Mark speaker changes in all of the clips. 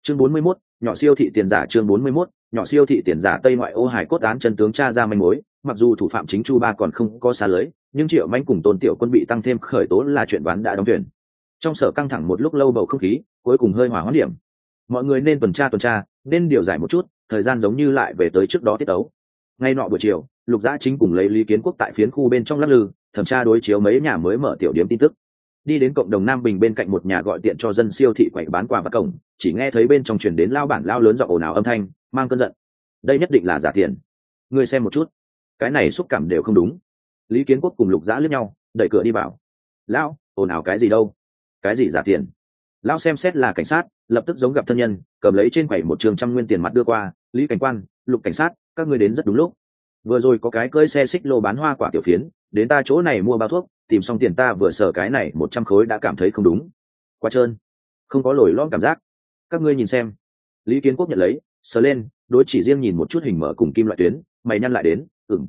Speaker 1: Chương 41, nhỏ siêu thị tiền giả. Chương 41, nhỏ siêu thị tiền giả. Tây ngoại ô hải cốt án chân tướng tra ra manh mối, mặc dù thủ phạm chính Chu Ba còn không có xa lưới, nhưng Triệu Manh cùng Tôn Tiểu Quân bị tăng thêm khởi tố là chuyện ván đã đóng thuyền. Trong sở căng thẳng một lúc lâu bầu không khí cuối cùng hơi hòa hoãn điểm. Mọi người nên tuần tra, nên điều giải một chút, thời gian giống như lại về tới trước đó tiết tấu. Ngay nọ buổi chiều, Lục Dã chính cùng lấy Lý Kiến Quốc tại phiến khu bên trong lắc lư, thẩm tra đối chiếu mấy nhà mới mở tiểu điểm tin tức. Đi đến cộng đồng Nam Bình bên cạnh một nhà gọi tiện cho dân siêu thị quậy bán quà vặt cổng, chỉ nghe thấy bên trong truyền đến lao bản lao lớn giọng ồn ào âm thanh, mang cơn giận. Đây nhất định là giả tiền. Ngươi xem một chút, cái này xúc cảm đều không đúng. Lý Kiến Quốc cùng Lục Dã liếc nhau, đẩy cửa đi vào. Lão, ồn ào cái gì đâu? Cái gì giả tiền? Lão xem xét là cảnh sát, lập tức giống gặp thân nhân, cầm lấy trên quầy một trường 100 nguyên tiền mặt đưa qua. Lý cảnh quan, Lục cảnh sát, các ngươi đến rất đúng lúc. Vừa rồi có cái cơi xe xích lô bán hoa quả tiểu phiến, đến ta chỗ này mua bao thuốc, tìm xong tiền ta vừa sở cái này 100 khối đã cảm thấy không đúng. Quá trơn, không có lồi lõm cảm giác. Các ngươi nhìn xem. Lý Kiến Quốc nhận lấy, sờ lên, đối chỉ riêng nhìn một chút hình mở cùng kim loại tuyến, mày nhăn lại đến,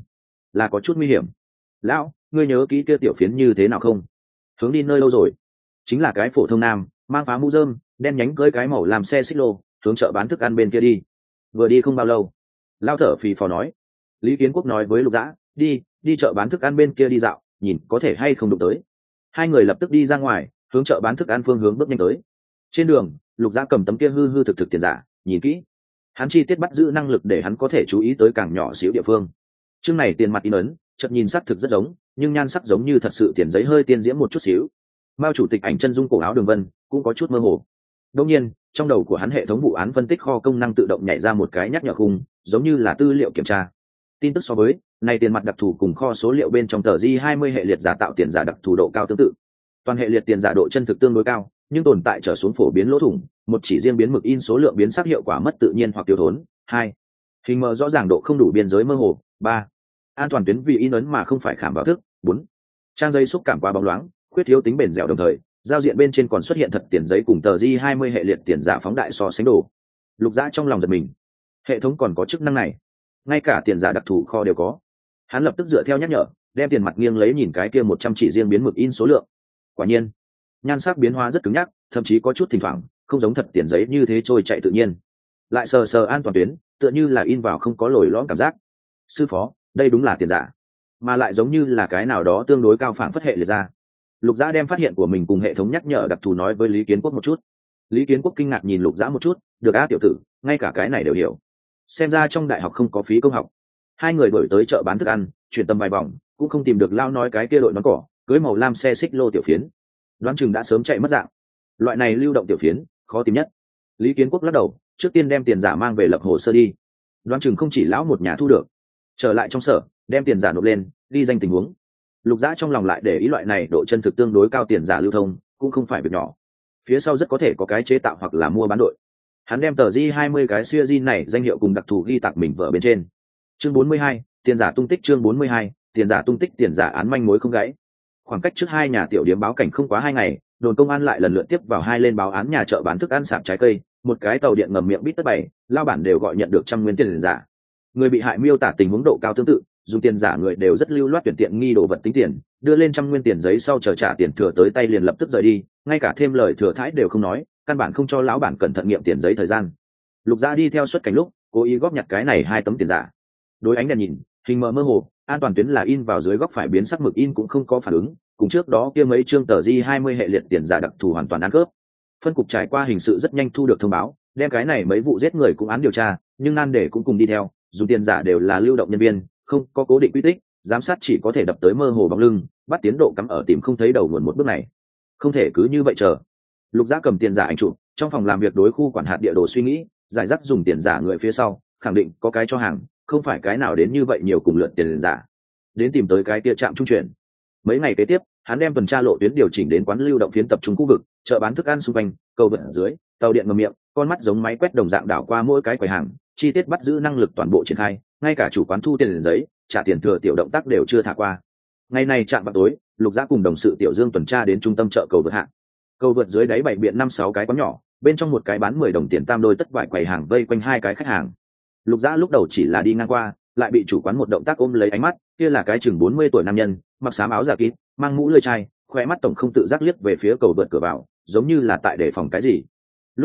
Speaker 1: là có chút nguy hiểm. Lão, ngươi nhớ kỹ kia tiểu phiến như thế nào không? Hướng đi nơi lâu rồi? Chính là cái phổ thông nam, mang phá mũ rơm, đen nhánh cưỡi cái màu làm xe xích lô, hướng chợ bán thức ăn bên kia đi. Vừa đi không bao lâu, Lao thở phì phò nói. Lý Kiến Quốc nói với Lục Dã, đi chợ bán thức ăn bên kia đi dạo, nhìn có thể hay không đụng tới. Hai người lập tức đi ra ngoài, hướng chợ bán thức ăn phương hướng bước nhanh tới. Trên đường, Lục Dã cầm tấm kia hư hư thực thực tiền giả, nhìn kỹ. Hắn chi tiết bắt giữ năng lực để hắn có thể chú ý tới càng nhỏ xíu địa phương. Chương này tiền mặt in ấn, chợt nhìn sắc thực rất giống, nhưng nhan sắc giống như thật sự tiền giấy hơi tiên diễm một chút xíu. Mao chủ tịch ảnh chân dung cổ áo đường vân cũng có chút mơ hồ. Đương nhiên, trong đầu của hắn hệ thống vụ án phân tích kho công năng tự động nhảy ra một cái nhắc nhở khung, giống như là tư liệu kiểm tra. Tin tức so với này tiền mặt đặc thù cùng kho số liệu bên trong tờ J20 hệ liệt giả tạo tiền giả đặc thù độ cao tương tự. Toàn hệ liệt tiền giả độ chân thực tương đối cao, nhưng tồn tại trở xuống phổ biến lỗ thủng, một chỉ riêng biến mực in số lượng biến sắc hiệu quả mất tự nhiên hoặc thiếu thốn. 2. Hình mờ rõ ràng độ không đủ biên giới mơ hồ. 3. An toàn tuyến vì in ấn mà không phải khảm vào thức. 4. Trang giấy xúc cảm quá bóng loáng, khuyết thiếu tính bền dẻo, đồng thời giao diện bên trên còn xuất hiện thật tiền giấy cùng tờ J20 hệ liệt tiền giả phóng đại so sánh đồ. Lục Dã trong lòng giật mình, hệ thống còn có chức năng này, ngay cả tiền giả đặc thù kho đều có. Hắn lập tức dựa theo nhắc nhở, đem tiền mặt nghiêng lấy nhìn cái kia 100 chỉ riêng biến mực in số lượng. Quả nhiên, nhan sắc biến hóa rất cứng nhắc, thậm chí có chút thỉnh thoảng không giống thật tiền giấy như thế trôi chạy tự nhiên. Lại sờ sờ an toàn tuyến, tựa như là in vào không có lồi lõm cảm giác. Sư phó, đây đúng là tiền giả, mà lại giống như là cái nào đó tương đối cao phảng phất hệ liệt ra. Lục Dã đem phát hiện của mình cùng hệ thống nhắc nhở đặc thù nói với Lý Kiến Quốc một chút. Lý Kiến Quốc kinh ngạc nhìn Lục Dã một chút, được a tiểu tử, ngay cả cái này đều hiểu. Xem ra trong đại học không có phí công học. Hai người đổi tới chợ bán thức ăn, chuyển tầm vài vòng, cũng không tìm được Lao nói cái kia đội nón cỏ, cưới màu lam xe xích lô tiểu phiến. Đoán chừng đã sớm chạy mất dạng. Loại này lưu động tiểu phiến, khó tìm nhất. Lý Kiến Quốc lắc đầu, trước tiên đem tiền giả mang về lập hồ sơ đi. Đoán chừng không chỉ lão một nhà thu được. Trở lại trong sở, đem tiền giả nộp lên, ghi danh tình huống. Lục Dã trong lòng lại để ý loại này độ chân thực tương đối cao tiền giả lưu thông, cũng không phải việc nhỏ. Phía sau rất có thể có cái chế tạo hoặc là mua bán đội. Hắn đem tờ J20 cái series này danh hiệu cùng đặc thù ghi tạc mình vở bên trên. Chương 42, tiền giả tung tích. Chương 42, tiền giả tung tích. Tiền giả án manh mối không gãy. Khoảng cách trước hai nhà tiểu điếm báo cảnh không quá 2 ngày, đồn công an lại lần lượt tiếp vào 2 lên báo án nhà chợ bán thức ăn sạp trái cây, một cái tàu điện ngầm miệng bít tất bày, lao bản đều gọi nhận được 100 nguyên tiền giả. Người bị hại miêu tả tình huống độ cao tương tự, dùng tiền giả người đều rất lưu loát tuyển tiện nghi đồ vật tính tiền, đưa lên 100 nguyên tiền giấy sau chờ trả tiền thừa tới tay liền lập tức rời đi, ngay cả thêm lời thừa thãi đều không nói, căn bản không cho lão bản cẩn thận nghiệm tiền giấy thời gian. Lục Dã đi theo suốt cảnh lúc, cố ý góp nhặt cái này 2 tấm tiền giả. Đối ánh đèn nhìn, hình mờ mơ hồ, an toàn tuyến là in vào dưới góc phải biến sắc mực in cũng không có phản ứng, cùng trước đó kia mấy chương tờ J20 hệ liệt tiền giả đặc thù hoàn toàn ăn cướp. Phân cục trải qua hình sự rất nhanh thu được thông báo, đem cái này mấy vụ giết người cũng án điều tra, nhưng nan để cũng cùng đi theo, dùng tiền giả đều là lưu động nhân viên, không có cố định quy tích, giám sát chỉ có thể đập tới mơ hồ bóng lưng, bắt tiến độ cắm ở tìm không thấy đầu nguồn một bước này. Không thể cứ như vậy chờ. Lục Dã cầm tiền giả ảnh chụp, trong phòng làm việc đối khu quản hạt địa đồ suy nghĩ, giải rác dùng tiền giả người phía sau, khẳng định có cái cho hàng, không phải cái nào đến như vậy nhiều cùng lượt tiền giả. Đến tìm tới cái kia trạm trung chuyển. Mấy ngày kế tiếp, hắn đem tuần tra lộ tuyến điều chỉnh đến quán lưu động phiến tập trung khu vực, chợ bán thức ăn xung quanh, cầu vượt dưới, tàu điện ngầm miệng, con mắt giống máy quét đồng dạng đảo qua mỗi cái quầy hàng, chi tiết bắt giữ năng lực toàn bộ triển khai, ngay cả chủ quán thu tiền giấy, trả tiền thừa tiểu động tác đều chưa thả qua. Ngày này chạm vào tối, Lục Dã cùng đồng sự Tiểu Dương tuần tra đến trung tâm chợ cầu vượt hạ. Cầu vượt dưới đáy bày biện 5-6 cái quán nhỏ, bên trong một cái bán 10 đồng tiền tam đôi tất vải quầy hàng vây quanh 2 cái khách hàng. Lục Dã lúc đầu chỉ là đi ngang qua, lại bị chủ quán một động tác ôm lấy ánh mắt, kia là cái chừng 40 tuổi nam nhân, mặc xám áo giả kín, mang mũ lưỡi chai, khóe mắt tổng không tự giác liếc về phía cầu vượt cửa vào, giống như là tại đề phòng cái gì. Lúc này,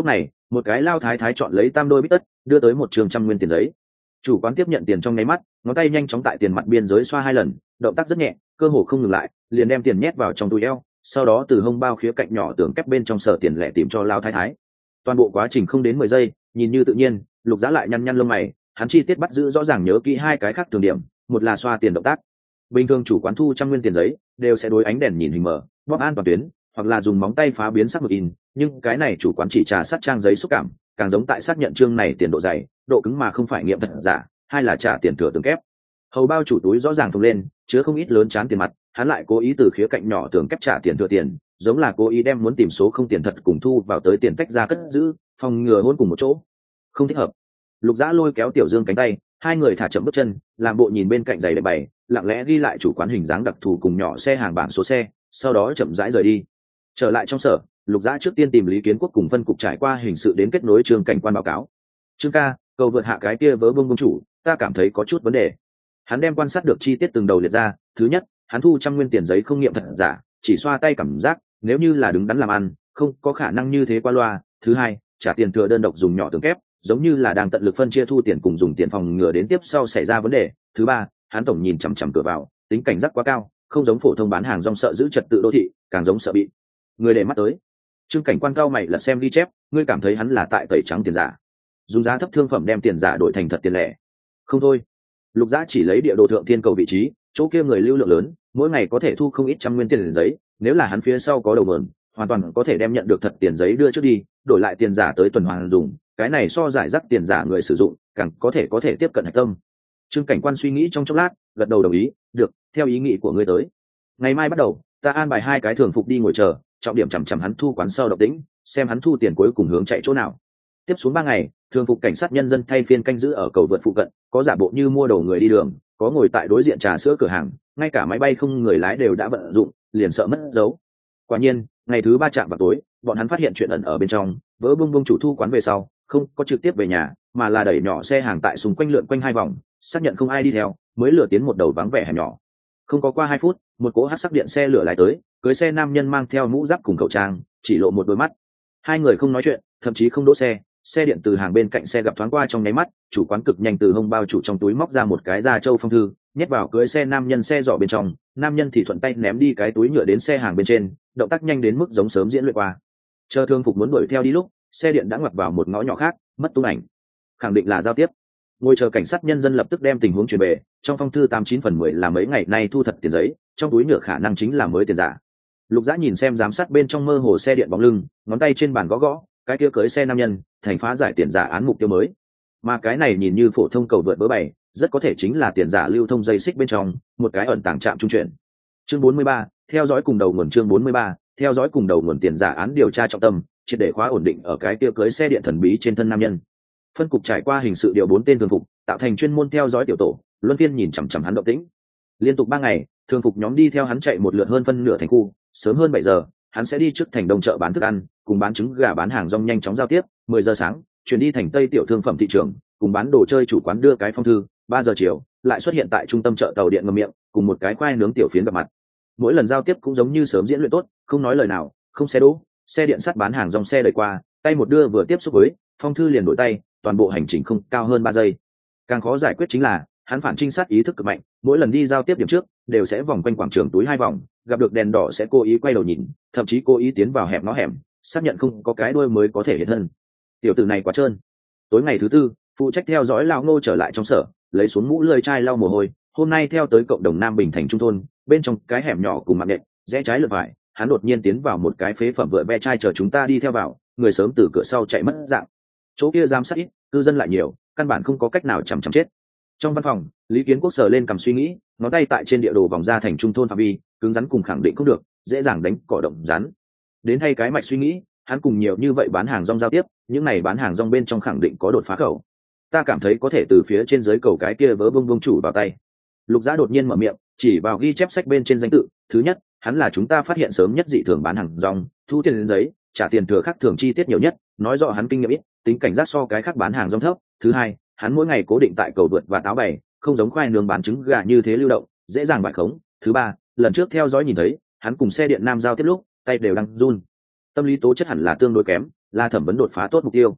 Speaker 1: Một cái lao thái thái chọn lấy tam đôi bít tất, đưa tới một trường 100 nguyên tiền giấy. Chủ quán tiếp nhận tiền trong nháy mắt, ngón tay nhanh chóng tại tiền mặt biên giới xoa 2 lần, động tác rất nhẹ, cơ hồ không ngừng lại, liền đem tiền nhét vào trong túi eo, sau đó từ hông bao khía cạnh nhỏ tường kép bên trong sở tiền lẻ tìm cho lao thái thái. Toàn bộ quá trình không đến 10 giây, nhìn như tự nhiên, Lục Giá lại nhăn nhăn lông mày, hắn chi tiết bắt giữ rõ ràng nhớ kỹ hai cái khác thường điểm, một là xoa tiền động tác. Bình thường chủ quán thu 100 nguyên tiền giấy, đều sẽ đối ánh đèn nhìn hình mở, bóp an toàn tuyến, hoặc là dùng móng tay phá biến sắc mực in, nhưng cái này chủ quán chỉ trà sát trang giấy xúc cảm, càng giống tại xác nhận chương này tiền độ dày, độ cứng mà không phải nghiệm thật giả, hay là trả tiền thừa tường kép. Hầu bao chủ túi rõ ràng phồng lên, chứa không ít lớn chán tiền mặt, hắn lại cố ý từ khía cạnh nhỏ tường kép trả tiền thừa tiền, giống là cố ý đem muốn tìm số không tiền thật cùng thu vào tới tiền tách ra cất giữ, phòng ngừa hôn cùng một chỗ. Không thích hợp. Lục Dã lôi kéo Tiểu Dương cánh tay, hai người thả chậm bước chân, làm bộ nhìn bên cạnh giày để bày, lặng lẽ ghi lại chủ quán hình dáng đặc thù cùng nhỏ xe hàng bảng số xe, sau đó chậm rãi rời đi. Trở lại trong sở, Lục Dã trước tiên tìm Lý Kiến Quốc cùng phân cục trải qua hình sự đến kết nối Trương cảnh quan báo cáo. Trương ca, cầu vượt hạ cái kia vớ bông chủ, ta cảm thấy có chút vấn đề. Hắn đem quan sát được chi tiết từng đầu liệt ra. Thứ nhất, hắn thu 100 nguyên tiền giấy không nghiệm thật giả, chỉ xoa tay cảm giác, nếu như là đứng đắn làm ăn, không có khả năng như thế qua loa. Thứ hai, trả tiền thừa đơn độc dùng nhỏ tường kép, giống như là đang tận lực phân chia thu tiền cùng dùng tiền phòng ngừa đến tiếp sau xảy ra vấn đề. Thứ ba, hắn tổng nhìn chằm chằm cửa vào, tính cảnh giác quá cao, không giống phổ thông bán hàng rong sợ giữ trật tự đô thị, càng giống sợ bị người để mắt tới. Trương cảnh quan cao mày lật xem ghi chép, ngươi cảm thấy hắn là tại tẩy trắng tiền giả, dùng giá thấp thương phẩm đem tiền giả đổi thành thật tiền lẻ? Không thôi. Lục Dã chỉ lấy địa đồ thượng thiên cầu vị trí, chỗ kia người lưu lượng lớn, mỗi ngày có thể thu không ít trăm nguyên tiền giấy, nếu là hắn phía sau có đầu mượn, hoàn toàn có thể đem nhận được thật tiền giấy đưa trước đi, đổi lại tiền giả tới tuần hoàn dùng, cái này so giải rác tiền giả người sử dụng, càng có thể tiếp cận hạch tâm. Trương cảnh quan suy nghĩ trong chốc lát, gật đầu đồng ý, được, theo ý nghĩ của ngươi tới. Ngày mai bắt đầu, ta an bài 2 cái thường phục đi ngồi chờ, trọng điểm chằm chằm hắn thu quán sau độc tĩnh, xem hắn thu tiền cuối cùng hướng chạy chỗ nào. Tiếp xuống 3 ngày, thường phục cảnh sát nhân dân thay phiên canh giữ ở cầu vượt phụ cận, có giả bộ như mua đồ người đi đường, có ngồi tại đối diện trà sữa cửa hàng, ngay cả máy bay không người lái đều đã vận dụng, liền sợ mất dấu. Quả nhiên, ngày thứ 3 chạm vào tối, bọn hắn phát hiện chuyện ẩn ở bên trong, vỡ bung chủ thu quán về sau, không có trực tiếp về nhà, mà là đẩy nhỏ xe hàng tại xung quanh lượn quanh 2 vòng, xác nhận không ai đi theo, mới lừa tiến một đầu vắng vẻ hẻm nhỏ. Không có qua 2 phút, một cỗ hắc sắc điện xe lửa lái tới, cưới xe nam nhân mang theo mũ giáp cùng khẩu trang, chỉ lộ một đôi mắt. Hai người không nói chuyện, thậm chí không đỗ xe, xe điện từ hàng bên cạnh xe gặp thoáng qua trong nháy mắt, chủ quán cực nhanh từ hông bao chủ trong túi móc ra một cái da trâu phong thư, nhét vào cưới xe nam nhân xe giỏ bên trong, nam nhân thì thuận tay ném đi cái túi nhựa đến xe hàng bên trên, động tác nhanh đến mức giống sớm diễn luyện qua. Chờ thương phục muốn đuổi theo đi lúc, xe điện đã ngoặt vào một ngõ nhỏ khác, mất tung ảnh. Khẳng định là giao tiếp. Ngồi chờ cảnh sát nhân dân lập tức đem tình huống truyền về, trong phong thư 89/10 là mấy ngày nay thu thật tiền giấy, trong túi nhựa khả năng chính là mới tiền giả. Lục Dã nhìn xem giám sát bên trong mơ hồ xe điện bóng lưng, ngón tay trên bàn gõ gõ, cái kia cưới xe nam nhân, thành phá giải tiền giả án mục tiêu mới. Mà cái này nhìn như phổ thông cầu vượt bớ bày, rất có thể chính là tiền giả lưu thông dây xích bên trong, một cái ẩn tàng trạm trung chuyển. Chương 43, theo dõi cùng đầu nguồn. Chương 43, theo dõi cùng đầu nguồn tiền giả án điều tra trọng tâm, triệt để khóa ổn định ở cái kia cưới xe điện thần bí trên thân nam nhân. Phân cục trải qua hình sự điều 4 tên thường phục, tạo thành chuyên môn theo dõi tiểu tổ, luân phiên nhìn chằm chằm hắn động tĩnh. Liên tục 3 ngày, thường phục nhóm đi theo hắn chạy một lượt hơn phân nửa thành khu, sớm hơn 7 giờ, hắn sẽ đi trước thành đông chợ bán thức ăn, cùng bán trứng gà bán hàng rong nhanh chóng giao tiếp. 10 giờ sáng, chuyển đi thành tây tiểu thương phẩm thị trường, cùng bán đồ chơi chủ quán đưa cái phong thư. 3 giờ chiều, lại xuất hiện tại trung tâm chợ tàu điện ngầm miệng, cùng một cái khoai nướng tiểu phiến gặp mặt. Mỗi lần giao tiếp cũng giống như sớm diễn luyện tốt, không nói lời nào, không xe đỗ, xe điện sắt bán hàng rong xe đẩy qua, tay một đưa vừa tiếp xúc với, phong thư liền đổi tay, toàn bộ hành trình không cao hơn 3 giây. Càng khó giải quyết chính là hắn phản trinh sát ý thức cực mạnh, mỗi lần đi giao tiếp điểm trước đều sẽ vòng quanh quảng trường túi 2 vòng, gặp được đèn đỏ sẽ cố ý quay đầu nhìn, thậm chí cố ý tiến vào hẻm ngõ hẻm, xác nhận không có cái đuôi mới có thể hiện thân. Tiểu tử này quá trơn. Tối ngày thứ 4, phụ trách theo dõi lão Ngô trở lại trong sở, lấy xuống mũ lưỡi chai lau mồ hôi. Hôm nay theo tới cộng đồng Nam Bình thành trung thôn, bên trong cái hẻm nhỏ cùng mạng nện, rẽ trái lượt phải, hắn đột nhiên tiến vào một cái phế phẩm vựa ve chai chờ chúng ta đi theo vào, người sớm từ cửa sau chạy mất dạng. Chỗ kia giám sát ít, cư dân lại nhiều, căn bản không có cách nào chằm chết. Trong văn phòng, Lý Kiến Quốc sờ lên cầm suy nghĩ, ngón tay tại trên địa đồ vòng ra thành trung thôn phạm vi, cứng rắn cùng khẳng định không được, dễ dàng đánh cỏ động rắn. Đến hay cái mạch suy nghĩ, hắn cùng nhiều như vậy bán hàng rong giao tiếp, những này bán hàng rong bên trong khẳng định có đột phá khẩu. Ta cảm thấy có thể từ phía trên dưới cầu cái kia vớ bông chủ vào tay. Lục Dã đột nhiên mở miệng, chỉ vào ghi chép sách bên trên danh tự. Thứ nhất, hắn là chúng ta phát hiện sớm nhất dị thường bán hàng rong, thu tiền giấy, trả tiền thừa khác thường chi tiết nhiều nhất, nói rõ hắn kinh nghiệm ít, tính cảnh giác so cái khác bán hàng rong thấp. Thứ hai, hắn mỗi ngày cố định tại cầu vượt và táo bày, không giống khoai nướng bán trứng gà như thế lưu động, dễ dàng bại khống. Thứ ba, lần trước theo dõi nhìn thấy, hắn cùng xe điện nam giao tiếp lúc, tay đều đang run. Tâm lý tố chất hẳn là tương đối kém, là thẩm vấn đột phá tốt mục tiêu.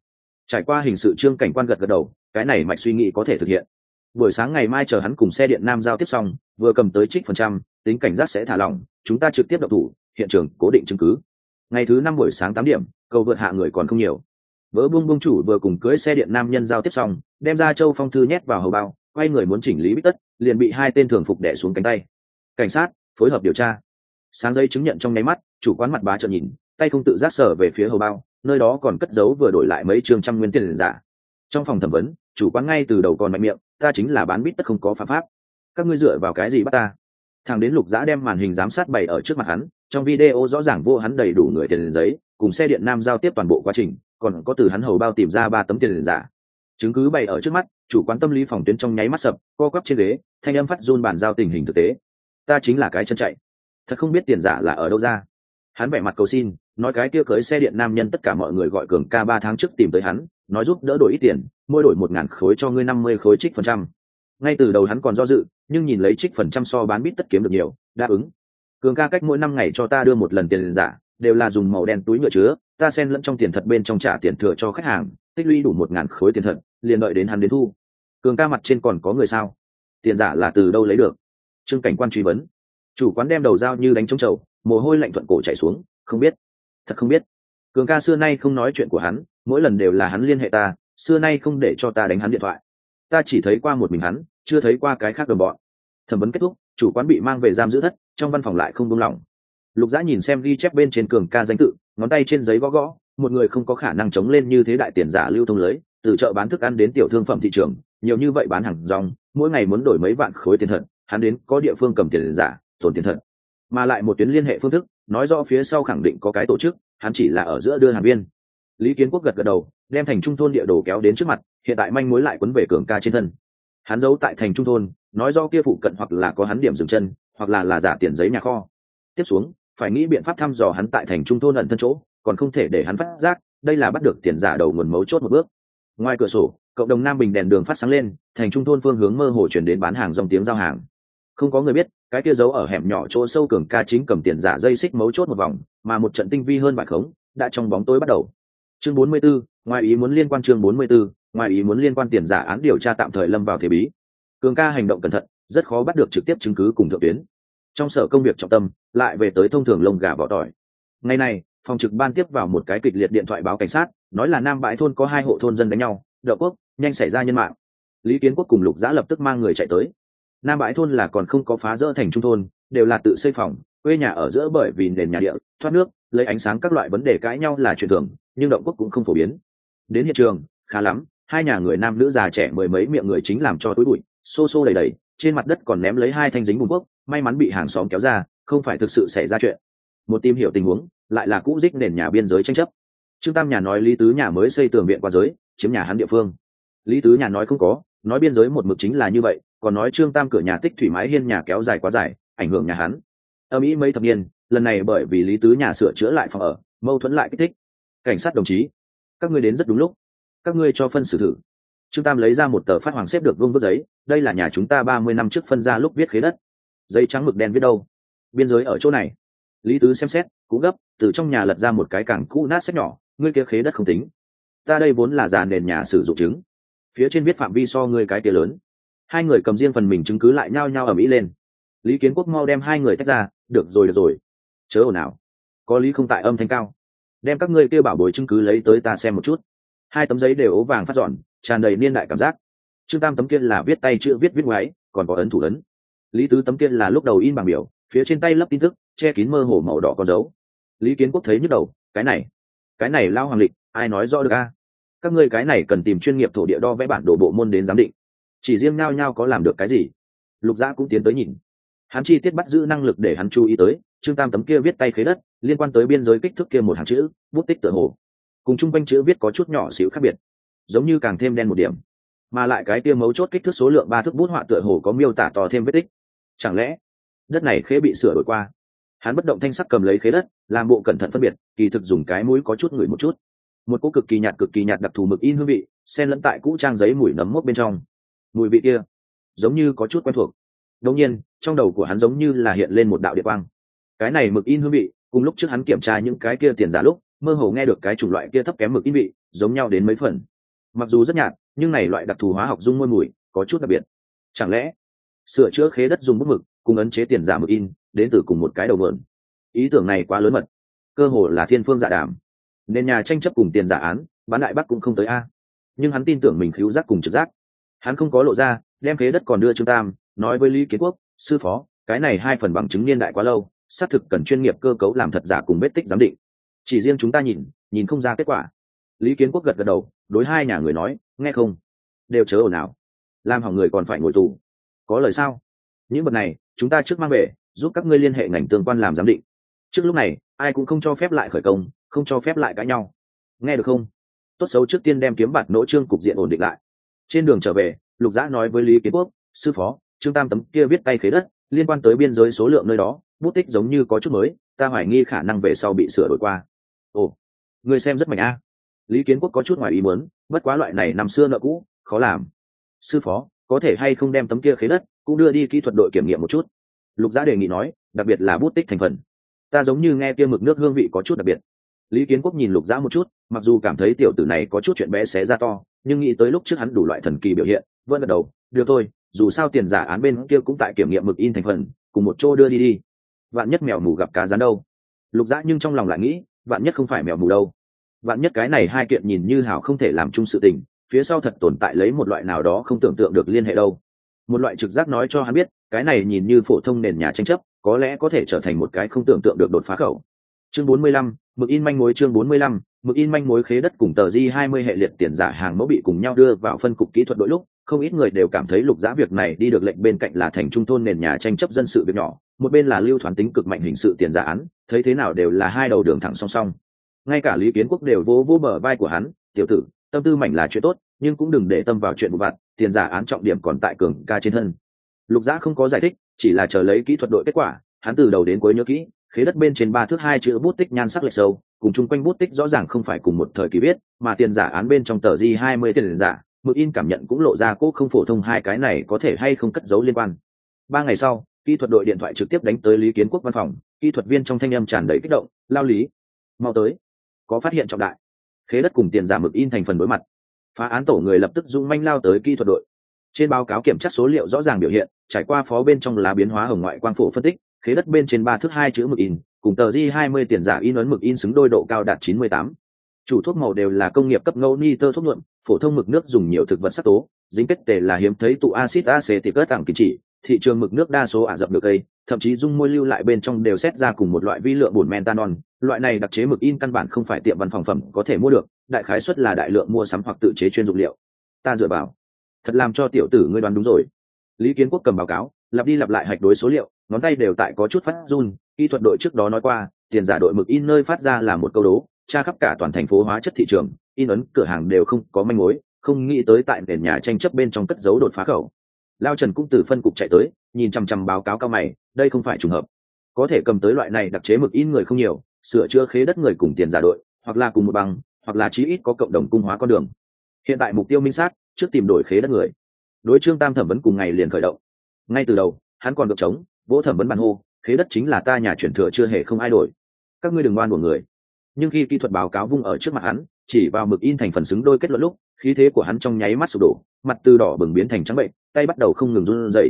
Speaker 1: Trải qua hình sự trương cảnh quan gật gật đầu, cái này mạch suy nghĩ có thể thực hiện. Buổi sáng ngày mai chờ hắn cùng xe điện nam giao tiếp xong, vừa cầm tới trích phần trăm, tính cảnh giác sẽ thả lỏng, chúng ta trực tiếp đậu thủ, hiện trường cố định chứng cứ. Ngày thứ 5 buổi sáng 8 điểm, cầu vượt hạ người còn không nhiều. Vỡ buông buông chủ vừa cùng cưới xe điện nam nhân giao tiếp xong, đem ra Châu Phong thư nhét vào hầu bao, quay người muốn chỉnh lý bít tất, liền bị hai tên thường phục đè xuống cánh tay. Cảnh sát, phối hợp điều tra. Sáng giấy chứng nhận trong nháy mắt, chủ quán mặt bá trợn nhìn, tay không tự giác sở về phía hầu bao, nơi đó còn cất giấu vừa đổi lại mấy trường trăm nguyên tiền giả. Trong phòng thẩm vấn, chủ quán ngay từ đầu còn mạnh miệng, ta chính là bán bít tất không có phạm pháp. Các ngươi dựa vào cái gì bắt ta? Thằng đến Lục Dã đem màn hình giám sát bày ở trước mặt hắn, trong video rõ ràng vô hắn đầy đủ người tiền giấy, cùng xe điện nam giao tiếp toàn bộ quá trình, còn có từ hắn hầu bao tìm ra 3 tấm tiền giả. Chứng cứ bày ở trước mắt, chủ quán tâm lý phòng tuyến trong nháy mắt sập, co quắp trên ghế, thanh âm phát run bàn giao tình hình thực tế. Ta chính là cái chân chạy, thật không biết tiền giả là ở đâu ra. Hắn vẻ mặt cầu xin, nói cái kia cưới xe điện nam nhân tất cả mọi người gọi Cường ca 3 tháng trước tìm tới hắn, nói giúp đỡ đổi ít tiền, mỗi đổi 1.000 khối cho ngươi 50 khối trích phần trăm. Ngay từ đầu hắn còn do dự, nhưng nhìn lấy trích phần trăm so bán bít tất kiếm được nhiều, đáp ứng. Cường ca cách mỗi 5 ngày cho ta đưa một lần tiền giả, đều là dùng màu đen túi nhựa chứa, ta xen lẫn trong tiền thật bên trong trả tiền thừa cho khách hàng, tích lũy đủ 1.000 khối tiền thật, liền đợi đến hắn đến thu. Cường ca mặt trên còn có người sao? Tiền giả là từ đâu lấy được? Trương cảnh quan truy vấn. Chủ quán đem đầu dao như đánh trống trầu, mồ hôi lạnh thuận cổ chảy xuống, không biết, thật không biết. Cường ca xưa nay không nói chuyện của hắn, mỗi lần đều là hắn liên hệ ta, xưa nay không để cho ta đánh hắn điện thoại. Ta chỉ thấy qua một mình hắn, chưa thấy qua cái khác đồng bọn. Thẩm vấn kết thúc, chủ quán bị mang về giam giữ thất, trong văn phòng lại không buông lỏng. Lục Dã nhìn xem ghi chép bên trên Cường ca danh tự, ngón tay trên giấy gõ gõ, một người không có khả năng chống lên như thế đại tiền giả lưu thông lưới, từ chợ bán thức ăn đến tiểu thương phẩm thị trường, nhiều như vậy bán hàng rong, mỗi ngày muốn đổi mấy vạn khối tiền thật, hắn đến có địa phương cầm tiền giả, tổn tiền thật, mà lại một tuyến liên hệ phương thức, nói rõ phía sau khẳng định có cái tổ chức, hắn chỉ là ở giữa đưa hàng viên. Lý Kiến Quốc gật gật đầu, đem thành trung thôn địa đồ kéo đến trước mặt, hiện tại manh mối lại quấn về Cường ca trên thân. Hắn giấu tại thành trung thôn, nói do kia phụ cận hoặc là có hắn điểm dừng chân, hoặc là giả tiền giấy nhà kho. Tiếp xuống, phải nghĩ biện pháp thăm dò hắn tại thành trung thôn ẩn thân chỗ, còn không thể để hắn phát giác, đây là bắt được tiền giả đầu nguồn mấu chốt một bước. Ngoài cửa sổ, cộng đồng Nam Bình đèn đường phát sáng lên, thành trung thôn phương hướng mơ hồ chuyển đến bán hàng dòng tiếng giao hàng. Không có người biết, cái kia giấu ở hẻm nhỏ chỗ sâu Cường ca chính cầm tiền giả dây xích mấu chốt một vòng, mà một trận tinh vi hơn bại khống đã trong bóng tối bắt đầu. Chương 44, ngoài ý muốn liên quan chương 44, ngoài ý muốn liên quan tiền giả án điều tra tạm thời lâm vào thế bí. Cường ca hành động cẩn thận, rất khó bắt được trực tiếp chứng cứ cùng thượng tuyến. Trong sở công việc trọng tâm, lại về tới thông thường lông gà vỏ tỏi. Ngày này, phòng trực ban tiếp vào một cái kịch liệt điện thoại báo cảnh sát, nói là Nam Bãi thôn có 2 hộ thôn dân đánh nhau, Đậu Quốc, nhanh xảy ra nhân mạng. Lý Kiến Quốc cùng Lục Dã lập tức mang người chạy tới. Nam Bãi thôn là còn không có phá rỡ thành trung thôn, đều là tự xây phòng, quê nhà ở giữa bởi vì nền nhà địa, thoát nước, lấy ánh sáng các loại vấn đề cãi nhau là chuyện thường, nhưng Động Quốc cũng không phổ biến. Đến hiện trường, khá lắm, 2 nhà người nam nữ già trẻ mười mấy miệng người chính làm cho túi bụi, xô xô đầy đầy, trên mặt đất còn ném lấy 2 thanh dính bùn quốc, may mắn bị hàng xóm kéo ra, không phải thực sự xảy ra chuyện. Một tìm hiểu tình huống, lại là cũ dích nền nhà biên giới tranh chấp. Trương Tam nhà nói Lý Tứ nhà mới xây tường viện qua giới, chiếm nhà hắn địa phương. Lý Tứ nhà nói không có, nói biên giới một mực chính là như vậy, còn nói Trương Tam cửa nhà tích thủy mái hiên nhà kéo dài quá dài, ảnh hưởng nhà hắn. Âm ý mấy thập niên, lần này bởi vì Lý Tứ nhà sửa chữa lại phòng ở, mâu thuẫn lại kích thích. Cảnh sát đồng chí, các ngươi đến rất đúng lúc, các ngươi cho phân xử thử. Trương Tam lấy ra một tờ phát hoàng xếp được vuông vức giấy, đây là nhà chúng ta 30 năm trước phân ra lúc viết khế đất. Giấy trắng mực đen viết đâu? Biên giới ở chỗ này. Lý Tứ xem xét, cũng gấp, từ trong nhà lật ra một cái cảng cũ nát xếp nhỏ, ngươi kia khế đất không tính. Ta đây vốn là giàn nền nhà sử dụng chứng. Phía trên viết phạm vi so ngươi cái kia lớn. 2 người cầm riêng phần mình chứng cứ lại nhao nhao ầm ĩ lên. Lý Kiến Quốc mau đem 2 người tách ra, được rồi. Chớ ồn ào. Có lý không tại âm thanh cao. Đem các ngươi kêu bảo bối chứng cứ lấy tới ta xem một chút. 2 tấm giấy đều ố vàng phát dọn, tràn đầy niên đại cảm giác. Trương Tam tấm kia là viết tay chữ viết ngoáy, còn có ấn thủ ấn. Lý Tứ tấm kia là lúc đầu in bảng biểu, phía trên tay lấp tin tức, che kín mơ hồ màu đỏ con dấu. Lý Kiến Quốc thấy nhức đầu, cái này lao hoàng lịch, ai nói rõ được a? Các ngươi cái này cần tìm chuyên nghiệp thổ địa đo vẽ bản đồ bộ môn đến giám định. Chỉ riêng nhau có làm được cái gì? Lục Dã cũng tiến tới nhìn. Hắn chi tiết bắt giữ năng lực để hắn chú ý tới, Trương Tam tấm kia viết tay khế đất, liên quan tới biên giới kích thước kia một hàng chữ, bút tích tựa hồ. Cùng chung quanh chữ viết có chút nhỏ xíu khác biệt, giống như càng thêm đen một điểm. Mà lại cái kia mấu chốt kích thước số lượng 3 thước bút họa tựa hồ có miêu tả to thêm vết tích. Chẳng lẽ đất này khế bị sửa đổi qua? Hắn bất động thanh sắc cầm lấy khế đất, làm bộ cẩn thận phân biệt, kỳ thực dùng cái mũi có chút ngửi một chút. Một cỗ cực kỳ nhạt đặc thù mực in hương vị, xen lẫn tại cũ trang giấy mùi nấm mốc bên trong. Mùi vị kia, giống như có chút quen thuộc. Đột nhiên, trong đầu của hắn giống như là hiện lên một đạo điện quang. Cái này mực in hương vị, cùng lúc trước hắn kiểm tra những cái kia tiền giả lúc, mơ hồ nghe được cái chủng loại kia thấp kém mực in vị, giống nhau đến mấy phần, mặc dù rất nhạt nhưng này loại đặc thù hóa học dung môi mùi có chút đặc biệt. Chẳng lẽ sửa chữa khế đất dùng bút mực cùng ấn chế tiền giả mực in đến từ cùng một cái đầu mượn? Ý tưởng này quá lớn mật, cơ hồ là thiên phương dạ đàm. Nên nhà tranh chấp cùng tiền giả án bán đại bắc cũng không tới a. Nhưng hắn tin tưởng mình khứu giác cùng trực giác, hắn không có lộ ra, đem khế đất còn đưa Trương Tam nói với Lý Kiến Quốc, sư phó, cái này 2 phần bằng chứng niên đại quá lâu, xác thực cần chuyên nghiệp cơ cấu làm thật giả cùng vết tích giám định, chỉ riêng chúng ta nhìn không ra kết quả. Lý Kiến Quốc gật gật đầu, đối 2 nhà người nói, nghe không, đều chớ ồn ào, làm hỏng người còn phải ngồi tù. Có lời sao? Những vật này chúng ta trước mang về, giúp các ngươi liên hệ ngành tương quan làm giám định. Trước lúc này ai cũng không cho phép lại khởi công, không cho phép lại cãi nhau, nghe được không? Tốt xấu trước tiên đem kiếm bạt nỗ trương cục diện ổn định lại. Trên đường trở về, Lục Dã nói với Lý Kiến Quốc, sư phó, Trương Tam tấm kia viết tay khế đất liên quan tới biên giới số lượng nơi đó bút tích giống như có chút mới, ta hoài nghi khả năng về sau bị sửa đổi qua. Ồ, người xem rất mạnh a. Lý Kiến Quốc có chút ngoài ý muốn, bất quá loại này năm xưa nợ cũ khó làm. Sư phó, có thể hay không đem tấm kia khế đất cũng đưa đi kỹ thuật đội kiểm nghiệm một chút? Lục Dã đề nghị nói, đặc biệt là bút tích thành phần, ta giống như nghe kia mực nước hương vị có chút đặc biệt. Lý Kiến Quốc nhìn Lục Dã một chút, mặc dù cảm thấy tiểu tử này có chút chuyện bé xé ra to, nhưng nghĩ tới lúc trước hắn đủ loại thần kỳ biểu hiện, vẫn gật đầu, được thôi, dù sao tiền giả án bên kia cũng tại kiểm nghiệm mực in thành phần, cùng một chỗ đưa đi. Vạn nhất mèo mù gặp cá rán đâu? Lục Dã nhưng trong lòng lại nghĩ, vạn nhất không phải mèo mù đâu, vạn nhất cái này 2 kiện nhìn như hảo không thể làm chung sự tình, phía sau thật tồn tại lấy một loại nào đó không tưởng tượng được liên hệ đâu. Một loại trực giác nói cho hắn biết, cái này nhìn như phổ thông nền nhà tranh chấp, có lẽ có thể trở thành một cái không tưởng tượng được đột phá khẩu. Chương 45, mực in manh mối. Chương 45, mực in manh mối. Khế đất cùng tờ J20 hệ liệt tiền giả hàng mẫu bị cùng nhau đưa vào phân cục kỹ thuật đội lúc, không ít người đều cảm thấy Lục Dã việc này đi được lệnh bên cạnh là thành trung thôn nền nhà tranh chấp dân sự việc nhỏ, một bên là lưu thoán tính cực mạnh hình sự tiền giả án, thấy thế nào đều là 2 đầu đường thẳng song song. Ngay cả Lý Kiến Quốc đều vỗ bờ vai của hắn, tiểu tử, tâm tư mạnh là chuyện tốt, nhưng cũng đừng để tâm vào chuyện vụ vặt, tiền giả án trọng điểm còn tại cường ca trên thân. Lục Dã không có giải thích, chỉ là chờ lấy kỹ thuật đội kết quả. Hắn từ đầu đến cuối nhớ kỹ, khế đất bên trên 3 thước 2 chữ bút tích nhan sắc lệch sâu, cùng chung quanh bút tích rõ ràng không phải cùng một thời kỳ viết, mà tiền giả án bên trong tờ J20 tiền giả, mực in cảm nhận cũng lộ ra cố không phổ thông, 2 cái này có thể hay không cất giấu liên quan. 3 ngày sau, kỹ thuật đội điện thoại trực tiếp đánh tới Lý Kiến Quốc văn phòng, kỹ thuật viên trong thanh âm tràn đầy kích động, lao Lý, mau tới, có phát hiện trọng đại. Khế đất cùng tiền giả mực in thành phần đối mặt. Phá án tổ người lập tức dũng manh lao tới kỹ thuật đội. Trên báo cáo kiểm tra số liệu rõ ràng biểu hiện, trải qua phó bên trong lá biến hóa hồng ngoại quang phổ phân tích, khế đất bên trên 3 thước 2 chữ mực in, cùng tờ J20 tiền giả in ấn mực in xứng đôi, độ cao đạt 98. Chủ thuốc màu đều là công nghiệp cấp ngẫu nitơ thuốc nhuộm, phổ thông mực nước dùng nhiều thực vật sắc tố, dính kết tề là hiếm thấy tụ axit acetic tảng kỳ chỉ, thị trường mực nước đa số ả rập được cây, thậm chí dung môi lưu lại bên trong đều xét ra cùng một loại vi lượng bổn mentanol, loại này đặc chế mực in căn bản không phải tiệm văn phòng phẩm có thể mua được, đại khái suất là đại lượng mua sắm hoặc tự chế chuyên dụng liệu. Ta dựa vào, thật làm cho tiểu tử ngươi đoán đúng rồi. Lý Kiến Quốc cầm báo cáo, lặp đi lặp lại hạch đối số liệu, ngón tay đều tại có chút phát run. Kỹ thuật đội trước đó nói qua, tiền giả đội mực in nơi phát ra là một câu đố, tra khắp cả toàn thành phố hóa chất thị trường, in ấn cửa hàng đều không có manh mối, không nghĩ tới tại nền nhà tranh chấp bên trong cất giấu đột phá khẩu. Lao Trần cũng từ phân cục chạy tới, nhìn chằm chằm báo cáo cao mày, đây không phải trùng hợp, có thể cầm tới loại này đặc chế mực in người không nhiều, sửa chữa khế đất người cùng tiền giả đội, hoặc là cùng một bằng, hoặc là chí ít có cộng đồng cung hóa con đường. Hiện tại mục tiêu minh xác, trước tìm đổi khế đất người. Đối Trương Tam thẩm vấn cùng ngày liền khởi động. Ngay từ đầu, hắn còn gượng chống, vỗ thẩm vấn bàn hô, khế đất chính là ta nhà chuyển thừa chưa hề không ai đổi. Các ngươi đừng oan của người. Nhưng khi kỹ thuật báo cáo vung ở trước mặt hắn, chỉ vào mực in thành phần xứng đôi kết luận lúc, khí thế của hắn trong nháy mắt sụp đổ, mặt từ đỏ bừng biến thành trắng bệnh, tay bắt đầu không ngừng run rẩy.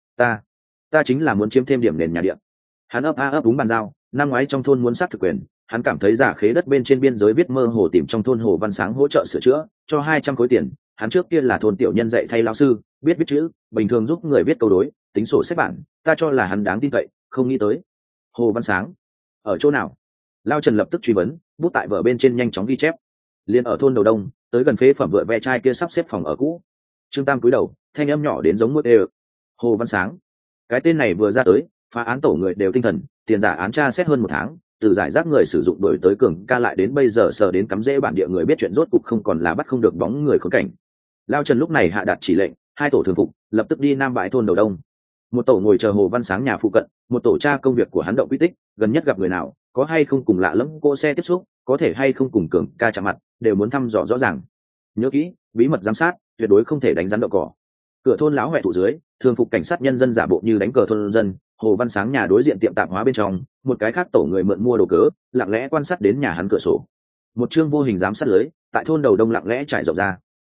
Speaker 1: Ta chính là muốn chiếm thêm điểm nền nhà điện. Hắn ấp đúng bàn giao, năm ngoái trong thôn muốn xác thực quyền, hắn cảm thấy giả khế đất bên trên biên giới viết mơ hồ, tìm trong thôn Hồ Văn Sáng hỗ trợ sửa chữa, cho 200 khối tiền. Hắn trước kia là thôn tiểu nhân dạy thay lao sư, biết viết chữ, bình thường giúp người viết câu đối, tính sổ sách bản, ta cho là hắn đáng tin cậy, không nghĩ tới. Hồ Văn Sáng ở chỗ nào? Lao Trần lập tức truy vấn, bút tại vở bên trên nhanh chóng ghi chép. Liên ở thôn Đầu Đông, tới gần phế phẩm vựa ve chai kia sắp xếp phòng ở cũ. Trương Tam cúi đầu, thanh âm nhỏ đến giống muốt đều. Hồ Văn Sáng, cái tên này vừa ra tới, phá án tổ người đều tinh thần, tiền giả án tra xét hơn 1 tháng, từ giải rác người sử dụng đổi tới cường ca lại đến bây giờ sờ đến cắm rễ bản địa người biết chuyện, rốt cục không còn là bắt không được bóng người khốn cảnh. Lao Trần lúc này hạ đạt chỉ lệnh, 2 tổ thường phục lập tức đi Nam bãi thôn Đầu Đông. Một tổ ngồi chờ Hồ Văn Sáng nhà phụ cận, một tổ tra công việc của hắn động quy tích, gần nhất gặp người nào, có hay không cùng lạ lẫm cô xe tiếp xúc, có thể hay không cùng cường ca chạm mặt, đều muốn thăm dò rõ ràng. Nhớ kỹ, bí mật giám sát, tuyệt đối không thể đánh rắn đậu cỏ. Cửa thôn lão hoẹ thủ dưới, thường phục cảnh sát nhân dân giả bộ như đánh cờ thôn dân. Hồ Văn Sáng nhà đối diện tiệm tạp hóa bên trong, một cái khác tổ người mượn mua đồ cớ, lặng lẽ quan sát đến nhà hắn cửa sổ. Một chương vô hình giám sát lưới tại thôn Đầu Đông lặng lẽ trải rộng ra.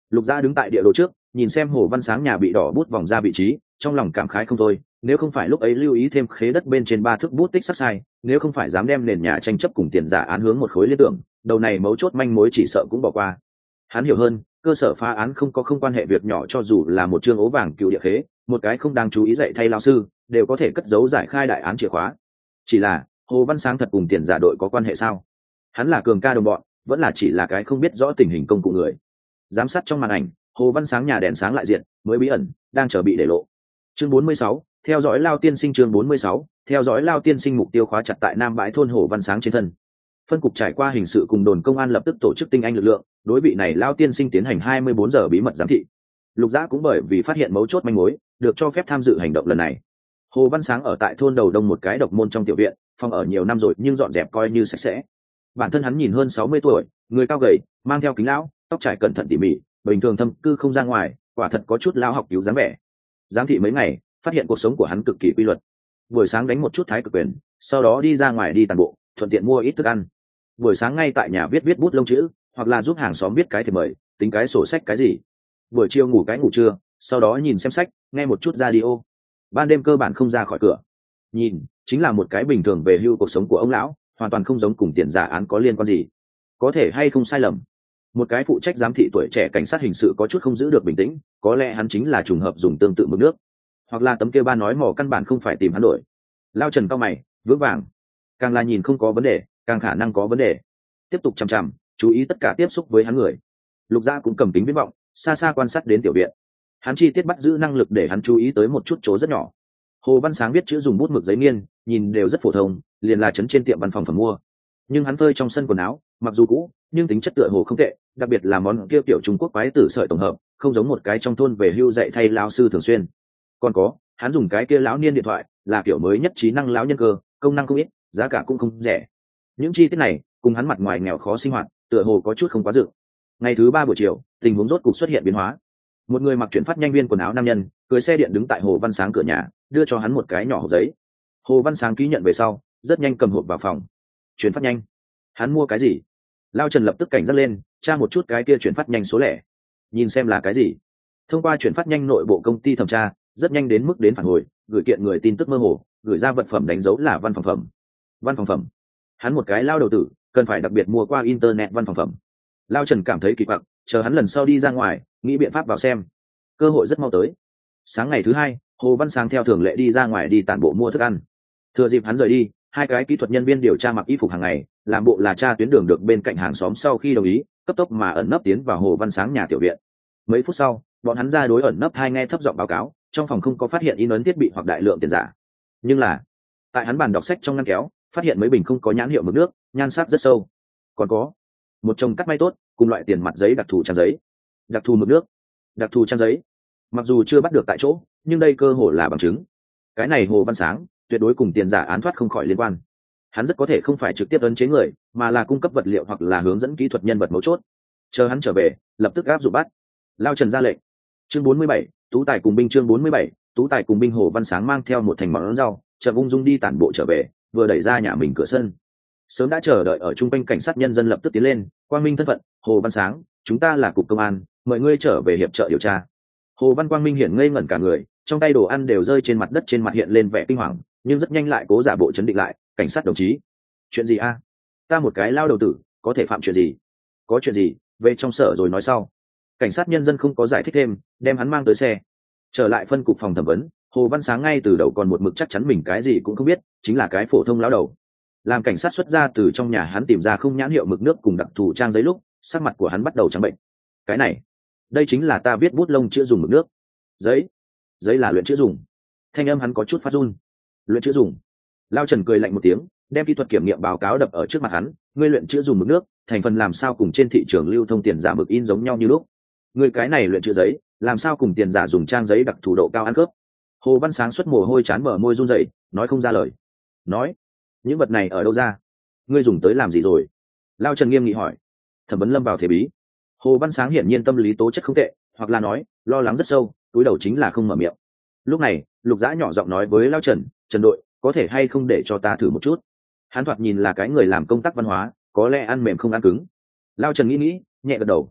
Speaker 1: Lục Dã đứng tại địa đồ trước, nhìn xem Hồ Văn Sáng nhà bị đỏ bút vòng ra vị trí, trong lòng cảm khái không thôi. Nếu không phải lúc ấy lưu ý thêm khế đất bên trên 3 thước bút tích sắc sai, nếu không phải dám đem nền nhà tranh chấp cùng tiền giả án hướng một khối liên tưởng, đầu này mấu chốt manh mối chỉ sợ cũng bỏ qua. Hắn hiểu hơn, cơ sở phá án không có không quan hệ việc nhỏ, cho dù là một chương ố vàng cựu địa khế, một cái không đáng chú ý dạy thay lao sư, đều có thể cất giấu giải khai đại án chìa khóa. Chỉ là Hồ Văn Sáng thật cùng tiền giả đội có quan hệ sao? Hắn là cường ca đồng bọn, vẫn là chỉ là cái không biết rõ tình hình công cụ người? Giám sát trong màn ảnh, Hồ Văn Sáng nhà đèn sáng lại diện, mới bí ẩn, đang chờ bị để lộ. Chương 46, theo dõi Lao tiên sinh. Chương 46, theo dõi Lao tiên sinh. Mục tiêu khóa chặt tại Nam Bãi thôn Hồ Văn Sáng trên thân. Phân cục trải qua hình sự cùng đồn công an lập tức tổ chức tinh anh lực lượng, đối vị này Lao tiên sinh tiến hành 24 giờ bí mật giám thị. Lục Dã cũng bởi vì phát hiện mấu chốt manh mối, được cho phép tham dự hành động lần này. Hồ Văn Sáng ở tại thôn đầu đông một cái độc môn trong tiểu viện, phòng ở nhiều năm rồi nhưng dọn dẹp coi như sạch sẽ. Bản thân hắn nhìn hơn 60 tuổi, người cao gầy, mang theo kính lão, tóc trải cẩn thận tỉ mỉ, bình thường thâm cư không ra ngoài, quả thật có chút lao học cứu dáng vẻ. Giám thị mấy ngày, phát hiện cuộc sống của hắn cực kỳ quy luật. Buổi sáng đánh một chút thái cực quyền, sau đó đi ra ngoài đi tàn bộ, thuận tiện mua ít thức ăn. Buổi sáng ngay tại nhà viết bút lông chữ, hoặc là giúp hàng xóm viết cái thì mời, tính cái sổ sách cái gì. Buổi chiều ngủ cái ngủ trưa, sau đó nhìn xem sách, nghe một chút radio. Ban đêm cơ bản không ra khỏi cửa. Nhìn, chính là một cái bình thường về hưu cuộc sống của ông lão, hoàn toàn không giống cùng tiền giả án có liên quan gì. Có thể hay không sai lầm. Một cái phụ trách giám thị tuổi trẻ cảnh sát hình sự có chút không giữ được bình tĩnh, có lẽ hắn chính là trùng hợp dùng tương tự mực nước, hoặc là tấm kia ba nói mò căn bản không phải tìm hắn đổi. Lao Trần cao mày, vững vàng. Càng là nhìn không có vấn đề, càng khả năng có vấn đề. Tiếp tục chằm chằm, chú ý tất cả tiếp xúc với hắn người. Lục Dã cũng cầm kính viễn vọng, xa xa quan sát đến tiểu viện. Hắn chi tiết bắt giữ năng lực để hắn chú ý tới một chút chỗ rất nhỏ. Hồ Văn Sáng viết chữ dùng bút mực giấy nghiên, nhìn đều rất phổ thông, liền là trấn trên tiệm văn phòng phẩm mua. Nhưng hắn phơi trong sân quần áo, mặc dù cũ, nhưng tính chất tựa hồ không tệ, đặc biệt là món kia kiểu Trung Quốc quái tử sợi tổng hợp, không giống một cái trong thôn về hưu dạy thay lão sư thường xuyên. Còn có, hắn dùng cái kia lão niên điện thoại, là kiểu mới nhất trí năng lão nhân cơ, công năng không ít, giá cả cũng không rẻ. Những chi tiết này, cùng hắn mặt ngoài nghèo khó sinh hoạt, tựa hồ có chút không quá dự. Ngày thứ 3 buổi chiều, tình huống rốt cục xuất hiện biến hóa. Một người mặc chuyển phát nhanh viên quần áo nam nhân, cưỡi xe điện đứng tại Hồ Văn Sáng cửa nhà, đưa cho hắn một cái nhỏ hộp giấy. Hồ Văn Sáng ký nhận về sau, rất nhanh cầm hộp vào phòng. Chuyển phát nhanh? Hắn mua cái gì? Lao Trần lập tức cảnh giác lên, tra một chút cái kia chuyển phát nhanh số lẻ, nhìn xem là cái gì. Thông qua chuyển phát nhanh nội bộ công ty thẩm tra, rất nhanh đến mức đến phản hồi, gửi kiện người tin tức mơ hồ, gửi ra vật phẩm đánh dấu là văn phòng phẩm. Văn phòng phẩm? Hắn một cái lao đầu tử, cần phải đặc biệt mua qua internet văn phòng phẩm. Lao Trần cảm thấy kỳ quặc, chờ hắn lần sau đi ra ngoài, nghĩ biện pháp vào xem. Cơ hội rất mau tới. Sáng ngày thứ 2, Hồ Văn Sáng theo thường lệ đi ra ngoài đi tản bộ mua thức ăn. Thừa dịp hắn rời đi, 2 cái kỹ thuật nhân viên điều tra mặc y phục hàng ngày, làm bộ là tra tuyến đường được bên cạnh hàng xóm, sau khi đồng ý, cấp tốc mà ẩn nấp tiến vào Hồ Văn Sáng nhà tiểu viện. Mấy phút sau, bọn hắn ra đối ẩn nấp hai nghe thấp giọng báo cáo, trong phòng không có phát hiện in ấn thiết bị hoặc đại lượng tiền giả. Nhưng là, tại hắn bàn đọc sách trong ngăn kéo, phát hiện mấy bình không có nhãn hiệu mực nước, nhan sắc rất sâu. Còn có một chồng cắt may tốt, cùng loại tiền mặt giấy đặc thù trang giấy. Đặc thù mực nước, đặc thù trang giấy. Mặc dù chưa bắt được tại chỗ, nhưng đây cơ hội là bằng chứng. Cái này Hồ Văn Sáng tuyệt đối cùng tiền giả án thoát không khỏi liên quan. Hắn rất có thể không phải trực tiếp ấn chế người, mà là cung cấp vật liệu hoặc là hướng dẫn kỹ thuật nhân vật mấu chốt. Chờ hắn trở về, lập tức áp dụng bắt. Lao Trần ra lệnh. Chương 47, Tú Tài cùng binh. Chương 47, Tú Tài cùng binh. Hồ Văn Sáng mang theo một thành món rau, chợt ung dung đi tản bộ trở về, vừa đẩy ra nhà mình cửa sân. Sớm đã chờ đợi ở trung quanh cảnh sát nhân dân lập tức tiến lên, quang minh thân phận. Hồ Văn Sáng, chúng ta là cục công an, mời ngươi trở về hiệp trợ điều tra. Hồ Văn Quang Minh hiển ngây ngẩn cả người, trong tay đồ ăn đều rơi trên mặt đất, trên mặt hiện lên vẻ kinh hoàng, nhưng rất nhanh lại cố giả bộ chấn định lại. Cảnh sát đồng chí, chuyện gì a? Ta một cái lao đầu tử, có thể phạm chuyện gì? Có chuyện gì, về trong sở rồi nói sau. Cảnh sát nhân dân không có giải thích thêm, đem hắn mang tới xe. Trở lại phân cục phòng thẩm vấn, Hồ Văn Sáng ngay từ đầu còn một mực chắc chắn mình cái gì cũng không biết, chính là cái phổ thông lão đầu. Làm cảnh sát xuất ra từ trong nhà hắn tìm ra không nhãn hiệu mực nước cùng đặc thù trang giấy lúc, sắc mặt của hắn bắt đầu trắng bệnh. Cái này, đây chính là ta viết bút lông chữa dùng mực nước. Giấy là luyện chữa dùng. Thanh âm hắn có chút phát run. Luyện chữa dùng? Lao Trần cười lạnh một tiếng, đem kỹ thuật kiểm nghiệm báo cáo đập ở trước mặt hắn. Ngươi luyện chữa dùng mực nước, thành phần làm sao cùng trên thị trường lưu thông tiền giả mực in giống nhau như lúc? Ngươi cái này luyện chữa giấy, làm sao cùng tiền giả dùng trang giấy đặc thù độ cao ăn cướp? Hồ Văn Sáng xuất mồ hôi chán, bờ môi run rẩy, nói không ra lời. Nói, những vật này ở đâu ra? Ngươi dùng tới làm gì rồi? Lao Trần nghiêm nghị hỏi. Thẩm vấn lâm vào thế bí. Hồ Văn Sáng hiển nhiên tâm lý tố chất không tệ, hoặc là nói lo lắng rất sâu, túi đầu chính là không mở miệng. Lúc này Lục Dã nhỏ giọng nói với Lao Trần, Trần đội, có thể hay không để cho ta thử một chút? Hắn thoạt nhìn là cái người làm công tác văn hóa, có lẽ ăn mềm không ăn cứng. Lao Trần nghĩ, nhẹ gật đầu.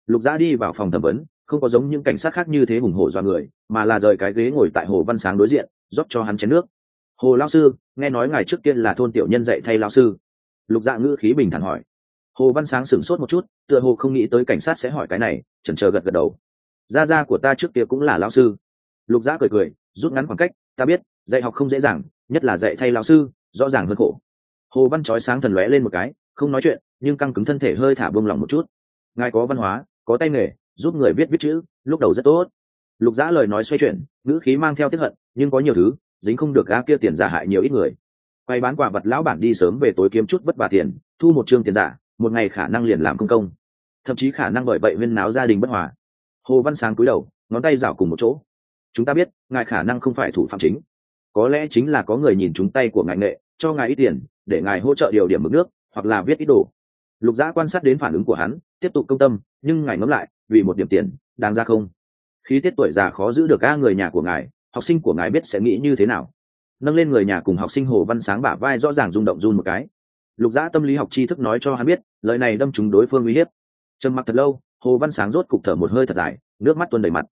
Speaker 1: Lục Dã đi vào phòng thẩm vấn, không có giống những cảnh sát khác như thế hùng hổ do người, mà là rời cái ghế ngồi tại Hồ Văn Sáng đối diện, rót cho hắn chén nước. Hồ lão sư, nghe nói ngài trước kia là thôn tiểu nhân dạy thay lão sư. Lục Dạ ngữ khí bình thản hỏi. Hồ Văn Sáng sửng sốt một chút, tựa hồ không nghĩ tới cảnh sát sẽ hỏi cái này, chần chờ gật gật đầu. Gia gia của ta trước kia cũng là lão sư. Lục Dạ cười cười, rút ngắn khoảng cách, ta biết, dạy học không dễ dàng, nhất là dạy thay lão sư, rõ ràng hơn khổ. Hồ Văn chói sáng thần lóe lên một cái, không nói chuyện, nhưng căng cứng thân thể hơi thả buông lỏng một chút. Ngài có văn hóa, có tay nghề, giúp người viết chữ, lúc đầu rất tốt. Lục Dã lời nói xoay chuyển, ngữ khí mang theo tiếc hận, nhưng có nhiều thứ, dính không được gã kia tiền giả hại nhiều ít người. Quay bán quả vật lão bản đi sớm về tối kiếm chút vất vả tiền, thu một trương tiền giả, một ngày khả năng liền làm công công, thậm chí khả năng bởi vậy huyên náo gia đình bất hòa. Hồ Văn Sáng cúi đầu, ngón tay rảo cùng một chỗ. Chúng ta biết, ngài khả năng không phải thủ phạm chính, có lẽ chính là có người nhìn trúng tay của ngài nghệ, cho ngài ít tiền, để ngài hỗ trợ điều điểm mực nước, hoặc là viết ít đồ. Lục Dã quan sát đến phản ứng của hắn, tiếp tục công tâm, nhưng ngài ngẫm lại, vì một điểm tiền, đáng ra không? Khí tiết tuổi già khó giữ được a, người nhà của ngài, học sinh của ngài biết sẽ nghĩ như thế nào? Nâng lên người nhà cùng học sinh, Hồ Văn Sáng bả vai rõ ràng rung động run một cái. Lục Dã tâm lý học tri thức nói cho hắn biết, lời này đâm trúng đối phương uy hiếp. Trầm mặc thật lâu, Hồ Văn Sáng rốt cục thở một hơi thật dài, nước mắt tuôn đầy mặt.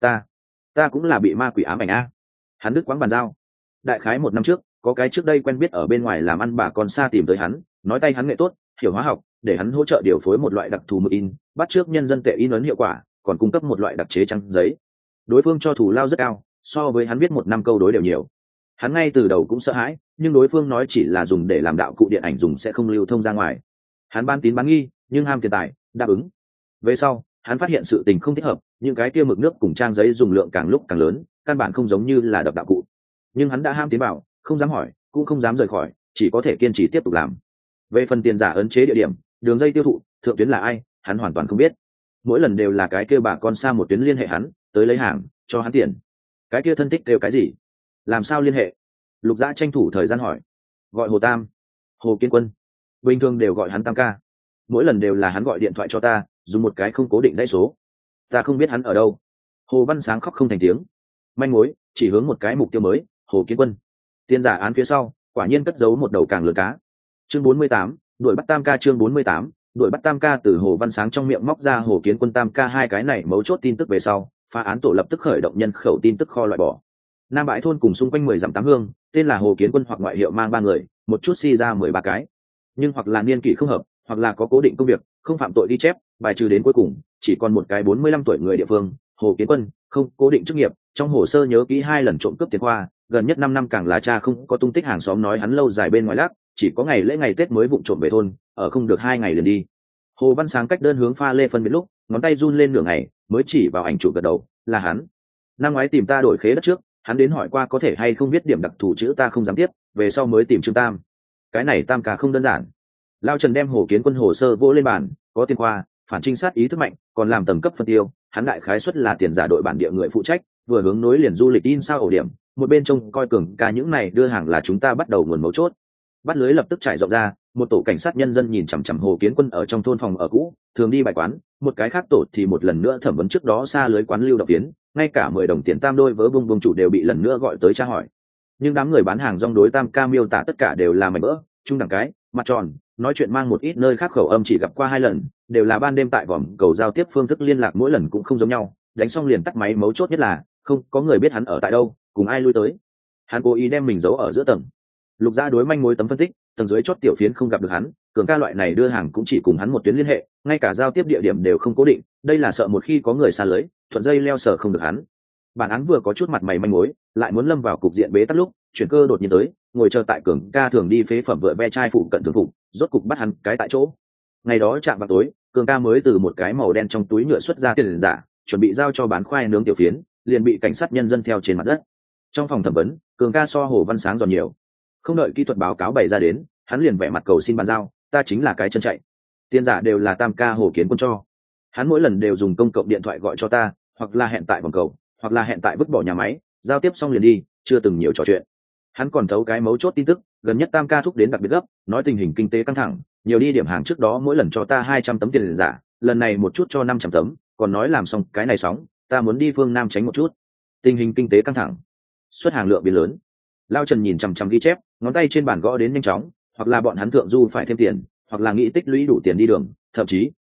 Speaker 1: Ta cũng là bị ma quỷ ám ảnh a. Hắn đứt quãng bàn giao. Đại khái 1 năm trước, có cái trước đây quen biết ở bên ngoài làm ăn bà con xa tìm tới hắn, nói tay hắn nghệ tốt, hiểu hóa học, để hắn hỗ trợ điều phối một loại đặc thù mực in, bắt trước nhân dân tệ in ấn hiệu quả, còn cung cấp một loại đặc chế trang giấy. Đối phương cho thù lao rất cao, so với hắn viết 1 năm câu đối đều nhiều. Hắn ngay từ đầu cũng sợ hãi, nhưng đối phương nói chỉ là dùng để làm đạo cụ điện ảnh dùng, sẽ không lưu thông ra ngoài. Hắn ban tín bán nghi, nhưng ham tiền tài, đáp ứng. Về sau, hắn phát hiện sự tình không thích hợp, những cái kia mực nước cùng trang giấy dùng lượng càng lúc càng lớn, căn bản không giống như là đập đạo cụ. Nhưng hắn đã ham tiến bảo, không dám hỏi, cũng không dám rời khỏi, chỉ có thể kiên trì tiếp tục làm. Về phần tiền giả ấn chế địa điểm, đường dây tiêu thụ, thượng tuyến là ai, hắn hoàn toàn không biết. Mỗi lần đều là cái kia bà con xa một tuyến liên hệ hắn, tới lấy hàng, cho hắn tiền. Cái kia thân thích đều cái gì? Làm sao liên hệ? Lục Dã tranh thủ thời gian hỏi. Gọi Hồ Tam, Hồ Kiên Quân, bình thường đều gọi hắn Tam ca. Mỗi lần đều là hắn gọi điện thoại cho ta, dùng một cái không cố định dãy số. Ta không biết hắn ở đâu. Hồ Văn Sáng khóc không thành tiếng. Manh mối chỉ hướng một cái mục tiêu mới, Hồ Kiên Quân. Tiền giả án phía sau, quả nhiên cất giấu một đầu càng lớn cá. Chương 48, đuổi bắt Tam ca. Chương 48, đuổi bắt Tam ca. Từ Hồ Văn Sáng trong miệng móc ra Hồ Kiến Quân Tam ca hai cái này mấu chốt tin tức về sau, phá án tổ lập tức khởi động nhân khẩu tin tức kho loại bỏ. Nam Bãi thôn cùng xung quanh 10 dặm 8 hương, tên là Hồ Kiến Quân hoặc ngoại hiệu mang 3 người, một chút si ra 13 cái. Nhưng hoặc là niên kỷ không hợp, hoặc là có cố định công việc, không phạm tội ghi chép, bài trừ đến cuối cùng, chỉ còn một cái 45 tuổi người địa phương, Hồ Kiến Quân, không cố định chức nghiệp, trong hồ sơ nhớ kỹ 2 lần trộm cướp tiền khoa, gần nhất 5 năm càng là cha không có tung tích, hàng xóm nói hắn lâu dài bên ngoài lác, chỉ có ngày lễ ngày Tết mới vụng trộm về thôn, ở không được 2 ngày liền đi. Hồ Văn Sáng cách đơn hướng pha lê phân biệt lúc, ngón tay run lên nửa ngày, mới chỉ vào ảnh chụp gật đầu, là hắn. Năm ngoái tìm ta đổi khế đất trước, hắn đến hỏi qua có thể hay không viết điểm đặc thù chữ ta không dám tiếp, về sau mới tìm Trương Tam. Cái này Tam ca không đơn giản. Lao Trần đem Hồ Kiến Quân hồ sơ vỗ lên bàn, có tiền khoa, phản trinh sát ý thức mạnh, còn làm tầng cấp phân tiêu, hắn đại khái suất là tiền giả đội bản địa người phụ trách, vừa hướng nối liền du lịch in sao ổ điểm, một bên trông coi cường ca những này đưa hàng là chúng ta bắt đầu nguồn mấu chốt. Bắt lưới lập tức trải rộng ra, một tổ cảnh sát nhân dân nhìn chằm chằm Hồ Kiến Quân ở trong thôn phòng ở cũ, thường đi bài quán, một cái khác tổ thì một lần nữa thẩm vấn trước đó xa lưới quán lưu động tiến, ngay cả 10 đồng tiền tam đôi vớ bung chủ đều bị lần nữa gọi tới tra hỏi. Nhưng đám người bán hàng rong đối Tam ca miêu tả tất cả đều là mảnh vỡ, trung đẳng cái, mặt tròn, nói chuyện mang một ít nơi khác khẩu âm chỉ gặp qua 2 lần, đều là ban đêm tại vòng cầu giao tiếp, phương thức liên lạc mỗi lần cũng không giống nhau, đánh xong liền tắt máy, mấu chốt nhất là không có người biết hắn ở tại đâu, cùng ai lui tới. Hắn cố ý đem mình giấu ở giữa tầng. Lục Gia đối manh mối tấm phân tích, tầng dưới chót tiểu phiến không gặp được hắn, cường ca loại này đưa hàng cũng chỉ cùng hắn một tuyến liên hệ, ngay cả giao tiếp địa điểm đều không cố định, đây là sợ một khi có người xa lưới, thuận dây leo sở không được hắn. Bản án vừa có chút mặt mày manh mối, lại muốn lâm vào cục diện bế tắc lúc, chuyển cơ đột nhiên tới, ngồi chờ tại cường ca thường đi phế phẩm vựa ve chai phụ cận thường phục, rốt cục bắt hắn cái tại chỗ. Ngày đó chạm vào tối, cường ca mới từ một cái màu đen trong túi nhựa xuất ra tiền giả, chuẩn bị giao cho bán khoai nướng tiểu phiến, liền bị cảnh sát nhân dân theo trên mặt đất. Trong phòng thẩm vấn, cường ca so Hồ Văn Sáng giòn nhiều. Không đợi kỹ thuật báo cáo bày ra đến, hắn liền vẻ mặt cầu xin bàn giao, ta chính là cái chân chạy. Tiền giả đều là Tam ca Hồ Kiến Quân cho. Hắn mỗi lần đều dùng công cộng điện thoại gọi cho ta, hoặc là hẹn tại vòng cầu, hoặc là hẹn tại vứt bỏ nhà máy, giao tiếp xong liền đi, chưa từng nhiều trò chuyện. Hắn còn thấu cái mấu chốt tin tức, gần nhất Tam ca thúc đến đặc biệt gấp, nói tình hình kinh tế căng thẳng, nhiều đi điểm hàng trước đó mỗi lần cho ta 200 tấm tiền giả, lần này một chút cho 500 tấm, còn nói làm xong cái này sóng, ta muốn đi phương Nam tránh một chút. Tình hình kinh tế căng thẳng, xuất hàng lượng biến lớn. Lao Trần nhìn chằm chằm ghi chép, ngón tay trên bàn gõ đến nhanh chóng, hoặc là bọn hắn thượng du phải thêm tiền, hoặc là nghĩ tích lũy đủ tiền đi đường, thậm chí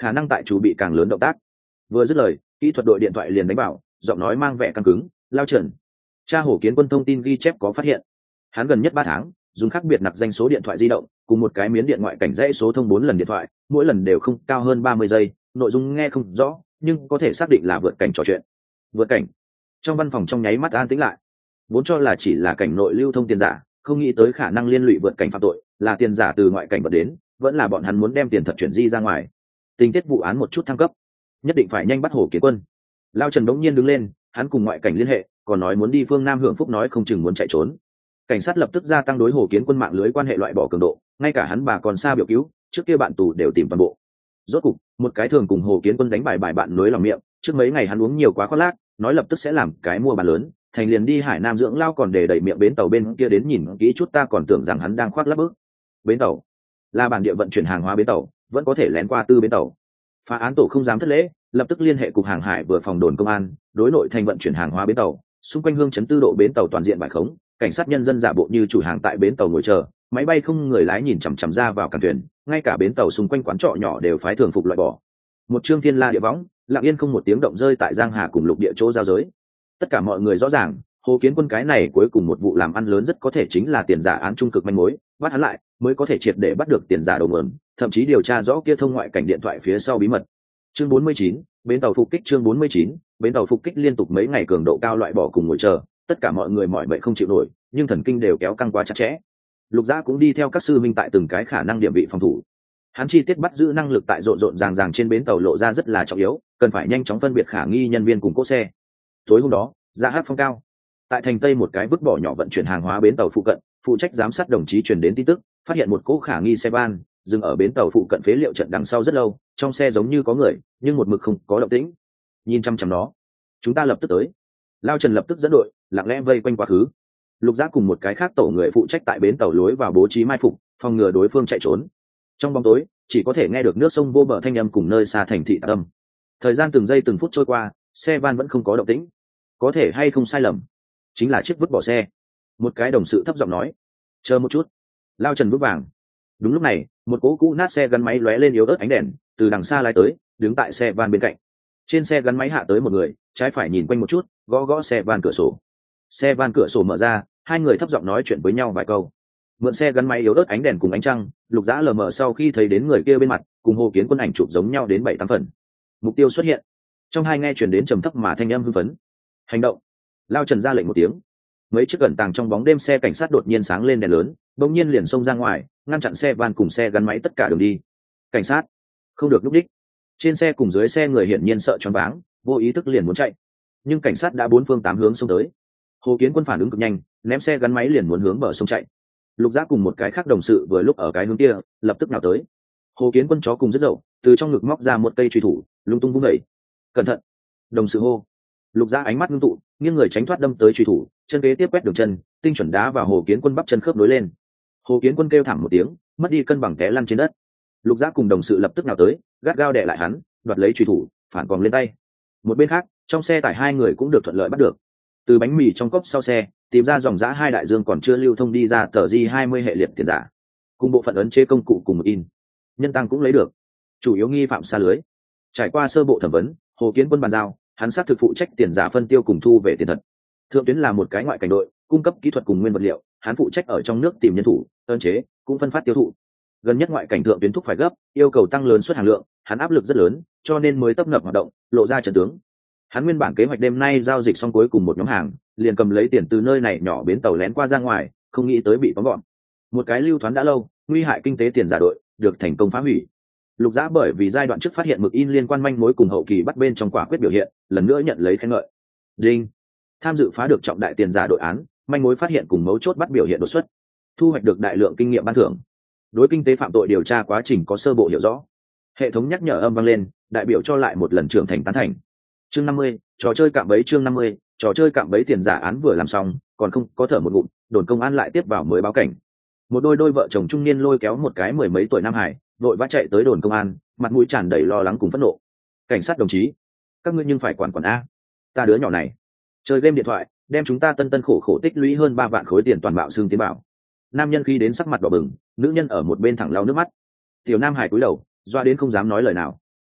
Speaker 1: khả năng tại chủ bị càng lớn động tác. Vừa dứt lời, kỹ thuật đội điện thoại liền đánh bảo, giọng nói mang vẻ căng cứng, Lao Trần, cha Hồ Kiến Quân thông tin ghi chép có phát hiện, hắn gần nhất 3 tháng dùng khác biệt nạp danh số điện thoại di động cùng một cái miến điện ngoại cảnh dãy số thông 4 lần điện thoại, mỗi lần đều không cao hơn 30 giây, nội dung nghe không rõ nhưng có thể xác định là vượt cảnh trò chuyện. Vượt cảnh. Trong văn phòng trong nháy mắt an tĩnh lại. Vốn cho là chỉ là cảnh nội lưu thông tiền giả, không nghĩ tới khả năng liên lụy vượt cảnh phạm tội, là tiền giả từ ngoại cảnh vật đến, vẫn là bọn hắn muốn đem tiền thật chuyển di ra ngoài. Tình tiết vụ án một chút thăng cấp, nhất định phải nhanh bắt Hồ Kiến Quân. Lao Trần đống nhiên đứng lên, hắn cùng ngoại cảnh liên hệ, còn nói muốn đi phương Nam hưởng phúc, nói không chừng muốn chạy trốn. Cảnh sát lập tức gia tăng đối Hồ Kiến Quân mạng lưới quan hệ loại bỏ cường độ, ngay cả hắn bà còn xa biểu cứu, trước kia bạn tù đều tìm toàn bộ. Rốt cục, một cái thường cùng Hồ Kiến Quân đánh bài bạn nối lòng miệng, trước mấy ngày hắn uống nhiều quá khoác lác, nói lập tức sẽ làm cái mua bán lớn, thành liền đi Hải Nam dưỡng lao, còn để đẩy miệng bến tàu bên kia đến nhìn kỹ chút, ta còn tưởng rằng hắn đang khoác lác bước. Bến tàu là bản địa vận chuyển hàng hóa bến tàu, vẫn có thể lén qua tư bến tàu. Phá án tổ không dám thất lễ, lập tức liên hệ cục hàng hải vừa phòng đồn công an, đối nội thành vận chuyển hàng hóa bến tàu, xung quanh hương chấn tư độ bến tàu toàn diện bài khống, cảnh sát nhân dân giả bộ như chủ hàng tại bến tàu ngồi chờ, máy bay không người lái nhìn chằm chằm ra vào cảng thuyền, ngay cả bến tàu xung quanh quán trọ nhỏ đều phái thường phục loại bỏ. Một chương thiên la địa võng, lặng yên không một tiếng động rơi tại giang hà cùng lục địa chỗ giao giới. Tất cả mọi người rõ ràng, Hồ Kiến Quân cái này cuối cùng một vụ làm ăn lớn rất có thể chính là tiền giả án trung cực manh mối, bắt hắn lại mới có thể triệt để bắt được tiền giả đầu nguồn, thậm chí điều tra rõ kia thông ngoại cảnh điện thoại phía sau bí mật. Chương 49, bến tàu phục kích. Chương 49, bến tàu phục kích liên tục mấy ngày cường độ cao loại bỏ cùng ngồi chờ, tất cả mọi người mỏi mệt không chịu nổi, nhưng thần kinh đều kéo căng quá chặt chẽ. Lục Giã cũng đi theo các sư minh tại từng cái khả năng điểm vị phòng thủ. Hắn chi tiết bắt giữ năng lực tại rộn rộn ràng ràng trên bến tàu lộ ra rất là trọng yếu, cần phải nhanh chóng phân biệt khả nghi nhân viên cùng cỗ xe. Tối hôm đó, Giã hát phong cao. Tại thành Tây một cái vứt bỏ nhỏ vận chuyển hàng hóa bến tàu phụ cận, phụ trách giám sát đồng chí truyền đến tin tức, phát hiện một cỗ khả nghi xe van dừng ở bến tàu phụ cận phế liệu trận đằng sau rất lâu, trong xe giống như có người, nhưng một mực không có động tĩnh. Nhìn chăm chăm nó, chúng ta lập tức tới. Lao Trần lập tức dẫn đội, lặng lẽ vây quanh quá khứ. Lục Giác cùng một cái khác tổ người phụ trách tại bến tàu lối vào bố trí mai phục, phòng ngừa đối phương chạy trốn. Trong bóng tối, chỉ có thể nghe được nước sông vô bờ thanh âm cùng nơi xa thành thị tạc âm. Thời gian từng giây từng phút trôi qua, xe van vẫn không có động tĩnh. Có thể hay không sai lầm, chính là chiếc vứt bỏ xe. Một cái đồng sự thấp giọng nói. Chờ một chút. Lao Trần bước vàng. Đúng lúc này, một cỗ cũ nát xe gắn máy lóe lên yếu ớt ánh đèn, từ đằng xa lái tới, đứng tại xe van bên cạnh. Trên xe gắn máy hạ tới một người, trái phải nhìn quanh một chút, gõ gõ xe van cửa sổ. Xe van cửa sổ mở ra, hai người thấp giọng nói chuyện với nhau vài câu. Mượn xe gắn máy yếu ớt ánh đèn cùng ánh trăng, Lục Giã lờ mờ sau khi thấy đến người kia bên mặt, cùng Hồ Kiến Quân ảnh chụp giống nhau đến 7-8 phần. Mục tiêu xuất hiện. Trong hai nghe truyền đến trầm thấp mà thanh âm hưng phấn. Hành động. Lao Trần ra lệnh một tiếng. Mấy chiếc ẩn tàng trong bóng đêm xe cảnh sát đột nhiên sáng lên đèn lớn, bỗng nhiên liền xông ra ngoài, ngăn chặn xe van cùng xe gắn máy tất cả đường đi. Cảnh sát không được núp đích. Trên xe cùng dưới xe người hiển nhiên sợ choáng váng, vô ý thức liền muốn chạy, nhưng cảnh sát đã 4 phương 8 hướng xông tới. Hồ Kiến Quân phản ứng cực nhanh, ném xe gắn máy liền muốn hướng bờ sông chạy. Lục Giác cùng một cái khác đồng sự vừa lúc ở cái hướng kia, lập tức nào tới. Hồ Kiến Quân chó cùng rất dậu, từ trong ngực móc ra một cây truy thủ, lung tung vung đẩy. Cẩn thận! Đồng sự hô. Lục Giác ánh mắt ngưng tụ, nghiêng người tránh thoát đâm tới truy thủ, chân kế tiếp quét đường chân, tinh chuẩn đá vào Hồ Kiến Quân bắp chân khớp nối lên. Hồ Kiến Quân kêu thảm một tiếng, mất đi cân bằng té lăn trên đất. Lục Giác cùng đồng sự lập tức nào tới, gắt gao đè lại hắn, đoạt lấy truy thủ, phản quòng lên tay. Một bên khác, trong xe tải hai người cũng được thuận lợi bắt được. Từ bánh mì trong cốc sau xe, tìm ra dòng giã 2 đại dương còn chưa lưu thông đi ra tờ J20 hệ liệt tiền giả, cùng bộ phận ấn chế công cụ cùng một in. Nhân tăng cũng lấy được. Chủ yếu nghi phạm xa lưới. Trải qua sơ bộ thẩm vấn, Hồ Kiến Quân bàn giao, hắn xác thực phụ trách tiền giả phân tiêu cùng thu về tiền thật. Thượng tuyến là một cái ngoại cảnh đội, cung cấp kỹ thuật cùng nguyên vật liệu, hắn phụ trách ở trong nước tìm nhân thủ, ấn chế, cũng phân phát tiêu thụ. Gần nhất ngoại cảnh thượng tuyến thúc phải gấp, yêu cầu tăng lớn suất hàng lượng, hắn áp lực rất lớn, cho nên mới tấp nập hoạt động, lộ ra trận tướng. Hắn nguyên bản kế hoạch đêm nay giao dịch xong cuối cùng một nhóm hàng, liền cầm lấy tiền từ nơi này nhỏ bến tàu lén qua ra ngoài, không nghĩ tới bị tóm gọn. Một cái lưu thoán đã lâu, nguy hại kinh tế tiền giả đội, được thành công phá hủy. Lục Giã bởi vì giai đoạn trước phát hiện mực in liên quan manh mối cùng hậu kỳ bắt bên trong quả quyết biểu hiện, lần nữa nhận lấy khen ngợi. Đinh. Tham dự phá được trọng đại tiền giả đội án, manh mối phát hiện cùng mấu chốt bắt biểu hiện đột xuất, thu hoạch được đại lượng kinh nghiệm ban thưởng. Đối kinh tế phạm tội điều tra quá trình có sơ bộ hiểu rõ. Hệ thống nhắc nhở âm vang lên, đại biểu cho lại một lần trưởng thành tán thành. Chương 50, trò chơi cạm bẫy. Chương 50, trò chơi cạm bẫy tiền giả án vừa làm xong, còn không có thở một ngụm, đồn công an lại tiếp vào mới báo cảnh. Một đôi vợ chồng trung niên lôi kéo một cái 10 mấy tuổi nam hải, vội vã chạy tới đồn công an, mặt mũi tràn đầy lo lắng cùng phẫn nộ. Cảnh sát đồng chí, các ngươi nhưng phải quản a, ta đứa nhỏ này chơi game điện thoại, đem chúng ta tân khổ khổ tích lũy hơn 3 vạn khối tiền toàn bạo xương tiến bảo. Nam nhân khi đến sắc mặt đỏ bừng, nữ nhân ở một bên thẳng lau nước mắt. Tiểu nam hải cúi đầu, doa đến không dám nói lời nào.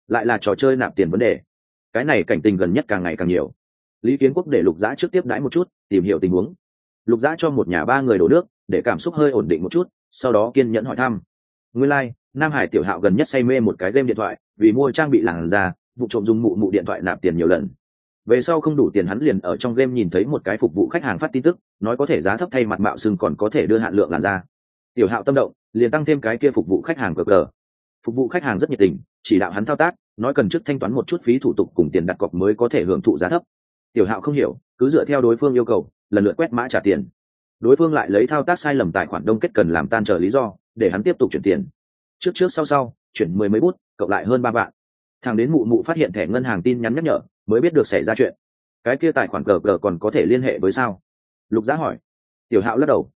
Speaker 1: lại là trò chơi nạp tiền vấn đề. Cái này cảnh tình gần nhất càng ngày càng nhiều. Lý Kiến Quốc để Lục Dã trước tiếp đãi một chút, tìm hiểu tình huống. Lục Dã cho một nhà ba người đổ nước, để cảm xúc hơi ổn định một chút, sau đó kiên nhẫn hỏi thăm. Nguyên lai, Nam Hải tiểu Hạo gần nhất say mê một cái game điện thoại, vì mua trang bị làng ra, vụ trộm dùng mụ điện thoại nạp tiền nhiều lần. Về sau không đủ tiền hắn liền ở trong game nhìn thấy một cái phục vụ khách hàng phát tin tức, nói có thể giá thấp thay mặt mạo xưng còn có thể đưa hạn lượng làn ra. Tiểu Hạo tâm động, liền tăng thêm cái kia phục vụ khách hàng cờ. Phục vụ khách hàng rất nhiệt tình, chỉ đạo hắn thao tác, nói cần trước thanh toán một chút phí thủ tục cùng tiền đặt cọc mới có thể hưởng thụ giá thấp. Tiểu Hạo không hiểu, cứ dựa theo đối phương yêu cầu, lần lượt quét mã trả tiền. Đối phương lại lấy thao tác sai lầm tài khoản đông kết cần làm tan trở lý do, để hắn tiếp tục chuyển tiền. Trước sau chuyển 10 mấy bút, cộng lại hơn 3 vạn. Thằng đến mụ phát hiện thẻ ngân hàng tin nhắn nhắc nhở, mới biết được xảy ra chuyện. Cái kia tài khoản cờ còn có thể liên hệ với sao? Lục Giá hỏi. Tiểu Hạo lắc đầu,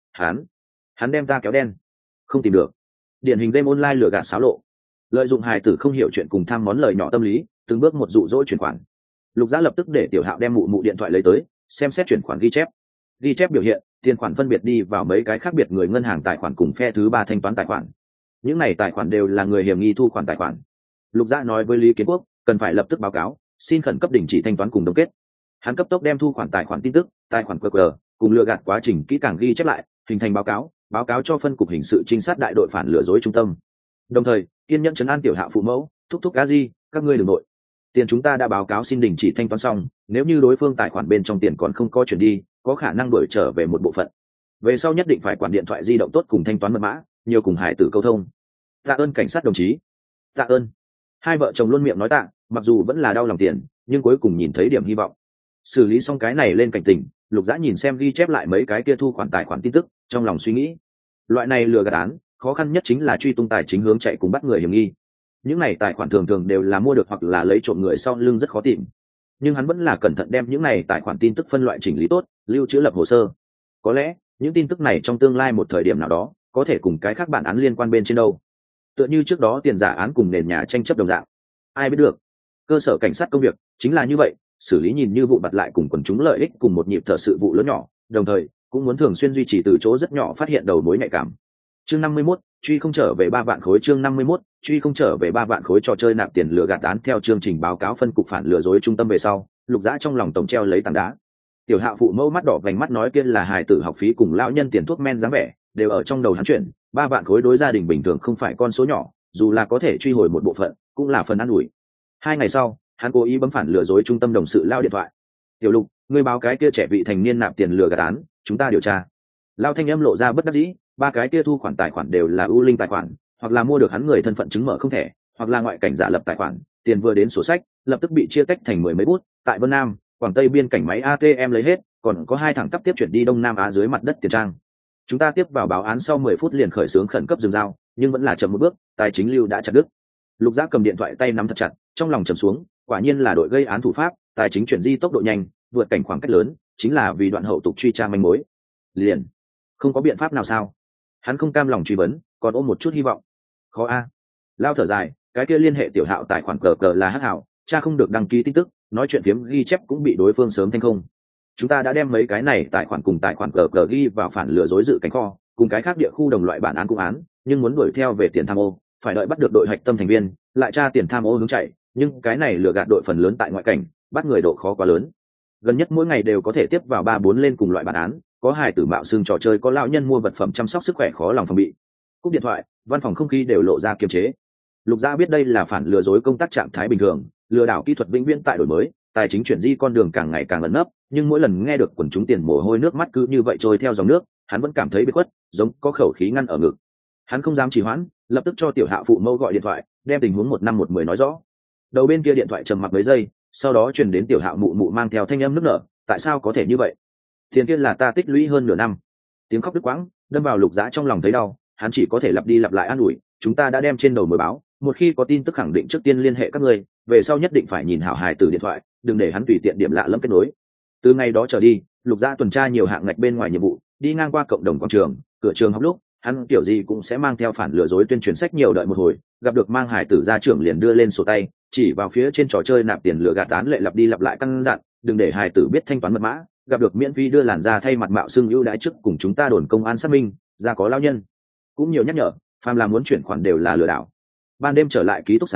Speaker 1: hắn đem ta kéo đen, không tìm được. Điển hình game online lừa gạt xáo lộ, lợi dụng hài tử không hiểu chuyện cùng tham món lời nhỏ tâm lý, từng bước một dụ dỗ chuyển khoản. Lục Giá lập tức để Tiểu Hạo đem mụ điện thoại lấy tới, xem xét chuyển khoản ghi chép biểu hiện tiền khoản phân biệt đi vào mấy cái khác biệt người ngân hàng tài khoản cùng phe thứ ba thanh toán tài khoản. Những này tài khoản đều là người hiểm nghi thu khoản tài khoản. Lục Giá nói với Lý Kiến Quốc cần phải lập tức báo cáo, xin khẩn cấp đình chỉ thanh toán cùng đông kết. Hắn cấp tốc đem thu khoản tài khoản tin tức, tài khoản QR cùng lừa gạt quá trình kỹ càng ghi chép lại, hình thành báo cáo cho phân cục hình sự trinh sát đại đội phản lừa dối trung tâm. Đồng thời kiên nhẫn trấn an Tiểu Hạo phụ mẫu, thúc Gazi, các ngươi đừng nội. Tiền chúng ta đã báo cáo xin đình chỉ thanh toán xong, nếu như đối phương tài khoản bên trong tiền còn không có chuyển đi, có khả năng đổi trở về một bộ phận. Về sau nhất định phải quản điện thoại di động tốt cùng thanh toán mật mã, nhiều cùng hải tử câu thông. Tạ ơn cảnh sát đồng chí. Tạ ơn. Hai vợ chồng luôn miệng nói tạ, mặc dù vẫn là đau lòng tiền, nhưng cuối cùng nhìn thấy điểm hy vọng. Xử lý xong cái này lên cảnh tỉnh, Lục Dã nhìn xem ghi chép lại mấy cái kia thu khoản tài khoản tin tức, trong lòng suy nghĩ, loại này lừa gạt án, khó khăn nhất chính là truy tung tài chính hướng chạy cùng bắt người hiểm nghi. Những này tài khoản thường đều là mua được hoặc là lấy trộm người sau lưng rất khó tìm, nhưng hắn vẫn là cẩn thận đem những này tài khoản tin tức phân loại chỉnh lý tốt, lưu trữ lập hồ sơ. Có lẽ những tin tức này trong tương lai một thời điểm nào đó có thể cùng cái khác bản án liên quan bên trên đâu, tựa như trước đó tiền giả án cùng nền nhà tranh chấp đồng dạng, ai biết được. Cơ sở cảnh sát công việc chính là như vậy, xử lý nhìn như vụ bặt lại cùng quần chúng lợi ích cùng một nhịp thở sự vụ lớn nhỏ, đồng thời cũng muốn thường xuyên duy trì từ chỗ rất nhỏ phát hiện đầu mối nhạy cảm. Chương 51, truy không trở về 3 vạn khối. Chương 51, truy không trở về 3 vạn khối. Trò chơi nạp tiền lừa gạt án theo chương trình báo cáo phân cục phản lừa dối trung tâm về sau, Lục Dã trong lòng tổng treo lấy tảng đá. Tiểu Hạo phụ mẫu mắt đỏ vành mắt nói kia là hài tử học phí cùng lão nhân tiền thuốc men dáng vẻ, đều ở trong đầu hắn chuyển. 3 vạn khối đối gia đình bình thường không phải con số nhỏ, dù là có thể truy hồi một bộ phận, cũng là phần ăn ủi. 2 ngày sau, hắn cố ý bấm phản lừa dối trung tâm đồng sự lao điện thoại. Tiểu Lục, ngươi báo cái kia trẻ vị thành niên nạp tiền lừa gạt án, chúng ta điều tra. Lao thanh âm lộ ra bất đắc dĩ, 3 cái kia thu khoản tài khoản đều là ưu linh tài khoản, hoặc là mua được hắn người thân phận chứng mở không thể, hoặc là ngoại cảnh giả lập tài khoản, tiền vừa đến sổ sách lập tức bị chia tách thành 10 mấy bút, tại Vân Nam, Quảng Tây biên cảnh máy ATM lấy hết, còn có 2 thằng tắp tiếp chuyển đi Đông Nam Á dưới mặt đất tiền trang. Chúng ta tiếp vào báo án sau 10 phút liền khởi xướng khẩn cấp dừng giao, nhưng vẫn là chậm một bước, tài chính lưu đã chặt đứt. Lục Dã cầm điện thoại tay nắm thật chặt, trong lòng trầm xuống, quả nhiên là đội gây án thủ pháp, tài chính chuyển di tốc độ nhanh, vượt cảnh khoảng cách lớn, chính là vì đoạn hậu tục truy tra manh mối. Liền, không có biện pháp nào sao? Hắn không cam lòng truy vấn, còn ôm một chút hy vọng. Khó a. Lao thở dài, cái kia liên hệ Tiểu Hạo tài khoản cờ là hắc hảo, cha không được đăng ký tin tức, nói chuyện phiếm ghi chép cũng bị đối phương sớm thanh không. Chúng ta đã đem mấy cái này tài khoản cùng tài khoản cờ ghi vào phản lừa dối dự cảnh kho, cùng cái khác địa khu đồng loại bản án cũng án, nhưng muốn đuổi theo về tiền tham ô, phải đợi bắt được đội hạch tâm thành viên, lại tra tiền tham ô hướng chạy, nhưng cái này lừa gạt đội phần lớn tại ngoại cảnh, bắt người độ khó quá lớn. Gần nhất mỗi ngày đều có thể tiếp vào 3-4 lên cùng loại bản án, có hài tử mạo xương trò chơi, có lão nhân mua vật phẩm chăm sóc sức khỏe khó lòng phòng bị. Cúp điện thoại, văn phòng không khí đều lộ ra kiềm chế. Lục Dã biết đây là phản lừa dối công tác trạng thái bình thường, lừa đảo kỹ thuật vĩnh viễn tại đổi mới, tài chính chuyển di con đường càng ngày càng ẩn nấp, nhưng mỗi lần nghe được quần chúng tiền mồ hôi nước mắt cứ như vậy trôi theo dòng nước, hắn vẫn cảm thấy bị khuất, giống có khẩu khí ngăn ở ngực. Hắn không dám trì hoãn, lập tức cho Tiểu Hạo phụ mẫu gọi điện thoại, đem tình huống 1-5-1-10 nói rõ. Đầu bên kia điện thoại trầm mặc mấy giây, sau đó truyền đến Tiểu Hạo mụ mang theo thanh âm nức nở, tại sao có thể như vậy? Tiền kia là ta tích lũy hơn nửa năm. Tiếng khóc đứt quãng đâm vào Lục Dã trong lòng thấy đau, hắn chỉ có thể lặp đi lặp lại an ủi, chúng ta đã đem trên đầu mới báo, một khi có tin tức khẳng định trước tiên liên hệ các ngươi, về sau nhất định phải nhìn hảo hài từ điện thoại, đừng để hắn tùy tiện điểm lạ lẫm kết nối. Từ ngày đó trở đi, Lục Dã tuần tra nhiều hạng ngạch bên ngoài nhiệm vụ, đi ngang qua cộng đồng quảng trường, cửa trường học lúc, hắn kiểu gì cũng sẽ mang theo phản lừa dối tuyên truyền sách nhiều đợi một hồi, gặp được mang hài tử gia trưởng liền đưa lên sổ tay, chỉ vào phía trên trò chơi nạp tiền lừa gạt án lệ lặp đi lặp lại căn dặn, đừng để hài tử biết thanh toán mật mã, gặp được miễn phí đưa làn da thay mặt mạo xưng ưu đãi trước cùng chúng ta đồn công an xác minh, ra có lao nhân. Cũng nhiều nhắc nhở, phàm là muốn chuyển khoản đều là lừa đảo. Ban đêm trở lại ký túc xá,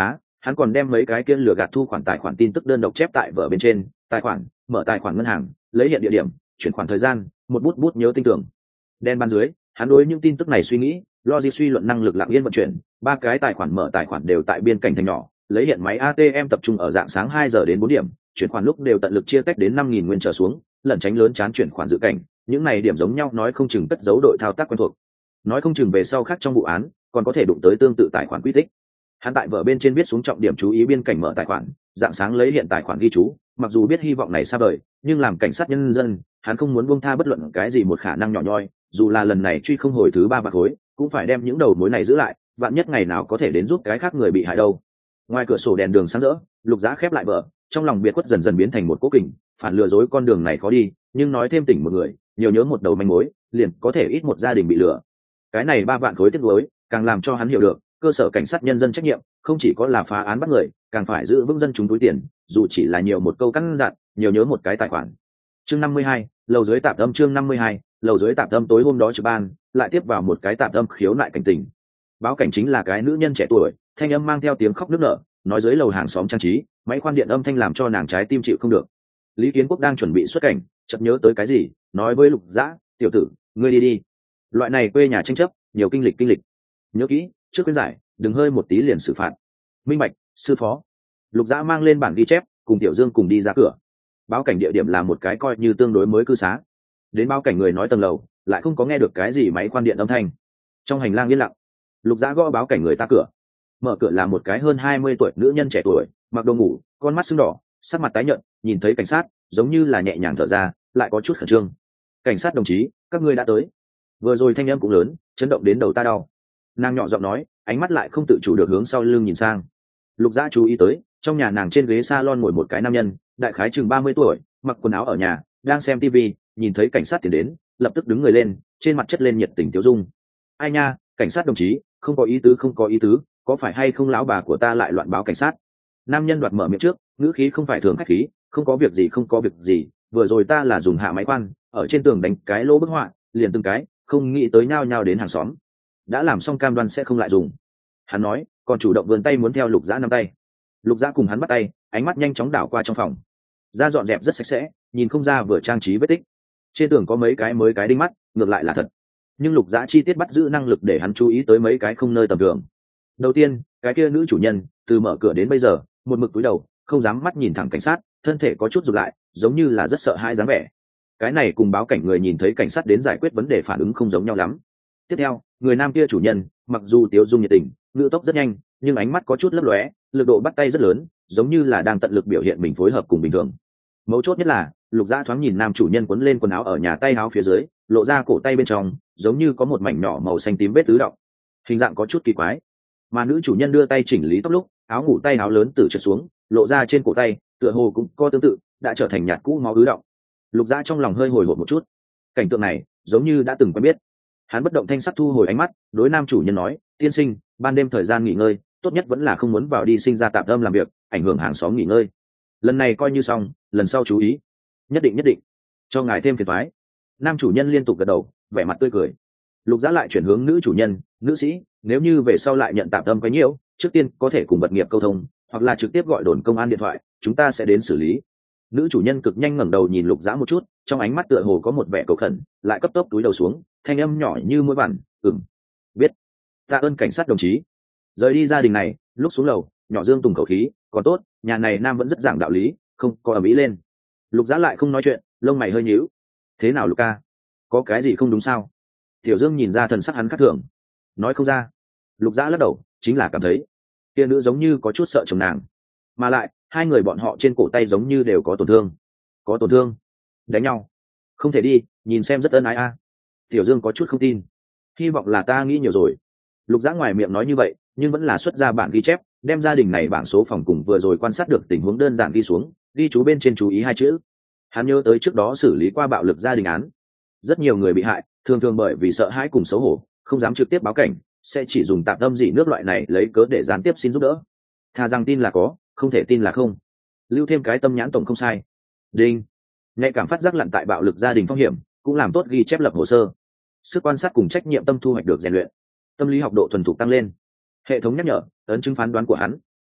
Speaker 1: hắn còn đem mấy cái kia lừa gạt thu khoản tài khoản tin tức đơn độc chép tại vở bên trên, tài khoản, mở tài khoản ngân hàng, lấy hiện địa điểm, chuyển khoản thời gian, một bút bút nhớ tinh tưởng. Đen ban dưới, hắn đối những tin tức này suy nghĩ, logic suy luận năng lực lặng yên vận chuyển, ba cái tài khoản mở tài khoản đều tại biên cảnh thành nhỏ, lấy hiện máy ATM tập trung ở dạng sáng 2 giờ đến 4 điểm, chuyển khoản lúc đều tận lực chia tách đến 5.000 nguyên trở xuống, lẩn tránh lớn chán chuyển khoản dự cảnh, những này điểm giống nhau nói không chừng cất giấu đội thao tác quen thuộc. Nói không chừng về sau khác trong vụ án, còn có thể đụng tới tương tự tài khoản quy tích. Hắn tại vở bên trên viết xuống trọng điểm chú ý biên cảnh mở tài khoản, dạng sáng lấy hiện tài khoản ghi chú, mặc dù biết hy vọng này xa vời, nhưng làm cảnh sát nhân dân, hắn không muốn buông tha bất luận cái gì một khả năng nhỏ nhoi, dù là lần này truy không hồi thứ 3 vạn khối, cũng phải đem những đầu mối này giữ lại, vạn nhất ngày nào có thể đến giúp cái khác người bị hại đâu. Ngoài cửa sổ đèn đường sáng rỡ, Lục Dã khép lại vở, trong lòng biệt khuất dần dần biến thành một cố kình, phản lừa dối con đường này khó đi, nhưng nói thêm tỉnh một người, nhiều nhớ một đầu manh mối, liền có thể ít một gia đình bị lừa. Cái này 3 vạn khối tiếc nuối, càng làm cho hắn hiểu được, cơ sở cảnh sát nhân dân trách nhiệm, không chỉ có là phá án bắt người, càng phải giữ vững dân chúng túi tiền, dù chỉ là nhiều một câu căn dặn, nhiều nhớ một cái tài khoản. Chương 52, lầu dưới tạp âm chương 52, lầu dưới tạp âm tối hôm đó trực ban, lại tiếp vào một cái tạp âm khiếu nại cảnh tình. Báo cảnh chính là cái nữ nhân trẻ tuổi, thanh âm mang theo tiếng khóc nức nở, nói dưới lầu hàng xóm trang trí, máy khoan điện âm thanh làm cho nàng trái tim chịu không được. Lý Kiến Quốc đang chuẩn bị xuất cảnh, chợt nhớ tới cái gì, nói với Lục Dã, "Tiểu tử, ngươi đi đi. Loại này quê nhà tranh chấp, nhiều kinh lịch. Nhớ kỹ, trước khuyên giải, đừng hơi một tí liền xử phạt." Minh bạch, sư phó. Lục Dã mang lên bản ghi chép, cùng Tiểu Dương cùng đi ra cửa. Báo cảnh địa điểm là một cái coi như tương đối mới cư xá. Đến báo cảnh người nói tầng lầu, lại không có nghe được cái gì máy khoan điện âm thanh. Trong hành lang yên lặng, Lục Dã gõ báo cảnh người ta cửa. Mở cửa là một cái hơn 20 tuổi nữ nhân trẻ tuổi, mặc đồ ngủ, con mắt sưng đỏ, sắc mặt tái nhợt, nhìn thấy cảnh sát, giống như là nhẹ nhàng thở ra, lại có chút khẩn trương. "Cảnh sát đồng chí, các ngươi đã tới." Vừa rồi thanh âm cũng lớn, chấn động đến đầu ta đau. Nàng nhỏ giọng nói, ánh mắt lại không tự chủ được hướng sau lưng nhìn sang. Lục Dã chú ý tới, trong nhà nàng trên ghế salon ngồi một cái nam nhân, đại khái chừng 30 tuổi, mặc quần áo ở nhà, đang xem tivi, nhìn thấy cảnh sát tiến đến, lập tức đứng người lên, trên mặt chất lên nhiệt tình tiêu dung. "Ai nha, cảnh sát đồng chí, không có ý tứ, có phải hay không lão bà của ta lại loạn báo cảnh sát?" Nam nhân đoạt mở miệng trước, ngữ khí không phải thường khách khí, "Không có việc gì, vừa rồi ta là dùng hạ máy khoan, ở trên tường đánh cái lỗ bức họa, liền từng cái, không nghĩ tới nhao nhao đến hàng xóm. Đã làm xong cam đoan sẽ không lại dùng." Hắn nói, còn chủ động vươn tay muốn theo Lục Dã nắm tay. Lục Dã cùng hắn bắt tay, ánh mắt nhanh chóng đảo qua trong phòng. Da dọn dẹp rất sạch sẽ, nhìn không ra vừa trang trí vết tích. Trên tường có mấy cái mới cái đinh mắt, ngược lại là thật. Nhưng Lục Dã chi tiết bắt giữ năng lực để hắn chú ý tới mấy cái không nơi tầm thường. Đầu tiên, cái kia nữ chủ nhân, từ mở cửa đến bây giờ, một mực cúi đầu, không dám mắt nhìn thẳng cảnh sát, thân thể có chút rụt lại, giống như là rất sợ hãi dáng vẻ. Cái này cùng báo cảnh người nhìn thấy cảnh sát đến giải quyết vấn đề phản ứng không giống nhau lắm. Tiếp theo, người nam kia chủ nhân, mặc dù tiếu dung nhiệt tình, ngữ tốc rất nhanh, nhưng ánh mắt có chút lấp lóe, lực độ bắt tay rất lớn, giống như là đang tận lực biểu hiện mình phối hợp cùng bình thường. Mấu chốt nhất là, Lục Dã thoáng nhìn nam chủ nhân quấn lên quần áo ở nhà tay áo phía dưới, lộ ra cổ tay bên trong, giống như có một mảnh nhỏ màu xanh tím vết tứ động, hình dạng có chút kỳ quái. Mà nữ chủ nhân đưa tay chỉnh lý tóc lúc, áo ngủ tay áo lớn từ trượt xuống, lộ ra trên cổ tay, tựa hồ cũng có tương tự, đã trở thành nhạt cũ máu ứ động. Lục Dã trong lòng hơi hồi hộp một chút, cảnh tượng này giống như đã từng quen biết. Hắn bất động thanh sắc thu hồi ánh mắt, đối nam chủ nhân nói, "Tiên sinh, ban đêm thời gian nghỉ ngơi, tốt nhất vẫn là không muốn vào đi sinh ra tạm âm làm việc, ảnh hưởng hàng xóm nghỉ ngơi. Lần này coi như xong, lần sau chú ý." Nhất định, cho ngài thêm phiền toái." Nam chủ nhân liên tục gật đầu, vẻ mặt tươi cười. Lục Dã lại chuyển hướng nữ chủ nhân, "Nữ sĩ, nếu như về sau lại nhận tạm âm quấy nhiễu, trước tiên có thể cùng vật nghiệp câu thông, hoặc là trực tiếp gọi đồn công an điện thoại, chúng ta sẽ đến xử lý." Nữ chủ nhân cực nhanh ngẩng đầu nhìn Lục Dã một chút, trong ánh mắt tựa hồ có một vẻ cầu khẩn, lại cấp tốc túi đầu xuống, thanh âm nhỏ như muỗi vằn, biết. Tạ ơn cảnh sát đồng chí." Rời đi gia đình này, lúc xuống lầu, nhỏ Dương tùng khẩu khí, "Còn tốt, nhà này nam vẫn rất giảng đạo lý, không có ầm ĩ lên." Lục Dã lại không nói chuyện, lông mày hơi nhíu. "Thế nào Lục ca, có cái gì không đúng sao?" Tiểu Dương nhìn ra thần sắc hắn khác thường, nói không ra. Lục Dã lắc đầu, chính là cảm thấy kia nữ giống như có chút sợ chồng nàng, mà lại hai người bọn họ trên cổ tay giống như đều có tổn thương. Có tổn thương? Đánh nhau? Không thể đi, nhìn xem rất ân ái a. Tiểu Dương có chút không tin, hy vọng là ta nghĩ nhiều rồi. Lục Dã ngoài miệng nói như vậy, nhưng vẫn là xuất ra bản ghi chép, đem gia đình này bảng số phòng cùng vừa rồi quan sát được tình huống đơn giản ghi xuống, ghi chú bên trên chú ý 2 chữ. Hắn nhớ tới trước đó xử lý qua bạo lực gia đình án, rất nhiều người bị hại thường thường bởi vì sợ hãi cùng xấu hổ, không dám trực tiếp báo cảnh, sẽ chỉ dùng tạm âm dị nước loại này lấy cớ để gián tiếp xin giúp đỡ. Thà rằng tin là có, không thể tin là không. Lưu thêm cái tâm nhãn tổng không sai. Đinh. Nhạy cảm phát giác lặn tại bạo lực gia đình phong hiểm, cũng làm tốt ghi chép lập hồ sơ. Sức quan sát cùng trách nhiệm tâm thu hoạch được rèn luyện, tâm lý học độ thuần thục tăng lên. Hệ thống nhắc nhở, ấn chứng phán đoán của hắn.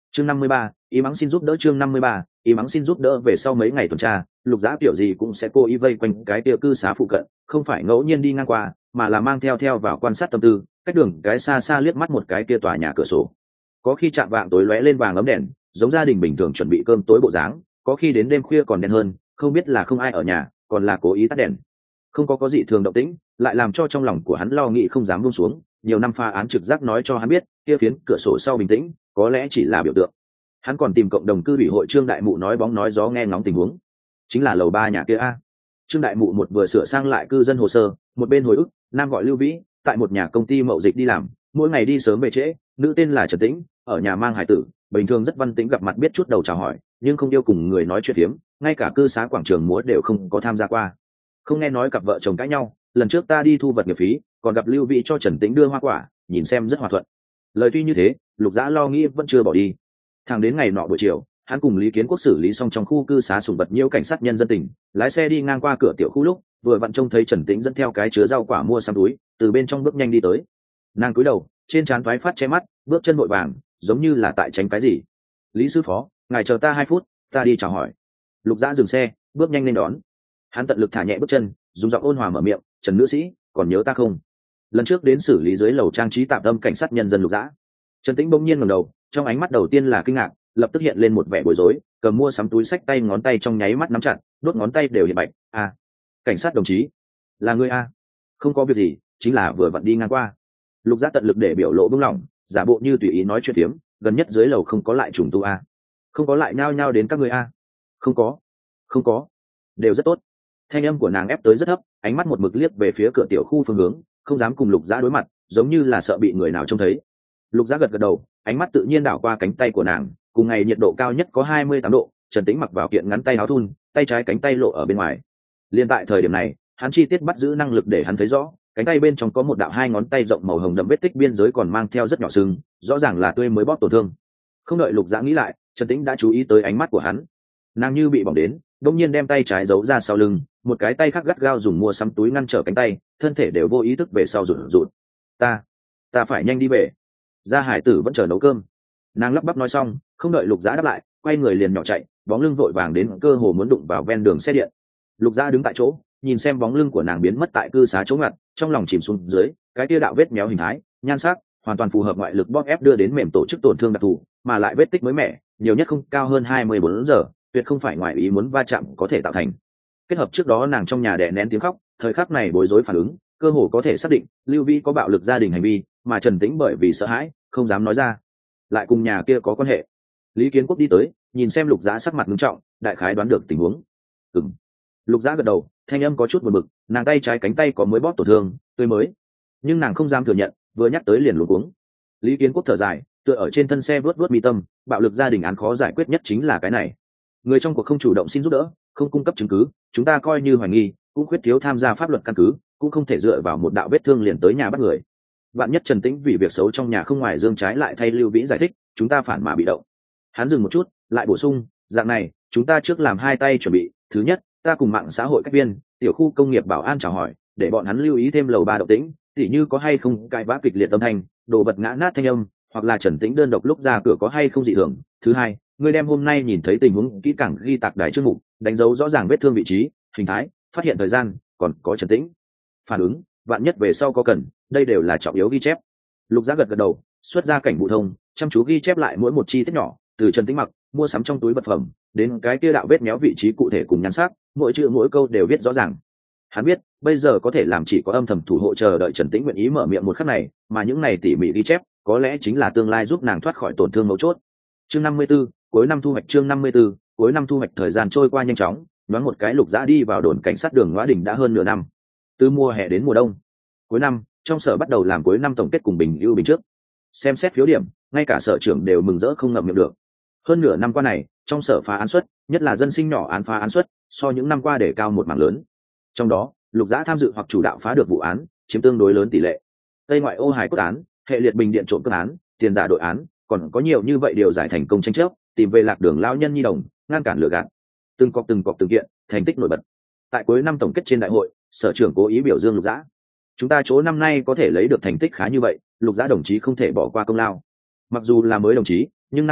Speaker 1: chương 53, ý mắng xin giúp đỡ. chương 53, ý mắng xin giúp đỡ. Về sau mấy ngày tuần tra, Lục Dã kiểu gì cũng sẽ cố ý vây quanh cái kia cư xá phụ cận, không phải ngẫu nhiên đi ngang qua, mà là mang theo vào quan sát tâm tư, cách đường cái xa xa liếc mắt một cái kia tòa nhà cửa sổ. Có khi chạm vạng tối lóe lên vàng ấm đèn, giống gia đình bình thường chuẩn bị cơm tối bộ dáng, có khi đến đêm khuya còn đen hơn, không biết là không ai ở nhà, còn là cố ý tắt đèn. Không có dị thường động tĩnh, lại làm cho trong lòng của hắn lo nghĩ không dám buông xuống. Nhiều năm pha án trực giác nói cho hắn biết, kia phiến cửa sổ sau bình tĩnh, có lẽ chỉ là biểu tượng. Hắn còn tìm cộng đồng cư ủy hội Trương Đại Mụ nói bóng nói gió nghe ngóng tình huống, chính là lầu 3 nhà kia a. Trương Đại Mụ một vừa sửa sang lại cư dân hồ sơ, một bên hồi ức, nam gọi Lưu Vĩ, tại một nhà công ty mậu dịch đi làm, mỗi ngày đi sớm về trễ, nữ tên là Trần Tĩnh, ở nhà mang hải tử, bình thường rất văn tĩnh, gặp mặt biết chút đầu chào hỏi, nhưng không yêu cùng người nói chuyện phiếm, ngay cả cư xá quảng trường múa đều không có tham gia qua. Không nghe nói cặp vợ chồng cãi nhau, lần trước ta đi thu vật nghiệp phí, còn gặp Lưu Vĩ cho Trần Tĩnh đưa hoa quả, nhìn xem rất hòa thuận. Lời tuy như thế, Lục Dã lo nghĩ vẫn chưa bỏ đi. Thẳng đến ngày nọ buổi chiều, hắn cùng Lý Kiến Quốc xử lý xong trong khu cư xá sủng vật nhiễu cảnh sát nhân dân tỉnh, lái xe đi ngang qua cửa tiểu khu lúc, vừa vặn trông thấy Trần Tĩnh dẫn theo cái chứa rau quả mua sắm túi, từ bên trong bước nhanh đi tới. Nàng cúi đầu, trên trán toái phát che mắt, bước chân vội vàng, giống như là tại tránh cái gì. Lý sư phó, ngài chờ ta 2 phút, ta đi chào hỏi. Lục Dã dừng xe, bước nhanh lên đón. Hắn tận lực thả nhẹ bước chân, dùng giọng ôn hòa mở miệng, Trần nữ sĩ, còn nhớ ta không? Lần trước đến xử lý dưới lầu trang trí tạm tâm cảnh sát nhân dân Lục Dã. Trần Tĩnh bỗng nhiên ngẩng đầu, trong ánh mắt đầu tiên là kinh ngạc, lập tức hiện lên một vẻ bối rối, cầm mua sắm túi xách tay, ngón tay trong nháy mắt nắm chặt, đốt ngón tay đều hiện bạch. À, cảnh sát đồng chí, là ngươi a? Không có việc gì, chính là vừa vặn đi ngang qua. Lục Dã tận lực để biểu lộ bưng lỏng, giả bộ như tùy ý nói chuyện phiếm, gần nhất dưới lầu không có lại trùng tu a? Không có lại nhao nhao đến các ngươi a? Không có, đều rất tốt. Thanh âm của nàng ép tới rất thấp, ánh mắt một mực liếc về phía cửa tiểu khu phương hướng, không dám cùng Lục Dã đối mặt, giống như là sợ bị người nào trông thấy. Lục Dã gật gật đầu, ánh mắt tự nhiên đảo qua cánh tay của nàng, cùng ngày nhiệt độ cao nhất có 28 độ, Trần Tĩnh mặc vào kiện ngắn tay áo thun, tay trái cánh tay lộ ở bên ngoài. Liên tại thời điểm này, hắn chi tiết bắt giữ năng lực để hắn thấy rõ, cánh tay bên trong có một đạo 2 ngón tay rộng màu hồng đậm vết tích biên giới còn mang theo rất nhỏ sưng, rõ ràng là tươi mới bóp tổn thương. Không đợi Lục Dã nghĩ lại, Trần Tĩnh đã chú ý tới ánh mắt của hắn. Nàng như bị bỏng đến, đột nhiên đem tay trái giấu ra sau lưng, một cái tay khác gắt gao dùng mua sắm túi ngăn trở cánh tay, thân thể đều vô ý thức về sau rụt rụt. Ta phải nhanh đi về. Gia Hải Tử vẫn chờ nấu cơm. Nàng lắp bắp nói xong, không đợi Lục Dã đáp lại, quay người liền nhỏ chạy, bóng lưng vội vàng đến cơ hồ muốn đụng vào ven đường xe điện. Lục Dã đứng tại chỗ, nhìn xem bóng lưng của nàng biến mất tại cư xá chỗ ngặt, trong lòng chìm xuống dưới, cái kia đạo vết méo hình thái, nhan sắc, hoàn toàn phù hợp ngoại lực bóp ép đưa đến mềm tổ chức tổn thương đặc thù, mà lại vết tích mới mẻ, nhiều nhất không cao hơn 24 giờ, tuyệt không phải ngoài ý muốn va chạm có thể tạo thành. Kết hợp trước đó nàng trong nhà đè nén tiếng khóc, thời khắc này bối rối phản ứng, cơ hồ có thể xác định Lưu Vĩ có bạo lực gia đình hành vi, mà Trần Tĩnh bởi vì sợ hãi không dám nói ra, lại cùng nhà kia có quan hệ. Lý Kiến Quốc đi tới, nhìn xem Lục Dã sắc mặt nghiêm trọng, đại khái đoán được tình huống. Lục Dã gật đầu, thanh âm có chút buồn bực, nàng tay trái cánh tay có mới bóp tổn thương, tươi mới, nhưng nàng không dám thừa nhận, vừa nhắc tới liền luống cuống. Lý Kiến Quốc thở dài, tựa ở trên thân xe vuốt mi tâm, bạo lực gia đình án khó giải quyết nhất chính là cái này. Người trong cuộc không chủ động xin giúp đỡ, không cung cấp chứng cứ, chúng ta coi như hoài nghi, cũng khuyết thiếu tham gia pháp luật căn cứ, cũng không thể dựa vào một đạo vết thương liền tới nhà bắt người. Vạn nhất Trần Tĩnh vì việc xấu trong nhà không ngoài dương trái lại thay Lưu Vĩ giải thích, chúng ta phản mà bị động. Hắn dừng một chút, lại bổ sung, dạng này, chúng ta trước làm 2 tay chuẩn bị, thứ nhất, ta cùng mạng xã hội cách viên, tiểu khu công nghiệp bảo an chào hỏi, để bọn hắn lưu ý thêm lầu 3 động tĩnh, tỉ như có hay không cãi vã kịch liệt âm thanh, đồ vật ngã nát thanh âm, hoặc là Trần Tĩnh đơn độc lúc ra cửa có hay không dị thường. Thứ hai, ngươi đem hôm nay nhìn thấy tình huống kỹ càng ghi tạc đài chương mục, đánh dấu rõ ràng vết thương vị trí, hình thái, phát hiện thời gian, còn có Trần Tĩnh phản ứng, vạn nhất về sau có cần, đây đều là trọng yếu ghi chép. Lục Dã gật gật đầu, xuất ra cảnh vụ thông, chăm chú ghi chép lại mỗi một chi tiết nhỏ, từ Trần Tĩnh mặc, mua sắm trong túi vật phẩm, đến cái kia đạo vết méo vị trí cụ thể cùng nhan sắc, mỗi chữ mỗi câu đều viết rõ ràng. Hắn biết, bây giờ có thể làm chỉ có âm thầm thủ hộ chờ đợi Trần Tĩnh nguyện ý mở miệng một khắc này, mà những này tỉ mỉ ghi chép, có lẽ chính là tương lai giúp nàng thoát khỏi tổn thương mấu chốt. Chương 54, cuối năm thu hoạch. Chương 54, cuối năm thu hoạch. Thời gian trôi qua nhanh chóng, nhoáng một cái Lục Dã đi vào đồn cảnh sát đường Ngoã Đình đã hơn nửa năm. Từ mùa hè đến mùa đông, cuối năm, trong sở bắt đầu làm cuối năm tổng kết cùng bình ưu bình trước. Xem xét phiếu điểm, ngay cả sở trưởng đều mừng rỡ không ngậm miệng được. Hơn nửa năm qua này, trong sở phá án suất, nhất là dân sinh nhỏ án phá án suất, so những năm qua để cao một mảng lớn. Trong đó, Lục Dã tham dự hoặc chủ đạo phá được vụ án, chiếm tương đối lớn tỷ lệ. Tây ngoại ô hài cốt án, hệ liệt bình điện trộm cướp án, tiền giả đội án, còn có nhiều như vậy điều giải thành công tranh chấp, tìm về lạc đường lao nhân nhi đồng, ngăn cản lừa gạt. Từng cọc từng kiện, thành tích nổi bật. Tại cuối năm tổng kết trên đại hội, sở trưởng cố ý biểu dương Lục Dã. Chúng ta chỗ năm nay có thể lấy được thành tích khá như vậy, Lục Dã đồng chí không thể bỏ qua công lao. Mặc dù là mới đồng chí, nhưng năng lực mạnh,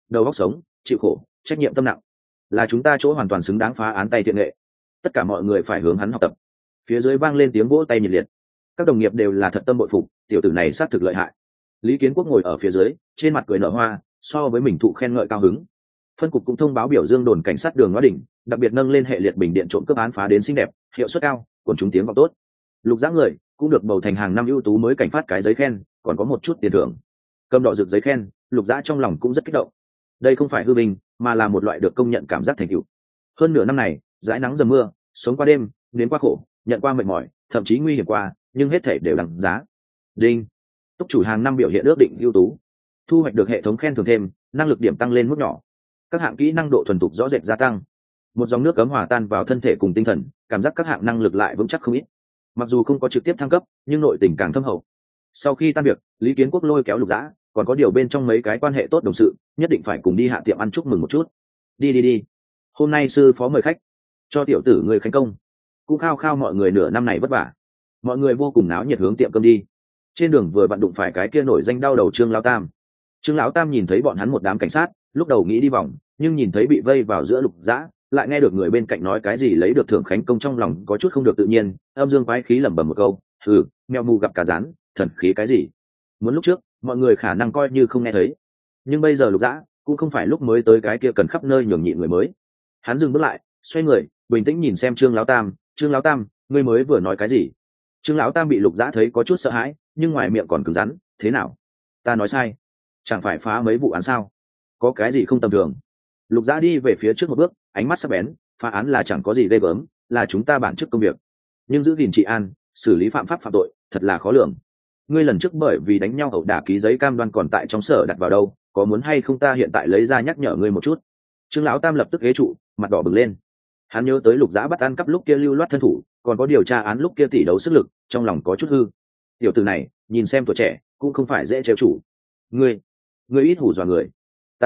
Speaker 1: đầu óc sống, chịu khổ, trách nhiệm tâm nặng, là chúng ta chỗ hoàn toàn xứng đáng phá án tay thiện nghệ. Tất cả mọi người phải hướng hắn học tập. Phía dưới vang lên tiếng vỗ tay nhiệt liệt. Các đồng nghiệp đều là thật tâm bội phục, tiểu tử này xác thực lợi hại. Lý Kiến Quốc ngồi ở phía dưới, trên mặt cười nở hoa, so với mình thụ khen ngợi cao hứng. Phân cục cũng thông báo biểu dương đồn cảnh sát đường Ngoa Đỉnh, đặc biệt nâng lên hệ liệt bình điện trộm cướp án phá đến xinh đẹp, hiệu suất cao, quần chúng tiếng vọng tốt. Lục Giã người cũng được bầu thành hàng năm ưu tú mới cảnh phát cái giấy khen, còn có một chút tiền thưởng. Cầm đỏ rực giấy khen, Lục Giã trong lòng cũng rất kích động. Đây không phải hư vinh, mà là một loại được công nhận cảm giác thành tựu. Hơn nửa năm này, dãi nắng dầm mưa, sống qua đêm, đến qua khổ, nhận qua mệt mỏi, thậm chí nguy hiểm qua, nhưng hết thể đều đằng giá. Đinh, túc chủ hàng năm biểu hiện ước định ưu tú, thu hoạch được hệ thống khen thưởng thêm, năng lực điểm tăng lên mức nhỏ, các hạng kỹ năng độ thuần thục rõ rệt gia tăng. Một dòng nước cấm hòa tan vào thân thể cùng tinh thần, cảm giác các hạng năng lực lại vững chắc không ít. Mặc dù không có trực tiếp thăng cấp, nhưng nội tình càng thâm hậu. Sau khi tan việc, Lý Kiến Quốc lôi kéo Lục Giã, còn có điều bên trong mấy cái quan hệ tốt đồng sự, nhất định phải cùng đi hạ tiệm ăn chúc mừng một chút. Đi, hôm nay sư phó mời khách, cho tiểu tử người khánh công. Cũng khao khao mọi người nửa năm này vất vả. Mọi người vô cùng náo nhiệt hướng tiệm cơm đi. Trên đường vừa vặn đụng phải cái kia nổi danh đau đầu Trương Lão Tam. Trương Lão Tam nhìn thấy bọn hắn một đám cảnh sát, lúc đầu nghĩ đi vòng, nhưng nhìn thấy bị vây vào giữa Lục Giã, lại nghe được người bên cạnh nói cái gì lấy được thưởng khánh công, trong lòng có chút không được tự nhiên, âm dương quái khí lẩm bẩm một câu, mèo mù gặp cả rán, thần khí cái gì. Muốn lúc trước mọi người khả năng coi như không nghe thấy, nhưng bây giờ Lục Giã cũng không phải lúc mới tới cái kia cần khắp nơi nhường nhịn người mới. Hắn dừng bước lại, xoay người, bình tĩnh nhìn xem Trương Lão Tam. Trương Lão Tam, ngươi mới vừa nói cái gì? Trương Lão Tam bị Lục Giã thấy có chút sợ hãi, nhưng ngoài miệng còn cứng rắn, thế nào? Ta nói sai? Chẳng phải phá mấy vụ án sao? Có cái gì không tầm thường? Lục Giã đi về phía trước một bước, ánh mắt sắc bén, phá án là chẳng có gì ghê gớm, là chúng ta bản chức công việc, nhưng giữ gìn trị an, xử lý phạm pháp phạm tội thật là khó lường. Ngươi lần trước bởi vì đánh nhau ẩu đả ký giấy cam đoan còn tại trong sở đặt vào đâu, có muốn hay không ta hiện tại lấy ra nhắc nhở ngươi một chút? Trương Lão Tam lập tức ghế trụ, mặt đỏ bừng lên. Hắn nhớ tới Lục Giã bắt ăn cắp lúc kia lưu loát thân thủ, còn có điều tra án lúc kia tỉ đấu sức lực, trong lòng có chút hư. Tiểu tử này nhìn xem tuổi trẻ cũng không phải dễ trêu chủ. Ngươi ít hù dọa người.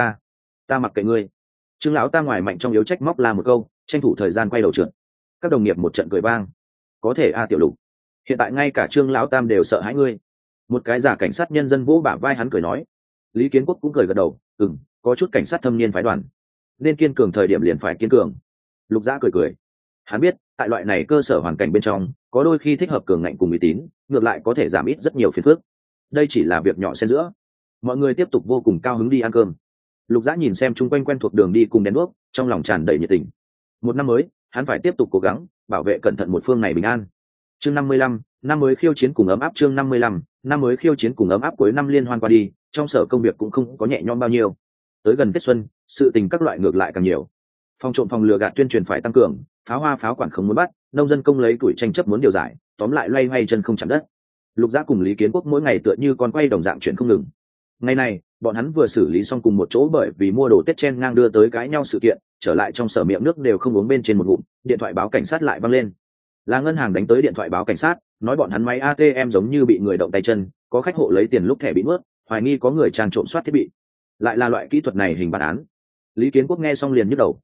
Speaker 1: Ta mặc kệ ngươi. Trương Lão Tam ngoài mạnh trong yếu trách móc la một câu, tranh thủ thời gian quay đầu trượt. Các đồng nghiệp một trận cười vang. Có thể Tiểu Lục, hiện tại ngay cả Trương Lão Tam đều sợ hãi ngươi. Một cái giả cảnh sát nhân dân vỗ bả vai hắn cười nói. Lý Kiến Quốc cũng cười gật đầu, có chút cảnh sát thâm niên phái đoàn, nên kiên cường thời điểm liền phải kiên cường. Lục Giã cười. Hắn biết tại loại này cơ sở hoàn cảnh bên trong, có đôi khi thích hợp cường ngạnh cùng uy tín, ngược lại có thể giảm ít rất nhiều phiền phức. Đây chỉ là việc nhỏ xen giữa. Mọi người tiếp tục vô cùng cao hứng đi ăn cơm. Lục Giã nhìn xem chung quanh quen thuộc đường đi cùng đèn đuốc, trong lòng tràn đầy nhiệt tình. Một năm mới, hắn phải tiếp tục cố gắng bảo vệ cẩn thận một phương này bình an. Chương 55, năm mới khiêu chiến cùng ấm áp. Chương 55, năm mới khiêu chiến cùng ấm áp. Cuối năm liên hoan qua đi, trong sở công việc cũng không có nhẹ nhõm bao nhiêu. Tới gần Tết xuân, sự tình các loại ngược lại càng nhiều. Phòng trộm phòng lừa gạt tuyên truyền phải tăng cường, pháo hoa pháo quản không muốn bắt, nông dân công lấy tuổi tranh chấp muốn điều giải, tóm lại loay hoay chân không chạm đất. Lục Giã cùng Lý Kiến Quốc mỗi ngày tựa như con quay đồng dạng chuyện không ngừng. Ngày này, bọn hắn vừa xử lý xong cùng một chỗ bởi vì mua đồ Tết chen ngang đưa tới cãi nhau sự kiện, trở lại trong sở miệng nước đều không uống bên trên một ngụm, điện thoại báo cảnh sát lại văng lên. Là ngân hàng đánh tới điện thoại báo cảnh sát, nói bọn hắn máy ATM giống như bị người động tay chân, có khách hộ lấy tiền lúc thẻ bị nuốt, hoài nghi có người tràn trộm soát thiết bị. Lại là loại kỹ thuật này hình bản án. Lý Kiến Quốc nghe xong liền nhức đầu,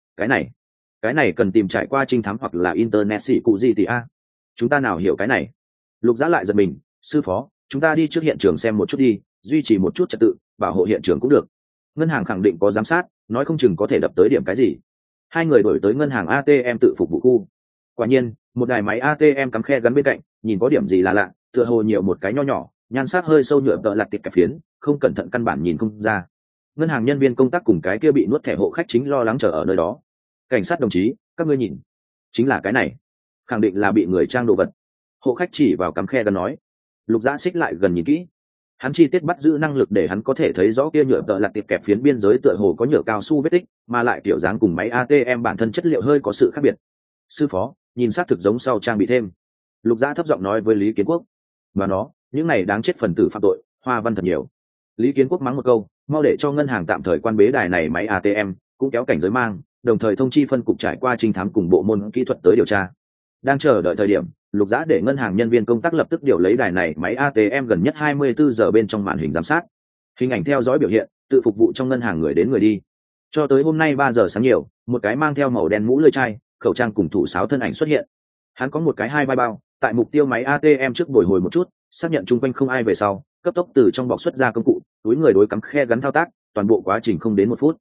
Speaker 1: cái này cần tìm trải qua trinh thám hoặc là internet xỉ cụ gì thì chúng ta nào hiểu cái này. Lục Giã lại giật mình, sư phó, chúng ta đi trước hiện trường xem một chút đi, duy trì một chút trật tự, bảo hộ hiện trường cũng được. Ngân hàng khẳng định có giám sát, nói không chừng có thể đập tới điểm cái gì. Hai người đổi tới ngân hàng ATM tự phục vụ khu. Quả nhiên, một đài máy ATM cắm khe gắn bên cạnh, nhìn có điểm gì là lạ, tựa hồ nhiều một cái nho nhỏ, nhan sắc hơi sâu nhựa tợ lặt tiệp cải phiến, không cẩn thận căn bản nhìn không ra. Ngân hàng nhân viên công tác cùng cái kia bị nuốt thẻ hộ khách chính lo lắng chờ ở nơi đó. Cảnh sát đồng chí, các ngươi nhìn, chính là cái này, khẳng định là bị người trang đồ vật. Hộ khách chỉ vào cắm khe gắn nói. Lục Giã xích lại gần nhìn kỹ. Hắn chi tiết bắt giữ năng lực để hắn có thể thấy rõ kia nhựa tợ lặt tiệp kẹp phiến biên giới tựa hồ có nhựa cao su vết tích, mà lại kiểu dáng cùng máy ATM bản thân chất liệu hơi có sự khác biệt. Sư phó, nhìn xác thực giống sau trang bị thêm. Lục Giã thấp giọng nói với Lý Kiến Quốc. Mà nó, những này đáng chết phần tử phạm tội, hoa văn thật nhiều. Lý Kiến Quốc mắng một câu, mau để cho ngân hàng tạm thời quan bế đài này máy ATM, cũng kéo cảnh giới mang, đồng thời thông chi phân cục trải qua trinh thám cùng bộ môn kỹ thuật tới điều tra. Đang chờ đợi thời điểm, Lục Giã để ngân hàng nhân viên công tác lập tức điều lấy đài này máy ATM gần nhất 24 giờ bên trong màn hình giám sát. Hình ảnh theo dõi biểu hiện, tự phục vụ trong ngân hàng người đến người đi. Cho tới hôm nay 3 giờ sáng nhiều, một cái mang theo màu đen mũ lưỡi chai, khẩu trang cùng thủ sáo thân ảnh xuất hiện. Hắn có một cái hai vai bao, tại mục tiêu máy ATM trước bồi hồi một chút, xác nhận chung quanh không ai về sau, cấp tốc từ trong bọc xuất ra công cụ, túi người đối cắm khe gắn thao tác, toàn bộ quá trình không đến 1 phút.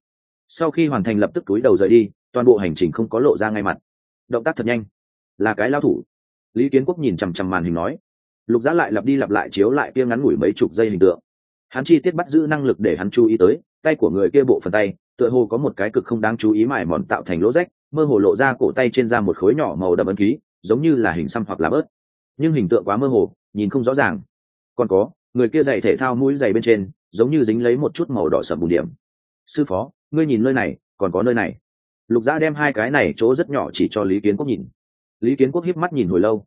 Speaker 1: Sau khi hoàn thành lập tức túi đầu rời đi, toàn bộ hành trình không có lộ ra ngay mặt. Động tác thật nhanh, là cái lao thủ. Lý Kiến Quốc nhìn chằm chằm màn hình nói. Lục Giá lại lặp đi lặp lại chiếu lại kia ngắn ngủi mấy chục giây hình tượng. Hắn chi tiết bắt giữ năng lực để hắn chú ý tới tay của người kia bộ phần tay, tựa hồ có một cái cực không đáng chú ý mài mòn tạo thành lỗ rách, mơ hồ lộ ra cổ tay trên da một khối nhỏ màu đậm ấn ký, giống như là hình xăm hoặc là bớt, nhưng hình tượng quá mơ hồ, nhìn không rõ ràng. Còn có người kia giày thể thao mũi giày bên trên giống như dính lấy một chút màu đỏ sậm bùn điểm. Sư phó, ngươi nhìn nơi này, còn có nơi này. Lục Giá đem hai cái này chỗ rất nhỏ chỉ cho Lý Kiến Quốc nhìn. Lý Kiến Quốc híp mắt nhìn hồi lâu,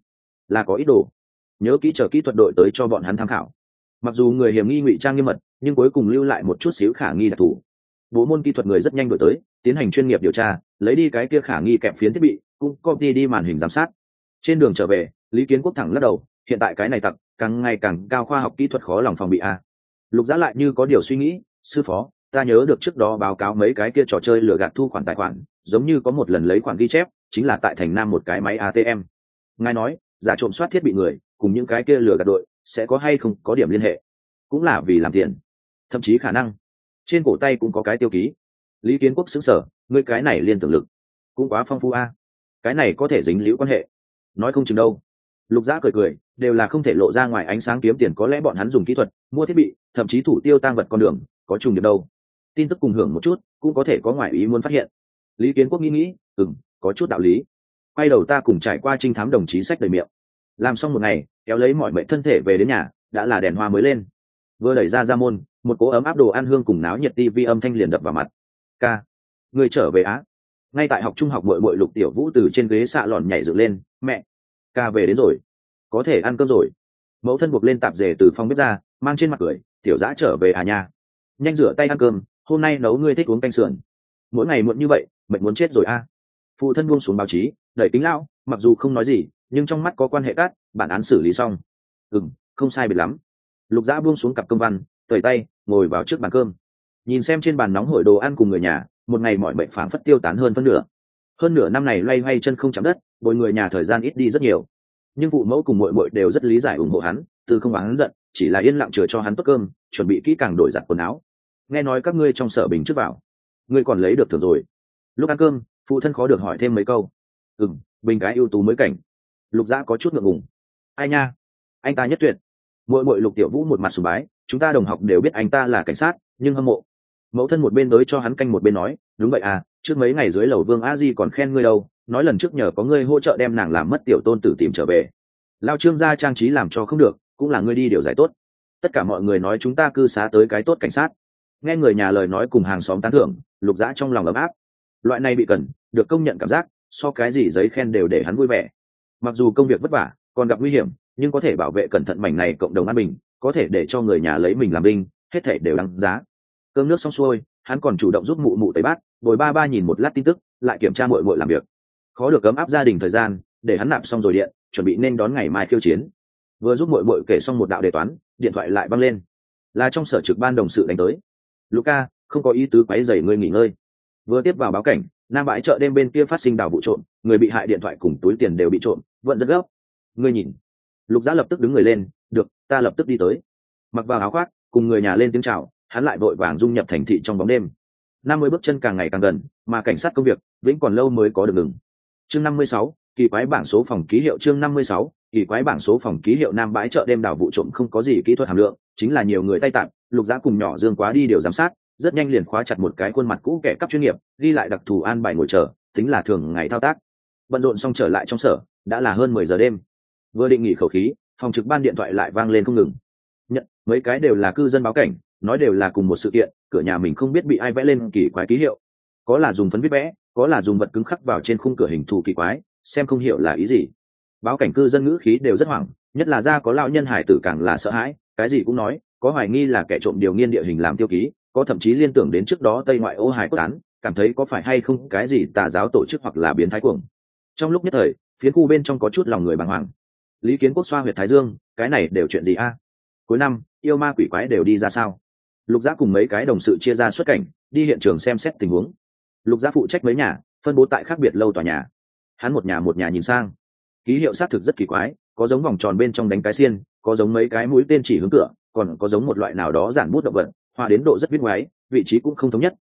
Speaker 1: là có ý đồ. Nhớ kỹ chờ kỹ thuật đội tới cho bọn hắn tham khảo. Mặc dù người hiểm nghi ngụy trang nghiêm mật, nhưng cuối cùng lưu lại một chút xíu khả nghi đặc thù. Bộ môn kỹ thuật người rất nhanh đổi tới, tiến hành chuyên nghiệp điều tra, lấy đi cái kia khả nghi kẹp phiến thiết bị, cũng copy đi màn hình giám sát. Trên đường trở về, Lý Kiến Quốc thẳng lắc đầu, hiện tại cái này tặc càng ngày càng cao, khoa học kỹ thuật khó lòng phòng bị a. Lục Giá lại như có điều suy nghĩ, sư phó, ta nhớ được trước đó báo cáo mấy cái kia trò chơi lừa gạt thu khoản tài khoản, giống như có một lần lấy khoản ghi chép, chính là tại thành Nam một cái máy ATM. Ngài nói, giả trộm soát thiết bị người, cùng những cái kia lừa gạt đội, sẽ có hay không có điểm liên hệ? Cũng là vì làm tiền, thậm chí khả năng trên cổ tay cũng có cái tiêu ký. Lý Kiến Quốc sững sờ, ngươi cái này liên tưởng lực cũng quá phong phú a. Cái này có thể dính liễu quan hệ, nói không chừng đâu. Lục Giá cười cười, đều là không thể lộ ra ngoài ánh sáng kiếm tiền, có lẽ bọn hắn dùng kỹ thuật mua thiết bị, thậm chí thủ tiêu tang vật con đường có trùng được đâu. Tin tức cùng hưởng một chút, cũng có thể có ngoại ý muốn phát hiện. Lý Kiến Quốc nghĩ, có chút đạo lý. Quay đầu ta cùng trải qua trinh thám đồng chí sách đầy miệng. Làm xong một ngày, kéo lấy mọi mệnh thân thể về đến nhà, đã là đèn hoa mới lên. Vừa đẩy ra môn, một cỗ ấm áp đồ ăn hương cùng náo nhiệt tivi âm thanh liền đập vào mặt. Ca, người trở về á? Ngay tại học trung học muội Lục Tiểu Vũ từ trên ghế xạ lòn nhảy dựng lên, mẹ, ca về đến rồi, có thể ăn cơm rồi. Mẫu thân buộc lên tạp dề từ phòng bếp ra, mang trên mặt cười, Tiểu Dã trở về à nha, nhanh rửa tay ăn cơm, hôm nay nấu ngươi thích uống canh sườn. Mỗi ngày muộn như vậy, mệt muốn chết rồi a. Phụ thân buông xuống báo chí, đẩy kính lão, mặc dù không nói gì, nhưng trong mắt có quan hệ cát, bản án xử lý xong. Không sai biệt lắm. Lục Dã buông xuống cặp công văn, tẩy tay, ngồi vào trước bàn cơm, nhìn xem trên bàn nóng hổi đồ ăn cùng người nhà, một ngày mọi bệnh phảng phất tiêu tán hơn phân nửa năm này loay hoay chân không chạm đất, bồi người nhà thời gian ít đi rất nhiều. Nhưng phụ mẫu cùng muội đều rất lý giải ủng hộ hắn, từ không oán giận, chỉ là yên lặng chừa cho hắn tốt cơm, chuẩn bị kỹ càng đổi giặt quần áo. Nghe nói các ngươi trong Sở Bình trước vào, ngươi còn lấy được thưởng rồi. Lúc ăn cơm, phụ thân khó được hỏi thêm mấy câu. Bình cái ưu tú mới cảnh. Lục Dã có chút ngượng ngùng. Ai nha, anh ta nhất tuyệt. Muội Lục Tiểu Vũ một mặt sùng bái, chúng ta đồng học đều biết anh ta là cảnh sát, nhưng hâm mộ. Mẫu thân một bên tới cho hắn canh một bên nói, đúng vậy à, trước mấy ngày dưới lầu Vương A Di còn khen ngươi đâu, nói lần trước nhờ có ngươi hỗ trợ đem nàng làm mất tiểu tôn tử tìm trở về. Lao Trương gia trang trí làm cho không được, cũng là ngươi đi điều giải tốt. Tất cả mọi người nói chúng ta cư xá tới cái tốt cảnh sát. Nghe người nhà lời nói cùng hàng xóm tán thưởng, Lục Dã trong lòng ấm áp. Loại này bị cần, được công nhận cảm giác, so cái gì giấy khen đều để hắn vui vẻ. Mặc dù công việc vất vả, còn gặp nguy hiểm, nhưng có thể bảo vệ cẩn thận mảnh này cộng đồng an bình, có thể để cho người nhà lấy mình làm binh, hết thảy đều đáng giá. Cơm nước xong xuôi, hắn còn chủ động giúp mụ mụ tẩy bát, bồi ba nhìn một lát tin tức, lại kiểm tra muội làm việc. Khó được ấm áp gia đình thời gian, để hắn nạp xong rồi điện, chuẩn bị nên đón ngày mai khiêu chiến. Vừa giúp muội kể xong một đạo đề toán, điện thoại lại văng lên. Là trong sở trực ban đồng sự đánh tới. Luca, không có ý tứ quấy rầy ngươi nghỉ ngơi. Vừa tiếp vào báo cảnh, Nam bãi chợ đêm bên kia phát sinh đào vụ trộm, người bị hại điện thoại cùng túi tiền đều bị trộm, vẫn rất gấp. Ngươi nhìn. Lục Dã lập tức đứng người lên, được, ta lập tức đi tới. Mặc vào áo khoác, cùng người nhà lên tiếng chào, hắn lại vội vàng dung nhập thành thị trong bóng đêm. 50 bước chân càng ngày càng gần, mà cảnh sát công việc vẫn còn lâu mới có được ngừng. Chương 56, kỳ quái bảng số phòng ký hiệu. Chương 56, kỳ quái bảng số phòng ký hiệu. Nam bãi chợ đêm đào vụ trộm không có gì kỹ thuật hàm lượng, chính là nhiều người tay tạm. Lục Dã cùng nhỏ Dương Quá đi điều giám sát, rất nhanh liền khóa chặt một cái khuôn mặt cũ kẻ cắp chuyên nghiệp, ghi lại đặc thù an bài ngồi chờ, tính là thường ngày thao tác. Bận rộn xong trở lại trong sở, đã là hơn 10 giờ đêm. Vừa định nghỉ khẩu khí, phòng trực ban điện thoại lại vang lên không ngừng. Nhận, mấy cái đều là cư dân báo cảnh, nói đều là cùng một sự kiện, cửa nhà mình không biết bị ai vẽ lên kỳ quái ký hiệu, có là dùng phấn viết vẽ, có là dùng vật cứng khắc vào trên khung cửa hình thù kỳ quái, xem không hiểu là ý gì. Báo cảnh cư dân ngữ khí đều rất hoảng, nhất là ra có lão nhân hải tử càng là sợ hãi, cái gì cũng nói, có hoài nghi là kẻ trộm điều nghiên địa hình làm tiêu ký, có thậm chí liên tưởng đến trước đó Tây ngoại ô hài cốt án, cảm thấy có phải hay không cái gì tà giáo tổ chức hoặc là biến thái cuồng. Trong lúc nhất thời, phiến khu bên trong có chút lòng người bàng hoàng. Lý Kiến Quốc xoa huyệt thái dương, cái này đều chuyện gì a? Cuối năm, yêu ma quỷ quái đều đi ra sao? Lục Dã cùng mấy cái đồng sự chia ra xuất cảnh, đi hiện trường xem xét tình huống. Lục Dã phụ trách mấy nhà, phân bố tại khác biệt lâu tòa nhà. Hắn một nhà nhìn sang. Ký hiệu xác thực rất kỳ quái, có giống vòng tròn bên trong đánh cái xiên, có giống mấy cái mũi tên chỉ hướng cửa, còn có giống một loại nào đó giản bút động vật, hòa đến độ rất viết ngoáy, vị trí cũng không thống nhất,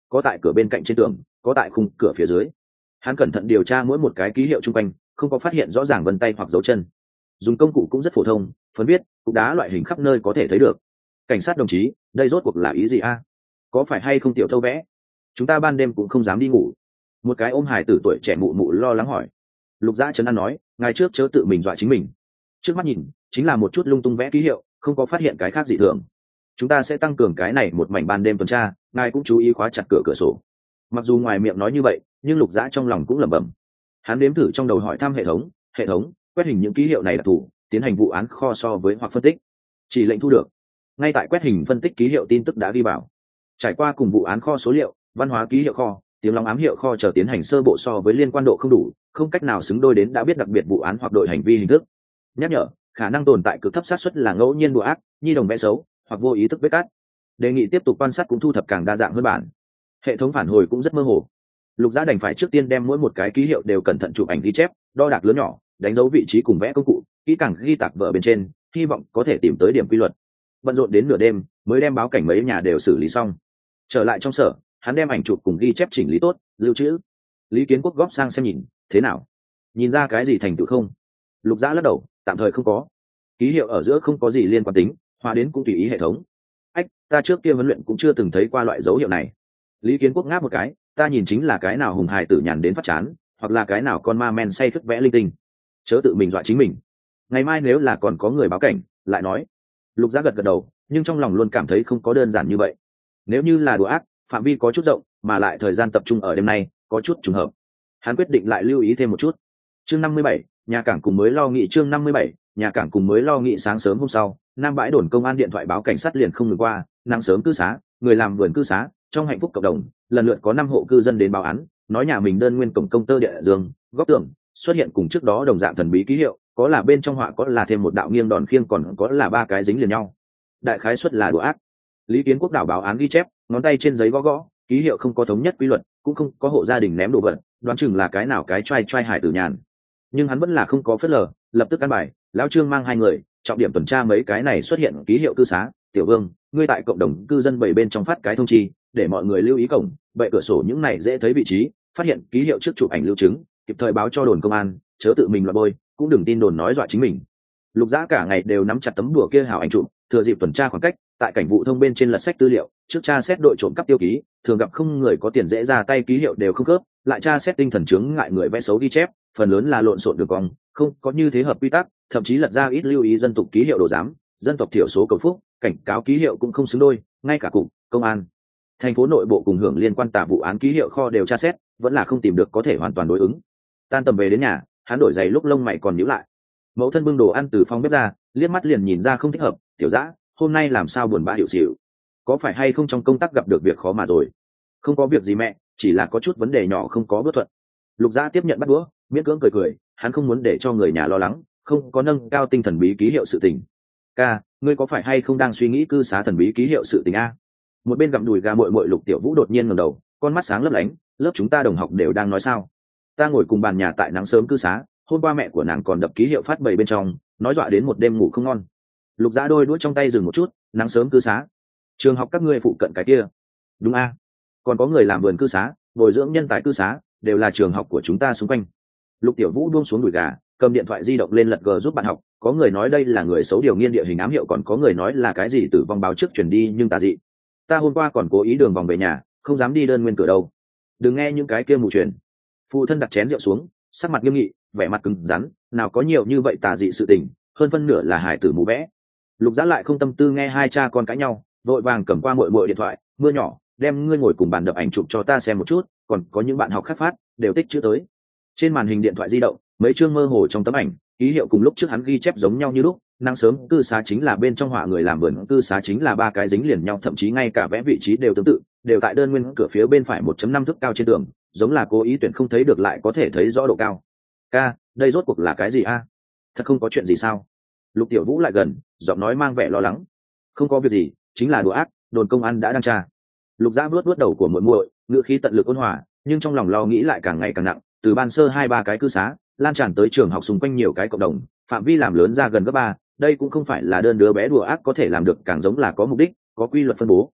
Speaker 1: có tại cửa bên cạnh trên tường, có tại khung cửa phía dưới. Hắn cẩn thận điều tra mỗi một cái ký hiệu chung quanh, không có phát hiện rõ ràng vân tay hoặc dấu chân. Dùng công cụ cũng rất phổ thông, phấn viết, cục đá loại hình khắp nơi có thể thấy được. Cảnh sát đồng chí, đây rốt cuộc là ý gì a? Có phải hay không tiểu thâu vẽ? Chúng ta ban đêm cũng không dám đi ngủ. Một cái ôm hài tử tuổi trẻ mụ mụ lo lắng hỏi. Lục Dã trấn an nói, ngài trước chớ tự mình dọa chính mình. Trước mắt nhìn, chính là một chút lung tung vẽ ký hiệu, không có phát hiện cái khác dị thường. Chúng ta sẽ tăng cường cái này một mảnh ban đêm tuần tra, ngài cũng chú ý khóa chặt cửa sổ. Mặc dù ngoài miệng nói như vậy, nhưng Lục Dã trong lòng cũng lẩm bẩm. Hắn đếm thử trong đầu hỏi thăm hệ thống quét hình những ký hiệu này đặc thù, tiến hành vụ án kho so với hoặc phân tích. Chỉ lệnh thu được. Ngay tại quét hình phân tích ký hiệu tin tức đã ghi vào. Trải qua cùng vụ án kho số liệu, văn hóa ký hiệu kho, tiếng long ám hiệu kho chờ tiến hành sơ bộ so với liên quan độ không đủ, không cách nào xứng đôi đến đã biết đặc biệt vụ án hoặc đội hành vi hình thức. Nhắc nhở, khả năng tồn tại cực thấp xác suất là ngẫu nhiên đùa ác, nhi đồng vẽ xấu, hoặc vô ý thức vết cắt. Đề nghị tiếp tục quan sát cũng thu thập càng đa dạng hơn bản. Hệ thống phản hồi cũng rất mơ hồ. Lục Dã đành phải trước tiên đem mỗi một cái ký hiệu đều cẩn thận chụp ảnh ghi chép, đo đạc lớn nhỏ, đánh dấu vị trí cùng vẽ công cụ, kỹ càng ghi tạc vở bên trên, hy vọng có thể tìm tới điểm quy luật. Bận rộn đến nửa đêm mới đem báo cảnh mấy nhà đều xử lý xong. Trở lại trong sở, hắn đem ảnh chụp cùng ghi chép chỉnh lý tốt, lưu trữ. Lý Kiến Quốc góp sang xem nhìn, thế nào? Nhìn ra cái gì thành tựu không? Lục Dã lắc đầu, tạm thời không có. Ký hiệu ở giữa không có gì liên quan tính, hòa đến cũng tùy ý hệ thống. Ách, ta trước kia huấn luyện cũng chưa từng thấy qua loại dấu hiệu này. Lý Kiến Quốc ngáp một cái, ta nhìn chính là cái nào hùng hài tử nhàn đến phát chán, hoặc là cái nào con ma men say khướt vẽ linh tinh. Chớ tự mình dọa chính mình. Ngày mai nếu là còn có người báo cảnh, lại nói. Lục Dã gật gật đầu, nhưng trong lòng luôn cảm thấy không có đơn giản như vậy. Nếu như là đùa ác, phạm vi có chút rộng, mà lại thời gian tập trung ở đêm nay, có chút trùng hợp. Hắn quyết định lại lưu ý thêm một chút. Chương 57, nhà cảng cùng mới lo nghị chương 57, nhà cảng cùng mới lo nghị sáng sớm hôm sau, Nam Bãi đồn công an điện thoại báo cảnh sát liền không ngừng qua, nắng sớm cư xá, người làm vườn cư xá, trong hạnh phúc cộng đồng, lần lượt có 5 hộ cư dân đến báo án, nói nhà mình đơn nguyên cổng công tơ địa dương, góc tường xuất hiện cùng trước đó đồng dạng thần bí ký hiệu, có là bên trong họa có là thêm một đạo nghiêng đòn khiêng còn có là 3 cái dính liền nhau. Đại khái suất là đùa ác. Lý Kiến Quốc đảo báo án ghi chép, ngón tay trên giấy gõ gõ, ký hiệu không có thống nhất quy luật, cũng không có hộ gia đình ném đồ vật, đoán chừng là cái nào cái trai hải tử nhàn. Nhưng hắn vẫn là không có phớt lờ, lập tức căn bài, lão Trương mang 2 người, trọng điểm tuần tra mấy cái này xuất hiện ký hiệu cư xá. Tiểu Vương, ngươi tại cộng đồng cư dân 7 bên trong phát cái thông chi, để mọi người lưu ý cổng, bệ cửa sổ những này dễ thấy vị trí, phát hiện ký hiệu trước chụp ảnh lưu chứng, kịp thời báo cho đồn công an, chớ tự mình loạn bôi, cũng đừng tin đồn nói dọa chính mình. Lục Dã cả ngày đều nắm chặt tấm đùa kia hào ảnh chụp, thừa dịp tuần tra khoảng cách, tại cảnh vụ thông bên trên lật sách tư liệu, trước tra xét đội trộm cắp tiêu ký, thường gặp không người có tiền dễ ra tay ký hiệu đều không khớp, lại tra xét tinh thần chướng ngại người vẽ xấu ghi chép, phần lớn là lộn xộn đường cong, không có như thế hợp quy tắc, thậm chí lật ra ít lưu ý dân tộc ký hiệu đồ giám, dân tộc thiểu số cầu phúc, cảnh cáo ký hiệu cũng không xứng đôi, ngay cả cục công an thành phố nội bộ cùng hưởng liên quan tả vụ án ký hiệu kho đều tra xét, vẫn là không tìm được có thể hoàn toàn đối ứng. Tan tầm về đến nhà, hắn đổi giày lúc lông mày còn nhíu lại. Mẫu thân bưng đồ ăn từ phòng bếp ra, liếc mắt liền nhìn ra không thích hợp. Tiểu Dã, hôm nay làm sao buồn bã hiệu xịu? Có phải hay không trong công tác gặp được việc khó mà rồi? Không có việc gì mẹ, chỉ là có chút vấn đề nhỏ không có bất thuận. Lục Dã tiếp nhận bắt đũa, miễn cưỡng cười, hắn không muốn để cho người nhà lo lắng, không có nâng cao tinh thần bí ký hiệu sự tình. Ca, ngươi có phải hay không đang suy nghĩ cư xá thần bí ký hiệu sự tình a? Một bên gặm đùi gà muội muội Lục Tiểu Vũ đột nhiên ngẩng đầu, con mắt sáng lấp lánh, lớp chúng ta đồng học đều đang nói sao? Ta ngồi cùng bàn nhà tại nắng sớm cư xá, hôm qua mẹ của nàng còn đập ký hiệu phát bày bên trong, nói dọa đến một đêm ngủ không ngon. Lục Dã đôi đũa trong tay dừng một chút, nắng sớm cư xá, trường học các ngươi phụ cận cái kia? Đúng a, còn có người làm vườn cư xá, bồi dưỡng nhân tài cư xá, đều là trường học của chúng ta xung quanh. Lục Tiểu Vũ buông xuống đùi gà, cầm điện thoại di động lên lật gờ giúp bạn học, có người nói đây là người xấu điều nghiên địa hình ám hiệu, còn có người nói là cái gì tử vong báo trước chuyển đi nhưng tà dị. Ta hôm qua còn cố ý đường vòng về nhà, không dám đi đơn nguyên cửa đâu. Đừng nghe những cái kia mù truyền. Phụ thân đặt chén rượu xuống, sắc mặt nghiêm nghị, vẻ mặt cứng rắn, nào có nhiều như vậy tà dị sự tình, hơn phân nửa là hải tử mù vẽ. Lục Dã lại không tâm tư nghe hai cha con cãi nhau, vội vàng cầm qua muội muội điện thoại, mưa nhỏ, đem ngươi ngồi cùng bàn đập ảnh chụp cho ta xem một chút, còn có những bạn học khác phát, đều tích chữ tới. Trên màn hình điện thoại di động, mấy chương mơ hồ trong tấm ảnh, ký hiệu cùng lúc trước hắn ghi chép giống nhau như lúc, nắng sớm cư xá chính là bên trong họa người làm vườn cư xá chính là 3 cái dính liền nhau, thậm chí ngay cả vẽ vị trí đều tương tự, đều tại đơn nguyên cửa phía bên phải 1.5 thước cao trên tường, giống là cố ý tuyển không thấy được lại có thể thấy rõ độ cao. Ca, đây rốt cuộc là cái gì a? Thật không có chuyện gì sao? Lục Tiểu Vũ lại gần, giọng nói mang vẻ lo lắng. Không có việc gì, chính là đùa ác, đồn công an đã đang tra. Lục Dã vuốt đầu của muội muội, ngữ khí tận lực ôn hòa, nhưng trong lòng lo nghĩ lại càng ngày càng nặng, từ ban sơ 2-3 cái cư xá, lan tràn tới trường học xung quanh nhiều cái cộng đồng, phạm vi làm lớn ra gần gấp 3, đây cũng không phải là đơn đứa bé đùa ác có thể làm được, càng giống là có mục đích, có quy luật phân bố.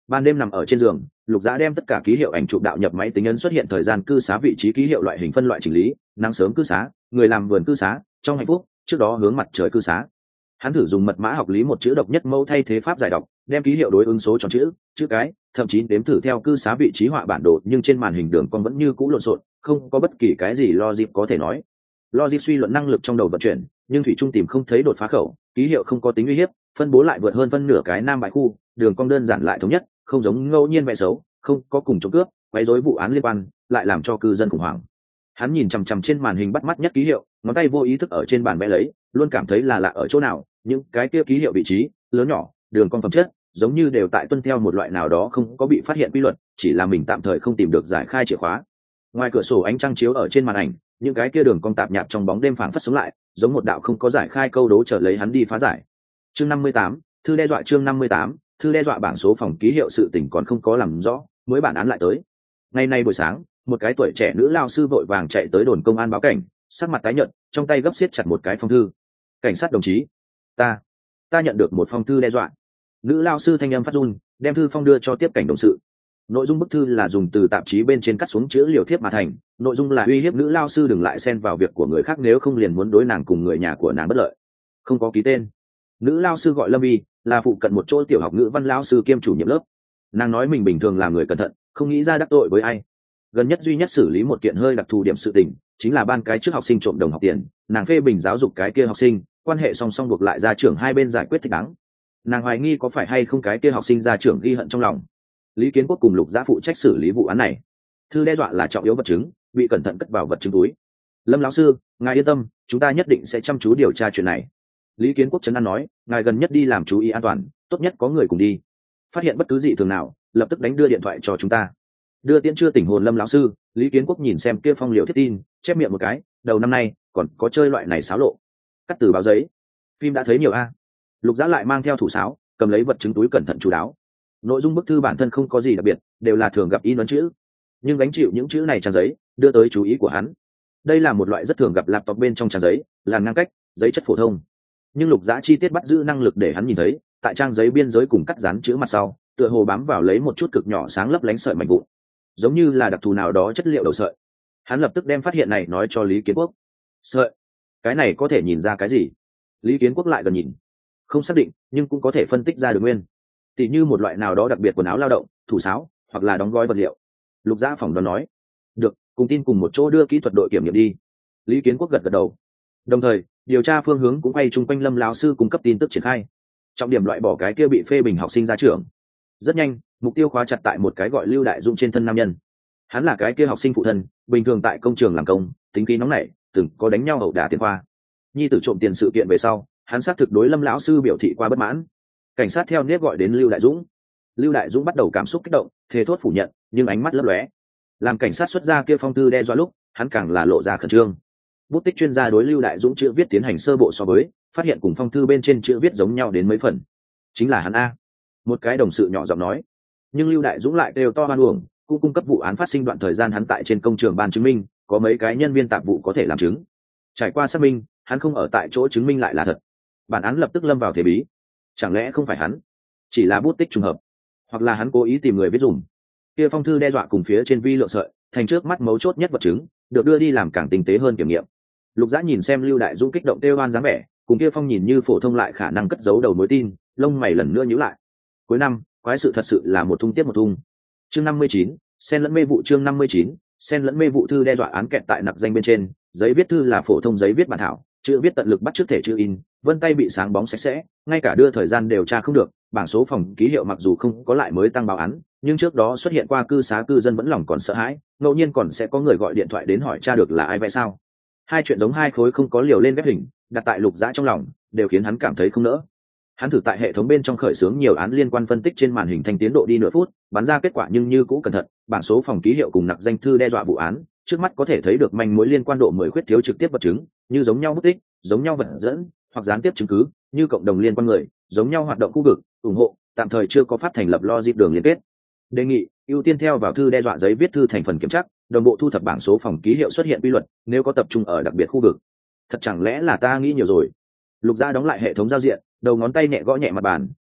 Speaker 1: Ban đêm nằm ở trên giường, Lục Dã đem tất cả ký hiệu ảnh chụp đạo nhập máy tính ấn xuất hiện thời gian cư xá vị trí ký hiệu loại hình phân loại chỉnh lý, nắng sớm cư xá, người làm vườn cư xá, trong hạnh phúc, trước đó hướng mặt trời cư xá. Hắn thử dùng mật mã học lý một chữ độc nhất mẫu thay thế pháp giải đọc, đem ký hiệu đối ứng số tròn chữ cái, thậm chí đếm thử theo cư xá vị trí họa bản đồ, nhưng trên màn hình đường cong vẫn như cũ lộn xộn, không có bất kỳ cái gì logic có thể nói. Logic suy luận năng lực trong đầu vận chuyển, nhưng thủy trung tìm không thấy đột phá khẩu, ký hiệu không có tính uy hiếp, phân bố lại vượt hơn phân nửa cái nam bãi khu, đường cong đơn giản lại thống nhất, không giống ngẫu nhiên vẽ xấu, không có cùng trộm cướp, quấy rối vụ án liên quan, lại làm cho cư dân khủng hoảng. Hắn nhìn chằm chằm trên màn hình bắt mắt nhất ký hiệu, ngón tay vô ý thức ở trên bàn vẽ lấy, luôn cảm thấy là lạ ở chỗ nào, những cái kia ký hiệu vị trí, lớn nhỏ, đường cong phẩm chất, giống như đều tại tuân theo một loại nào đó không có bị phát hiện quy luật, chỉ là mình tạm thời không tìm được giải khai chìa khóa. Ngoài cửa sổ ánh trăng chiếu ở trên màn ảnh, những cái kia đường cong tạp nhạp trong bóng đêm phảng phất sống lại, giống một đạo không có giải khai câu đố chờ lấy hắn đi phá giải. Chương 58, thư đe dọa chương 58, thư đe dọa bảng số phòng ký hiệu sự tình còn không có làm rõ, mới bản án lại tới. Ngày nay buổi sáng, một cái tuổi trẻ nữ lao sư vội vàng chạy tới đồn công an báo cảnh, sắc mặt tái nhợt, trong tay gấp siết chặt một cái phong thư. Cảnh sát đồng chí, ta nhận được một phong thư đe dọa. Nữ lao sư thanh âm phát run, đem thư phong đưa cho tiếp cảnh đồng sự. Nội dung bức thư là dùng từ tạp chí bên trên cắt xuống chữ liều thiếp mà thành, nội dung là uy hiếp nữ lao sư đừng lại xen vào việc của người khác, nếu không liền muốn đối nàng cùng người nhà của nàng bất lợi. Không có ký tên. Nữ lao sư gọi Lâm Vi, là phụ cận một chỗ tiểu học ngữ văn lao sư kiêm chủ nhiệm lớp. Nàng nói mình bình thường làm người cẩn thận, không nghĩ ra đắc tội với ai. Gần nhất duy nhất xử lý một kiện hơi đặc thù điểm sự tình, chính là ban cái trước học sinh trộm đồng học tiền, nàng phê bình giáo dục cái kia học sinh, quan hệ song song buộc lại gia trưởng hai bên giải quyết thích đáng. Nàng hoài nghi có phải hay không cái kia học sinh gia trưởng ghi hận trong lòng. Lý Kiến Quốc cùng Lục Dã phụ trách xử lý vụ án này. Thư đe dọa là trọng yếu vật chứng, bị cẩn thận cất vào vật chứng túi. Lâm lão sư, ngài yên tâm, chúng ta nhất định sẽ chăm chú điều tra chuyện này. Lý Kiến Quốc trấn an nói, ngài gần nhất đi làm chú ý an toàn, tốt nhất có người cùng đi. Phát hiện bất cứ gì thường nào, lập tức đánh đưa điện thoại cho chúng ta. Đưa tiễn chưa tỉnh hồn Lâm lão sư, Lý Kiến Quốc nhìn xem kia phong liệu thiết tin, chép miệng một cái, đầu năm nay còn có chơi loại này xáo lộ. Cắt từ báo giấy, phim đã thấy nhiều a. Lục Dã lại mang theo thủ sáo, cầm lấy vật chứng túi cẩn thận chú đáo. Nội dung bức thư bản thân không có gì đặc biệt, đều là thường gặp in ấn chữ, nhưng gánh chịu những chữ này trang giấy đưa tới chú ý của hắn. Đây là một loại rất thường gặp laptop bên trong trang giấy, là ngang cách, giấy chất phổ thông, nhưng Lục Dã chi tiết bắt giữ năng lực để hắn nhìn thấy, tại trang giấy biên giới cùng cắt dán chữ mặt sau, tựa hồ bám vào lấy một chút cực nhỏ sáng lấp lánh sợi mảnh vụn, giống như là đặc thù nào đó chất liệu đầu sợi. Hắn lập tức đem phát hiện này nói cho Lý Kiến Quốc. Sợi, cái này có thể nhìn ra cái gì? Lý Kiến Quốc lại gần nhìn, không xác định, nhưng cũng có thể phân tích ra được nguyên, tỉ như một loại nào đó đặc biệt quần áo lao động, thủ sáo, hoặc là đóng gói vật liệu. Lục Dã phỏng đoán nói. Được, cùng tin cùng một chỗ đưa kỹ thuật đội kiểm nghiệm đi. Lý Kiến Quốc gật gật đầu. Đồng thời, điều tra phương hướng cũng quay chung quanh Lâm lão sư cung cấp tin tức triển khai. Trọng điểm loại bỏ cái kia bị phê bình học sinh ra trường. Rất nhanh, mục tiêu khóa chặt tại một cái gọi Lưu Đại Dũng trên thân nam nhân. Hắn là cái kia học sinh phụ thân, bình thường tại công trường làm công, tính khí nóng nảy, từng có đánh nhau ẩu đả tiền khoa. Nhi tử trộm tiền sự kiện về sau, hắn xác thực đối Lâm lão sư biểu thị qua bất mãn. Cảnh sát theo nếp gọi đến Lưu Đại Dũng. Lưu Đại Dũng bắt đầu cảm xúc kích động, thề thốt phủ nhận, nhưng ánh mắt lấp lóe. Làm cảnh sát xuất ra kia phong thư đe dọa lúc, hắn càng là lộ ra khẩn trương. Bút tích chuyên gia đối Lưu Đại Dũng chữ viết tiến hành sơ bộ so với, phát hiện cùng phong thư bên trên chữ viết giống nhau đến mấy phần. Chính là hắn a. Một cái đồng sự nhỏ giọng nói. Nhưng Lưu Đại Dũng lại đều to hoan uổng, cũng cung cấp vụ án phát sinh đoạn thời gian hắn tại trên công trường ban chứng minh, có mấy cái nhân viên tạp vụ có thể làm chứng. Trải qua xác minh, hắn không ở tại chỗ chứng minh lại là thật. Bản án lập tức lâm vào thế bí. Chẳng lẽ không phải hắn, chỉ là bút tích trùng hợp, hoặc là hắn cố ý tìm người viết dùng. Kia phong thư đe dọa cùng phía trên vi lượng sợi, thành trước mắt mấu chốt nhất vật chứng, được đưa đi làm càng tinh tế hơn kiểm nghiệm. Lục Dã nhìn xem Lưu Đại Dũng kích động kêu oan dáng vẻ, cùng kia phong nhìn như phổ thông lại khả năng cất giấu đầu mối tin, lông mày lần nữa nhíu lại. Cuối năm, quái sự thật sự là một thung tiếp một thung. Chương 59, xen lẫn mê vụ chương 59, xen lẫn mê vụ thư đe dọa án kẹt tại nặc danh bên trên, giấy viết thư là phổ thông giấy viết bản thảo, chữ viết tận lực bắt chước thể chữ in, vân tay bị sáng bóng sạch sẽ, ngay cả đưa thời gian đều tra không được. Bảng số phòng ký hiệu mặc dù không có lại mới tăng báo án, nhưng trước đó xuất hiện qua cư xá cư dân vẫn lòng còn sợ hãi, ngẫu nhiên còn sẽ có người gọi điện thoại đến hỏi tra được là ai vậy sao. Hai chuyện giống hai khối không có liều lên ghép hình, đặt tại Lục Dã trong lòng, đều khiến hắn cảm thấy không nỡ. Hắn thử tại hệ thống bên trong khởi xướng nhiều án liên quan phân tích trên màn hình thanh tiến độ đi nửa phút, bắn ra kết quả nhưng như cũ cẩn thận, bảng số phòng ký hiệu cùng nặc danh thư đe dọa vụ án, trước mắt có thể thấy được manh mối liên quan độ 10 khuyết thiếu trực tiếp vật chứng, như giống nhau mất tích, giống nhau vật dẫn, hoặc gián tiếp chứng cứ, như cộng đồng liên quan người, giống nhau hoạt động khu vực, ủng hộ, tạm thời chưa có pháp thành lập logic đường liên kết. Đề nghị ưu tiên theo vào thư đe dọa giấy viết thư thành phần kiểm tra, đồng bộ thu thập bảng số phòng ký hiệu xuất hiện quy luật, nếu có tập trung ở đặc biệt khu vực. Thật chẳng lẽ là ta nghĩ nhiều rồi. Lục Dã đóng lại hệ thống giao diện, đầu ngón tay nhẹ gõ nhẹ mặt bàn,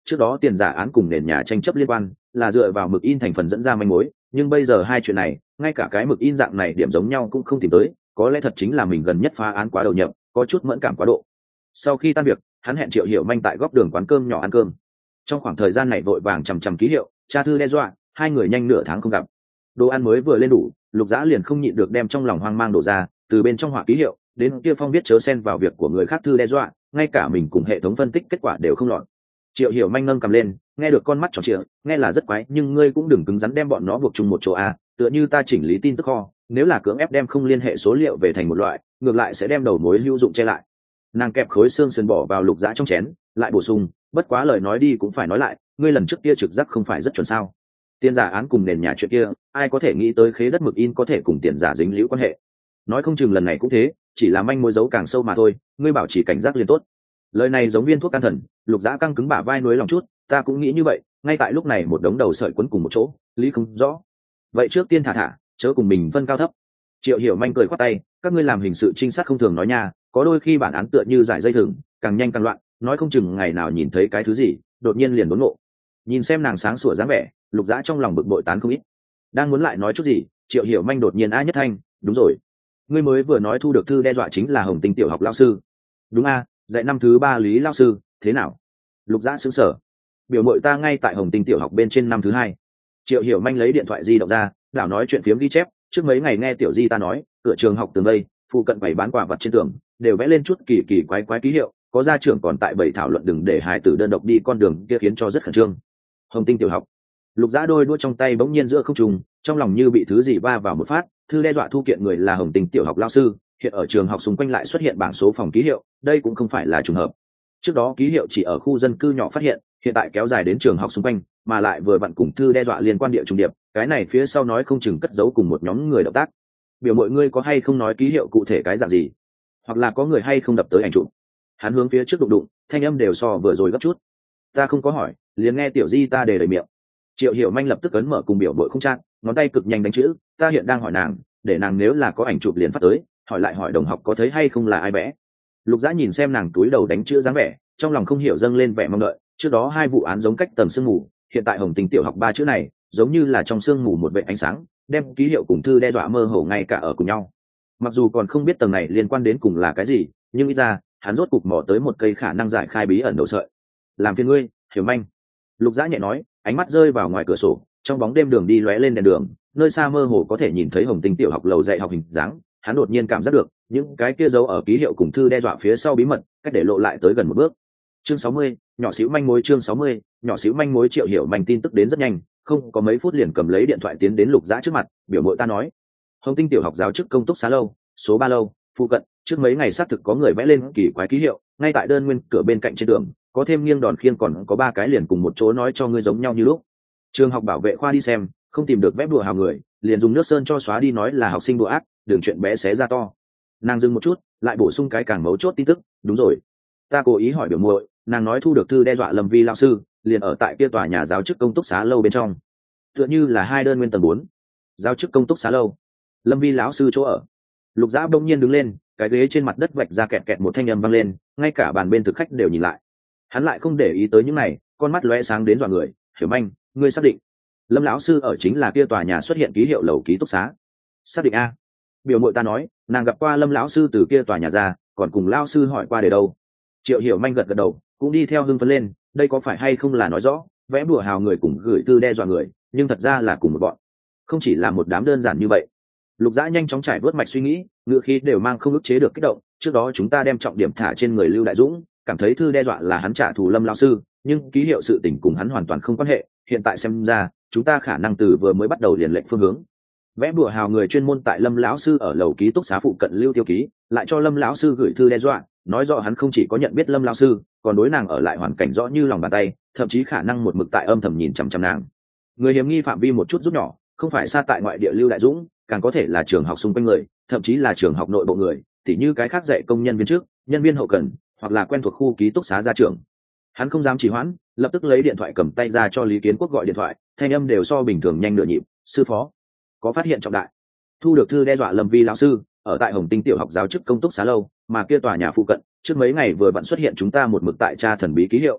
Speaker 1: trước đó tiền giả án cùng nền nhà tranh chấp liên quan là dựa vào mực in thành phần dẫn ra manh mối, nhưng bây giờ hai chuyện này ngay cả cái mực in dạng này điểm giống nhau cũng không tìm tới, có lẽ thật chính là mình gần nhất phá án quá đầu nhập, có chút mẫn cảm quá độ. Sau khi tan việc, hắn hẹn Triệu Hiểu Manh tại góc đường quán cơm nhỏ ăn cơm. Trong khoảng thời gian này vội vàng chằm chằm ký hiệu, tra thư đe dọa, hai người nhanh nửa tháng không gặp. Đồ ăn mới vừa lên đủ, Lục Dã liền không nhịn được đem trong lòng hoang mang đổ ra, từ bên trong họa ký hiệu đến kia phong viết chớ xen vào việc của người khác thư đe dọa, ngay cả mình cùng hệ thống phân tích kết quả đều không lọt. Triệu Hiểu Manh nâng cầm lên, nghe được con mắt tròn trịa, nghe là rất quái, nhưng ngươi cũng đừng cứng rắn đem bọn nó buộc chung một chỗ a, tựa như ta chỉnh lý tin tức kho, nếu là cưỡng ép đem không liên hệ số liệu về thành một loại, ngược lại sẽ đem đầu mối hữu dụng che lại. Nàng kẹp khối xương sườn bỏ vào Lục Dã trong chén, lại bổ sung, bất quá lời nói đi cũng phải nói lại, ngươi lần trước kia trực giác không phải rất chuẩn sao? Tiền giả án cùng nền nhà chuyện kia, ai có thể nghĩ tới khế đất mực in có thể cùng tiền giả dính liễu quan hệ? Nói không chừng lần này cũng thế, chỉ là manh mối giấu càng sâu mà thôi, ngươi bảo chỉ cảnh giác liền tốt. Lời này giống viên thuốc can thần. Lục Dã căng cứng bả vai nuối lòng chút, ta cũng nghĩ như vậy, ngay tại lúc này một đống đầu sợi quấn cùng một chỗ, lý không rõ. Vậy trước tiên thả, chớ cùng mình phân cao thấp. Triệu Hiểu Manh cười khoát tay, các ngươi làm hình sự trinh sát không thường nói nha, có đôi khi bản án tựa như giải dây thừng, càng nhanh càng loạn, nói không chừng ngày nào nhìn thấy cái thứ gì, đột nhiên liền đốn ngộ. Nhìn xem nàng sáng sủa dáng vẻ, Lục Dã trong lòng bực bội tán không ít. Đang muốn lại nói chút gì, Triệu Hiểu Manh đột nhiên nhất thanh, đúng rồi, ngươi mới vừa nói thu được thư đe dọa chính là Hồng Tinh tiểu học lão sư. Đúng dạy năm thứ 3 Lý lão sư, thế nào? Lục Dã sững sờ. Biểu mội ta ngay tại Hồng Tinh tiểu học bên trên năm thứ 2. Triệu Hiểu Manh lấy điện thoại di động ra, đảo nói chuyện phiếm ghi chép, trước mấy ngày nghe tiểu di ta nói, cửa trường học tường đây, phụ cận bày bán quà vật trên tường, đều vẽ lên chút kỳ kỳ quái quái ký hiệu, có gia trưởng còn tại bày thảo luận đừng để hài tử đơn độc đi con đường kia khiến cho rất khẩn trương. Hồng Tinh tiểu học. Lục Dã đôi đũa trong tay bỗng nhiên giữa không trung, trong lòng như bị thứ gì va vào một phát, thư đe dọa thu kiện người là Hồng Tinh tiểu học lão sư, hiện ở trường học xung quanh lại xuất hiện bảng số phòng ký hiệu, đây cũng không phải là trùng hợp. Trước đó ký hiệu chỉ ở khu dân cư nhỏ phát hiện, hiện tại kéo dài đến trường học xung quanh, mà lại vừa vặn cùng thư đe dọa liên quan địa trùng điệp, cái này phía sau nói không chừng cất giấu cùng một nhóm người động tác. Biểu mọi ngươi có hay không nói ký hiệu cụ thể cái dạng gì, hoặc là có người hay không đập tới ảnh chụp. Hắn hướng phía trước đụng đụng, thanh âm đều so vừa rồi gấp chút. Ta không có hỏi, liền nghe tiểu di ta đề đầy miệng. Triệu Hiểu Manh lập tức ấn mở cùng biểu bội không trang, ngón tay cực nhanh đánh chữ, ta hiện đang hỏi nàng, để nàng nếu là có ảnh chụp liền phát tới, hỏi lại hỏi đồng học có thấy hay không là ai vẽ. Lục Dã nhìn xem nàng túi đầu đánh chữ dáng vẻ, trong lòng không hiểu dâng lên vẻ mong đợi, trước đó hai vụ án giống cách tầng sương mù, hiện tại Hồng Tinh tiểu học 3 chữ này, giống như là trong sương mù một vệt ánh sáng, đem ký hiệu cùng thư đe dọa mơ hồ ngay cả ở cùng nhau. Mặc dù còn không biết tầng này liên quan đến cùng là cái gì, nhưng ít ra, hắn rốt cục mò tới một cây khả năng giải khai bí ẩn đầu sợi. Làm phiền ngươi, Hiểu Manh. Lục Dã nhẹ nói, ánh mắt rơi vào ngoài cửa sổ, trong bóng đêm đường đi lóe lên đèn đường, nơi xa mơ hồ có thể nhìn thấy Hồng Tinh tiểu học lầu dạy học hình dáng, hắn đột nhiên cảm giác được, những cái kia dấu ở ký hiệu cùng thư đe dọa phía sau bí mật, cách để lộ lại tới gần một bước. Chương 60, nhỏ xíu manh mối. Chương 60, nhỏ xíu manh mối. Triệu Hiểu Manh tin tức đến rất nhanh, không có mấy phút liền cầm lấy điện thoại tiến đến Lục Dã trước mặt, biểu mội ta nói, Hồng Tinh tiểu học giáo chức công túc xá lâu, số 3 lâu, phụ cận, trước mấy ngày xác thực có người vẽ lên kỳ quái ký hiệu, ngay tại đơn nguyên cửa bên cạnh trên tường, có thêm nghiêng đòn khiêng còn có 3 cái liền cùng một chỗ nói cho ngươi giống nhau như lúc. Trường học bảo vệ khoa đi xem, không tìm được vẽ đùa hào người, liền dùng nước sơn cho xóa đi nói là học sinh đùa ác, đường chuyện bé xé ra to. Nàng dừng một chút, lại bổ sung cái càng mấu chốt tin tức, đúng rồi, ta cố ý hỏi biểu muội, nàng nói thu được thư đe dọa Lâm Vi lão sư, liền ở tại kia tòa nhà giáo chức công túc xá lâu bên trong, tựa như là hai đơn nguyên tầng 4. Giáo chức công túc xá lâu, Lâm Vi lão sư chỗ ở. Lục Dã bỗng nhiên đứng lên, cái ghế trên mặt đất vạch ra kẹt kẹt một thanh âm vang lên, ngay cả bàn bên thực khách đều nhìn lại. Hắn lại không để ý tới những này, con mắt lóe sáng đến dọa người, Hiểu Manh, ngươi xác định Lâm lão sư ở chính là kia tòa nhà xuất hiện ký hiệu lầu ký túc xá? Xác định a. Biểu mội ta nói, nàng gặp qua Lâm lão sư từ kia tòa nhà ra, còn cùng lão sư hỏi qua để đâu. Triệu Hiểu Manh gật gật đầu, cũng đi theo hưng phấn lên, đây có phải hay không là nói rõ vẽ đùa hào người cùng gửi thư đe dọa người, nhưng thật ra là cùng một bọn, không chỉ là một đám đơn giản như vậy. Lục Dã nhanh chóng trải vớt mạch suy nghĩ, ngữ khí đều mang không ức chế được kích động, trước đó chúng ta đem trọng điểm thả trên người Lưu Đại Dũng, cảm thấy thư đe dọa là hắn trả thù Lâm lão sư, nhưng ký hiệu sự tình cùng hắn hoàn toàn không quan hệ, hiện tại xem ra, chúng ta khả năng từ vừa mới bắt đầu liền lệnh phương hướng. Vẽ đùa hào người chuyên môn tại Lâm lão sư ở lầu ký túc xá phụ cận lưu tiêu ký, lại cho Lâm lão sư gửi thư đe dọa, nói rõ hắn không chỉ có nhận biết Lâm lão sư, còn đối nàng ở lại hoàn cảnh rõ như lòng bàn tay, thậm chí khả năng một mực tại âm thầm nhìn chằm chằm nàng. Người hiểm nghi phạm vi một chút rút nhỏ, không phải xa tại ngoại địa Lưu Đại Dũng, càng có thể là trường học xung quanh người, thậm chí là trường học nội bộ người, tỉ như cái khác dạy công nhân viên trước, nhân viên hậu cần, hoặc là quen thuộc khu ký túc xá gia trưởng. Hắn không dám trì hoãn, lập tức lấy điện thoại cầm tay ra cho Lý Kiến Quốc gọi điện thoại, thanh âm đều so bình thường nhanh nửa nhịp. Sư phó, có phát hiện trọng đại, thu được thư đe dọa Lâm Vi lão sư ở tại Hồng Tinh tiểu học giáo chức công túc xá lâu, mà kia tòa nhà phụ cận trước mấy ngày vừa vặn xuất hiện chúng ta một mực tại tra thần bí ký hiệu.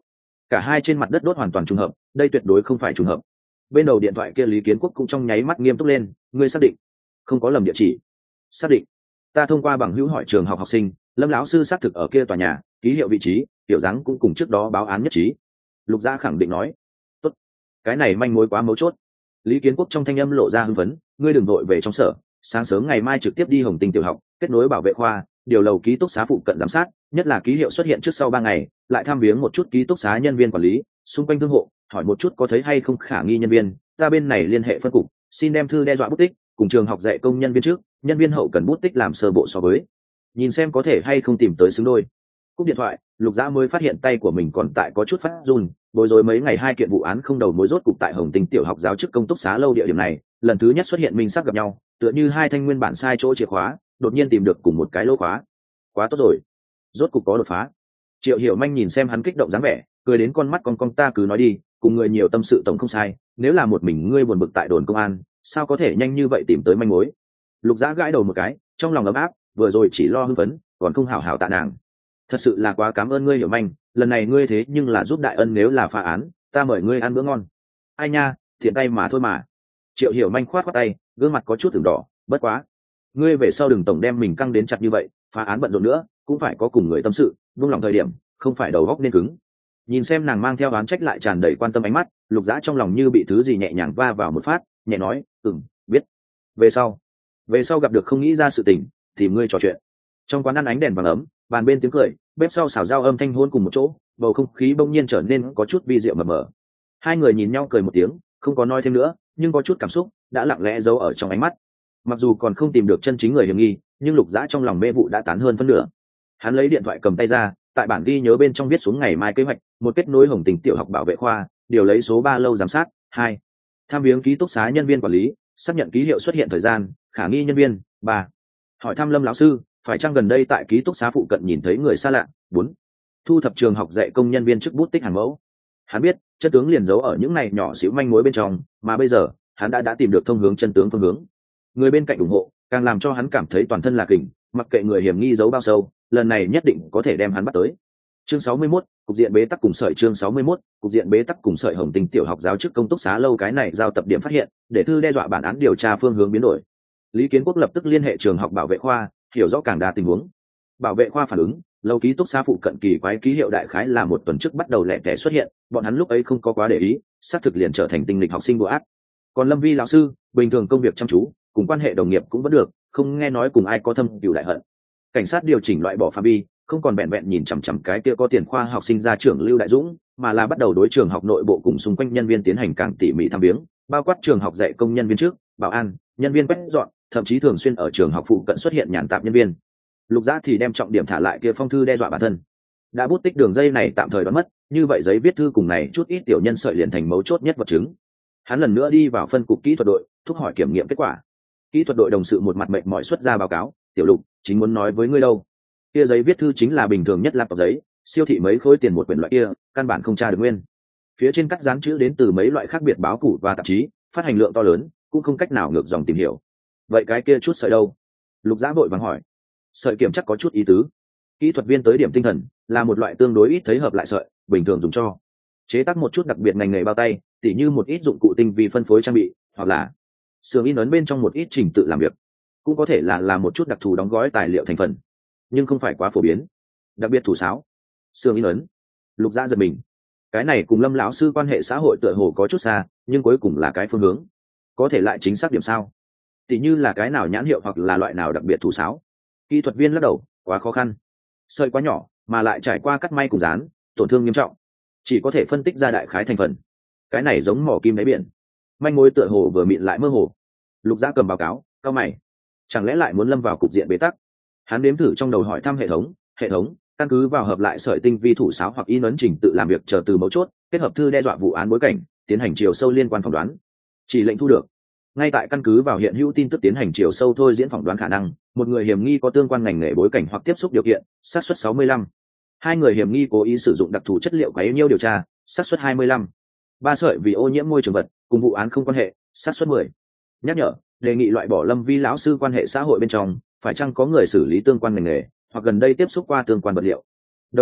Speaker 1: cả hai trên mặt đất đốt hoàn toàn trùng hợp, đây tuyệt đối không phải trùng hợp. Bên đầu điện thoại kia Lý Kiến Quốc cũng trong nháy mắt nghiêm túc lên, ngươi xác định không có lầm địa chỉ? Xác định. Ta thông qua bằng hữu hỏi trường học học sinh, Lâm lão sư xác thực ở kia tòa nhà, ký hiệu vị trí, tiểu dáng cũng cùng trước đó báo án nhất trí. Lục Gia khẳng định nói. Tốt, cái này manh mối quá mấu chốt. Lý Kiến Quốc trong thanh âm lộ ra hưng phấn, ngươi đừng vội về trong sở, sáng sớm ngày mai trực tiếp đi Hồng Tinh tiểu học, kết nối bảo vệ khoa, điều lầu ký túc xá phụ cận giám sát, nhất là ký hiệu xuất hiện trước sau 3 ngày, lại thăm viếng một chút ký túc xá nhân viên quản lý, xung quanh thương hộ, hỏi một chút có thấy hay không khả nghi nhân viên, ta bên này liên hệ phân cục, xin đem thư đe dọa bút tích, cùng trường học dạy công nhân viên trước, nhân viên hậu cần bút tích làm sơ bộ so với, nhìn xem có thể hay không tìm tới xứng đôi. Cúp điện thoại, Lục Dã mới phát hiện tay của mình còn tại có chút phát run, bối rối mấy ngày 2 kiện vụ án không đầu mối rốt cục tại Hồng Tinh tiểu học giáo chức công túc xá lâu địa điểm này, lần thứ nhất xuất hiện minh sắc gặp nhau, tựa như 2 thanh nguyên bản sai chỗ chìa khóa, đột nhiên tìm được cùng một cái lỗ khóa. Quá tốt rồi, rốt cục có đột phá. Triệu Hiểu Manh nhìn xem hắn kích động dáng vẻ, cười đến con mắt cong ta cứ nói đi, cùng người nhiều tâm sự tổng không sai, nếu là một mình ngươi buồn bực tại đồn công an, sao có thể nhanh như vậy tìm tới manh mối. Lục Dã gãi đầu một cái, trong lòng ấm áp, vừa rồi chỉ lo hưng phấn, còn không hảo hảo tạ nàng. Thật sự là quá cảm ơn ngươi Hiểu Manh, lần này ngươi thế nhưng là giúp đại ân, nếu là phá án, ta mời ngươi ăn bữa ngon. Ai nha, thiện tay mà thôi mà. Triệu Hiểu Manh khoát khoát tay, gương mặt có chút ửng đỏ, bất quá, ngươi về sau đừng tổng đem mình căng đến chặt như vậy, phá án bận rộn nữa, cũng phải có cùng người tâm sự, buông lòng thời điểm, không phải đầu góc nên cứng. Nhìn xem nàng mang theo oán trách lại tràn đầy quan tâm ánh mắt, Lục Dã trong lòng như bị thứ gì nhẹ nhàng va vào một phát, nhẹ nói, biết. Về sau gặp được không nghĩ ra sự tình, tìm ngươi trò chuyện. Trong quán ăn ánh đèn vàng ấm, bàn bên tiếng cười, bếp sau xào rau âm thanh hôn cùng một chỗ, bầu không khí bỗng nhiên trở nên có chút vi diệu mờ mờ. Hai người nhìn nhau cười một tiếng, không có nói thêm nữa, nhưng có chút cảm xúc đã lặng lẽ giấu ở trong ánh mắt. Mặc dù còn không tìm được chân chính người hiểm nghi, nhưng Lục Dã trong lòng mê vụ đã tán hơn phân nửa. Hắn lấy điện thoại cầm tay ra, tại bản ghi nhớ bên trong viết xuống ngày mai kế hoạch, một kết nối Hồng Tình tiểu học bảo vệ khoa, điều lấy số 3 lâu giám sát, 2 tham viếng ký túc xá nhân viên quản lý, xác nhận ký hiệu xuất hiện thời gian, khả nghi nhân viên, 3 hỏi thăm Lâm lão sư, phải chăng gần đây tại ký túc xá phụ cận nhìn thấy người xa lạ, 4 thu thập trường học dạy công nhân viên chức bút tích hàng mẫu. Hắn biết chân tướng liền giấu ở những này nhỏ xíu manh mối bên trong, mà bây giờ hắn đã tìm được thông hướng chân tướng phương hướng. Người bên cạnh ủng hộ càng làm cho hắn cảm thấy toàn thân là kình, mặc kệ người hiểm nghi giấu bao sâu, lần này nhất định có thể đem hắn bắt tới. Chương 61, cục diện bế tắc cùng sợi. Chương 61, cục diện bế tắc cùng sợi. Hồng Tinh tiểu học giáo chức công túc xá lâu cái này giao tập điểm phát hiện, để thư đe dọa bản án điều tra phương hướng biến đổi. Lý Kiến Quốc lập tức liên hệ trường học bảo vệ khoa, hiểu rõ càng đa tình huống. Bảo vệ khoa phản ứng, lâu ký túc xá phụ cận kỳ quái ký hiệu đại khái là 1 tuần trước bắt đầu lẻ tẻ xuất hiện, bọn hắn lúc ấy không có quá để ý, xác thực liền trở thành tinh lịch học sinh đùa ác. Còn Lâm Vi lão sư, bình thường công việc chăm chú, cùng quan hệ đồng nghiệp cũng vẫn được, không nghe nói cùng ai có thâm cừu đại hận. Cảnh sát điều chỉnh loại bỏ phạm vi, không còn vẹn vẹn nhìn chằm chằm cái kia có tiền khoa học sinh ra trưởng Lưu Đại Dũng, mà là bắt đầu đối trường học nội bộ cùng xung quanh nhân viên tiến hành càng tỉ mỉ thăm viếng, bao quát trường học dạy công nhân viên trước, bảo an, nhân viên quét dọn, thậm chí thường xuyên ở trường học phụ cận xuất hiện nhàn tạp nhân viên. Lục Dã thì đem trọng điểm thả lại kia phong thư đe dọa bản thân. Đã bút tích đường dây này tạm thời đoán mất, như vậy giấy viết thư cùng này chút ít tiểu nhân sợi liền thành mấu chốt nhất vật chứng. Hắn lần nữa đi vào phân cục kỹ thuật đội, thúc hỏi kiểm nghiệm kết quả. Kỹ thuật đội đồng sự một mặt mệt mỏi xuất ra báo cáo, tiểu Lục, chính muốn nói với ngươi đâu. Kia giấy viết thư chính là bình thường nhất laptop giấy, siêu thị mấy khối tiền một quyển loại kia, căn bản không tra được nguyên. Phía trên cắt dán chữ đến từ mấy loại khác biệt báo củ và tạp chí, phát hành lượng to lớn, cũng không cách nào ngược dòng tìm hiểu. Vậy cái kia chút sợi đâu? Lục Dã vội vàng hỏi. Sợi kiểm chắc có chút ý tứ. Kỹ thuật viên tới điểm tinh thần, là một loại tương đối ít thấy hợp lại sợi, bình thường dùng cho chế tác một chút đặc biệt ngành nghề bao tay, tỉ như một ít dụng cụ tinh vi phân phối trang bị, hoặc là xưởng in ấn bên trong một ít trình tự làm việc, cũng có thể là một chút đặc thù đóng gói tài liệu thành phần, nhưng không phải quá phổ biến. Đặc biệt thủ sáo, xưởng in ấn. Lục Dã giật mình, cái này cùng Lâm lão sư quan hệ xã hội tựa hồ có chút xa, nhưng cuối cùng là cái phương hướng, có thể lại chính xác điểm sao? Tỉ như là cái nào nhãn hiệu hoặc là loại nào đặc biệt thủ sáo. Kỹ thuật viên lắc đầu, quá khó khăn, sợi quá nhỏ mà lại trải qua cắt may cùng dán, tổn thương nghiêm trọng, chỉ có thể phân tích ra đại khái thành phần. Cái này giống mỏ kim đáy biển, manh mối tựa hồ vừa mịn lại mơ hồ. Lục Dã cầm báo cáo, cao mày, chẳng lẽ lại muốn lâm vào cục diện bế tắc? Hắn đếm thử trong đầu hỏi thăm hệ thống, căn cứ vào hợp lại sợi tinh vi thủ sáo hoặc in ấn trình tự làm việc chờ từ mấu chốt, kết hợp thư đe dọa vụ án bối cảnh, tiến hành chiều sâu liên quan phỏng đoán. Chỉ lệnh thu được. Ngay tại căn cứ vào hiện hữu tin tức tiến hành chiều sâu thôi diễn phỏng đoán khả năng, một người hiểm nghi có tương quan ngành nghề bối cảnh hoặc tiếp xúc điều kiện, xác suất 65. 2 người hiểm nghi cố ý sử dụng đặc thù chất liệu quấy nhiễu điều tra, xác suất 25. 3 sợi vì ô nhiễm môi trường vật, cùng vụ án không quan hệ, xác suất 10. Nhắc nhở, đề nghị loại bỏ Lâm Vi lão sư quan hệ xã hội bên trong, phải chăng có người xử lý tương quan ngành nghề, hoặc gần đây tiếp xúc qua tương quan vật liệu. Đồng thời,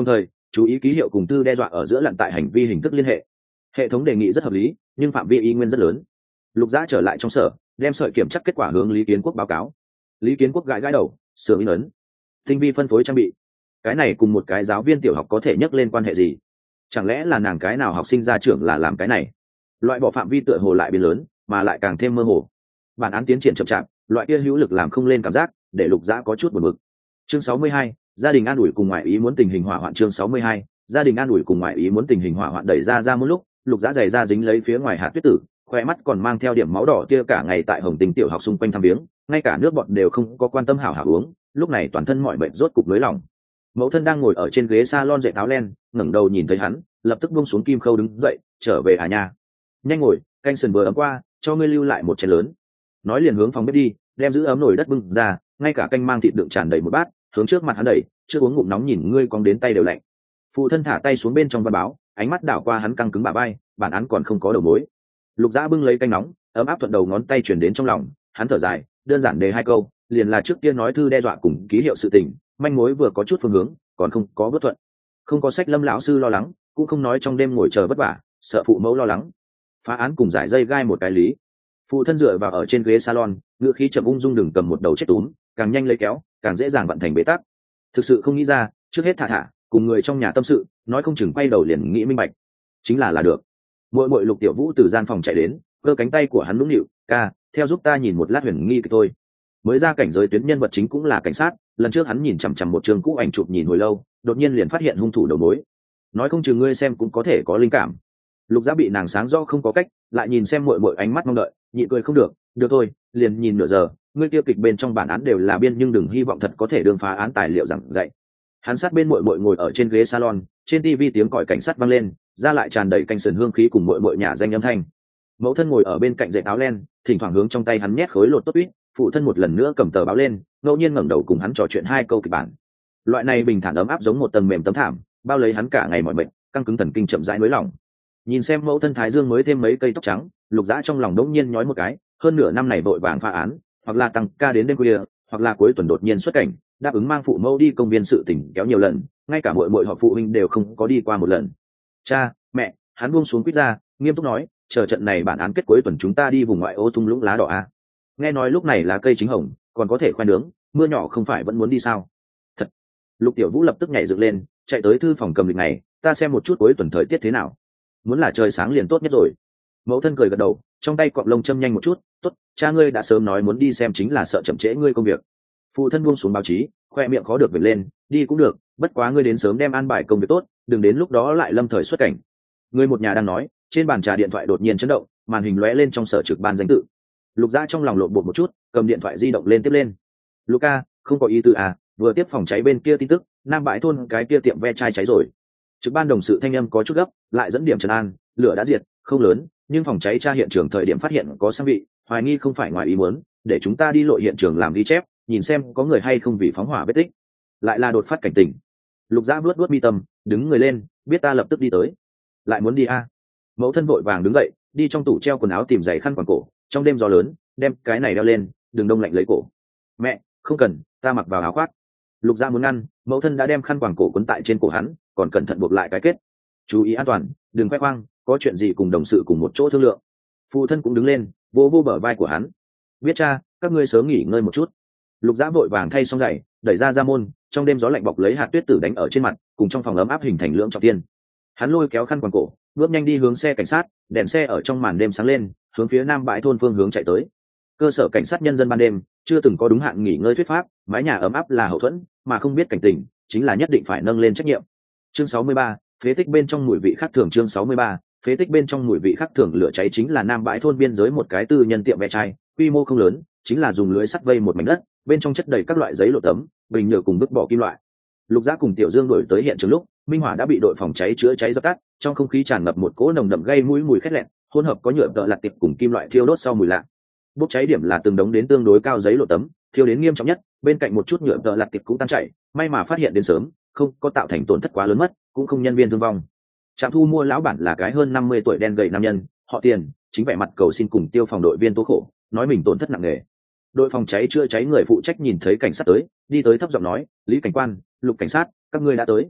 Speaker 1: chú ý ký hiệu cùng tư đe dọa ở giữa lặn tại hành vi hình thức liên hệ. Hệ thống đề nghị rất hợp lý, nhưng phạm vi y nguyên rất lớn. Lục Dã trở lại trong sở, đem sợi kiểm chắc kết quả hướng Lý Kiến Quốc báo cáo. Lý Kiến Quốc gãi gãi đầu, sửa in ấn. Tinh vi phân phối trang bị, cái này cùng một cái giáo viên tiểu học có thể nhắc lên quan hệ gì? Chẳng lẽ là nàng cái nào học sinh ra trưởng là làm cái này? Loại bỏ phạm vi tựa hồ lại biến lớn, mà lại càng thêm mơ hồ. Bản án tiến triển chậm chạp, loại kia hữu lực làm không lên cảm giác, để Lục Dã có chút buồn bực. Chương 62, gia đình an ủi cùng ngoại ý muốn tình hình hỏa hoạn. Chương 62, gia đình an ủi cùng ngoại ý muốn tình hình hỏa hoạn. Đẩy ra một lúc, Lục Dã giày ra dính lấy phía ngoài hạt tuyết tử, khoe mắt còn mang theo điểm máu đỏ tia cả ngày tại Hồng Tình tiểu học xung quanh thăm viếng, ngay cả nước bọt đều không có quan tâm hảo hảo uống, lúc này toàn thân mọi bệnh rốt cục nới lỏng. Mẫu thân đang ngồi ở trên ghế salon dậy áo len, ngẩng đầu nhìn thấy hắn, lập tức buông xuống kim khâu đứng dậy, trở về à nha. Nhanh ngồi, canh sườn vừa ấm qua, cho ngươi lưu lại một chén lớn. Nói liền hướng phòng bếp đi, đem giữ ấm nồi đất bưng ra, ngay cả canh mang thịt đựng tràn đầy một bát, hướng trước mặt hắn đẩy, chưa uống ngụm nóng nhìn ngươi cong đến tay đều lạnh. Phụ thân thả tay xuống bên trong văn báo, ánh mắt đảo qua hắn căng cứng bả vai, bản án còn không có đầu mối. Lục Dã bưng lấy canh nóng, ấm áp thuận đầu ngón tay truyền đến trong lòng, hắn thở dài, đơn giản đề hai câu, liền là trước kia nói thư đe dọa cùng ký hiệu sự tình, manh mối vừa có chút phương hướng, còn không có bất thuận. Không có sách Lâm lão sư lo lắng, cũng không nói trong đêm ngồi chờ vất vả, sợ phụ mẫu lo lắng. Phá án cùng giải dây gai một cái lý. Phụ thân dựa vào ở trên ghế salon, ngựa khí chậm ung dung đừng cầm một đầu chết túm, càng nhanh lấy kéo, càng dễ dàng vận thành bế tắc. Thực sự không nghĩ ra, trước hết thả thả, cùng người trong nhà tâm sự, nói không chừng quay đầu liền nghĩ minh bạch. Chính là được. Muội Lục Tiểu Vũ từ gian phòng chạy đến, cơ cánh tay của hắn nũng nịu, ca, theo giúp ta nhìn một lát huyền nghi kịch thôi. Mới ra cảnh giới tuyến nhân vật chính cũng là cảnh sát, lần trước hắn nhìn chằm chằm một trường cũ ảnh chụp nhìn hồi lâu, đột nhiên liền phát hiện hung thủ đầu mối. Nói không chừng ngươi xem cũng có thể có linh cảm. Lục Dã bị nàng sáng do không có cách, lại nhìn xem muội ánh mắt mong đợi, nhịn cười không được thôi, liền nhìn nửa giờ, ngươi tiêu kịch bên trong bản án đều là biên nhưng đừng hy vọng thật có thể đương phá án tài liệu giảng dạy. Hắn sát bên muội ngồi ở trên ghế salon, trên tivi tiếng còi cảnh sát vang lên, ra lại tràn đầy canh sườn hương khí cùng muội nhà danh âm thanh. Mẫu thân ngồi ở bên cạnh dậy áo len, thỉnh thoảng hướng trong tay hắn nhét khối lột tốt ít, phụ thân một lần nữa cầm tờ báo lên, ngẫu nhiên ngẩng đầu cùng hắn trò chuyện hai câu kịch bản. Loại này bình thản ấm áp giống một tầng mềm tấm thảm, bao lấy hắn cả ngày mỏi mệt, căng cứng thần kinh chậm rãi nới lỏng. Nhìn xem mẫu thân thái dương mới thêm mấy cây tóc trắng, Lục Dã trong lòng đống nhiên nhói một cái, hơn nửa năm này vội vàng phá án, hoặc là tăng ca đến đêm khuya, hoặc là cuối tuần đột nhiên xuất cảnh, đáp ứng mang phụ mẫu đi công viên sự tỉnh kéo nhiều lần, ngay cả muội họ phụ huynh đều không có đi qua một lần. Cha, mẹ, hắn buông xuống quýt ra, nghiêm túc nói, chờ trận này bản án kết cuối tuần chúng ta đi vùng ngoại ô thung lũng lá đỏ a. Nghe nói lúc này lá cây chính hồng, còn có thể khoe nướng, mưa nhỏ không phải vẫn muốn đi sao? Thật. Lục Tiểu Vũ lập tức nhảy dựng lên, chạy tới thư phòng cầm lịch này, ta xem một chút cuối tuần thời tiết thế nào. Muốn là trời sáng liền tốt nhất rồi. Mẫu thân cười gật đầu, trong tay cọng lông châm nhanh một chút, tốt, cha ngươi đã sớm nói muốn đi xem chính là sợ chậm trễ ngươi công việc. Phụ thân buông xuống báo chí, khoe miệng khó được vểnh lên, đi cũng được, bất quá ngươi đến sớm đem an bài công việc tốt, đừng đến lúc đó lại lâm thời xuất cảnh. Người một nhà đang nói, trên bàn trà điện thoại đột nhiên chấn động, màn hình lóe lên trong sở trực ban danh tự. Lục Dã trong lòng lộn bột một chút, cầm điện thoại di động lên tiếp lên. Luca, không có ý tư à, vừa tiếp phòng cháy bên kia tin tức, Nam Bãi thôn cái kia tiệm ve chai cháy rồi. Trực ban đồng sự thanh âm có chút gấp, lại dẫn điểm trấn an, lửa đã diệt, không lớn, nhưng phòng cháy tra hiện trường thời điểm phát hiện có xăng vị, hoài nghi không phải ngoài ý muốn, để chúng ta đi lội hiện trường làm ghi chép, nhìn xem có người hay không vì phóng hỏa vết tích. Lại là đột phát cảnh tỉnh. Lục Dã vuốt mi tâm, đứng người lên, biết ta lập tức đi tới. Lại muốn đi à? Mẫu thân vội vàng đứng dậy, đi trong tủ treo quần áo tìm giày khăn quàng cổ, trong đêm gió lớn, đem cái này đeo lên, đừng đông lạnh lấy cổ. Mẹ, không cần, ta mặc vào áo khoác. Lục Dã muốn ngăn, mẫu thân đã đem khăn quàng cổ quấn tại trên cổ hắn, còn cẩn thận buộc lại cái kết. Chú ý an toàn, đừng khoe khoang, có chuyện gì cùng đồng sự cùng một chỗ thương lượng. Phụ thân cũng đứng lên, vô bờ vai của hắn. Biết cha, các ngươi sớm nghỉ ngơi một chút. Lục Dã vội vàng thay xong giày, đẩy ra môn, trong đêm gió lạnh bọc lấy hạt tuyết tử đánh ở trên mặt, cùng trong phòng ấm áp hình thành lưỡng trọng tiên. Hắn lôi kéo khăn quàng cổ, bước nhanh đi hướng xe cảnh sát, đèn xe ở trong màn đêm sáng lên, hướng phía Nam Bãi thôn phương hướng chạy tới. Cơ sở cảnh sát nhân dân ban đêm chưa từng có đúng hạn nghỉ ngơi thuyết pháp, mái nhà ấm áp là hậu thuẫn, mà không biết cảnh tình chính là nhất định phải nâng lên trách nhiệm. Chương 63, phế tích bên trong mùi vị khác thường. Chương 63, phế tích bên trong mùi vị khác thường. Lửa cháy chính là Nam Bãi thôn biên giới một cái tư nhân tiệm ve chai, quy mô không lớn, chính là dùng lưới sắt vây một mảnh đất, bên trong chất đầy các loại giấy lộ tấm, bình nhựa cùng vứt bỏ kim loại. Lục Dã cùng Tiểu Dương đuổi tới hiện trường lúc, minh hỏa đã bị đội phòng cháy chữa cháy dập tắt, trong không khí tràn ngập một cỗ nồng đậm gây mùi khét lẹn, hỗn hợp có nhựa tợ lặt tiệp cùng kim loại thiêu đốt sau mùi lạ. Bốc cháy điểm là từng đống đến tương đối cao giấy lộ tấm, thiêu đến nghiêm trọng nhất, bên cạnh một chút nhựa tợ lặt tiệp cũng tan chảy, may mà phát hiện đến sớm, không có tạo thành tổn thất quá lớn mất, cũng không nhân viên thương vong. Trạm thu mua lão bản là cái hơn 50 tuổi đen gầy nam nhân, họ Tiền, chính vẻ mặt cầu xin cùng tiêu phòng đội viên tố khổ, nói mình tổn thất nặng nề. Đội phòng cháy chữa cháy người phụ trách nhìn thấy cảnh sát tới, đi tới thấp giọng nói, Lý cảnh quan, Lục cảnh sát, các ngươi đã tới.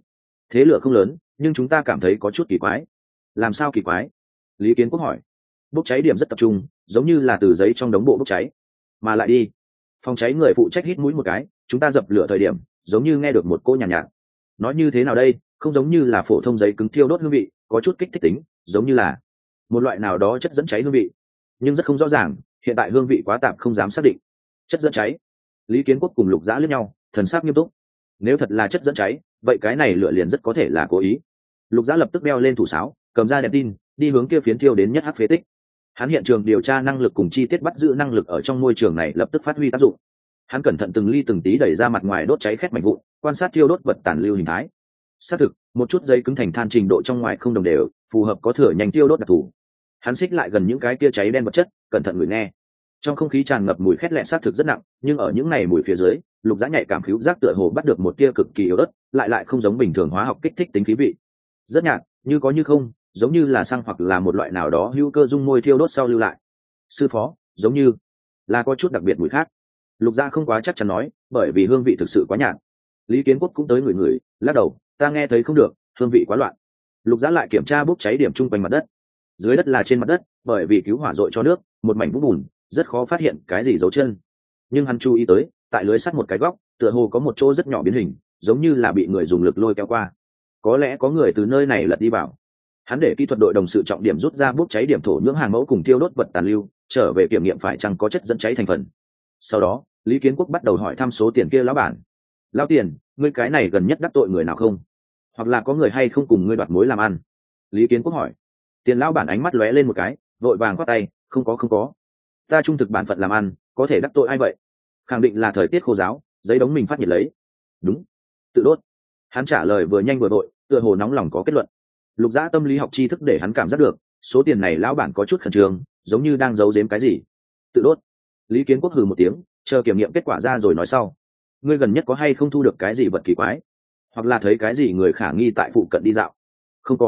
Speaker 1: thế lửa không lớn nhưng chúng ta cảm thấy có chút kỳ quái. Làm sao kỳ quái? Lý Kiến Quốc hỏi. Bốc cháy điểm rất tập trung, giống như là từ giấy trong đống bộ bốc cháy. Mà lại đi, phòng cháy người phụ trách hít mũi một cái, chúng ta dập lửa thời điểm giống như nghe được một cô nhàn nhạt. Nói như thế nào đây, không giống như là phổ thông giấy cứng thiêu đốt hương vị, có chút kích thích tính, giống như là một loại nào đó chất dẫn cháy hương vị, nhưng rất không rõ ràng, hiện tại hương vị quá tạp không dám xác định. Chất dẫn cháy? Lý Kiến Quốc cùng Lục Dã liếc nhau, thần sắc nghiêm túc. Nếu thật là chất dẫn cháy, vậy cái này lửa liền rất có thể là cố ý. Lục Dã lập tức đeo lên thủ sáo, cầm ra đèn tin, đi hướng kia phiến thiêu đến nhất hắc phế tích. Hắn hiện trường điều tra năng lực cùng chi tiết bắt giữ năng lực ở trong môi trường này lập tức phát huy tác dụng. Hắn cẩn thận từng ly từng tí đẩy ra mặt ngoài đốt cháy khét mảnh vụn, quan sát thiêu đốt vật tàn lưu hình thái. Xác thực, một chút giấy cứng thành than trình độ trong ngoài không đồng đều, phù hợp có thừa nhanh thiêu đốt đặc thù. Hắn xích lại gần những cái kia cháy đen vật chất, cẩn thận ngửi nghe. Trong không khí tràn ngập mùi khét lẹn xác thực rất nặng, nhưng ở những này mùi phía dưới, Lục Dã nhạy cảm khứu giác tựa hồ bắt được một tia cực kỳ yếu ớt, lại không giống bình thường hóa học kích thích tính khí vị. Rất nhạt, như có như không, giống như là xăng hoặc là một loại nào đó hữu cơ dung môi thiêu đốt sau lưu lại. Sư phó, giống như là có chút đặc biệt mùi khác. Lục Dã không quá chắc chắn nói, bởi vì hương vị thực sự quá nhạt. Lý Kiến Quốc cũng tới ngửi, lắc đầu, ta nghe thấy không được, hương vị quá loạn. Lục Dã lại kiểm tra bốc cháy điểm chung quanh mặt đất. Dưới đất là trên mặt đất, bởi vì cứu hỏa dội cho nước, một mảnh vũng bùn, rất khó phát hiện cái gì dấu chân. Nhưng hắn chú ý tới, tại lưới sắt một cái góc, tựa hồ có một chỗ rất nhỏ biến hình, giống như là bị người dùng lực lôi kéo qua. Có lẽ có người từ nơi này lật đi vào. Hắn để kỹ thuật đội đồng sự trọng điểm rút ra bốc cháy điểm thổ nhưỡng hàng mẫu cùng tiêu đốt vật tàn lưu, trở về kiểm nghiệm phải chăng có chất dẫn cháy thành phần. Sau đó, Lý Kiến Quốc bắt đầu hỏi thăm số tiền kia lão bản. Lão tiền, ngươi cái này gần nhất đắc tội người nào không? Hoặc là có người hay không cùng ngươi đoạt mối làm ăn? Lý Kiến Quốc hỏi. Tiền lão bản ánh mắt lóe lên một cái, vội vàng quát tay, không có. Ta trung thực bản phận làm ăn, có thể đắc tội ai vậy? Khẳng định là thời tiết khô giáo, giấy đống mình phát nhiệt lấy. Đúng, tự đốt. Hắn trả lời vừa nhanh vừa vội, tựa hồ nóng lòng có kết luận. Lục Dã tâm lý học tri thức để hắn cảm giác được, số tiền này lão bản có chút khẩn trương, giống như đang giấu giếm cái gì. Tự đốt. Lý Kiến Quốc hừ một tiếng, chờ kiểm nghiệm kết quả ra rồi nói sau. Ngươi gần nhất có hay không thu được cái gì vật kỳ quái, hoặc là thấy cái gì người khả nghi tại phụ cận đi dạo? Không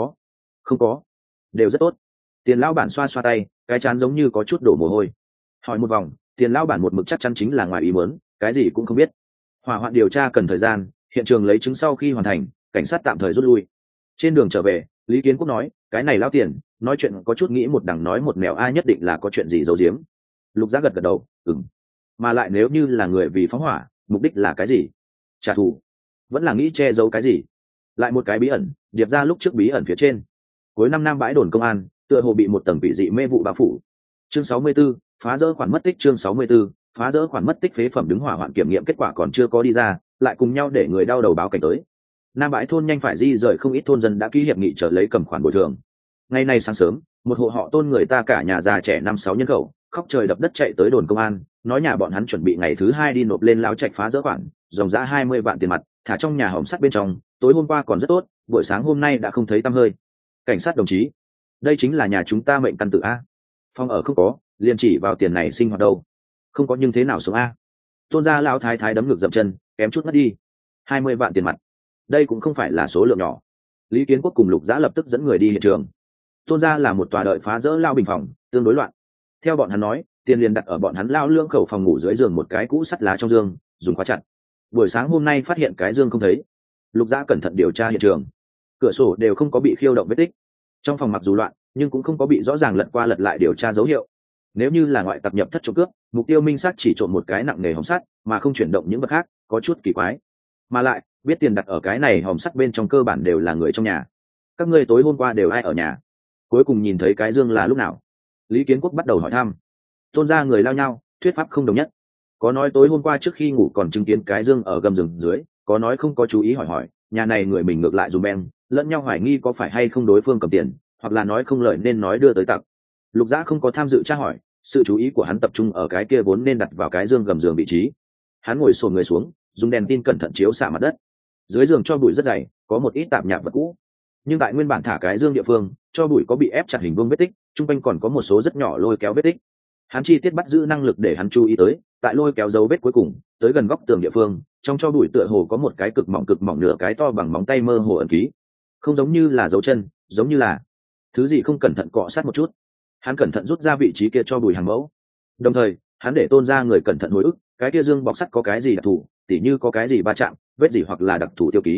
Speaker 1: có, đều rất tốt. Tiền lão bản xoa xoa tay, cái chán giống như có chút đổ mồ hôi. Hỏi một vòng, tiền lão bản một mực chắc chắn chính là ngoài ý muốn, cái gì cũng không biết. Hỏa hoạn điều tra cần thời gian, hiện trường lấy chứng sau khi hoàn thành, cảnh sát tạm thời rút lui. Trên đường trở về, Lý Kiến Quốc nói, cái này lão tiền, nói chuyện có chút nghĩ một đằng nói một mèo, ai nhất định là có chuyện gì giấu giếm. Lục Dã gật đầu, ừm. Mà lại nếu như là người vì phóng hỏa, mục đích là cái gì? Trả thù, vẫn là nghĩ che giấu cái gì? Lại một cái bí ẩn, điệp ra lúc trước bí ẩn phía trên. Cuối năm Nam bãi đồn công an, tựa hồ bị một tầng bị dị mê vụ bao phủ. Chương 64, phá rỡ khoản mất tích. Chương 64, phá rỡ khoản mất tích. Phế phẩm đứng hỏa hoạn kiểm nghiệm kết quả còn chưa có đi ra, lại cùng nhau để người đau đầu báo cảnh tới. Nam bãi thôn nhanh phải di rời không ít thôn dân đã ký hiệp nghị trở lấy cầm khoản bồi thường. Ngày nay sáng sớm, một hộ họ Tôn người ta cả nhà già trẻ 5-6 nhân khẩu, khóc trời đập đất chạy tới đồn công an, nói nhà bọn hắn chuẩn bị ngày thứ 2 đi nộp lên lão trạch phá rỡ khoản, dòng giá 20 vạn tiền mặt, thả trong nhà hòm sắt bên trong, tối hôm qua còn rất tốt, buổi sáng hôm nay đã không thấy tăm hơi. Cảnh sát đồng chí, đây chính là nhà chúng ta mệnh căn tự a. Phòng ở không có, liền chỉ vào tiền này sinh hoạt đâu. Không có nhưng thế nào sống a? Tôn gia lão thái thái đấm ngược dậm chân, kém chút mất đi. 20 vạn tiền mặt, đây cũng không phải là số lượng nhỏ. Lý Kiến Quốc cùng Lục Dã lập tức dẫn người đi hiện trường. Tôn gia là một tòa đợi phá rỡ lao bình phòng, tương đối loạn. Theo bọn hắn nói, tiền liền đặt ở bọn hắn lao lương khẩu phòng ngủ dưới giường một cái cũ sắt lá trong giường, dùng khóa chặt. Buổi sáng hôm nay phát hiện cái giường không thấy. Lục Dã cẩn thận điều tra hiện trường, cửa sổ đều không có bị khiêu động vết tích. Trong phòng mặc dù loạn, nhưng cũng không có bị rõ ràng lật qua lật lại điều tra dấu hiệu. Nếu như là ngoại tặc nhập thất trộm cướp, mục tiêu minh xác chỉ trộm một cái nặng nề hòm sắt, mà không chuyển động những vật khác, có chút kỳ quái. Mà lại, biết tiền đặt ở cái này hòm sắt bên trong cơ bản đều là người trong nhà. Các ngươi tối hôm qua đều ai ở nhà? Cuối cùng nhìn thấy cái dương là lúc nào? Lý Kiến Quốc bắt đầu hỏi thăm. Tôn gia người lao nhau, thuyết pháp không đồng nhất. Có nói tối hôm qua trước khi ngủ còn chứng kiến cái dương ở gầm giường dưới, có nói không có chú ý hỏi, nhà này người mình ngược lại dùm beng, lẫn nhau hoài nghi có phải hay không đối phương cầm tiền, hoặc là nói không lời nên nói đưa tới tặc. Lục Dã không có tham dự tra hỏi, sự chú ý của hắn tập trung ở cái kia vốn nên đặt vào cái dương gầm giường vị trí. Hắn ngồi xổm người xuống, dùng đèn tin cẩn thận chiếu xạ mặt đất. Dưới giường cho bụi rất dày, có một ít tạp nhạp vật cũ, nhưng tại nguyên bản thả cái dương địa phương, cho bụi có bị ép chặt hình vuông vết tích, trung quanh còn có một số rất nhỏ lôi kéo vết tích. Hắn chi tiết bắt giữ năng lực để hắn chú ý tới, tại lôi kéo dấu vết cuối cùng, tới gần góc tường địa phương, trong cho bụi tựa hồ có một cái cực mỏng nửa cái to bằng móng tay mơ hồ ẩn ký, không giống như là dấu chân, giống như là thứ gì không cẩn thận cọ sát một chút. Hắn cẩn thận rút ra vị trí kia cho bụi hàng mẫu, đồng thời hắn để Tôn gia người cẩn thận hồi ức, cái kia dương bọc sắt có cái gì đặc thù, tỉ như có cái gì va chạm, vết gì hoặc là đặc thù tiêu ký.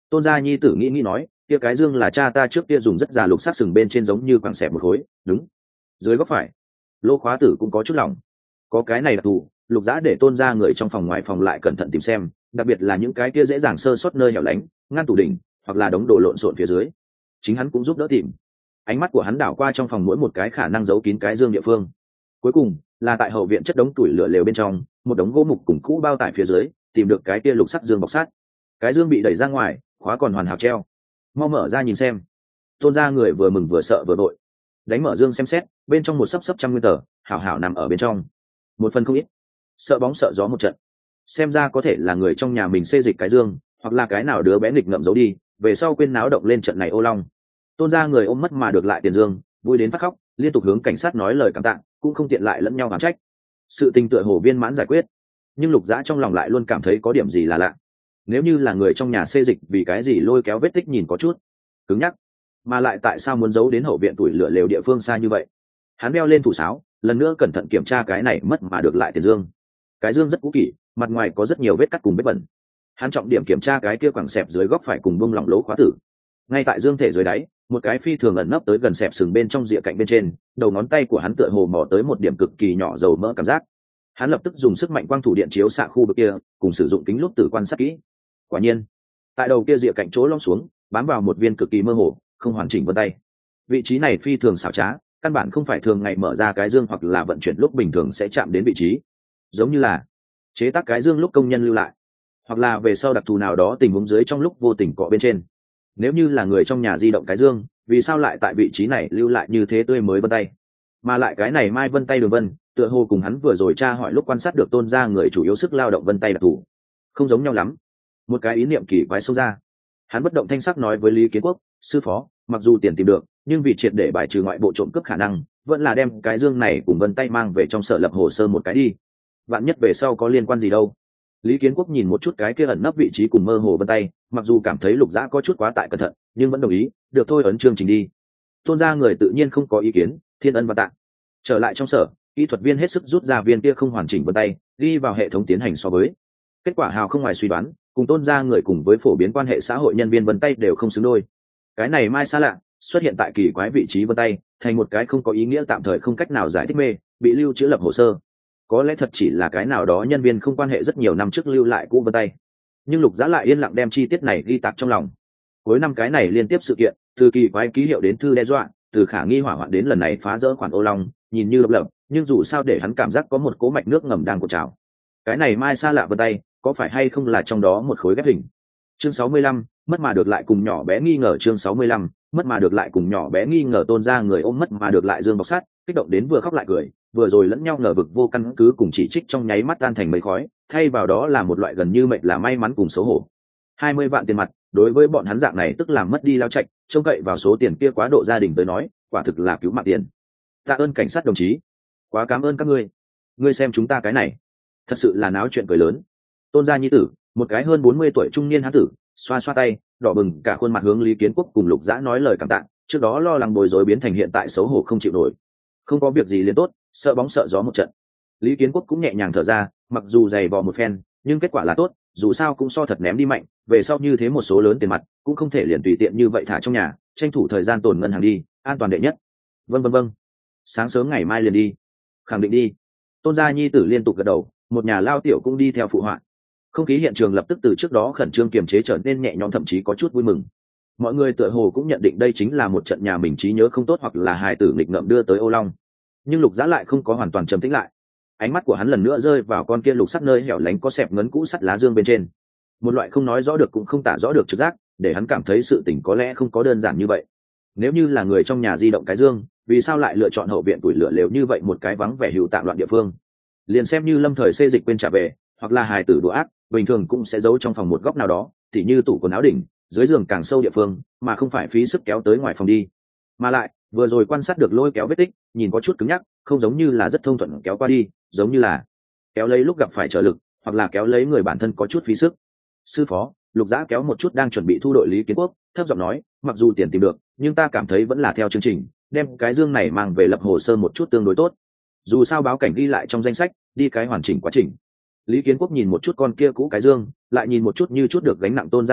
Speaker 1: Tôn gia nhi tử nghĩ nói, kia cái dương là cha ta trước kia dùng rất già lục sắc sừng bên trên giống như quảng xẹp một khối, đúng. Dưới góc phải, lô khóa tử cũng có chút lòng. Có cái này đặc thù, Lục Dã để Tôn gia người trong phòng ngoài phòng lại cẩn thận tìm xem, đặc biệt là những cái kia dễ dàng sơ sót nơi hẻo lánh, ngăn tủ đỉnh, hoặc là đống đồ lộn xộn phía dưới. Chính hắn cũng giúp đỡ tìm. Ánh mắt của hắn đảo qua trong phòng mỗi một cái khả năng giấu kín cái dương địa phương. Cuối cùng, là tại hậu viện chất đống tuổi lửa lều bên trong, một đống gỗ mục cùng cũ bao tải phía dưới, tìm được cái kia lục sắc dương bọc sát. Cái dương bị đẩy ra ngoài, khóa còn hoàn hảo treo. Mau mở ra nhìn xem. Tôn gia người vừa mừng vừa sợ vừa vội. Đánh mở dương xem xét, bên trong một sấp trăm nguyên tờ, hảo hảo nằm ở bên trong. Một phần không ít. Sợ bóng sợ gió một trận. Xem ra có thể là người trong nhà mình xê dịch cái dương, hoặc là cái nào đứa bé nghịch ngợm giấu đi, về sau quên náo động lên trận này ô long. Tôn gia người ôm mất mà được lại tiền dương, vui đến phát khóc, liên tục hướng cảnh sát nói lời cảm tạ, cũng không tiện lại lẫn nhau oán trách. Sự tình tựa hồ viên mãn giải quyết, nhưng Lục Dã trong lòng lại luôn cảm thấy có điểm gì là lạ. Nếu như là người trong nhà xê dịch, vì cái gì lôi kéo vết tích nhìn có chút cứng nhắc, mà lại tại sao muốn giấu đến hậu viện tuổi lửa lều địa phương xa như vậy? Hắn đeo lên thủ sáo, lần nữa cẩn thận kiểm tra cái này mất mà được lại tiền dương. Cái dương rất cũ kỹ, mặt ngoài có rất nhiều vết cắt cùng vết bẩn. Hắn trọng điểm kiểm tra cái kia quẳng xẹp dưới góc phải cùng bông lỏng lỗ khóa tử. Ngay tại dương thể dưới đáy, một cái phi thường ẩn nấp tới gần xẹp sừng bên trong rìa cạnh bên trên, đầu ngón tay của hắn tựa hồ mò tới một điểm cực kỳ nhỏ dầu mỡ cảm giác. Hắn lập tức dùng sức mạnh quang thủ điện chiếu xạ khu vực kia, cùng sử dụng kính lúp tử quan sát kỹ. Quả nhiên, tại đầu kia rìa cạnh chỗ lõm xuống, bám vào một viên cực kỳ mơ hồ, không hoàn chỉnh vân tay. Vị trí này phi thường xảo trá, căn bản không phải thường ngày mở ra cái dương hoặc là vận chuyển lúc bình thường sẽ chạm đến vị trí, giống như là chế tác cái dương lúc công nhân lưu lại, hoặc là về sau đặc thù nào đó tình huống dưới trong lúc vô tình cọ bên trên. Nếu như là người trong nhà di động cái dương, vì sao lại tại vị trí này lưu lại như thế tươi mới vân tay, mà lại cái này mai vân tay đường vân tựa hồ cùng hắn vừa rồi tra hỏi lúc quan sát được Tôn gia người chủ yếu sức lao động vân tay đặc thù không giống nhau lắm. Một cái ý niệm kỳ quái xông ra, hắn bất động thanh sắc nói với Lý Kiến Quốc, sư phó, mặc dù tiền tìm được, nhưng vì triệt để bài trừ ngoại bộ trộm cướp khả năng, vẫn là đem cái dương này cùng vân tay mang về trong sở lập hồ sơ một cái đi, vạn nhất về sau có liên quan gì đâu. Lý Kiến Quốc nhìn một chút cái kia ẩn nấp vị trí cùng mơ hồ vân tay, mặc dù cảm thấy Lục Dã có chút quá tại cẩn thận, nhưng vẫn đồng ý, được thôi, ấn chương trình đi. Tôn gia người tự nhiên không có ý kiến, thiên ân và tạ. Trở lại trong sở, kỹ thuật viên hết sức rút ra viên kia không hoàn chỉnh vân tay, đi vào hệ thống tiến hành so với. Kết quả hào không ngoài suy đoán, cùng Tôn gia người cùng với phổ biến quan hệ xã hội nhân viên vân tay đều không xứng đôi. Cái này mai xa lạ, xuất hiện tại kỳ quái vị trí vân tay, thành một cái không có ý nghĩa tạm thời không cách nào giải thích mê, bị lưu trữ lập hồ sơ. Có lẽ thật chỉ là cái nào đó nhân viên không quan hệ rất nhiều năm trước lưu lại cũ vân tay, nhưng Lục Dã lại yên lặng đem chi tiết này ghi tạc trong lòng. Cuối năm cái này liên tiếp sự kiện, từ kỳ quái ký hiệu đến thư đe dọa, từ khả nghi hỏa hoạn đến lần này phá rỡ khoản ô long, nhìn như độc lập, nhưng dù sao để hắn cảm giác có một cỗ mạch nước ngầm đang cột trào. Cái này mai xa lạ vân tay, có phải hay không là trong đó một khối ghép hình? Chương 65, mất mà được lại cùng nhỏ bé nghi ngờ. Chương 65, mất mà được lại cùng nhỏ bé nghi ngờ. Tôn gia người ôm mất mà được lại dương bọc sát, kích động đến vừa khóc lại cười, vừa rồi lẫn nhau ngờ vực vô căn cứ cùng chỉ trích trong nháy mắt tan thành mây khói, thay vào đó là một loại gần như mệnh là may mắn cùng xấu hổ. 20 vạn tiền mặt, đối với bọn hắn dạng này tức làm mất đi lao chạch, trông cậy vào số tiền kia quá độ gia đình tới nói, quả thực là cứu mạng tiền. Tạ ơn cảnh sát đồng chí, quá cảm ơn các ngươi. Ngươi xem chúng ta cái này, thật sự là náo chuyện cười lớn. Tôn gia nhi tử, một cái hơn 40 tuổi trung niên hán tử, xoa xoa tay, đỏ bừng cả khuôn mặt hướng Lý Kiến Quốc cùng Lục Dã nói lời cảm tạ, trước đó lo lắng bối rối biến thành hiện tại xấu hổ không chịu nổi. Không có việc gì liền tốt, sợ bóng sợ gió một trận. Lý Kiến Quốc cũng nhẹ nhàng thở ra, mặc dù dày vò một phen, nhưng kết quả là tốt, dù sao cũng so thật ném đi mạnh, về sau như thế một số lớn tiền mặt, cũng không thể liền tùy tiện như vậy thả trong nhà, tranh thủ thời gian tồn ngân hàng đi, an toàn đệ nhất. Vâng. Sáng sớm ngày mai liền đi. Khẳng định đi. Tôn gia nhi tử liên tục gật đầu, một nhà lao tiểu cũng đi theo phụ họa. Không khí hiện trường lập tức từ trước đó khẩn trương kiềm chế trở nên nhẹ nhõm, thậm chí có chút vui mừng. Mọi người tựa hồ cũng nhận định đây chính là một trận nhà mình trí nhớ không tốt hoặc là hài tử nghịch ngợm đưa tới ô long. Nhưng Lục Dã lại không có hoàn toàn trầm tĩnh lại. Ánh mắt của hắn lần nữa rơi vào con kia lục sắt nơi hẻo lánh có xẹp ngấn cũ sắt lá dương bên trên. Một loại không nói rõ được cũng không tả rõ được trực giác, để hắn cảm thấy sự tình có lẽ không có đơn giản như vậy. Nếu như là người trong nhà di động cái dương, vì sao lại lựa chọn hậu viện tuổi lửa lều như vậy một cái vắng vẻ hữu tạm loạn địa phương? Liền xem như lâm thời xê dịch quên trả về, hoặc là hài tử đùa ác, bình thường cũng sẽ giấu trong phòng một góc nào đó, tỉ như tủ quần áo đỉnh, dưới giường càng sâu địa phương, mà không phải phí sức kéo tới ngoài phòng đi. Mà lại, vừa rồi quan sát được lôi kéo vết tích, nhìn có chút cứng nhắc, không giống như là rất thông thuận kéo qua đi, giống như là kéo lấy lúc gặp phải trợ lực, hoặc là kéo lấy người bản thân có chút phí sức. Sư phó, Lục Dã kéo một chút đang chuẩn bị thu đội Lý Kiến Quốc, thấp giọng nói, mặc dù tiền tìm được, nhưng ta cảm thấy vẫn là theo chương trình, đem cái dương này mang về lập hồ sơ một chút tương đối tốt. Dù sao báo cảnh ghi lại trong danh sách, đi cái hoàn chỉnh quá trình. Lý Kiến Quốc nhìn một chút con kia cũ cái dương, lại nhìn một chút như chút được gánh nặng Tôn gia người,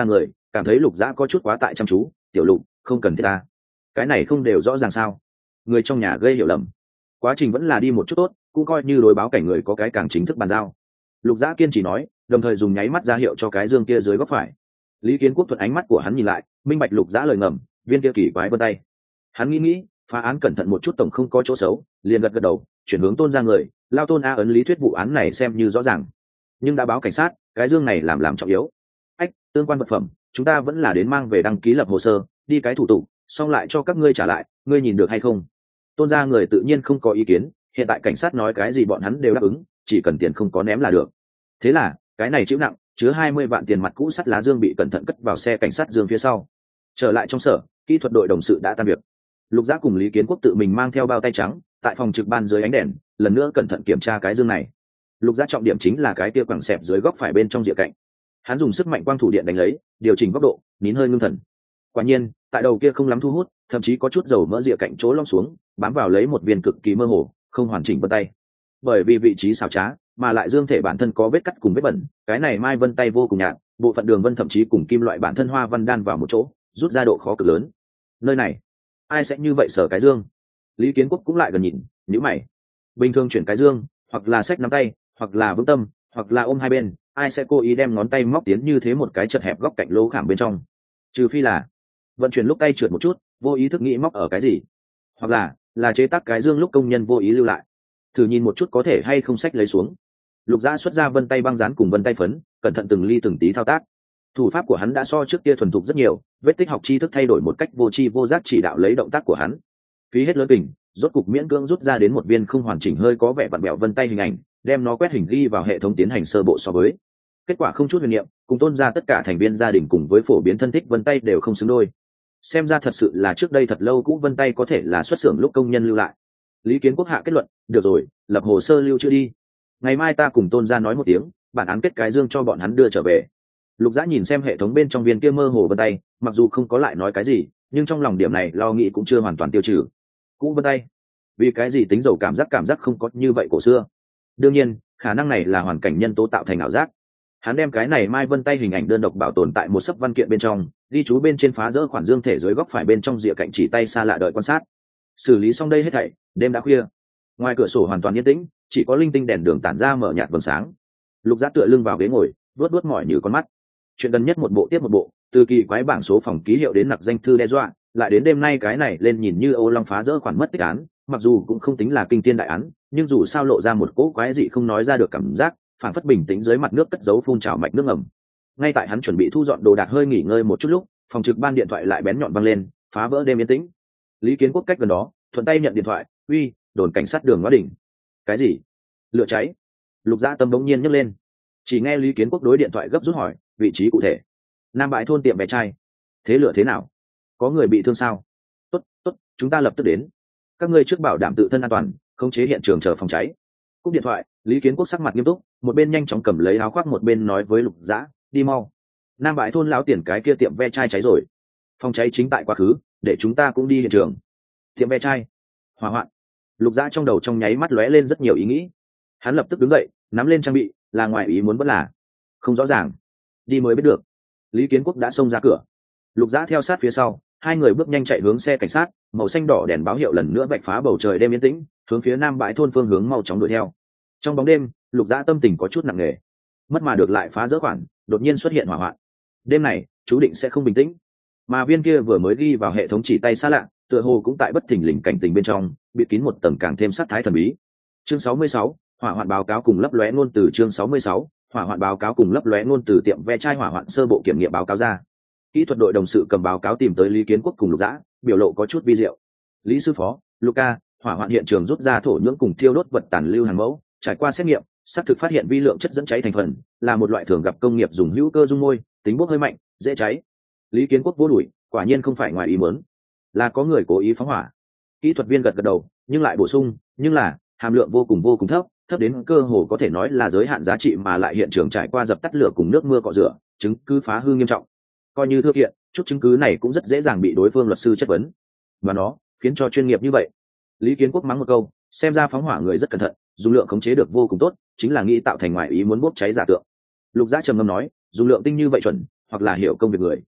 Speaker 1: cảm thấy Lục Dã có chút quá tại chăm chú. Tiểu Lục, không cần thiết ta, cái này không đều rõ ràng sao? Người trong nhà gây hiểu lầm, quá trình vẫn là đi một chút tốt, cũng coi như đối báo cảnh người có cái càng chính thức bàn giao. Lục Dã kiên trì nói, đồng thời dùng nháy mắt ra hiệu cho cái dương kia dưới góc phải. Lý Kiến Quốc thuận ánh mắt của hắn nhìn lại, minh bạch Lục Dã lời ngầm, viên kia kỳ quái vân tay. Hắn nghĩ, phá án cẩn thận một chút tổng không có chỗ xấu, liền gật đầu, chuyển hướng Tôn ra người, lao Tôn a ấn lý thuyết vụ án này xem như rõ ràng, nhưng đã báo cảnh sát, cái dương này làm trọng yếu. Ách, tương quan vật phẩm, chúng ta vẫn là đến mang về đăng ký lập hồ sơ, đi cái thủ tục, xong lại cho các ngươi trả lại, ngươi nhìn được hay không? Tôn ra người tự nhiên không có ý kiến, hiện tại cảnh sát nói cái gì bọn hắn đều đáp ứng, chỉ cần tiền không có ném là được. Thế là cái này chịu nặng, chứa 20 vạn tiền mặt cũ sắt lá dương bị cẩn thận cất vào xe cảnh sát dương phía sau. Trở lại trong sở, kỹ thuật đội đồng sự đã tan việc. Lục Dã cùng Lý Kiến Quốc tự mình mang theo bao tay trắng, tại phòng trực ban dưới ánh đèn, lần nữa cẩn thận kiểm tra cái dương này. Lục Dã trọng điểm chính là cái kia quẳng xẹp dưới góc phải bên trong rìa cạnh. Hắn dùng sức mạnh quang thủ điện đánh lấy, điều chỉnh góc độ, nín hơi ngưng thần. Quả nhiên, tại đầu kia không lắm thu hút, thậm chí có chút dầu mỡ rìa cạnh chỗ lõm xuống, bám vào lấy một viên cực kỳ mơ hồ, không hoàn chỉnh vân tay. Bởi vì vị trí xảo trá, mà lại dương thể bản thân có vết cắt cùng vết bẩn, cái này mai vân tay vô cùng nhạt, bộ phận đường vân thậm chí cùng kim loại bản thân hoa văn đan vào một chỗ, rút ra độ khó cực lớn. Nơi này, ai sẽ như vậy sở cái dương? Lý Kiến Quốc cũng lại gần nhìn, nhíu mày. Bình thường chuyển cái dương, hoặc là xách nắm tay, hoặc là vững tâm, hoặc là ôm hai bên, ai sẽ cố ý đem ngón tay móc tiến như thế một cái chật hẹp góc cạnh lỗ khảm bên trong? Trừ phi là vận chuyển lúc tay trượt một chút, vô ý thức nghĩ móc ở cái gì, hoặc là chế tác cái dương lúc công nhân vô ý lưu lại. Thử nhìn một chút có thể hay không xách lấy xuống. Lục Dã xuất ra vân tay băng dán cùng vân tay phấn, cẩn thận từng ly từng tí thao tác. Thủ pháp của hắn đã so trước kia thuần thục rất nhiều, vết tích học tri thức thay đổi một cách vô tri vô giác chỉ đạo lấy động tác của hắn. Phí hết lớn kình, rốt cục miễn cưỡng rút ra đến một viên không hoàn chỉnh hơi có vẻ vặn vẹo vân tay hình ảnh, đem nó quét hình ghi vào hệ thống tiến hành sơ bộ so với. Kết quả không chút huyền niệm, cùng Tôn ra tất cả thành viên gia đình cùng với phổ biến thân thích vân tay đều không xứng đôi. Xem ra thật sự là trước đây thật lâu cũ vân tay có thể là xuất xưởng lúc công nhân lưu lại. Lý Kiến Quốc hạ kết luận, được rồi, lập hồ sơ lưu chưa đi. Ngày mai ta cùng Tôn ra nói một tiếng, bản án kết cái dương cho bọn hắn đưa trở về. Lục Dã nhìn xem hệ thống bên trong viên kia mơ hồ vân tay, mặc dù không có lại nói cái gì, nhưng trong lòng điểm này lo nghĩ cũng chưa hoàn toàn tiêu trừ. Cũ vân tay, vì cái gì tính dầu cảm giác không có như vậy cổ xưa? Đương nhiên, khả năng này là hoàn cảnh nhân tố tạo thành ảo giác. Hắn đem cái này mai vân tay hình ảnh đơn độc bảo tồn tại một sấp văn kiện bên trong, ghi chú bên trên phá rỡ khoản dương thể dưới góc phải bên trong rìa cạnh chỉ tay xa lạ đợi quan sát. Xử lý xong đây hết thảy, đêm đã khuya. Ngoài cửa sổ hoàn toàn yên tĩnh, chỉ có linh tinh đèn đường tản ra mở nhạt vầng sáng. Lục Dã tựa lưng vào ghế ngồi, vuốt mỏi như con mắt. Chuyện gần nhất một bộ tiếp một bộ, từ kỳ quái bảng số phòng ký hiệu đến nặc danh thư đe dọa, lại đến đêm nay cái này lên nhìn như Âu Long phá rỡ khoản mất tích án, mặc dù cũng không tính là kinh thiên đại án, nhưng dù sao lộ ra một cỗ quái dị không nói ra được cảm giác, phản phất bình tĩnh dưới mặt nước cất giấu phun trào mạch nước ngầm. Ngay tại hắn chuẩn bị thu dọn đồ đạc hơi nghỉ ngơi một chút lúc, phòng trực ban điện thoại lại bén nhọn vang lên, phá vỡ đêm yên tĩnh. Lý Kiến Quốc cách gần đó, thuận tay nhận điện thoại, uy, đồn cảnh sát đường Ngoã Đỉnh. Cái gì? Lửa cháy? Lục Dã tâm bỗng nhiên nhấc lên. Chỉ nghe Lý Kiến Quốc đối điện thoại gấp rút hỏi, vị trí cụ thể. Nam Bãi thôn tiệm vé chai. Thế lửa thế nào? Có người bị thương sao? Tốt, chúng ta lập tức đến. Các ngươi trước bảo đảm tự thân an toàn, khống chế hiện trường chờ phòng cháy. Cúp điện thoại, Lý Kiến Quốc sắc mặt nghiêm túc, một bên nhanh chóng cầm lấy áo khoác một bên nói với Lục Dã, đi mau. Nam Bãi thôn lão tiền cái kia tiệm ve chai cháy rồi. Phòng cháy chính tại quá khứ, để chúng ta cũng đi hiện trường. Tiệm ve chai, hỏa hoạn. Lục Dã trong đầu trong nháy mắt lóe lên rất nhiều ý nghĩ. Hắn lập tức đứng dậy, nắm lên trang bị, là ngoài ý muốn vẫn là không rõ ràng, đi mới biết được. Lý Kiến Quốc đã xông ra cửa, Lục Dã theo sát phía sau, hai người bước nhanh chạy hướng xe cảnh sát, màu xanh đỏ đèn báo hiệu lần nữa vạch phá bầu trời đêm yên tĩnh, hướng phía Nam Bãi thôn phương hướng mau chóng đuổi theo. Trong bóng đêm, Lục Dã tâm tình có chút nặng nề, mất mà được lại phá rỡ khoản, đột nhiên xuất hiện hỏa hoạn. Đêm này, chú định sẽ không bình tĩnh. Mà viên kia vừa mới ghi vào hệ thống chỉ tay xa lạ, tựa hồ cũng tại bất thình lình cảnh tình bên trong, bị kín một tầng càng thêm sát thái thần bí. Chương 66, hỏa hoạn báo cáo cùng lấp lóe ngôn từ. Chương 66, hỏa hoạn báo cáo cùng lấp lóe ngôn từ tiệm ve chai hỏa hoạn sơ bộ kiểm nghiệm báo cáo ra. Kỹ thuật đội đồng sự cầm báo cáo tìm tới Lý Kiến Quốc cùng Lục Dã, biểu lộ có chút vi diệu. Lý sư phó, Luca, hỏa hoạn hiện trường rút ra thổ nhưỡng cùng thiêu đốt vật tàn lưu hàng mẫu, trải qua xét nghiệm, xác thực phát hiện vi lượng chất dẫn cháy thành phần, là một loại thường gặp công nghiệp dùng hữu cơ dung môi, tính bốc hơi mạnh, dễ cháy. Lý Kiến Quốc vô đuổi, quả nhiên không phải ngoài ý muốn, là có người cố ý phóng hỏa. Kỹ thuật viên gật gật đầu, nhưng lại bổ sung, nhưng là hàm lượng vô cùng thấp, thấp đến cơ hồ có thể nói là giới hạn giá trị, mà lại hiện trường trải qua dập tắt lửa cùng nước mưa cọ rửa, chứng cứ phá hư nghiêm trọng. Coi như thưa kiện, chút chứng cứ này cũng rất dễ dàng bị đối phương luật sư chất vấn, và nó khiến cho chuyên nghiệp như vậy. Lý Kiến Quốc mắng một câu, xem ra phóng hỏa người rất cẩn thận, dung lượng khống chế được vô cùng tốt, chính là nghĩ tạo thành ngoại ý muốn bốc cháy giả tượng. Lục Dã trầm ngâm nói, dung lượng tinh như vậy chuẩn, hoặc là hiểu công việc người,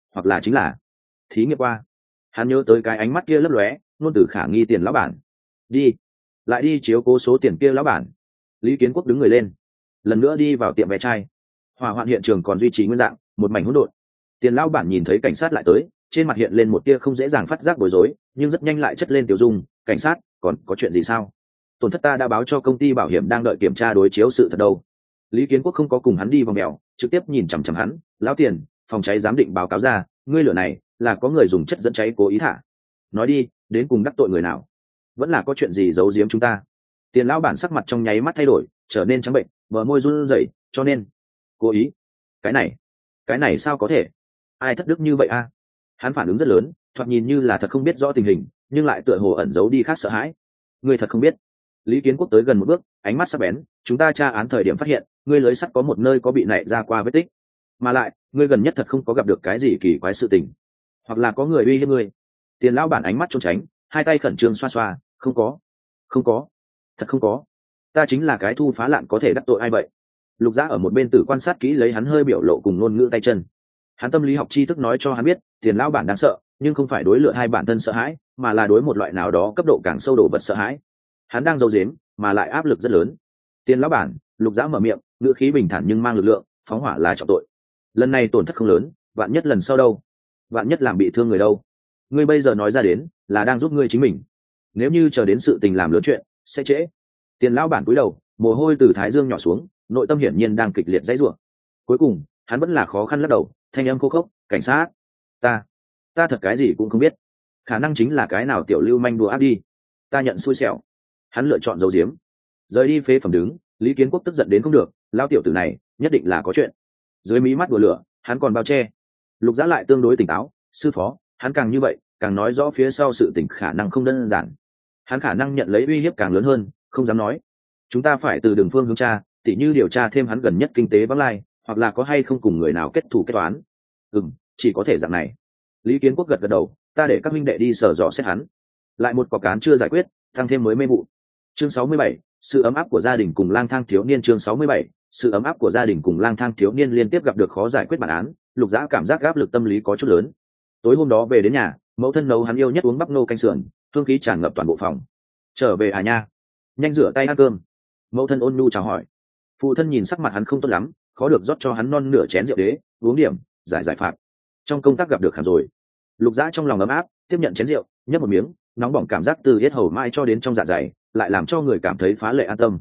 Speaker 1: hoặc là chính là thí nghiệm qua. Hắn nhớ tới cái ánh mắt kia lấp lóe, ngôn từ khả nghi tiền lão bản. Đi, lại đi chiếu cố số tiền kia lão bản. Lý Kiến Quốc đứng người lên, lần nữa đi vào tiệm vé chai. Hỏa hoạn hiện trường còn duy trì nguyên dạng, một mảnh hỗn độn. Tiền lão bản nhìn thấy cảnh sát lại tới, trên mặt hiện lên một tia không dễ dàng phát giác bối rối, nhưng rất nhanh lại chất lên tiểu dung. Cảnh sát, còn có chuyện gì sao? Tổn thất ta đã báo cho công ty bảo hiểm đang đợi kiểm tra đối chiếu sự thật đâu. Lý Kiến Quốc không có cùng hắn đi vòng mèo, trực tiếp nhìn chằm chằm hắn. Lão Tiền, phòng cháy giám định báo cáo ra, ngươi lửa này là có người dùng chất dẫn cháy cố ý thả. Nói đi, đến cùng đắc tội người nào? Vẫn là có chuyện gì giấu giếm chúng ta? Tiền lão bản sắc mặt trong nháy mắt thay đổi, trở nên trắng bệnh, bờ môi run rẩy, cho nên cố ý. Cái này sao có thể? Ai thất đức như vậy a? Hắn phản ứng rất lớn, thoạt nhìn như là thật không biết rõ tình hình, nhưng lại tựa hồ ẩn giấu đi khác sợ hãi. Ngươi thật không biết? Lý Kiến Quốc tới gần một bước, ánh mắt sắc bén. Chúng ta tra án thời điểm phát hiện, ngươi lưới sắt có một nơi có bị nảy ra qua vết tích, mà lại, ngươi gần nhất thật không có gặp được cái gì kỳ quái sự tình, hoặc là có người uy hiếp ngươi. Tiền lão bản ánh mắt trốn tránh, hai tay khẩn trương xoa xoa. Không có, thật không có. Ta chính là cái thu phá lạn có thể đắc tội ai vậy? Lục Dã ở một bên tử quan sát kỹ lấy hắn hơi biểu lộ cùng ngôn ngữ tay chân. Hắn tâm lý học tri thức nói cho hắn biết, tiền lão bản đáng sợ, nhưng không phải đối lựa hai bản thân sợ hãi, mà là đối một loại nào đó cấp độ càng sâu đồ vật sợ hãi. Hắn đang giấu giếm, mà lại áp lực rất lớn. Tiền lão bản, Lục Dã mở miệng, ngữ khí bình thản nhưng mang lực lượng, phóng hỏa là trọng tội. Lần này tổn thất không lớn, vạn nhất lần sau đâu? Vạn nhất làm bị thương người đâu? Ngươi bây giờ nói ra đến, là đang giúp ngươi chính mình. Nếu như chờ đến sự tình làm lớn chuyện, sẽ trễ. Tiền lão bản cúi đầu, mồ hôi từ thái dương nhỏ xuống, nội tâm hiển nhiên đang kịch liệt dãy rủa. Cuối cùng, hắn vẫn là khó khăn lắc đầu, thanh âm khô khốc, cảnh sát, ta thật cái gì cũng không biết. Khả năng chính là cái nào tiểu lưu manh đùa áp đi. Ta nhận xui xẻo. Hắn lựa chọn giấu giếm. Rời đi phế phẩm đứng, Lý Kiến Quốc tức giận đến không được, lao tiểu tử này, nhất định là có chuyện. Dưới mí mắt đùa lửa, hắn còn bao che. Lục Dã lại tương đối tỉnh táo, sư phó, hắn càng như vậy, càng nói rõ phía sau sự tình khả năng không đơn giản. Hắn khả năng nhận lấy uy hiếp càng lớn hơn, không dám nói. Chúng ta phải từ đường phương hướng tra, tỉ như điều tra thêm hắn gần nhất kinh tế vắng lai, hoặc là có hay không cùng người nào kết thù kết toán. Chỉ có thể dạng này. Lý Kiến Quốc gật gật đầu, ta để các minh đệ đi sở dò xét hắn. Lại một cọc án chưa giải quyết, tăng thêm mới mê vụ. Chương 67, sự ấm áp của gia đình cùng lang thang thiếu niên. Chương 67, sự ấm áp của gia đình cùng lang thang thiếu niên liên tiếp gặp được khó giải quyết bản án. Lục Dã cảm giác áp lực tâm lý có chút lớn. Tối hôm đó về đến nhà, mẫu thân nấu hắn yêu nhất uống bắp nô canh sườn, hương khí tràn ngập toàn bộ phòng. Trở về à nha, nhanh rửa tay ăn cơm. Mẫu thân ôn nhu chào hỏi. Phụ thân nhìn sắc mặt hắn không tốt lắm, khó được rót cho hắn non nửa chén rượu đế, uống điểm, giải phạt. Trong công tác gặp được khảm rồi. Lục Dã trong lòng ấm áp, tiếp nhận chén rượu, nhấp một miếng, nóng bỏng cảm giác từ yết hầu mai cho đến trong dạ dày, lại làm cho người cảm thấy phá lệ an tâm.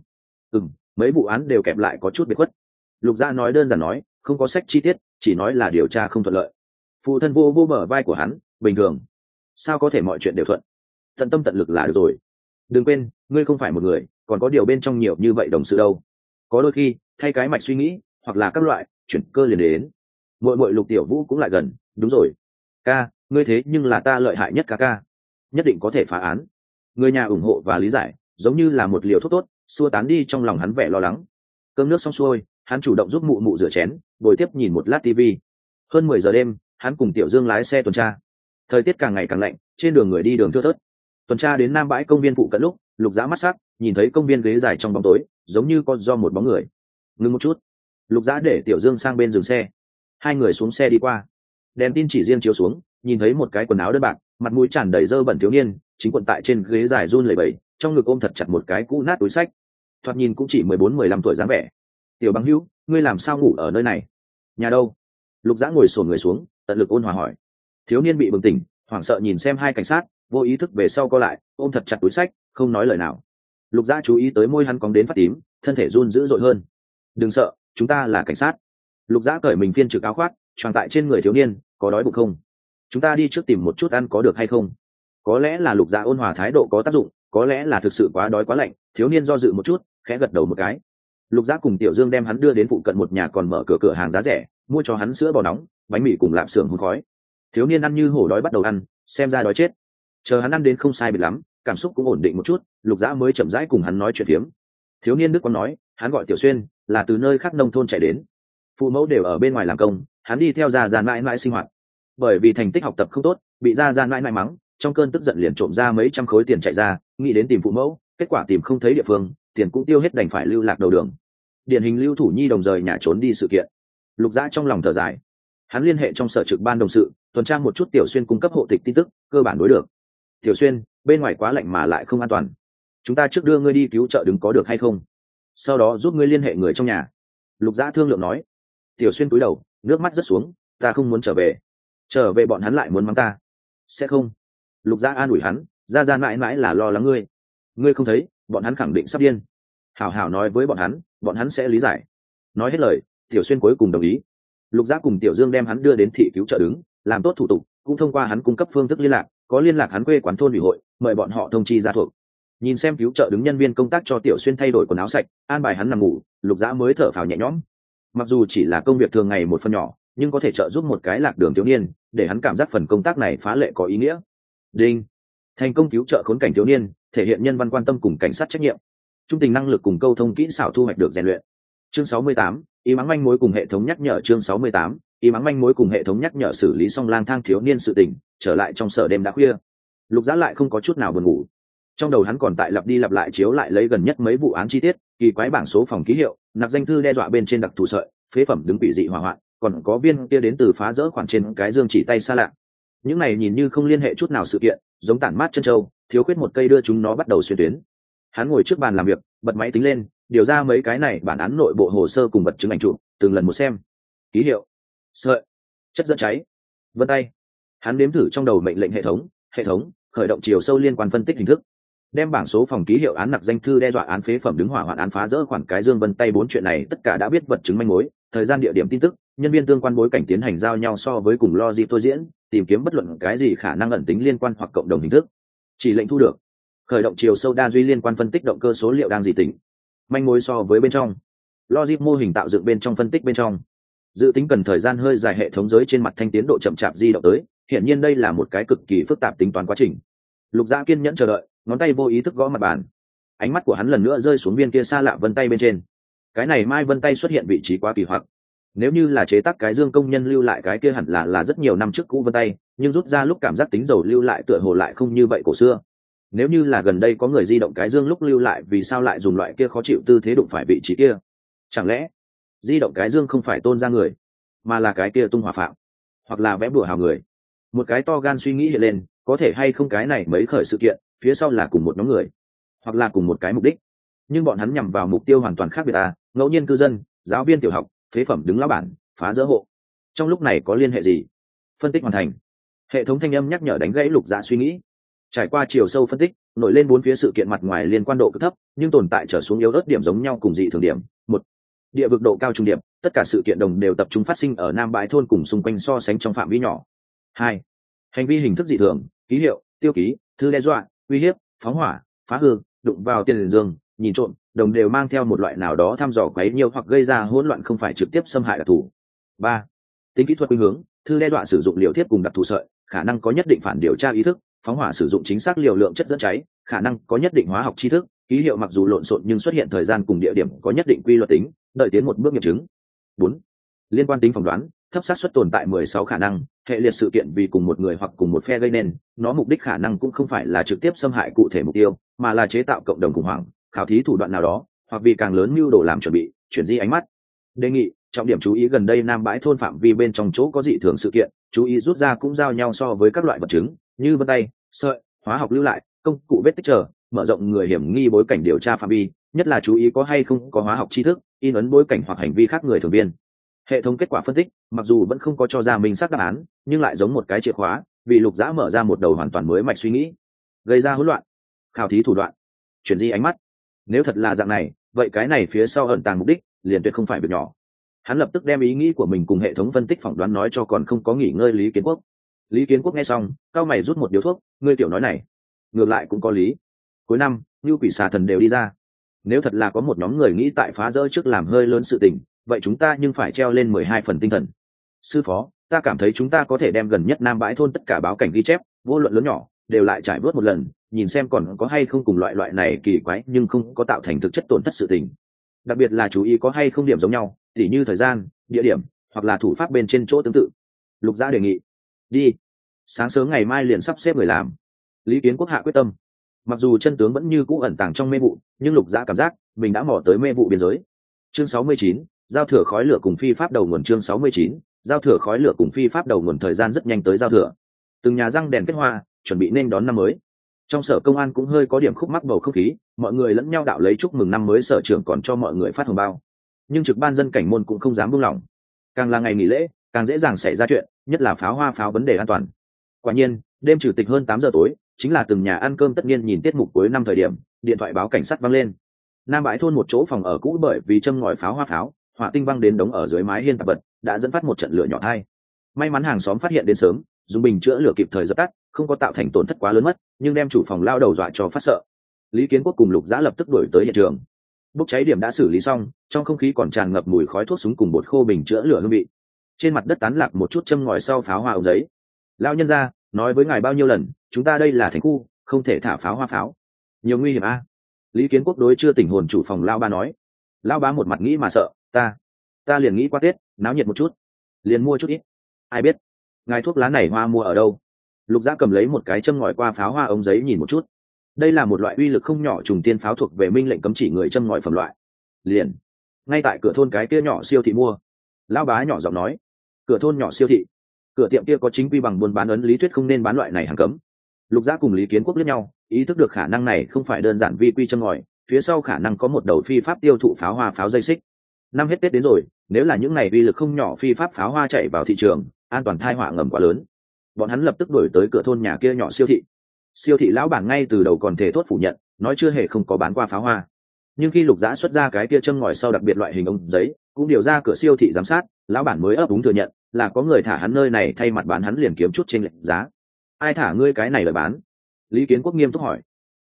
Speaker 1: Mấy vụ án đều kẹp lại có chút biệt khuất. Lục Dã nói đơn giản nói, không có sách chi tiết, chỉ nói là điều tra không thuận lợi. Phụ thân vô bờ vai của hắn, bình thường. Sao có thể mọi chuyện đều thuận? Tận tâm tận lực là được rồi. Đừng quên, ngươi không phải một người, còn có điều bên trong nhiều như vậy đồng sự đâu. Có đôi khi, thay cái mạch suy nghĩ, hoặc là các loại chuyển cơ liền đến. Muội Lục Tiểu Vũ cũng lại gần, đúng rồi. Ca, ngươi thế nhưng là ta lợi hại nhất ca. Nhất định có thể phá án. Người nhà ủng hộ và lý giải, giống như là một liều thuốc tốt, xua tán đi trong lòng hắn vẻ lo lắng. Cơm nước xong xuôi, hắn chủ động giúp mụ mụ rửa chén, ngồi tiếp nhìn một lát tivi. Hơn 10 giờ đêm, hắn cùng Tiểu Dương lái xe tuần tra. Thời tiết càng ngày càng lạnh, trên đường người đi đường thưa thớt. Tuần tra đến Nam bãi công viên phụ cận lúc, Lục Dã mắt sắc, nhìn thấy công viên ghế dài trong bóng tối, giống như có do một bóng người. Ngưng một chút. Lục Dã để Tiểu Dương sang bên dừng xe. Hai người xuống xe đi qua. Đèn tin chỉ riêng chiếu xuống, nhìn thấy một cái quần áo đơn bạc, mặt mũi tràn đầy dơ bẩn thiếu niên, chính quận tại trên ghế dài run lẩy bẩy, trong ngực ôm thật chặt một cái cũ nát túi xách. Thoạt nhìn cũng chỉ 14-15 tuổi dáng vẻ. Tiểu Bằng Hữu, ngươi làm sao ngủ ở nơi này? Nhà đâu? Lục Dã ngồi xổm người xuống, tận lực ôn hòa hỏi. Thiếu niên bị bừng tỉnh, hoảng sợ nhìn xem hai cảnh sát, vô ý thức về sau co lại, ôm thật chặt túi xách, không nói lời nào. Lục Dã chú ý tới môi hắn cong đến phát tím, thân thể run dữ dội hơn. Đừng sợ, chúng ta là cảnh sát. Lục Dã cởi mình phiên trực áo khoác, choàng tại trên người thiếu niên, có đói bụng không? Chúng ta đi trước tìm một chút ăn có được hay không? Có lẽ là Lục Dã ôn hòa thái độ có tác dụng, có lẽ là thực sự quá đói quá lạnh. Thiếu niên do dự một chút, khẽ gật đầu một cái. Lục Dã cùng Tiểu Dương đem hắn đưa đến phụ cận một nhà còn mở cửa hàng giá rẻ, mua cho hắn sữa bò nóng, bánh mì cùng lạp xưởng hun khói. Thiếu niên ăn như hổ đói bắt đầu ăn, xem ra đói chết. Chờ hắn ăn đến không sai biệt lắm, cảm xúc cũng ổn định một chút, Lục Dã mới chậm rãi cùng hắn nói chuyện phiếm. Thiếu niên Đức Quang nói, hắn gọi Tiểu Xuyên, là từ nơi khác nông thôn chạy đến. Phụ mẫu đều ở bên ngoài làm công, hắn đi theo gia mãi mãi sinh hoạt. Bởi vì thành tích học tập không tốt, bị gia mãi mãi mắng, trong cơn tức giận liền trộm ra mấy trăm khối tiền chạy ra, nghĩ đến tìm phụ mẫu, kết quả tìm không thấy địa phương, tiền cũng tiêu hết đành phải lưu lạc đầu đường. Điển hình lưu thủ nhi đồng rời nhà trốn đi sự kiện. Lục Dã trong lòng thở dài. Hắn liên hệ trong sở trực ban đồng sự, tuần tra một chút Tiểu Xuyên cung cấp hộ tịch tin tức, cơ bản đối được. Tiểu Xuyên, bên ngoài quá lạnh mà lại không an toàn, chúng ta trước đưa ngươi đi cứu trợ đứng có được hay không, sau đó giúp ngươi liên hệ người trong nhà. Lục Dã thương lượng nói. Tiểu Xuyên cúi đầu, nước mắt rớt xuống. Ta không muốn trở về bọn hắn lại muốn mắng ta. Sẽ không. Lục Dã an ủi hắn, ra mãi mãi là lo lắng ngươi không thấy bọn hắn khẳng định sắp điên. Hảo hảo nói với bọn hắn sẽ lý giải. Nói hết lời, Tiểu Xuyên cuối cùng đồng ý. Lục Dã cùng Tiểu Dương đem hắn đưa đến thị cứu trợ đứng, làm tốt thủ tục, cũng thông qua hắn cung cấp phương thức liên lạc, có liên lạc hắn quê quán thôn ủy hội, mời bọn họ thông chi ra thuộc. Nhìn xem cứu trợ đứng nhân viên công tác cho Tiểu Xuyên thay đổi quần áo sạch, an bài hắn nằm ngủ, Lục Dã mới thở phào nhẹ nhõm. Mặc dù chỉ là công việc thường ngày một phần nhỏ, nhưng có thể trợ giúp một cái lạc đường thiếu niên, để hắn cảm giác phần công tác này phá lệ có ý nghĩa. Đinh, thành công cứu trợ khốn cảnh thiếu niên, thể hiện nhân văn quan tâm cùng cảnh sát trách nhiệm, trung tình năng lực cùng câu thông kỹ xảo thu hoạch được rèn luyện. Chương 68, ý mắng manh mối cùng hệ thống nhắc nhở. Chương 68, ý mắng manh mối cùng hệ thống nhắc nhở. Xử lý xong lang thang thiếu niên sự tình, trở lại trong sở đêm đã khuya. Lục Dã lại không có chút nào buồn ngủ. Trong đầu hắn còn tại lặp đi lặp lại chiếu lại lấy gần nhất mấy vụ án chi tiết, kỳ quái bảng số phòng ký hiệu, nạp danh thư đe dọa bên trên đặc thù sợi, phế phẩm đứng bị dị hỏa hoạn, còn có viên kia đến từ phá rỡ khoản trên cái dương chỉ tay xa lạ. Những này nhìn như không liên hệ chút nào sự kiện, giống tản mát chân châu, thiếu khuyết một cây đưa chúng nó bắt đầu xuyên tuyến. Hắn ngồi trước bàn làm việc, bật máy tính lên, điều ra mấy cái này bản án nội bộ hồ sơ cùng vật chứng ảnh chụp, từng lần một xem. Ký hiệu, sợi, chất dẫn cháy, vân tay. Hắn đếm thử trong đầu mệnh lệnh hệ thống khởi động chiều sâu liên quan phân tích hình thức, đem bảng số phòng ký hiệu án nặc danh thư đe dọa án phế phẩm đứng hỏa hoạn án phá rỡ khoản cái dương vân tay bốn chuyện này tất cả đã biết vật chứng manh mối, thời gian địa điểm tin tức, nhân viên tương quan bối cảnh tiến hành giao nhau so với cùng logic thôi diễn, tìm kiếm bất luận cái gì khả năng ẩn tính liên quan hoặc cộng đồng hình thức. Chỉ lệnh thu được, khởi động chiều sâu đa duy liên quan phân tích động cơ số liệu đang dị tính, manh mối so với bên trong, logic mô hình tạo dựng bên trong phân tích bên trong, dự tính cần thời gian hơi dài hệ thống giới trên mặt thanh tiến độ chậm chạp di động tới, hiển nhiên đây là một cái cực kỳ phức tạp tính toán quá trình. Lục Dã kiên nhẫn chờ đợi, ngón tay vô ý thức gõ mặt bàn. Ánh mắt của hắn lần nữa rơi xuống viên kia xa lạ vân tay bên trên. Cái này mai vân tay xuất hiện vị trí quá kỳ hoặc. Nếu như là chế tác cái dương công nhân lưu lại cái kia hẳn là rất nhiều năm trước cũ vân tay, nhưng rút ra lúc cảm giác tính dầu lưu lại tựa hồ lại không như vậy cổ xưa. Nếu như là gần đây có người di động cái dương lúc lưu lại, vì sao lại dùng loại kia khó chịu tư thế đụng phải vị trí kia? Chẳng lẽ di động cái dương không phải Tôn ra người, mà là cái kia tung hỏa phạm, hoặc là vẽ bùa hào người? Một cái to gan suy nghĩ hiện lên, có thể hay không cái này mấy khởi sự kiện phía sau là cùng một nhóm người, hoặc là cùng một cái mục đích, nhưng bọn hắn nhằm vào mục tiêu hoàn toàn khác biệt ngẫu nhiên cư dân, giáo viên tiểu học, phế phẩm đứng lão bản, phá rỡ hộ, trong lúc này có liên hệ gì? Phân tích hoàn thành. Hệ thống thanh âm nhắc nhở đánh gãy Lục Dã suy nghĩ. Trải qua chiều sâu phân tích, nổi lên bốn phía sự kiện mặt ngoài liên quan độ cực thấp, nhưng tồn tại trở xuống yếu ớt điểm giống nhau cùng dị thường điểm. Một, địa vực độ cao trung điểm, tất cả sự kiện đồng đều tập trung phát sinh ở Nam Bãi thôn cùng xung quanh so sánh trong phạm vi nhỏ. Hai, hành vi hình thức dị thường, ký hiệu, tiêu ký, thư đe dọa, uy hiếp, phóng hỏa, phá hư, đụng vào tiền giường, nhìn trộm, đồng đều mang theo một loại nào đó thăm dò quấy nhiễu hoặc gây ra hỗn loạn không phải trực tiếp xâm hại đặc thù. Ba, tính kỹ thuật khuynh hướng, thư đe dọa sử dụng liều thiếp cùng đặc thù sợi, khả năng có nhất định phản điều tra ý thức, phóng hỏa sử dụng chính xác liều lượng chất dẫn cháy, khả năng có nhất định hóa học tri thức, ký hiệu mặc dù lộn xộn nhưng xuất hiện thời gian cùng địa điểm có nhất định quy luật tính, đợi tiến một bước nghiệm chứng. 4, liên quan tính phỏng đoán, thấp xác suất tồn tại 16 khả năng, hệ liệt sự kiện vì cùng một người hoặc cùng một phe gây nên, nó mục đích khả năng cũng không phải là trực tiếp xâm hại cụ thể mục tiêu, mà là chế tạo cộng đồng khủng hoảng, khảo thí thủ đoạn nào đó, hoặc vì càng lớn mưu đồ làm chuẩn bị, chuyển di ánh mắt. Đề nghị, trọng điểm chú ý gần đây Nam Bãi thôn phạm vi bên trong chỗ có dị thường sự kiện, chú ý rút ra cũng giao nhau so với các loại vật chứng, như vân tay, sợi, hóa học lưu lại, công cụ vết tích chờ, mở rộng người hiểm nghi bối cảnh điều tra phạm vi, nhất là chú ý có hay không có hóa học tri thức, in ấn bối cảnh hoặc hành vi khác người thường biên. Hệ thống kết quả phân tích, mặc dù vẫn không có cho ra minh xác đáp án, nhưng lại giống một cái chìa khóa, vì Lục Dã mở ra một đầu hoàn toàn mới mạch suy nghĩ, gây ra hỗn loạn, khảo thí thủ đoạn, chuyển di ánh mắt. Nếu thật là dạng này, vậy cái này phía sau ẩn tàng mục đích, liền tuyệt không phải việc nhỏ. Hắn lập tức đem ý nghĩ của mình cùng hệ thống phân tích phỏng đoán nói cho còn không có nghỉ ngơi Lý Kiến Quốc. Lý Kiến Quốc nghe xong, cao mày rút một điếu thuốc, ngươi tiểu nói này, ngược lại cũng có lý. Cuối năm, như quỷ xà thần đều đi ra. Nếu thật là có một nhóm người nghĩ tại phá rỡ trước làm hơi lớn sự tình, vậy chúng ta nhưng phải treo lên 12 phần tinh thần. Sư phó, ta cảm thấy chúng ta có thể đem gần nhất Nam Bãi thôn tất cả báo cảnh ghi chép, vô luận lớn nhỏ, đều lại trải vớt một lần, nhìn xem còn có hay không cùng loại này kỳ quái nhưng không có tạo thành thực chất tổn thất sự tình. Đặc biệt là chú ý có hay không điểm giống nhau, tỉ như thời gian, địa điểm, hoặc là thủ pháp bên trên chỗ tương tự. Lục Dã đề nghị. Đi. Sáng sớm ngày mai liền sắp xếp người làm. Lý Kiến Quốc hạ quyết tâm. Mặc dù chân tướng vẫn như cũ ẩn tàng trong mê vụ, nhưng Lục Dã cảm giác mình đã mò tới mê vụ biên giới. Chương 69, giao thừa khói lửa cùng phi pháp đầu nguồn. Chương 69, giao thừa khói lửa cùng phi pháp đầu nguồn thời gian rất nhanh tới giao thừa, từng nhà răng đèn kết hoa chuẩn bị nên đón năm mới. Trong sở công an cũng hơi có điểm khúc mắc bầu không khí, mọi người lẫn nhau đạo lấy chúc mừng năm mới, sở trưởng còn cho mọi người phát hồng bao, nhưng trực ban dân cảnh môn cũng không dám buông lỏng. Càng là ngày nghỉ lễ càng dễ dàng xảy ra chuyện, nhất là pháo hoa pháo vấn đề an toàn. Quả nhiên đêm chủ tịch hơn 8 giờ tối, chính là từng nhà ăn cơm tất nhiên nhìn tiết mục cuối năm thời điểm, điện thoại báo cảnh sát vang lên. Nam bãi thôn một chỗ phòng ở cũ bởi vì châm ngòi pháo hoa pháo, hỏa tinh văng đến đống ở dưới mái hiên tạp vật, đã dẫn phát một trận lửa nhỏ thai. May mắn hàng xóm phát hiện đến sớm, dùng bình chữa lửa kịp thời dập tắt, không có tạo thành tổn thất quá lớn mất, nhưng đem chủ phòng lao đầu dọa cho phát sợ. Lý Kiến Quốc cùng Lục Dã lập tức đuổi tới hiện trường. Bốc cháy điểm đã xử lý xong, trong không khí còn tràn ngập mùi khói thuốc súng cùng bột khô bình chữa lửa hương vị. Trên mặt đất tán lạc một chút châm ngòi sau pháo hoa ống giấy. Lão nhân gia, nói với ngài bao nhiêu lần, chúng ta đây là thành khu, không thể thả pháo hoa pháo. Nhiều nguy hiểm a. Lý Kiến Quốc đối chưa tỉnh hồn chủ phòng lão ba nói. Lão bá một mặt nghĩ mà sợ, ta liền nghĩ qua Tết, náo nhiệt một chút, liền mua chút ít. Ai biết, ngài thuốc lá này hoa mua ở đâu? Lục Dã cầm lấy một cái châm ngòi qua pháo hoa ống giấy nhìn một chút. Đây là một loại uy lực không nhỏ trùng tiên pháo thuộc về minh lệnh cấm chỉ người châm ngòi phẩm loại. Liền, ngay tại cửa thôn cái kia nhỏ siêu thị mua. Lão bá nhỏ giọng nói. Cửa thôn nhỏ siêu thị, cửa tiệm kia có chính quy bằng buôn bán ấn, lý thuyết không nên bán loại này hàng cấm. Lục Dã cùng Lý Kiến Quốc liếc nhau, ý thức được khả năng này không phải đơn giản vi quy châm ngòi, phía sau khả năng có một đầu phi pháp tiêu thụ pháo hoa pháo dây xích. Năm hết Tết đến rồi, nếu là những này uy lực không nhỏ phi pháp pháo hoa chạy vào thị trường, an toàn tai họa ngầm quá lớn. Bọn hắn lập tức đuổi tới cửa thôn nhà kia nhỏ siêu thị. Siêu thị lão bản ngay từ đầu còn thể thốt phủ nhận, nói chưa hề không có bán qua pháo hoa. Nhưng khi Lục Dã xuất ra cái kia châm ngòi sau đặc biệt loại hình ống giấy, cũng điều ra cửa siêu thị giám sát, lão bản mới ấp úng thừa nhận là có người thả hắn nơi này thay mặt bán, hắn liền kiếm chút trên lệch giá. Ai thả ngươi cái này lời bán? Lý Kiến Quốc nghiêm túc hỏi.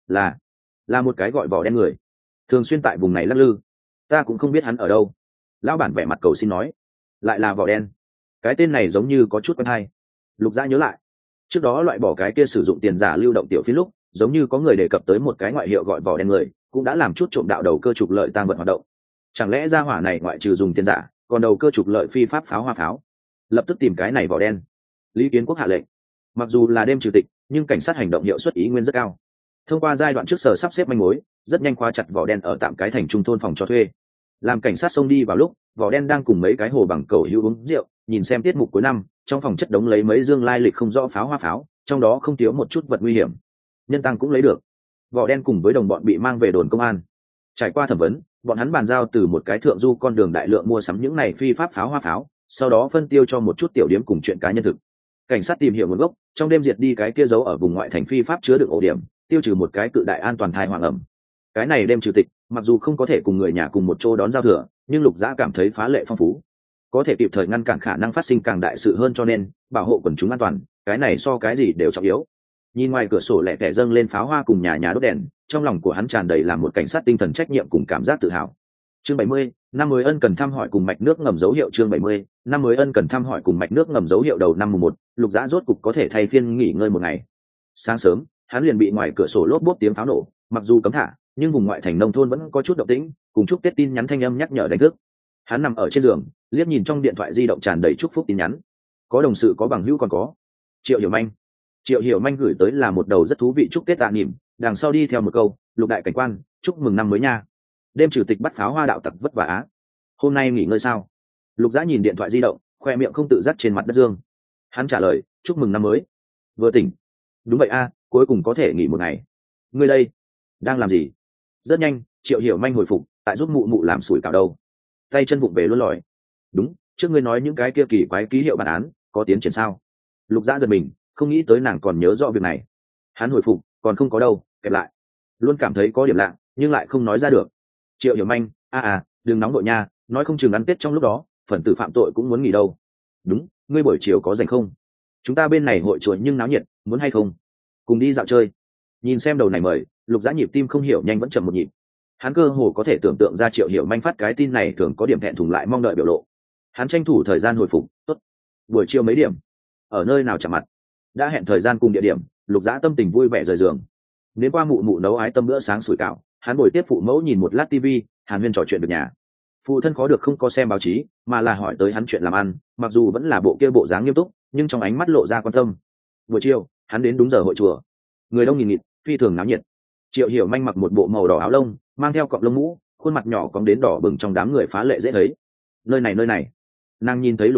Speaker 1: Là một cái gọi vỏ đen người, thường xuyên tại vùng này lắc lư, ta cũng không biết hắn ở đâu. Lão bản vẻ mặt cầu xin nói. Lại là vỏ đen, cái tên này giống như có chút quen hay. Lục Dã nhớ lại, trước đó loại bỏ cái kia sử dụng tiền giả lưu động tiểu phiến lúc, giống như có người đề cập tới một cái ngoại hiệu gọi vỏ đen người, cũng đã làm chút trộm đạo đầu cơ trục lợi tang vật hoạt động. Chẳng lẽ gia hỏa này ngoại trừ dùng tiền giả, còn đầu cơ trục lợi phi pháp pháo hoa pháo? Lập tức tìm cái này vỏ đen. Lý Kiến Quốc hạ lệnh. Mặc dù là đêm trừ tịch, nhưng cảnh sát hành động hiệu suất ý nguyên rất cao. Thông qua giai đoạn trước sở sắp xếp manh mối, rất nhanh khóa chặt vỏ đen ở tạm cái thành trung thôn phòng cho thuê. Làm cảnh sát xông đi vào lúc, vỏ đen đang cùng mấy cái hồ bằng cầu hữu uống rượu, nhìn xem tiết mục cuối năm, trong phòng chất đống lấy mấy dương lai lịch không rõ pháo hoa pháo, trong đó không thiếu một chút vật nguy hiểm. Nhân tăng cũng lấy được. Vỏ đen cùng với đồng bọn bị mang về đồn công an. Trải qua thẩm vấn, bọn hắn bàn giao từ một cái thượng du con đường đại lượng mua sắm những này phi pháp pháo hoa pháo, sau đó phân tiêu cho một chút tiểu điếm cùng chuyện cá nhân thực. Cảnh sát tìm hiểu nguồn gốc, trong đêm diệt đi cái kia giấu ở vùng ngoại thành phi pháp chứa đựng ổ điểm, tiêu trừ một cái cự đại an toàn thai hoàng ẩm. Cái này đêm trừ tịch, mặc dù không có thể cùng người nhà cùng một chỗ đón giao thừa, nhưng Lục Dã cảm thấy phá lệ phong phú, có thể kịp thời ngăn cản khả năng phát sinh càng đại sự hơn, cho nên bảo hộ quần chúng an toàn, cái này so cái gì đều trọng yếu. Nhìn ngoài cửa sổ lẻ tẻ dâng lên pháo hoa cùng nhà nhà đốt đèn, trong lòng của hắn tràn đầy làm một cảnh sát tinh thần trách nhiệm cùng cảm giác tự hào. Chương 70, năm mới ân cần thăm hỏi cùng mạch nước ngầm dấu hiệu. Chương 70, năm mới ân cần thăm hỏi cùng mạch nước ngầm dấu hiệu. Đầu năm mùng 1, Lục Dã rốt cục có thể thay phiên nghỉ ngơi một ngày. Sáng sớm, hắn liền bị ngoài cửa sổ lốp bốp tiếng pháo nổ, mặc dù cấm thả, nhưng vùng ngoại thành nông thôn vẫn có chút động tĩnh, cùng chúc Tết tin nhắn thanh âm nhắc nhở đánh thức. Hắn nằm ở trên giường, liếc nhìn trong điện thoại di động tràn đầy chúc phúc tin nhắn. Có đồng sự, có bằng hữu, còn có Triệu Hiểu Manh gửi tới là một đầu rất thú vị chúc Tết tạ niệm, đằng sau đi theo một câu: Lục đại cảnh quan, chúc mừng năm mới nha. Đêm chủ tịch bắt pháo hoa đạo tặc vất vả á. Hôm nay nghỉ ngơi sao? Lục Dã nhìn điện thoại di động, khoe miệng không tự giác trên mặt đất dương. Hắn trả lời: chúc mừng năm mới. Vừa tỉnh. Đúng vậy a, cuối cùng có thể nghỉ một ngày. Ngươi đây đang làm gì? Rất nhanh, Triệu Hiểu Manh hồi phục, tại giúp mụ mụ làm sủi cảo đâu. Tay chân vụng về luôn lòi. Đúng, trước ngươi nói những cái kia kỳ quái ký hiệu bản án, có tiến triển sao? Lục Dã giật mình, không nghĩ tới nàng còn nhớ rõ việc này. Hắn hồi phục: còn không có đâu, kẹp lại. Luôn cảm thấy có điểm lạ, nhưng lại không nói ra được. Triệu Hiểu Manh: đừng nóng đội nha, nói không chừng ăn Tết trong lúc đó phần tử phạm tội cũng muốn nghỉ đâu. Đúng, ngươi buổi chiều có rảnh không? Chúng ta bên này hội chùa nhưng náo nhiệt, muốn hay không cùng đi dạo chơi? Nhìn xem đầu này mời, Lục Dã nhịp tim không hiểu nhanh vẫn chậm một nhịp. Hắn cơ hồ có thể tưởng tượng ra Triệu Hiểu Manh phát cái tin này thường có điểm thẹn thùng lại mong đợi biểu lộ. Hắn tranh thủ thời gian hồi phục: tốt. Buổi chiều mấy điểm? Ở nơi nào chạm mặt? Đã hẹn thời gian cùng địa điểm. Lục Dã tâm tình vui vẻ rời giường. Đến qua mụ mụ nấu ái tâm bữa sáng sủi cảo, hắn bồi tiếp phụ mẫu nhìn một lát tivi, hàn huyên trò chuyện được nhà. Phụ thân khó được không có xem báo chí, mà là hỏi tới hắn chuyện làm ăn, mặc dù vẫn là bộ kia bộ dáng nghiêm túc, nhưng trong ánh mắt lộ ra quan tâm. Buổi chiều, hắn đến đúng giờ hội chùa. Người đông nghìn nghịt, phi thường náo nhiệt. Triệu Hiểu Manh mặc một bộ màu đỏ áo lông, mang theo cọng lông mũ, khuôn mặt nhỏ cong đến đỏ bừng trong đám người phá lệ dễ thấy. Nơi này. Nàng nhìn thấy Lục Dã,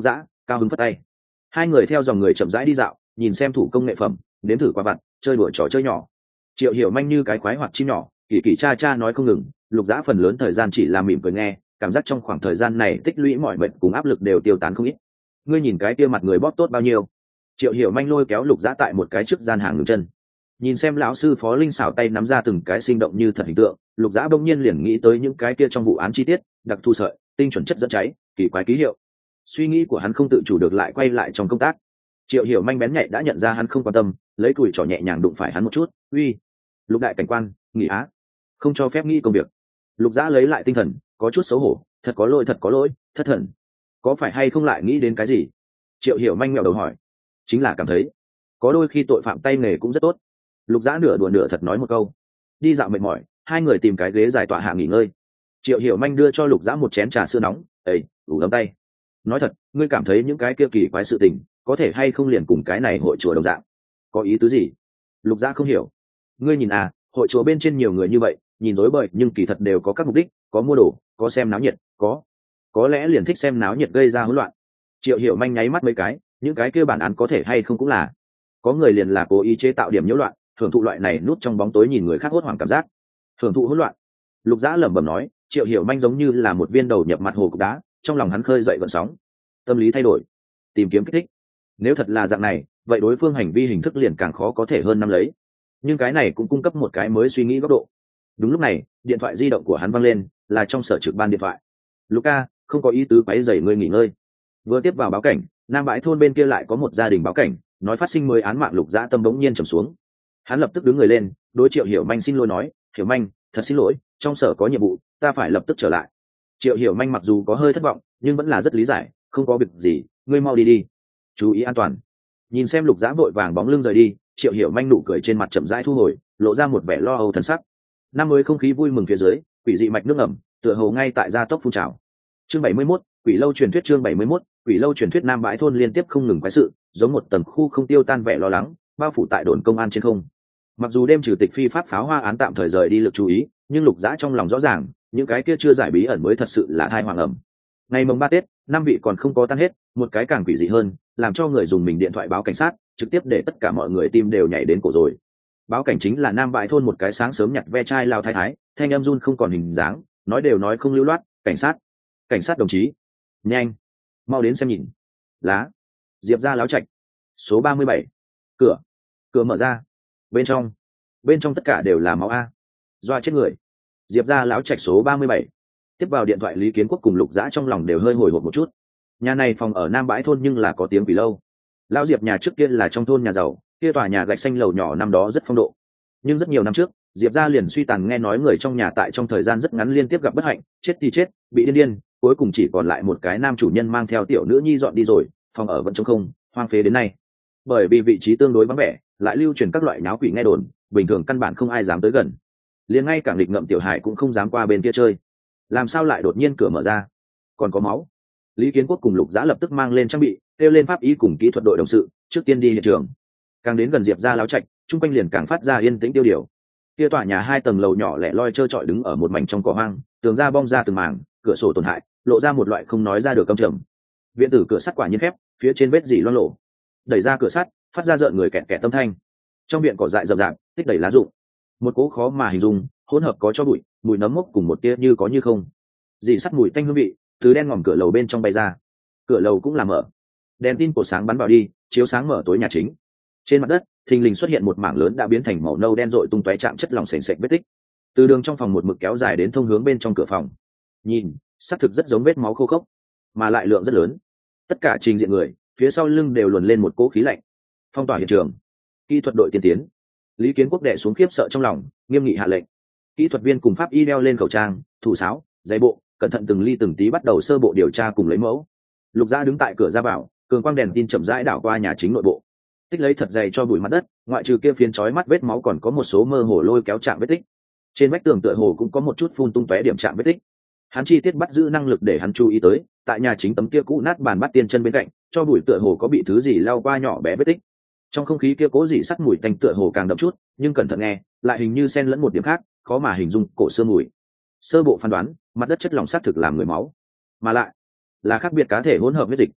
Speaker 1: cao hứng phất tay. Hai người theo dòng người chậm rãi đi dạo, nhìn xem thủ công nghệ phẩm, nếm thử quả vặt, chơi đùa trò chơi nhỏ. Triệu Hiểu Manh như cái khoái hoạt chim nhỏ, kỳ kỳ cha cha nói không ngừng. Lục Dã phần lớn thời gian chỉ là mỉm cười nghe, cảm giác trong khoảng thời gian này tích lũy mọi mệt cùng áp lực đều tiêu tán không ít. Ngươi nhìn cái kia mặt người bóp tốt bao nhiêu. Triệu Hiểu Manh lôi kéo Lục Dã tại một cái trước gian hàng ngừng chân, nhìn xem lão sư Phó Linh xảo tay nắm ra từng cái sinh động như thật hình tượng. Lục Dã bỗng nhiên liền nghĩ tới những cái kia trong vụ án chi tiết, đặc thu sợi, tinh chuẩn chất dẫn cháy, kỳ quái ký hiệu. Suy nghĩ của hắn không tự chủ được lại quay lại trong công tác. Triệu Hiểu Manh bén nhạy đã nhận ra hắn không quan tâm, lấy cùi trỏ nhẹ nhàng đụng phải hắn một chút. Uy, Lục đại cảnh quan, nghỉ á, không cho phép nghĩ công việc. Lục Dã lấy lại tinh thần, có chút xấu hổ, thật có lỗi, thất thần. Có phải hay không lại nghĩ đến cái gì? Triệu Hiểu Manh ngẹo đầu hỏi. Chính là cảm thấy có đôi khi tội phạm tay nghề cũng rất tốt. Lục Dã nửa đùa nửa thật nói một câu. Đi dạo mệt mỏi, hai người tìm cái ghế giải tọa hạ nghỉ ngơi. Triệu Hiểu Manh đưa cho Lục Dã một chén trà sữa nóng. Ây, ủ ấm tay. Nói thật, ngươi cảm thấy những cái kia kỳ quái sự tình có thể hay không liền cùng cái này hội chùa đồng dạng? Có ý tứ gì? Lục Dã không hiểu. Ngươi nhìn à, hội chùa bên trên nhiều người như vậy, nhìn rối bời nhưng kỳ thật đều có các mục đích, có mua đồ, có xem náo nhiệt, có lẽ liền thích xem náo nhiệt gây ra hỗn loạn. Triệu Hiểu Manh nháy mắt mấy cái, những cái kia bản án có thể hay không cũng là có người liền là cố ý chế tạo điểm nhiễu loạn, hưởng thụ loại này núp trong bóng tối nhìn người khác hốt hoảng cảm giác, hưởng thụ hỗn loạn. Lục Dã lẩm bẩm nói. Triệu Hiểu Manh giống như là một viên đầu nhập mặt hồ cục đá, trong lòng hắn khơi dậy gợn sóng, tâm lý thay đổi, tìm kiếm kích thích. Nếu thật là dạng này, vậy đối phương hành vi hình thức liền càng khó có thể hơn năm lấy. Nhưng cái này cũng cung cấp một cái mới suy nghĩ góc độ. Đúng lúc này, điện thoại di động của hắn vang lên, là trong sở trực ban điện thoại. Luca, không có ý tứ quấy rầy ngươi nghỉ ngơi. Vừa tiếp vào báo cảnh, Nam Bãi thôn bên kia lại có một gia đình báo cảnh, nói phát sinh 10 án mạng. Lục Dã tâm bỗng nhiên trầm xuống. Hắn lập tức đứng người lên, đối Triệu Hiểu Manh xin lỗi nói, Hiểu Manh, thật xin lỗi, trong sở có nhiệm vụ, ta phải lập tức trở lại. Triệu Hiểu Manh mặc dù có hơi thất vọng, nhưng vẫn là rất lý giải, không có việc gì, ngươi mau đi đi, chú ý an toàn. Nhìn xem Lục Dã vội vàng bóng lưng rời đi, Triệu Hiểu Manh nụ cười trên mặt chậm rãi thu hồi, lộ ra một vẻ lo âu thần sắc. Năm mới không khí vui mừng phía dưới, quỷ dị mạch nước ẩm, tựa hồ ngay tại gia tốc phun trào. Chương 71, Quỷ lâu truyền thuyết. Chương 71, Quỷ lâu truyền thuyết. Nam Bãi thôn liên tiếp không ngừng quái sự, giống một tầng khu không tiêu tan vẻ lo lắng, bao phủ tại đồn công an trên không. Mặc dù đêm trừ tịch phi pháp pháo hoa án tạm thời rời đi lực chú ý, nhưng Lục Dã trong lòng rõ ràng, những cái kia chưa giải bí ẩn mới thật sự là thai hoàng ẩm. Ngày mồng 3 Tết, năm vị còn không có tan hết, một cái càng quỷ dị hơn, làm cho người dùng mình điện thoại báo cảnh sát, trực tiếp để tất cả mọi người tim đều nhảy đến cổ rồi. Báo cảnh chính là Nam Bãi thôn một cái sáng sớm nhặt ve chai lao thái thái, thanh âm run không còn hình dáng, nói đều nói không lưu loát, cảnh sát đồng chí, nhanh, mau đến xem nhìn. Lá, Diệp gia láo trạch, số 37. Cửa mở ra, bên trong tất cả đều là máu a, doa chết người. Diệp gia láo trạch số 37. Tiếp vào điện thoại, Lý Kiến Quốc cùng Lục Dã trong lòng đều hơi hồi hộp một chút. Nhà này phòng ở Nam Bãi thôn nhưng là có tiếng quỷ lâu. Lão Diệp nhà trước kia là trong thôn nhà giàu, kia tòa nhà gạch xanh lầu nhỏ năm đó rất phong độ. Nhưng rất nhiều năm trước, Diệp gia liền suy tàn, nghe nói người trong nhà tại trong thời gian rất ngắn liên tiếp gặp bất hạnh, chết thì chết, bị điên, cuối cùng chỉ còn lại một cái nam chủ nhân mang theo tiểu nữ nhi dọn đi rồi, phòng ở vẫn trống không, hoang phế đến nay. Bởi vì vị trí tương đối vắng vẻ, lại lưu truyền các loại náo quỷ nghe đồn, bình thường căn bản không ai dám tới gần. Liền ngay cả nghịch ngợm tiểu hải cũng không dám qua bên kia chơi. Làm sao lại đột nhiên cửa mở ra, còn có máu? Lý Kiến Quốc cùng Lục Dã lập tức mang lên trang bị, kêu lên pháp y cùng kỹ thuật đội đồng sự, trước tiên đi hiện trường. Càng đến gần Diệp gia láo trạch, trung quanh liền càng phát ra yên tĩnh tiêu điều. Kia tòa nhà 2 tầng lầu nhỏ lẻ loi trơ trọi đứng ở một mảnh trong cỏ hoang, tường ra bong ra từng mảng, cửa sổ tổn hại, lộ ra một loại không nói ra được căm trầm. Viện tử cửa sắt quả nhiên khép, phía trên vết dỉ loang lổ. Đẩy ra cửa sắt, phát ra rợn người kẹt kẹt tâm thanh. Trong viện cỏ dại rậm rạp, tích đầy lá rụng. Một cỗ khó mà hình dung, hỗn hợp có cho bụi, mùi nấm mốc cùng một tia như có như không. Dỉ sắt mùi tanh hương vị, từ đen ngòm cửa lầu bên trong bay ra. Cửa lầu cũng là mở. Đèn tin cổ sáng bắn vào đi, chiếu sáng mở tối nhà chính. Trên mặt đất, thình lình xuất hiện một mảng lớn đã biến thành màu nâu đen rội tung tóe chạm chất lỏng sền sệt vết tích. Từ đường trong phòng một mực kéo dài đến thông hướng bên trong cửa phòng. Nhìn, xác thực rất giống vết máu khô khốc, mà lại lượng rất lớn. Tất cả trình diện người, phía sau lưng đều luồn lên một cỗ khí lạnh. Phong tỏa hiện trường. Kỹ thuật đội tiên tiến. Lý Kiến Quốc đè xuống khiếp sợ trong lòng, nghiêm nghị hạ lệnh. Kỹ thuật viên cùng pháp y đeo lên khẩu trang, thủ sáo, giày bộ, cẩn thận từng ly từng tí bắt đầu sơ bộ điều tra cùng lấy mẫu. Lục Dã đứng tại cửa ra vào, cường quang đèn tin chậm rãi đảo qua nhà chính nội bộ, tích lấy thật dày cho bụi mặt đất, ngoại trừ kia phiến chói mắt vết máu còn có một số mơ hồ lôi kéo chạm vết tích. Trên vách tường tựa hồ cũng có một chút phun tung tóe điểm chạm vết tích. Hắn chi tiết bắt giữ năng lực để hắn chú ý tới, tại nhà chính tấm kia cũ nát bàn bắt tiên chân bên cạnh, cho bụi tựa hồ có bị thứ gì lao qua nhỏ bé vết tích. Trong không khí kia cố dị sắt mùi tanh tựa hồ càng đậm chút, nhưng cẩn thận nghe, lại hình như xen lẫn một điểm khác, khó mà hình dung cổ xưa mùi. Sơ bộ phán đoán, mặt đất chất lỏng xác thực làm người máu, mà lại là khác biệt cá thể hỗn hợp huyết dịch.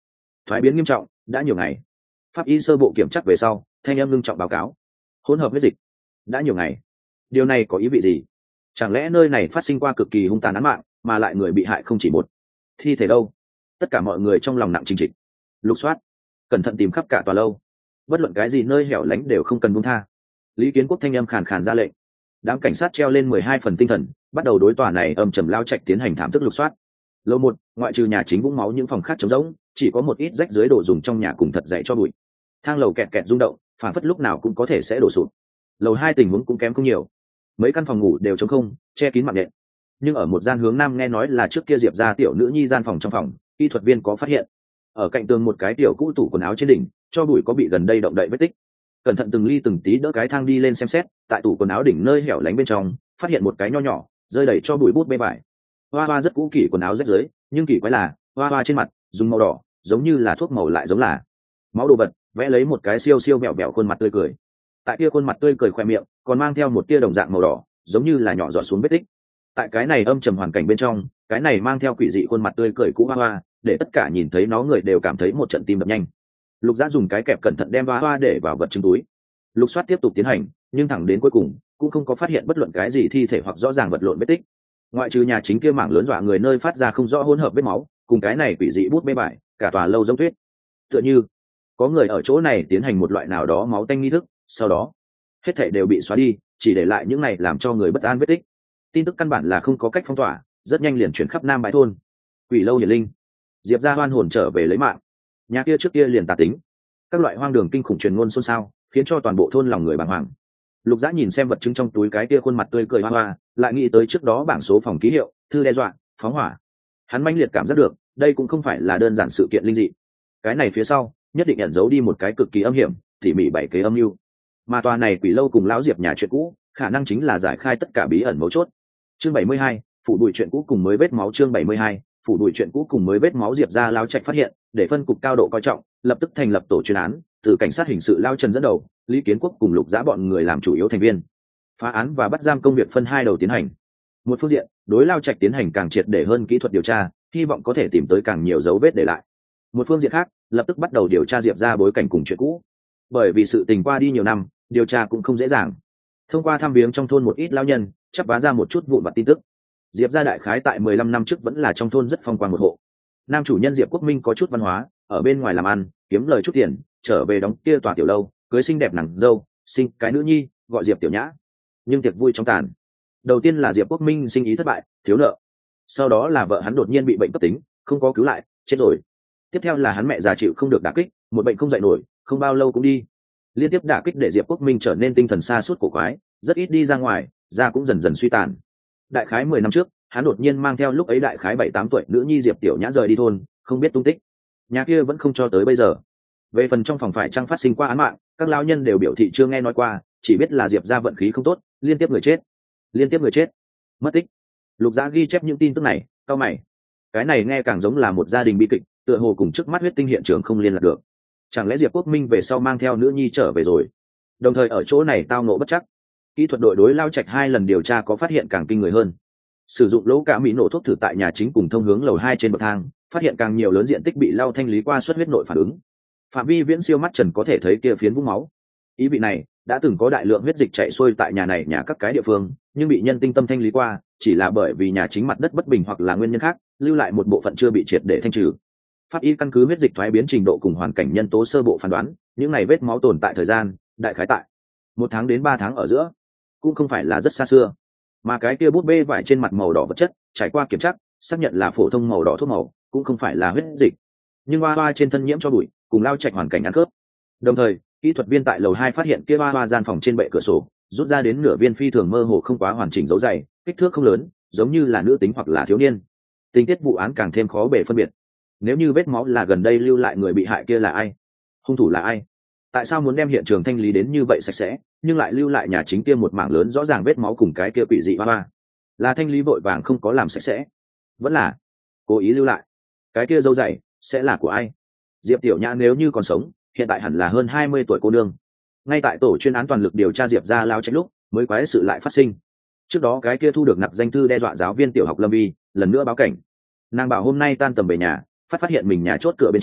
Speaker 1: thoái biến nghiêm trọng đã nhiều ngày. Pháp y sơ bộ kiểm tra về sau, thanh em ngưng trọng báo cáo hỗn hợp huyết dịch đã nhiều ngày. Điều này có ý vị gì? Chẳng lẽ nơi này phát sinh qua cực kỳ hung tàn án mạng, mà lại người bị hại không chỉ một? Thi thể đâu? Tất cả mọi người trong lòng nặng trình trịch, lục soát cẩn thận tìm khắp cả tòa lâu, bất luận cái gì nơi hẻo lánh đều không cần buông tha. Lý Kiến Quốc thanh âm khàn khàn ra lệnh. Đám cảnh sát treo lên 12 phần tinh thần, bắt đầu đối tòa này âm trầm lao trạch tiến hành thảm thức lục soát. Lầu 1, ngoại trừ nhà chính vũng máu những phòng khác trống rỗng, chỉ có một ít rách dưới đồ dùng trong nhà cùng thật dậy cho bụi. Thang lầu kẹt kẹt rung động, phản phất lúc nào cũng có thể sẽ đổ sụp. Lầu 2 tình huống cũng kém không nhiều, mấy căn phòng ngủ đều trống không, che kín mạng nệm. Nhưng ở một gian hướng nam nghe nói là trước kia Diệp gia tiểu nữ nhi gian phòng trong phòng, kỹ thuật viên có phát hiện, ở cạnh tường một cái tiểu cũ tủ quần áo trên đỉnh, cho bụi có bị gần đây động đậy vết tích. Cẩn thận từng ly từng tí đỡ cái thang đi lên xem xét, tại tủ quần áo đỉnh nơi hẻo lánh bên trong, phát hiện một cái nho nhỏ, rơi đầy cho bụi bút bê vải. Hoa hoa rất cũ kỹ quần áo rách rưới, nhưng kỳ quái là, hoa hoa trên mặt dùng màu đỏ, giống như là thuốc màu lại giống là máu đồ vật, vẽ lấy một cái siêu siêu mẹo mẹo khuôn mặt tươi cười. Tại kia khuôn mặt tươi cười khoe miệng, còn mang theo một tia đồng dạng màu đỏ, giống như là nhỏ giọt xuống vết tích. Tại cái này âm trầm hoàn cảnh bên trong, cái này mang theo quỷ dị khuôn mặt tươi cười cũ hoa hoa, để tất cả nhìn thấy nó người đều cảm thấy một trận tim đập nhanh. Lục Giã dùng cái kẹp cẩn thận đem hoa hoa để vào vật chứng túi. Lục soát tiếp tục tiến hành, nhưng thẳng đến cuối cùng cũng không có phát hiện bất luận cái gì thi thể hoặc rõ ràng vật lộn vết tích. Ngoại trừ nhà chính kia mảng lớn dọa người nơi phát ra không rõ hỗn hợp vết máu, cùng cái này quỷ dị bút bê bại, cả tòa lâu giống tuyết. Tựa như có người ở chỗ này tiến hành một loại nào đó máu tanh nghi thức, sau đó hết thảy đều bị xóa đi, chỉ để lại những này làm cho người bất an vết tích. Tin tức căn bản là không có cách phong tỏa, rất nhanh liền chuyển khắp Nam Bãi thôn. Quỷ lâu hiển linh, Diệp gia hoan hồn trở về lấy mạng. Nhà kia trước kia liền tà tính, các loại hoang đường kinh khủng truyền ngôn xôn xao, khiến cho toàn bộ thôn lòng người bàng hoàng. Lục Giã nhìn xem vật chứng trong túi cái kia khuôn mặt tươi cười hoa hoa, lại nghĩ tới trước đó bảng số phòng ký hiệu, thư đe dọa, phóng hỏa. Hắn mãnh liệt cảm giác được, đây cũng không phải là đơn giản sự kiện linh dị. Cái này phía sau, nhất định ẩn giấu đi một cái cực kỳ âm hiểm, tỉ mỉ bày kế âm mưu. Mà tòa này quỷ lâu cùng lão Diệp nhà chuyện cũ, khả năng chính là giải khai tất cả bí ẩn mấu chốt. Chương 72, phủ bụi chuyện cũ cùng mới vết máu. Chương 72, phủ bụi chuyện cũ cùng mới vết máu. Diệp gia lão trạch phát hiện, để phân cục cao độ coi trọng, lập tức thành lập tổ chuyên án, từ cảnh sát hình sự Lao Trần dẫn đầu, Lý Kiến Quốc cùng Lục Giã bọn người làm chủ yếu thành viên. Phá án và bắt giam công việc phân hai đầu tiến hành. Một phương diện, đối Lao Trạch tiến hành càng triệt để hơn kỹ thuật điều tra, hy vọng có thể tìm tới càng nhiều dấu vết để lại. Một phương diện khác, lập tức bắt đầu điều tra Diệp ra bối cảnh cùng chuyện cũ. Bởi vì sự tình qua đi nhiều năm, điều tra cũng không dễ dàng. Thông qua thăm viếng trong thôn một ít lao nhân, chắp vá ra một chút vụn vặt tin tức. Diệp ra đại khái tại 15 năm trước vẫn là trong thôn rất phong quang một hộ. Nam chủ nhân Diệp Quốc Minh có chút văn hóa, ở bên ngoài làm ăn, kiếm lời chút tiền, trở về đóng kia tòa tiểu lâu, cưới xinh đẹp nàng dâu, sinh cái nữ nhi, gọi Diệp Tiểu Nhã. Nhưng tiệc vui trong tàn. Đầu tiên là Diệp Quốc Minh sinh ý thất bại, thiếu nợ. Sau đó là vợ hắn đột nhiên bị bệnh cấp tính, không có cứu lại, chết rồi. Tiếp theo là hắn mẹ già chịu không được đả kích, một bệnh không dậy nổi, không bao lâu cũng đi. Liên tiếp đả kích để Diệp Quốc Minh trở nên tinh thần sa sút cổ quái, rất ít đi ra ngoài, da cũng dần dần suy tàn. Đại khái 10 năm trước, hắn đột nhiên mang theo lúc ấy đại khái 7-8 tuổi nữ nhi Diệp Tiểu Nhã rời đi thôn, không biết tung tích. Nhà kia vẫn không cho tới bây giờ. Về phần trong phòng phải chăng phát sinh qua án mạng, các lão nhân đều biểu thị chưa nghe nói qua, chỉ biết là Diệp gia vận khí không tốt, liên tiếp người chết, mất tích. Lục Giã ghi chép những tin tức này, cau mày. Cái này nghe càng giống là một gia đình bi kịch, tựa hồ cùng trước mắt huyết tinh hiện trường không liên lạc được. Chẳng lẽ Diệp Quốc Minh về sau mang theo nữ nhi trở về rồi? Đồng thời ở chỗ này tao ngộ bất chắc. Kỹ thuật đội đối Lao Trạch 2 lần điều tra có phát hiện càng kinh người hơn. Sử dụng lỗ cả mỹ nổ thuốc thử tại nhà chính cùng thông hướng lầu 2 trên bậc thang, phát hiện càng nhiều lớn diện tích bị lao thanh lý qua xuất huyết nội phản ứng. Phạm vi viễn siêu mắt trần có thể thấy kia phiến vũng máu. Ý vị này, đã từng có đại lượng huyết dịch chảy xuôi tại nhà này nhà các cái địa phương, nhưng bị nhân tinh tâm thanh lý qua, chỉ là bởi vì nhà chính mặt đất bất bình hoặc là nguyên nhân khác, lưu lại một bộ phận chưa bị triệt để thanh trừ. Pháp y căn cứ huyết dịch thoái biến trình độ cùng hoàn cảnh nhân tố sơ bộ phán đoán, những này vết máu tồn tại thời gian, đại khái tại 1 tháng đến 3 tháng ở giữa, cũng không phải là rất xa xưa. Mà cái kia bút bê vải trên mặt màu đỏ vật chất, trải qua kiểm tra, xác nhận là phổ thông màu đỏ thuốc màu, cũng không phải là huyết dịch. Nhưng hoa hoa trên thân nhiễm cho bụi, cùng Lao Trạch hoàn cảnh ăn khớp. Đồng thời, kỹ thuật viên tại lầu 2 phát hiện kia hoa hoa gian phòng trên bệ cửa sổ, rút ra đến nửa viên phi thường mơ hồ không quá hoàn chỉnh dấu dày, kích thước không lớn, giống như là nữ tính hoặc là thiếu niên. Tình tiết vụ án càng thêm khó bề phân biệt. Nếu như vết máu là gần đây lưu lại người bị hại kia là ai? Hung thủ là ai? Tại sao muốn đem hiện trường thanh lý đến như vậy sạch sẽ, nhưng lại lưu lại nhà chính kia một mảng lớn rõ ràng vết máu cùng cái kia quỷ dị hoa hoa? Là thanh lý vội vàng không có làm sạch sẽ, vẫn là cố ý lưu lại? Cái kia dâu dày sẽ là của ai? Diệp Tiểu Nhã nếu như còn sống, hiện tại hẳn là hơn 20 tuổi cô nương. Ngay tại tổ chuyên án toàn lực điều tra Diệp gia Lao Trạch lúc, mới quái sự lại phát sinh. Trước đó cái kia thu được nặc danh thư đe dọa giáo viên tiểu học Lâm Vi, lần nữa báo cảnh. Nàng bảo hôm nay tan tầm về nhà, phát hiện mình nhà chốt cửa bên trên,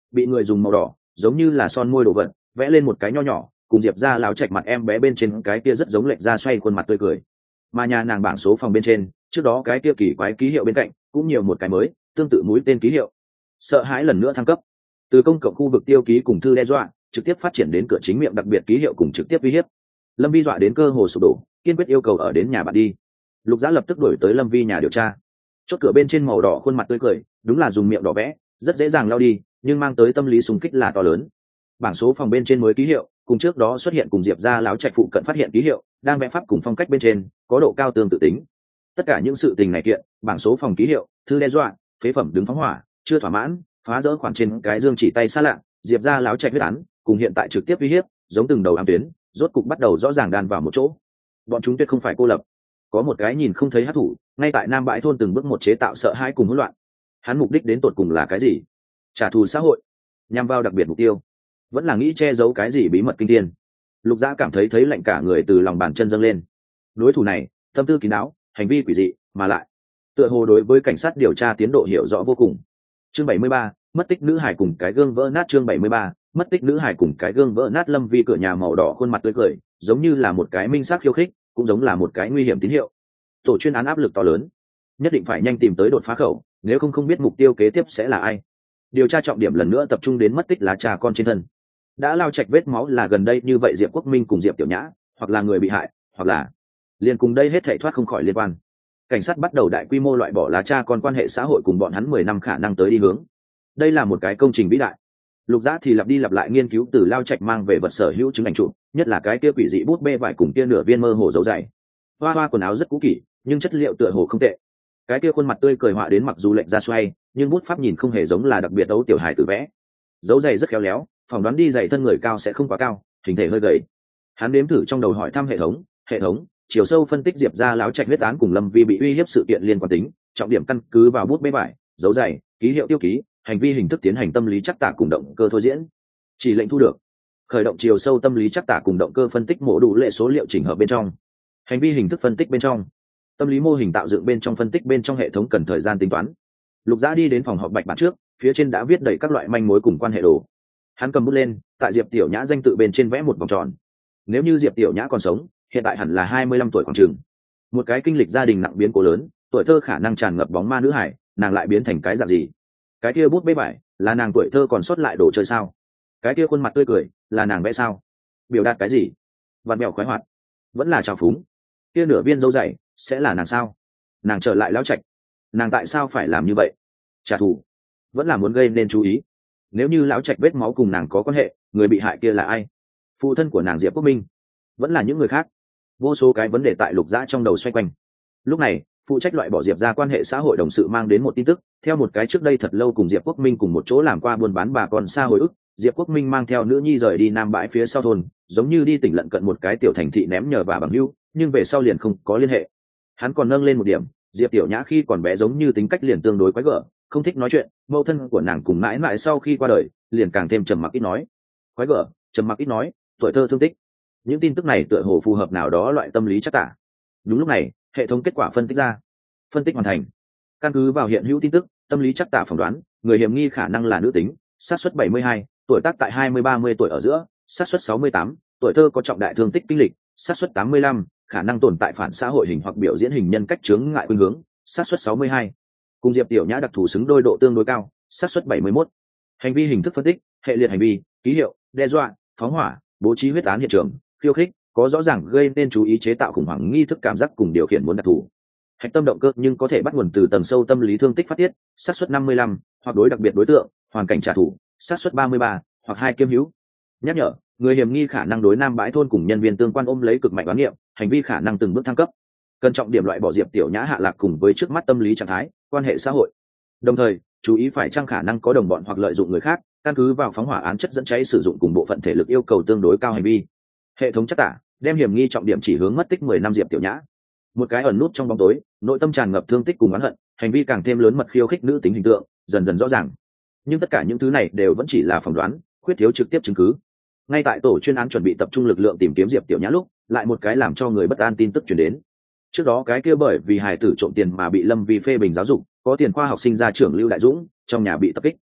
Speaker 1: bị người dùng màu đỏ giống như là son môi đồ vật vẽ lên một cái nho nhỏ, cùng Diệp ra láo chạch mặt em bé bên trên cái kia rất giống lệch ra xoay khuôn mặt tươi cười. Mà nhà nàng bảng số phòng bên trên trước đó cái kia kỳ quái ký hiệu bên cạnh cũng nhiều một cái mới tương tự mũi tên ký hiệu. Sợ hãi lần nữa thăng cấp, từ công cộng khu vực tiêu ký cùng thư đe dọa trực tiếp phát triển đến cửa chính miệng đặc biệt ký hiệu cùng trực tiếp uy hiếp. Lâm Vi dọa đến cơ hồ sụp đổ, kiên quyết yêu cầu ở đến nhà bạn đi. Lục Dã lập tức đổi tới Lâm Vi nhà điều tra. Chốt cửa bên trên màu đỏ khuôn mặt tươi cười, đúng là dùng miệng đỏ vẽ, rất dễ dàng lao đi, nhưng mang tới tâm lý xung kích là to lớn. Bảng số phòng bên trên mới ký hiệu, cùng trước đó xuất hiện cùng Diệp ra láo trạch phụ cận phát hiện ký hiệu, đang vẽ pháp cùng phong cách bên trên có độ cao tương tự tính. Tất cả những sự tình này kiện, bảng số phòng ký hiệu, thư đe dọa, phế phẩm đứng phóng hỏa, chưa thỏa mãn, phá rỡ khoản trên cái dương chỉ tay xa lạ, Diệp ra láo trạch huyết án, cùng hiện tại trực tiếp uy hiếp, giống từng đầu ám tuyến, rốt cục bắt đầu rõ ràng đan vào một chỗ. Bọn chúng tuyệt không phải cô lập, có một cái nhìn không thấy hắc thủ, ngay tại Nam Bãi thôn từng bước một chế tạo sợ hãi cùng hỗn loạn. Hắn mục đích đến tột cùng là cái gì? Trả thù xã hội, nhằm vào đặc biệt mục tiêu, vẫn là nghĩ che giấu cái gì bí mật kinh thiên? Lục Dã cảm thấy lạnh cả người từ lòng bàn chân dâng lên. Đối thủ này, tâm tư kín đáo, hành vi quỷ dị, mà lại tựa hồ đối với cảnh sát điều tra tiến độ hiểu rõ vô cùng. Chương 73, mất tích nữ hải cùng cái gương vỡ nát. Chương 73, mất tích nữ hải cùng cái gương vỡ nát. Lâm Vi cửa nhà màu đỏ khuôn mặt tươi cười, giống như là một cái minh xác khiêu khích, cũng giống là một cái nguy hiểm tín hiệu. Tổ chuyên án áp lực to lớn, nhất định phải nhanh tìm tới đột phá khẩu, nếu không biết mục tiêu kế tiếp sẽ là ai. Điều tra trọng điểm lần nữa tập trung đến mất tích lá trà con trên thân. Đã lao chạch vết máu là gần đây như vậy Diệp Quốc Minh cùng Diệp Tiểu Nhã, hoặc là người bị hại, hoặc là liền cùng đây hết thảy thoát không khỏi liên quan. Cảnh sát bắt đầu đại quy mô loại bỏ lá cha con quan hệ xã hội cùng bọn hắn 10 năm khả năng tới đi hướng. Đây là một cái công trình vĩ đại. Lục Dã thì lặp đi lặp lại nghiên cứu từ lao trạch mang về vật sở hữu chứng ảnh chụp, nhất là cái kia quỷ dị bút bê vải cùng kia nửa viên mơ hồ dấu dày. Hoa quần áo rất cũ kỹ, nhưng chất liệu tựa hồ không tệ. Cái kia khuôn mặt tươi cười họa đến mặc dù lệch ra xoay, nhưng bút pháp nhìn không hề giống là đặc biệt đấu tiểu hài tự vẽ. Dấu dày rất khéo léo, phỏng đoán đi giày thân người cao sẽ không quá cao, hình thể hơi gầy. Hắn đếm thử trong đầu hỏi thăm hệ thống chiều sâu phân tích Diệp ra láo trạch huyết án cùng Lâm Vi bị uy hiếp sự kiện liên quan tính, trọng điểm căn cứ vào bút bê vải, dấu dày, ký hiệu tiêu ký, hành vi hình thức tiến hành tâm lý chắc tả cùng động cơ thôi diễn. Chỉ lệnh thu được. Khởi động chiều sâu tâm lý chắc tả cùng động cơ phân tích mổ đủ lệ số liệu chỉnh hợp bên trong. Hành vi hình thức phân tích bên trong. Tâm lý mô hình tạo dựng bên trong phân tích bên trong hệ thống cần thời gian tính toán. Lục Dã đi đến phòng họp bạch bản trước, phía trên đã viết đầy các loại manh mối cùng quan hệ đồ. Hắn cầm bút lên, tại Diệp Tiểu Nhã danh tự bên trên vẽ một vòng tròn. Nếu như Diệp Tiểu Nhã còn sống, hiện tại hẳn là 25 tuổi khoảng chừng. Một cái kinh lịch gia đình nặng biến cố lớn, tuổi thơ khả năng tràn ngập bóng ma nữ hải, nàng lại biến thành cái dạng gì? Cái kia bút bê vải, là nàng tuổi thơ còn sót lại đồ chơi sao? Cái kia khuôn mặt tươi cười, là nàng vẽ sao? Biểu đạt cái gì? Vặn mèo khoái hoạt, vẫn là trào phúng. Kia nửa viên dâu dày, sẽ là nàng sao? Nàng trở lại lão trạch, nàng tại sao phải làm như vậy? Trả thù, vẫn là muốn gây nên chú ý. Nếu như lão trạch vết máu cùng nàng có quan hệ, người bị hại kia là ai? Phụ thân của nàng Diệp Quốc Minh, vẫn là những người khác? Vô số cái vấn đề tại Lục Dã trong đầu xoay quanh. Lúc này, phụ trách loại bỏ Diệp ra quan hệ xã hội đồng sự mang đến một tin tức, theo một cái trước đây thật lâu cùng Diệp Quốc Minh cùng một chỗ làm qua buôn bán bà con xa hồi ức, Diệp Quốc Minh mang theo nữ nhi rời đi Nam Bãi phía sau thôn, giống như đi tỉnh lận cận một cái tiểu thành thị ném nhờ và bằng hữu, nhưng về sau liền không có liên hệ. Hắn còn nâng lên một điểm, Diệp Tiểu Nhã khi còn bé giống như tính cách liền tương đối quái gở, không thích nói chuyện, mẫu thân của nàng cùng mãi mãi sau khi qua đời, liền càng thêm trầm mặc ít nói. Quái gở, trầm mặc ít nói, tuổi thơ thương tích. Những tin tức này tựa hồ phù hợp nào đó loại tâm lý chắc tả. Đúng lúc này, hệ thống kết quả phân tích ra. Phân tích hoàn thành. Căn cứ vào hiện hữu tin tức, tâm lý chắc tả phỏng đoán, người hiểm nghi khả năng là nữ tính, xác suất 72, tuổi tác tại 20-30 tuổi ở giữa, xác suất 68, tuổi thơ có trọng đại thương tích kinh lịch, xác suất 85, khả năng tồn tại phản xã hội hình hoặc biểu diễn hình nhân cách chướng ngại khuynh hướng, xác suất 62. Cùng Diệp Tiểu Nhã đặc thù xứng đôi độ tương đối cao, xác suất 71. Hành vi hình thức phân tích, hệ liệt hành vi, ký hiệu, đe dọa, phóng hỏa, bố trí huyết án hiện trường, khiêu khích, có rõ ràng gây nên chú ý chế tạo khủng hoảng nghi thức cảm giác cùng điều khiển muốn đặc thù. Hạch tâm động cơ nhưng có thể bắt nguồn từ tầng sâu tâm lý thương tích phát tiết, xác suất 55, hoặc đối đặc biệt đối tượng, hoàn cảnh trả thù, xác suất 33, hoặc hai kiêm hữu. Nhắc nhở, người hiểm nghi khả năng đối Nam Bãi thôn cùng nhân viên tương quan ôm lấy cực mạnh đoán nghiệm, hành vi khả năng từng bước thăng cấp. Cần trọng điểm loại bỏ Diệp Tiểu Nhã hạ lạc cùng với trước mắt tâm lý trạng thái, quan hệ xã hội. Đồng thời, chú ý phải chăng khả năng có đồng bọn hoặc lợi dụng người khác, căn cứ vào phóng hỏa án chất dẫn cháy sử dụng cùng bộ phận thể lực yêu cầu tương đối cao hành vi. Hệ thống chắc tả, đem hiểm nghi trọng điểm chỉ hướng mất tích 10 năm Diệp Tiểu Nhã. Một cái ẩn nút trong bóng tối, nội tâm tràn ngập thương tích cùng oán hận, hành vi càng thêm lớn mật khiêu khích nữ tính hình tượng, dần dần rõ ràng. Nhưng tất cả những thứ này đều vẫn chỉ là phỏng đoán, khuyết thiếu trực tiếp chứng cứ. Ngay tại tổ chuyên án chuẩn bị tập trung lực lượng tìm kiếm Diệp Tiểu Nhã lúc, lại một cái làm cho người bất an tin tức truyền đến. Trước đó cái kia bởi vì hài tử trộm tiền mà bị Lâm Vi phê bình giáo dục, có tiền khoa học sinh ra trưởng Lưu Đại Dũng, trong nhà bị tập kích.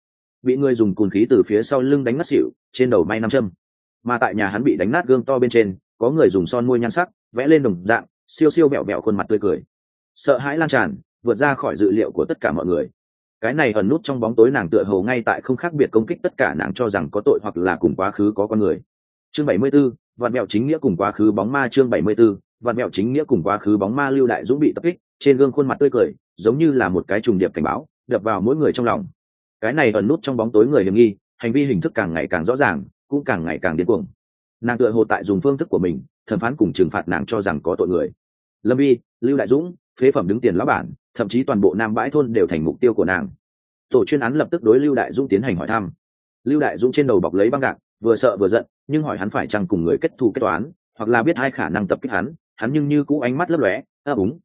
Speaker 1: bị người dùng cùn khí từ phía sau lưng đánh ngất xỉu, trên đầu may 5 châm. Mà tại nhà hắn bị đánh nát gương to bên trên, có người dùng son môi nhan sắc vẽ lên đồng dạng siêu siêu vẹo vẹo khuôn mặt tươi cười. Sợ hãi lan tràn, vượt ra khỏi dự liệu của tất cả mọi người. Cái này ẩn nút trong bóng tối nàng tựa hồ ngay tại không khác biệt công kích tất cả nàng cho rằng có tội hoặc là cùng quá khứ có con người. Chương 74, vạn mẹo chính nghĩa cùng quá khứ bóng ma. Chương 74, vạn mẹo chính nghĩa cùng quá khứ bóng ma. Lưu Đại Dũng bị tập kích, trên gương khuôn mặt tươi cười giống như là một cái trùng điệp cảnh báo đập vào mỗi người trong lòng. Cái này ẩn nút trong bóng tối người hiểm nghi, hành vi hình thức càng ngày càng rõ ràng, cũng càng ngày càng điên cuồng. Nàng tựa hồ tại dùng phương thức của mình thẩm phán cùng trừng phạt nàng cho rằng có tội người. Lâm Vi, Lưu Đại Dũng, phế phẩm đứng tiền lão bản, thậm chí toàn bộ Nam Bãi thôn đều thành mục tiêu của nàng. Tổ chuyên án lập tức đối Lưu Đại Dũng tiến hành hỏi thăm. Lưu Đại Dũng trên đầu bọc lấy băng gạc, vừa sợ vừa giận, nhưng hỏi hắn phải chăng cùng người kết thù kết toán, hoặc là biết ai khả năng tập kích hắn, hắn nhưng như cũ ánh mắt lấp lóe, úng,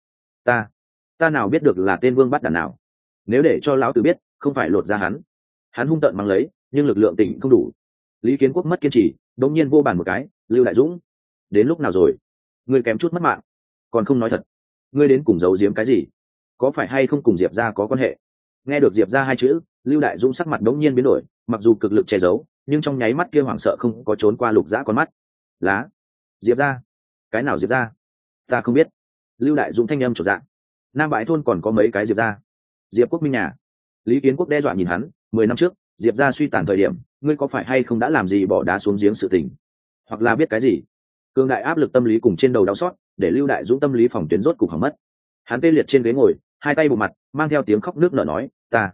Speaker 1: ta nào biết được là tên vương bắt đàn nào. Nếu để cho lão tử biết, không phải lột ra hắn. Hắn hung tợn mang lấy, nhưng lực lượng tỉnh không đủ. Lý Kiến Quốc mất kiên trì, đột nhiên vô bàn một cái, Lưu Đại Dũng, đến lúc nào rồi? Ngươi kém chút mất mạng, còn không nói thật. Ngươi đến cùng giấu giếm cái gì? Có phải hay không cùng Diệp gia có quan hệ? Nghe được Diệp gia hai chữ, Lưu Đại Dũng sắc mặt đống nhiên biến đổi, mặc dù cực lực che giấu, nhưng trong nháy mắt kia hoảng sợ không có trốn qua Lục Dã con mắt. Diệp gia? Cái nào Diệp gia? Ta không biết. Lưu Đại Dũng thanh âm chột dạ. Nam Bãi thôn còn có mấy cái Diệp gia? Diệp Quốc Minh nhà. Lý Kiến Quốc đe dọa nhìn hắn, 10 năm trước, Diệp gia suy tàn thời điểm, ngươi có phải hay không đã làm gì bỏ đá xuống giếng sự tình, hoặc là biết cái gì? Cương đại áp lực tâm lý cùng trên đầu đau xót, để Lưu Đại Dũng tâm lý phòng tuyến rốt cục hỏng mất. Hắn tê liệt trên ghế ngồi, hai tay bụm mặt, mang theo tiếng khóc nước nở nói,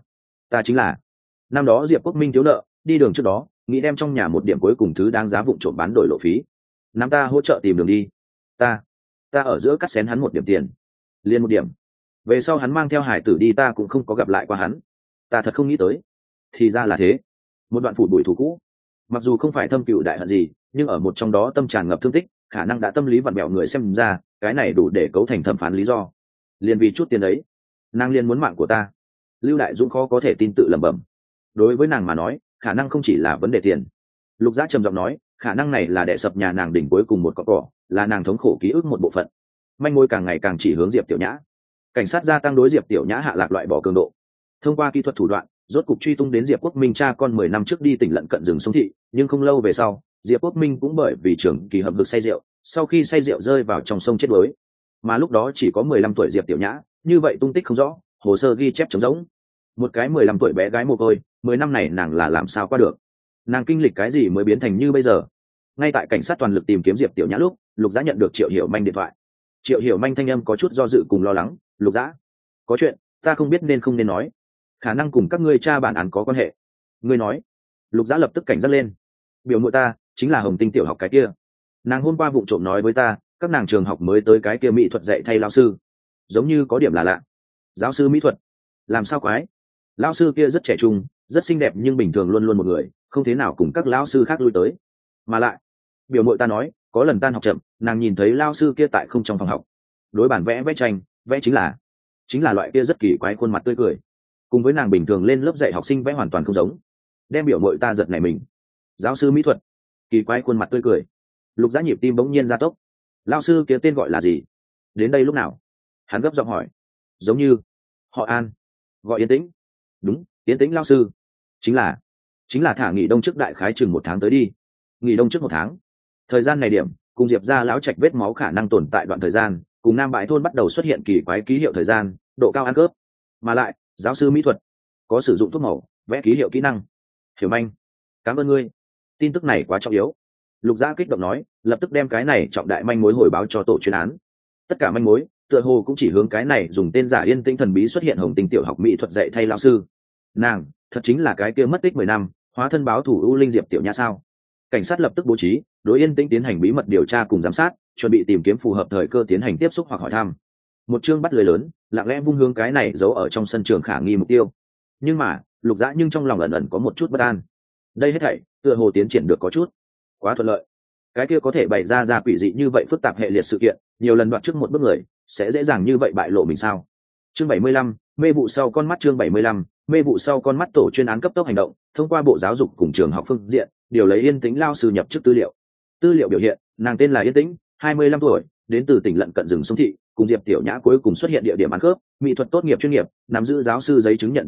Speaker 1: ta chính là năm đó Diệp Quốc Minh thiếu nợ, đi đường trước đó nghĩ đem trong nhà một điểm cuối cùng thứ đáng giá vụng trộm bán đổi lộ phí, năm ta hỗ trợ tìm đường đi, ta ở giữa cắt xén hắn một điểm tiền, liền một điểm. Về sau hắn mang theo hải tử đi, ta cũng không có gặp lại qua hắn. Ta thật không nghĩ tới, thì ra là thế. Một đoạn phủ bụi thủ cũ, mặc dù không phải thâm cựu đại hận gì, nhưng ở một trong đó tâm tràn ngập thương tích, khả năng đã tâm lý vặn bẹo người xem ra, cái này đủ để cấu thành thẩm phán lý do. Liền vì chút tiền ấy, nàng liền muốn mạng của ta. Lưu Đại Dũng khó có thể tin tự lẩm bẩm. Đối với nàng mà nói, khả năng không chỉ là vấn đề tiền. Lục Dã trầm giọng nói, khả năng này là đè sập nhà nàng đỉnh cuối cùng một cọng cỏ, là nàng thống khổ ký ức một bộ phận. Manh mối càng ngày càng chỉ hướng Diệp Tiểu Nhã. Cảnh sát gia tăng đối Diệp Tiểu Nhã hạ lạc loại bỏ cường độ. Thông qua kỹ thuật thủ đoạn, rốt cục truy tung đến Diệp Quốc Minh cha con 10 năm trước đi tỉnh lận cận rừng sống thị, nhưng không lâu về sau, Diệp Quốc Minh cũng bởi vì trưởng kỳ hợp lực say rượu, sau khi say rượu rơi vào trong sông chết đuối. Mà lúc đó chỉ có 15 tuổi Diệp Tiểu Nhã, như vậy tung tích không rõ, hồ sơ ghi chép trống rỗng. Một cái 15 tuổi bé gái mồ côi, 10 năm này nàng là làm sao qua được? Nàng kinh lịch cái gì mới biến thành như bây giờ? Ngay tại cảnh sát toàn lực tìm kiếm Diệp Tiểu Nhã lúc, Lục Dã nhận được Triệu Hiểu Manh điện thoại. Triệu Hiểu Manh thanh âm có chút do dự cùng lo lắng, "Lục Dã, có chuyện, ta không biết nên không nên nói, khả năng cùng các ngươi tra bản án có quan hệ." "Ngươi nói?" Lục Dã lập tức cảnh giác lên. "Biểu muội ta, chính là Hồng Tinh tiểu học cái kia. Nàng hôm qua vụng trộm nói với ta, các nàng trường học mới tới cái kia mỹ thuật dạy thay lão sư, giống như có điểm là lạ." "Giáo sư mỹ thuật? Làm sao quái? Lão sư kia rất trẻ trung, rất xinh đẹp nhưng bình thường luôn luôn một người, không thế nào cùng các lão sư khác lui tới. Mà lại, biểu muội ta nói, có lần tan học chậm, nàng nhìn thấy lão sư kia tại không trong phòng học, đối bản vẽ tranh, vẽ chính là loại kia rất kỳ quái khuôn mặt tươi cười, cùng với nàng bình thường lên lớp dạy học sinh vẽ hoàn toàn không giống." Đem biểu muội ta giật nảy mình. Giáo sư mỹ thuật, kỳ quái khuôn mặt tươi cười. Lục Dã nhịp tim bỗng nhiên gia tốc. Lão sư kia tên gọi là gì? Đến đây lúc nào? Hắn gấp giọng hỏi. Giống như họ An. Gọi Yên Tĩnh. Đúng, Yên Tĩnh lão sư. Chính là thả nghỉ đông trước đại khái chừng 1 tháng tới đi. Nghỉ đông trước 1 tháng. Thời gian này điểm, cùng Diệp gia lão trạch vết máu khả năng tồn tại đoạn thời gian, cùng Nam Bãi thôn bắt đầu xuất hiện kỳ quái ký hiệu thời gian, độ cao ăn cướp. Mà lại, giáo sư mỹ thuật, có sử dụng thuốc màu, vẽ ký hiệu kỹ năng. Hiểu Manh, cảm ơn ngươi. Tin tức này quá trọng yếu. Lục Dã kích động nói, lập tức đem cái này trọng đại manh mối hồi báo cho tổ chuyên án. Tất cả manh mối tựa hồ cũng chỉ hướng cái này dùng tên giả Yên Tĩnh thần bí xuất hiện Hồng Tinh tiểu học mỹ thuật dạy thay lão sư. Nàng thật chính là cái kia mất tích 10 năm, hóa thân báo thủ U Linh Diệp Tiểu Nhã sao? Cảnh sát lập tức bố trí đối Yên Tĩnh tiến hành bí mật điều tra cùng giám sát, chuẩn bị tìm kiếm phù hợp thời cơ tiến hành tiếp xúc hoặc hỏi thăm. Một chương bắt lưới lớn, lặng lẽ vung hướng cái này giấu ở trong sân trường khả nghi mục tiêu. Nhưng mà, Lục Dã nhưng trong lòng ẩn ẩn có một chút bất an. Đây hết thảy tựa hồ tiến triển được có chút quá thuận lợi. Cái kia có thể bày ra quỷ dị như vậy phức tạp hệ liệt sự kiện, nhiều lần đoạt trước một bước người, sẽ dễ dàng như vậy bại lộ mình sao? Chương 75, mê vụ sau con mắt. Chương 75, mê vụ sau con mắt. Tổ chuyên án cấp tốc hành động, thông qua bộ giáo dục cùng trường học phương diện, điều lấy Yên Tĩnh lao sư nhập chức tư liệu. Tư liệu biểu hiện, nàng tên là Yên Tĩnh, 25 tuổi, đến từ tỉnh lận cận rừng sống thị, cùng Diệp Tiểu Nhã cuối cùng xuất hiện địa điểm ăn khớp, mỹ thuật tốt nghiệp chuyên nghiệp, nắm giữ giáo sư giấy chứng nhận tư cách,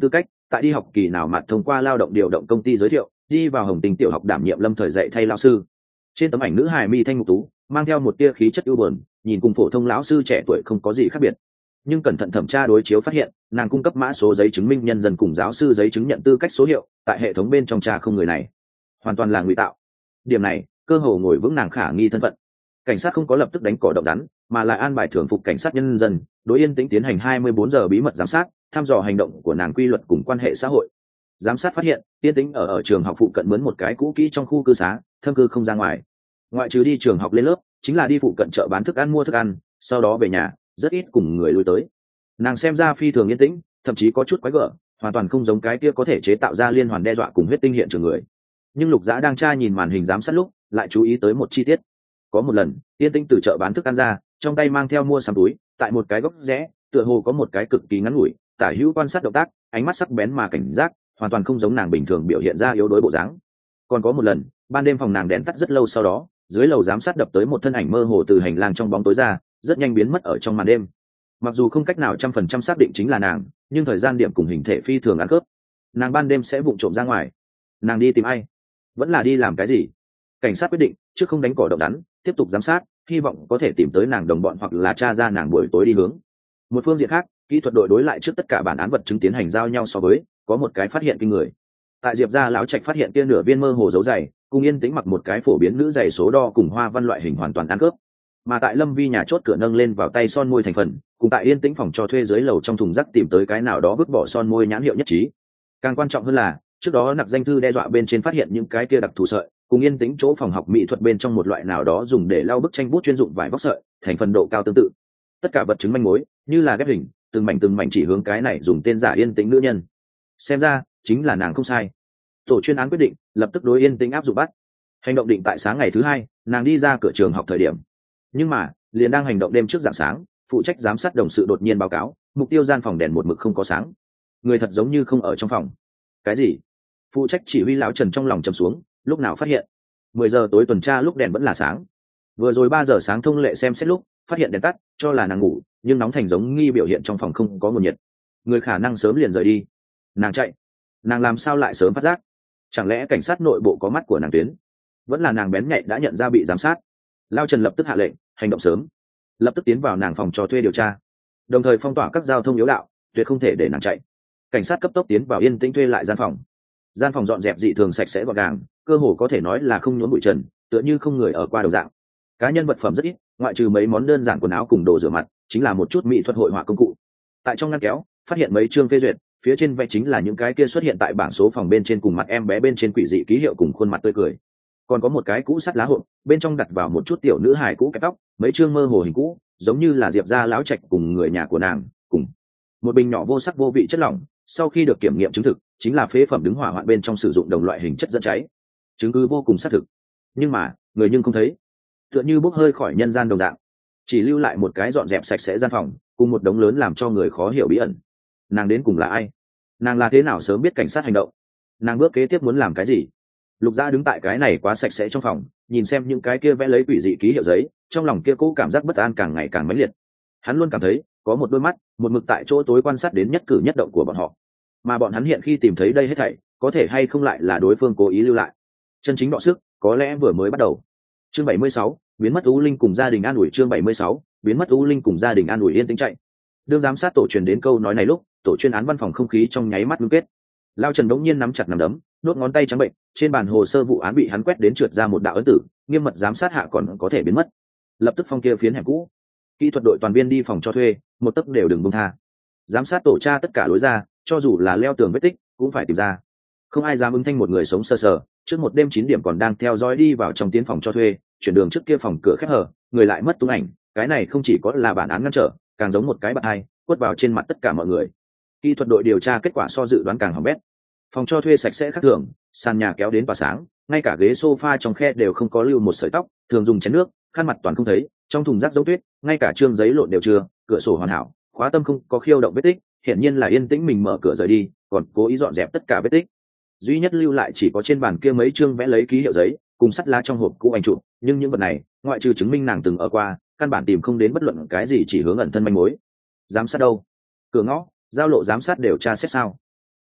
Speaker 1: tại đi học kỳ nào mặt thông qua lao động điều động công ty giới thiệu đi vào Hồng Tinh tiểu học đảm nhiệm lâm thời dạy thay lao sư. Trên tấm ảnh nữ hài mi thanh mục tú, mang theo một tia khí chất ưu buồn, nhìn cùng phổ thông lão sư trẻ tuổi không có gì khác biệt. Nhưng cẩn thận thẩm tra đối chiếu phát hiện, nàng cung cấp mã số giấy chứng minh nhân dân cùng giáo sư giấy chứng nhận tư cách số hiệu, tại hệ thống bên trong tra không người này, hoàn toàn là ngụy tạo. Điểm này cơ hồ ngồi vững nàng khả nghi thân phận. Cảnh sát không có lập tức đánh cỏ động rắn, mà lại an bài thường phục cảnh sát nhân dân đối Yên Tĩnh tiến hành 24 giờ bí mật giám sát, thăm dò hành động của nàng quy luật cùng quan hệ xã hội. Giám sát phát hiện Yên Tĩnh ở trường học phụ cận mướn một cái cũ kỹ trong khu cư xá, thâm cư không ra ngoài. Ngoại trừ đi trường học lên lớp, chính là đi phụ cận chợ bán thức ăn mua thức ăn, sau đó về nhà, rất ít cùng người lui tới. Nàng xem ra phi thường yên tĩnh, thậm chí có chút quái gở, hoàn toàn không giống cái kia có thể chế tạo ra liên hoàn đe dọa cùng huyết tinh hiện trường người. Nhưng Lục Dã đang tra nhìn màn hình giám sát lúc, lại chú ý tới một chi tiết. Có một lần, Yên Tĩnh từ chợ bán thức ăn ra, trong tay mang theo mua sắm túi, tại một cái góc rẽ, tựa hồ có một cái cực kỳ ngắn ngủi, tả hữu quan sát động tác, ánh mắt sắc bén mà cảnh giác, hoàn toàn không giống nàng bình thường biểu hiện ra yếu đuối bộ dáng. Còn có một lần, ban đêm phòng nàng đèn tắt rất lâu sau đó, dưới lầu giám sát đập tới một thân ảnh mơ hồ từ hành lang trong bóng tối ra, rất nhanh biến mất ở trong màn đêm. Mặc dù không cách nào 100% xác định chính là nàng, nhưng thời gian điểm cùng hình thể phi thường ăn khớp. Nàng ban đêm sẽ vụng trộm ra ngoài. Nàng đi tìm ai? Vẫn là đi làm cái gì? Cảnh sát quyết định trước không đánh cỏ động rắn, tiếp tục giám sát, hy vọng có thể tìm tới nàng đồng bọn hoặc là tra ra nàng buổi tối đi hướng. Một phương diện khác, kỹ thuật đội đối lại trước tất cả bản án vật chứng tiến hành giao nhau so với, có một cái phát hiện kinh người. Tại Diệp gia lão trạch phát hiện kia nửa viên mơ hồ dấu giày, cùng Yên Tĩnh mặc một cái phổ biến nữ giày số đo cùng hoa văn loại hình hoàn toàn ăn khớp. Mà tại Lâm Vi nhà chốt cửa nâng lên vào tay son môi thành phần, cùng tại Yên Tĩnh phòng cho thuê dưới lầu trong thùng rác tìm tới cái nào đó vứt bỏ son môi nhãn hiệu nhất trí. Càng quan trọng hơn là, trước đó nặc danh thư đe dọa bên trên phát hiện những cái kia đặc thù sợi, cùng Yên Tĩnh chỗ phòng học mỹ thuật bên trong một loại nào đó dùng để lau bức tranh bút chuyên dụng vải vóc sợi, thành phần độ cao tương tự. Tất cả vật chứng manh mối, như là ghép hình, từng mảnh chỉ hướng cái này dùng tên giả Yên Tĩnh nữ nhân. Xem ra, chính là nàng không sai. Tổ chuyên án quyết định, lập tức đối Yên Tĩnh áp dụng bắt. Hành động định tại sáng ngày thứ hai, nàng đi ra cửa trường học thời điểm. Nhưng mà, liền đang hành động đêm trước rạng sáng, phụ trách giám sát đồng sự đột nhiên báo cáo, mục tiêu gian phòng đèn một mực không có sáng. Người thật giống như không ở trong phòng. Cái gì? Phụ trách chỉ huy lão Trần trong lòng trầm xuống, lúc nào phát hiện? 10 giờ tối tuần tra lúc đèn vẫn là sáng. Vừa rồi 3 giờ sáng thông lệ xem xét lúc, phát hiện đèn tắt, cho là nàng ngủ, nhưng nóng thành giống nghi biểu hiện trong phòng không có nguồn nhiệt. Người khả năng sớm liền rời đi. Nàng chạy. Nàng làm sao lại sớm phát giác? Chẳng lẽ cảnh sát nội bộ có mắt của nàng tuyến? Vẫn là nàng bén nhạy đã nhận ra bị giám sát. Lao Trần lập tức hạ lệnh hành động sớm, lập tức tiến vào nàng phòng cho thuê điều tra, đồng thời phong tỏa các giao thông yếu đạo, tuyệt không thể để nàng chạy. Cảnh sát cấp tốc tiến vào Yên Tĩnh thuê lại gian phòng dọn dẹp dị thường sạch sẽ gọn gàng, cơ hồ có thể nói là không nhốn bụi trần, tựa như không người ở qua đồng dạng. Cá nhân vật phẩm rất ít, ngoại trừ mấy món đơn giản quần áo cùng đồ rửa mặt, chính là một chút mỹ thuật hội họa công cụ. Tại trong ngăn kéo phát hiện mấy chương phê duyệt, phía trên vẽ chính là những cái kia xuất hiện tại bảng số phòng bên trên cùng mặt em bé bên trên quỷ dị ký hiệu cùng khuôn mặt tươi cười. Còn có một cái cũ sắt lá hộp, bên trong đặt vào một chút tiểu nữ hài cũ kẹp tóc, mấy chương mơ hồ hình cũ, giống như là Diệp gia lão trạch cùng người nhà của nàng, cùng một bình nhỏ vô sắc vô vị chất lỏng, sau khi được kiểm nghiệm chứng thực, chính là phế phẩm đứng hỏa hoạn bên trong sử dụng đồng loại hình chất dẫn cháy. Chứng cứ vô cùng xác thực. Nhưng mà, người nhưng không thấy, tựa như bốc hơi khỏi nhân gian đồng dạng, chỉ lưu lại một cái dọn dẹp sạch sẽ gian phòng, cùng một đống lớn làm cho người khó hiểu bí ẩn. Nàng đến cùng là ai? Nàng là thế nào sớm biết cảnh sát hành động? Nàng bước kế tiếp muốn làm cái gì? Lục Dã đứng tại cái này quá sạch sẽ trong phòng, nhìn xem những cái kia vẽ lấy quỷ dị ký hiệu giấy, trong lòng kia cố cảm giác bất an càng ngày càng mãnh liệt. Hắn luôn cảm thấy có một đôi mắt, một mực tại chỗ tối quan sát đến nhất cử nhất động của bọn họ, mà bọn hắn hiện khi tìm thấy đây hết thảy, có thể hay không lại là đối phương cố ý lưu lại. Chân chính đọ sức, có lẽ vừa mới bắt đầu. Chương 76, biến mất U Linh cùng gia đình an ủi. Chương 76, biến mất U Linh cùng gia đình an ủi. Yên tĩnh chạy. Đương giám sát tổ truyền đến câu nói này lúc, tổ chuyên án văn phòng không khí trong nháy mắt ngưng kết. Lao Trần đống nhiên nắm chặt nắm đấm, đốt ngón tay trắng bệnh, trên bàn hồ sơ vụ án bị hắn quét đến trượt ra một đạo ấn tử, nghiêm mật giám sát hạ còn có thể biến mất. Lập tức phong kia phiến hẻm cũ. Kỹ thuật đội toàn viên đi phòng cho thuê, một tấc đều đừng buông tha. Giám sát tổ tra tất cả lối ra, cho dù là leo tường vết tích, cũng phải tìm ra. Không ai dám ứng thanh một người sống sờ sờ, trước một đêm 9 điểm còn đang theo dõi đi vào trong tiến phòng cho thuê, chuyển đường trước kia phòng cửa khép hờ, người lại mất tung ảnh, cái này không chỉ có là bản án ngăn trở, càng giống một cái bạt hai, quất vào trên mặt tất cả mọi người. Kỹ thuật đội điều tra kết quả so dự đoán càng hỏng bét. Phòng cho thuê sạch sẽ khác thường, sàn nhà kéo đến tỏa sáng, ngay cả ghế sofa trong khe đều không có lưu một sợi tóc, thường dùng chén nước, khăn mặt toàn không thấy, trong thùng rác giống tuyết, ngay cả trương giấy lộn đều chưa, cửa sổ hoàn hảo, khóa tâm không có khiêu động vết tích, hiển nhiên là yên tĩnh mình mở cửa rời đi, còn cố ý dọn dẹp tất cả vết tích. Duy nhất lưu lại chỉ có trên bàn kia mấy chương vẽ lấy ký hiệu giấy, cùng sắt lá trong hộp cũ ảnh chụp, nhưng những vật này, ngoại trừ chứng minh nàng từng ở qua, căn bản tìm không đến bất luận cái gì chỉ hướng ẩn thân manh mối. Giám sát đâu? Cửa ngõ, giao lộ giám sát đều tra xét sao?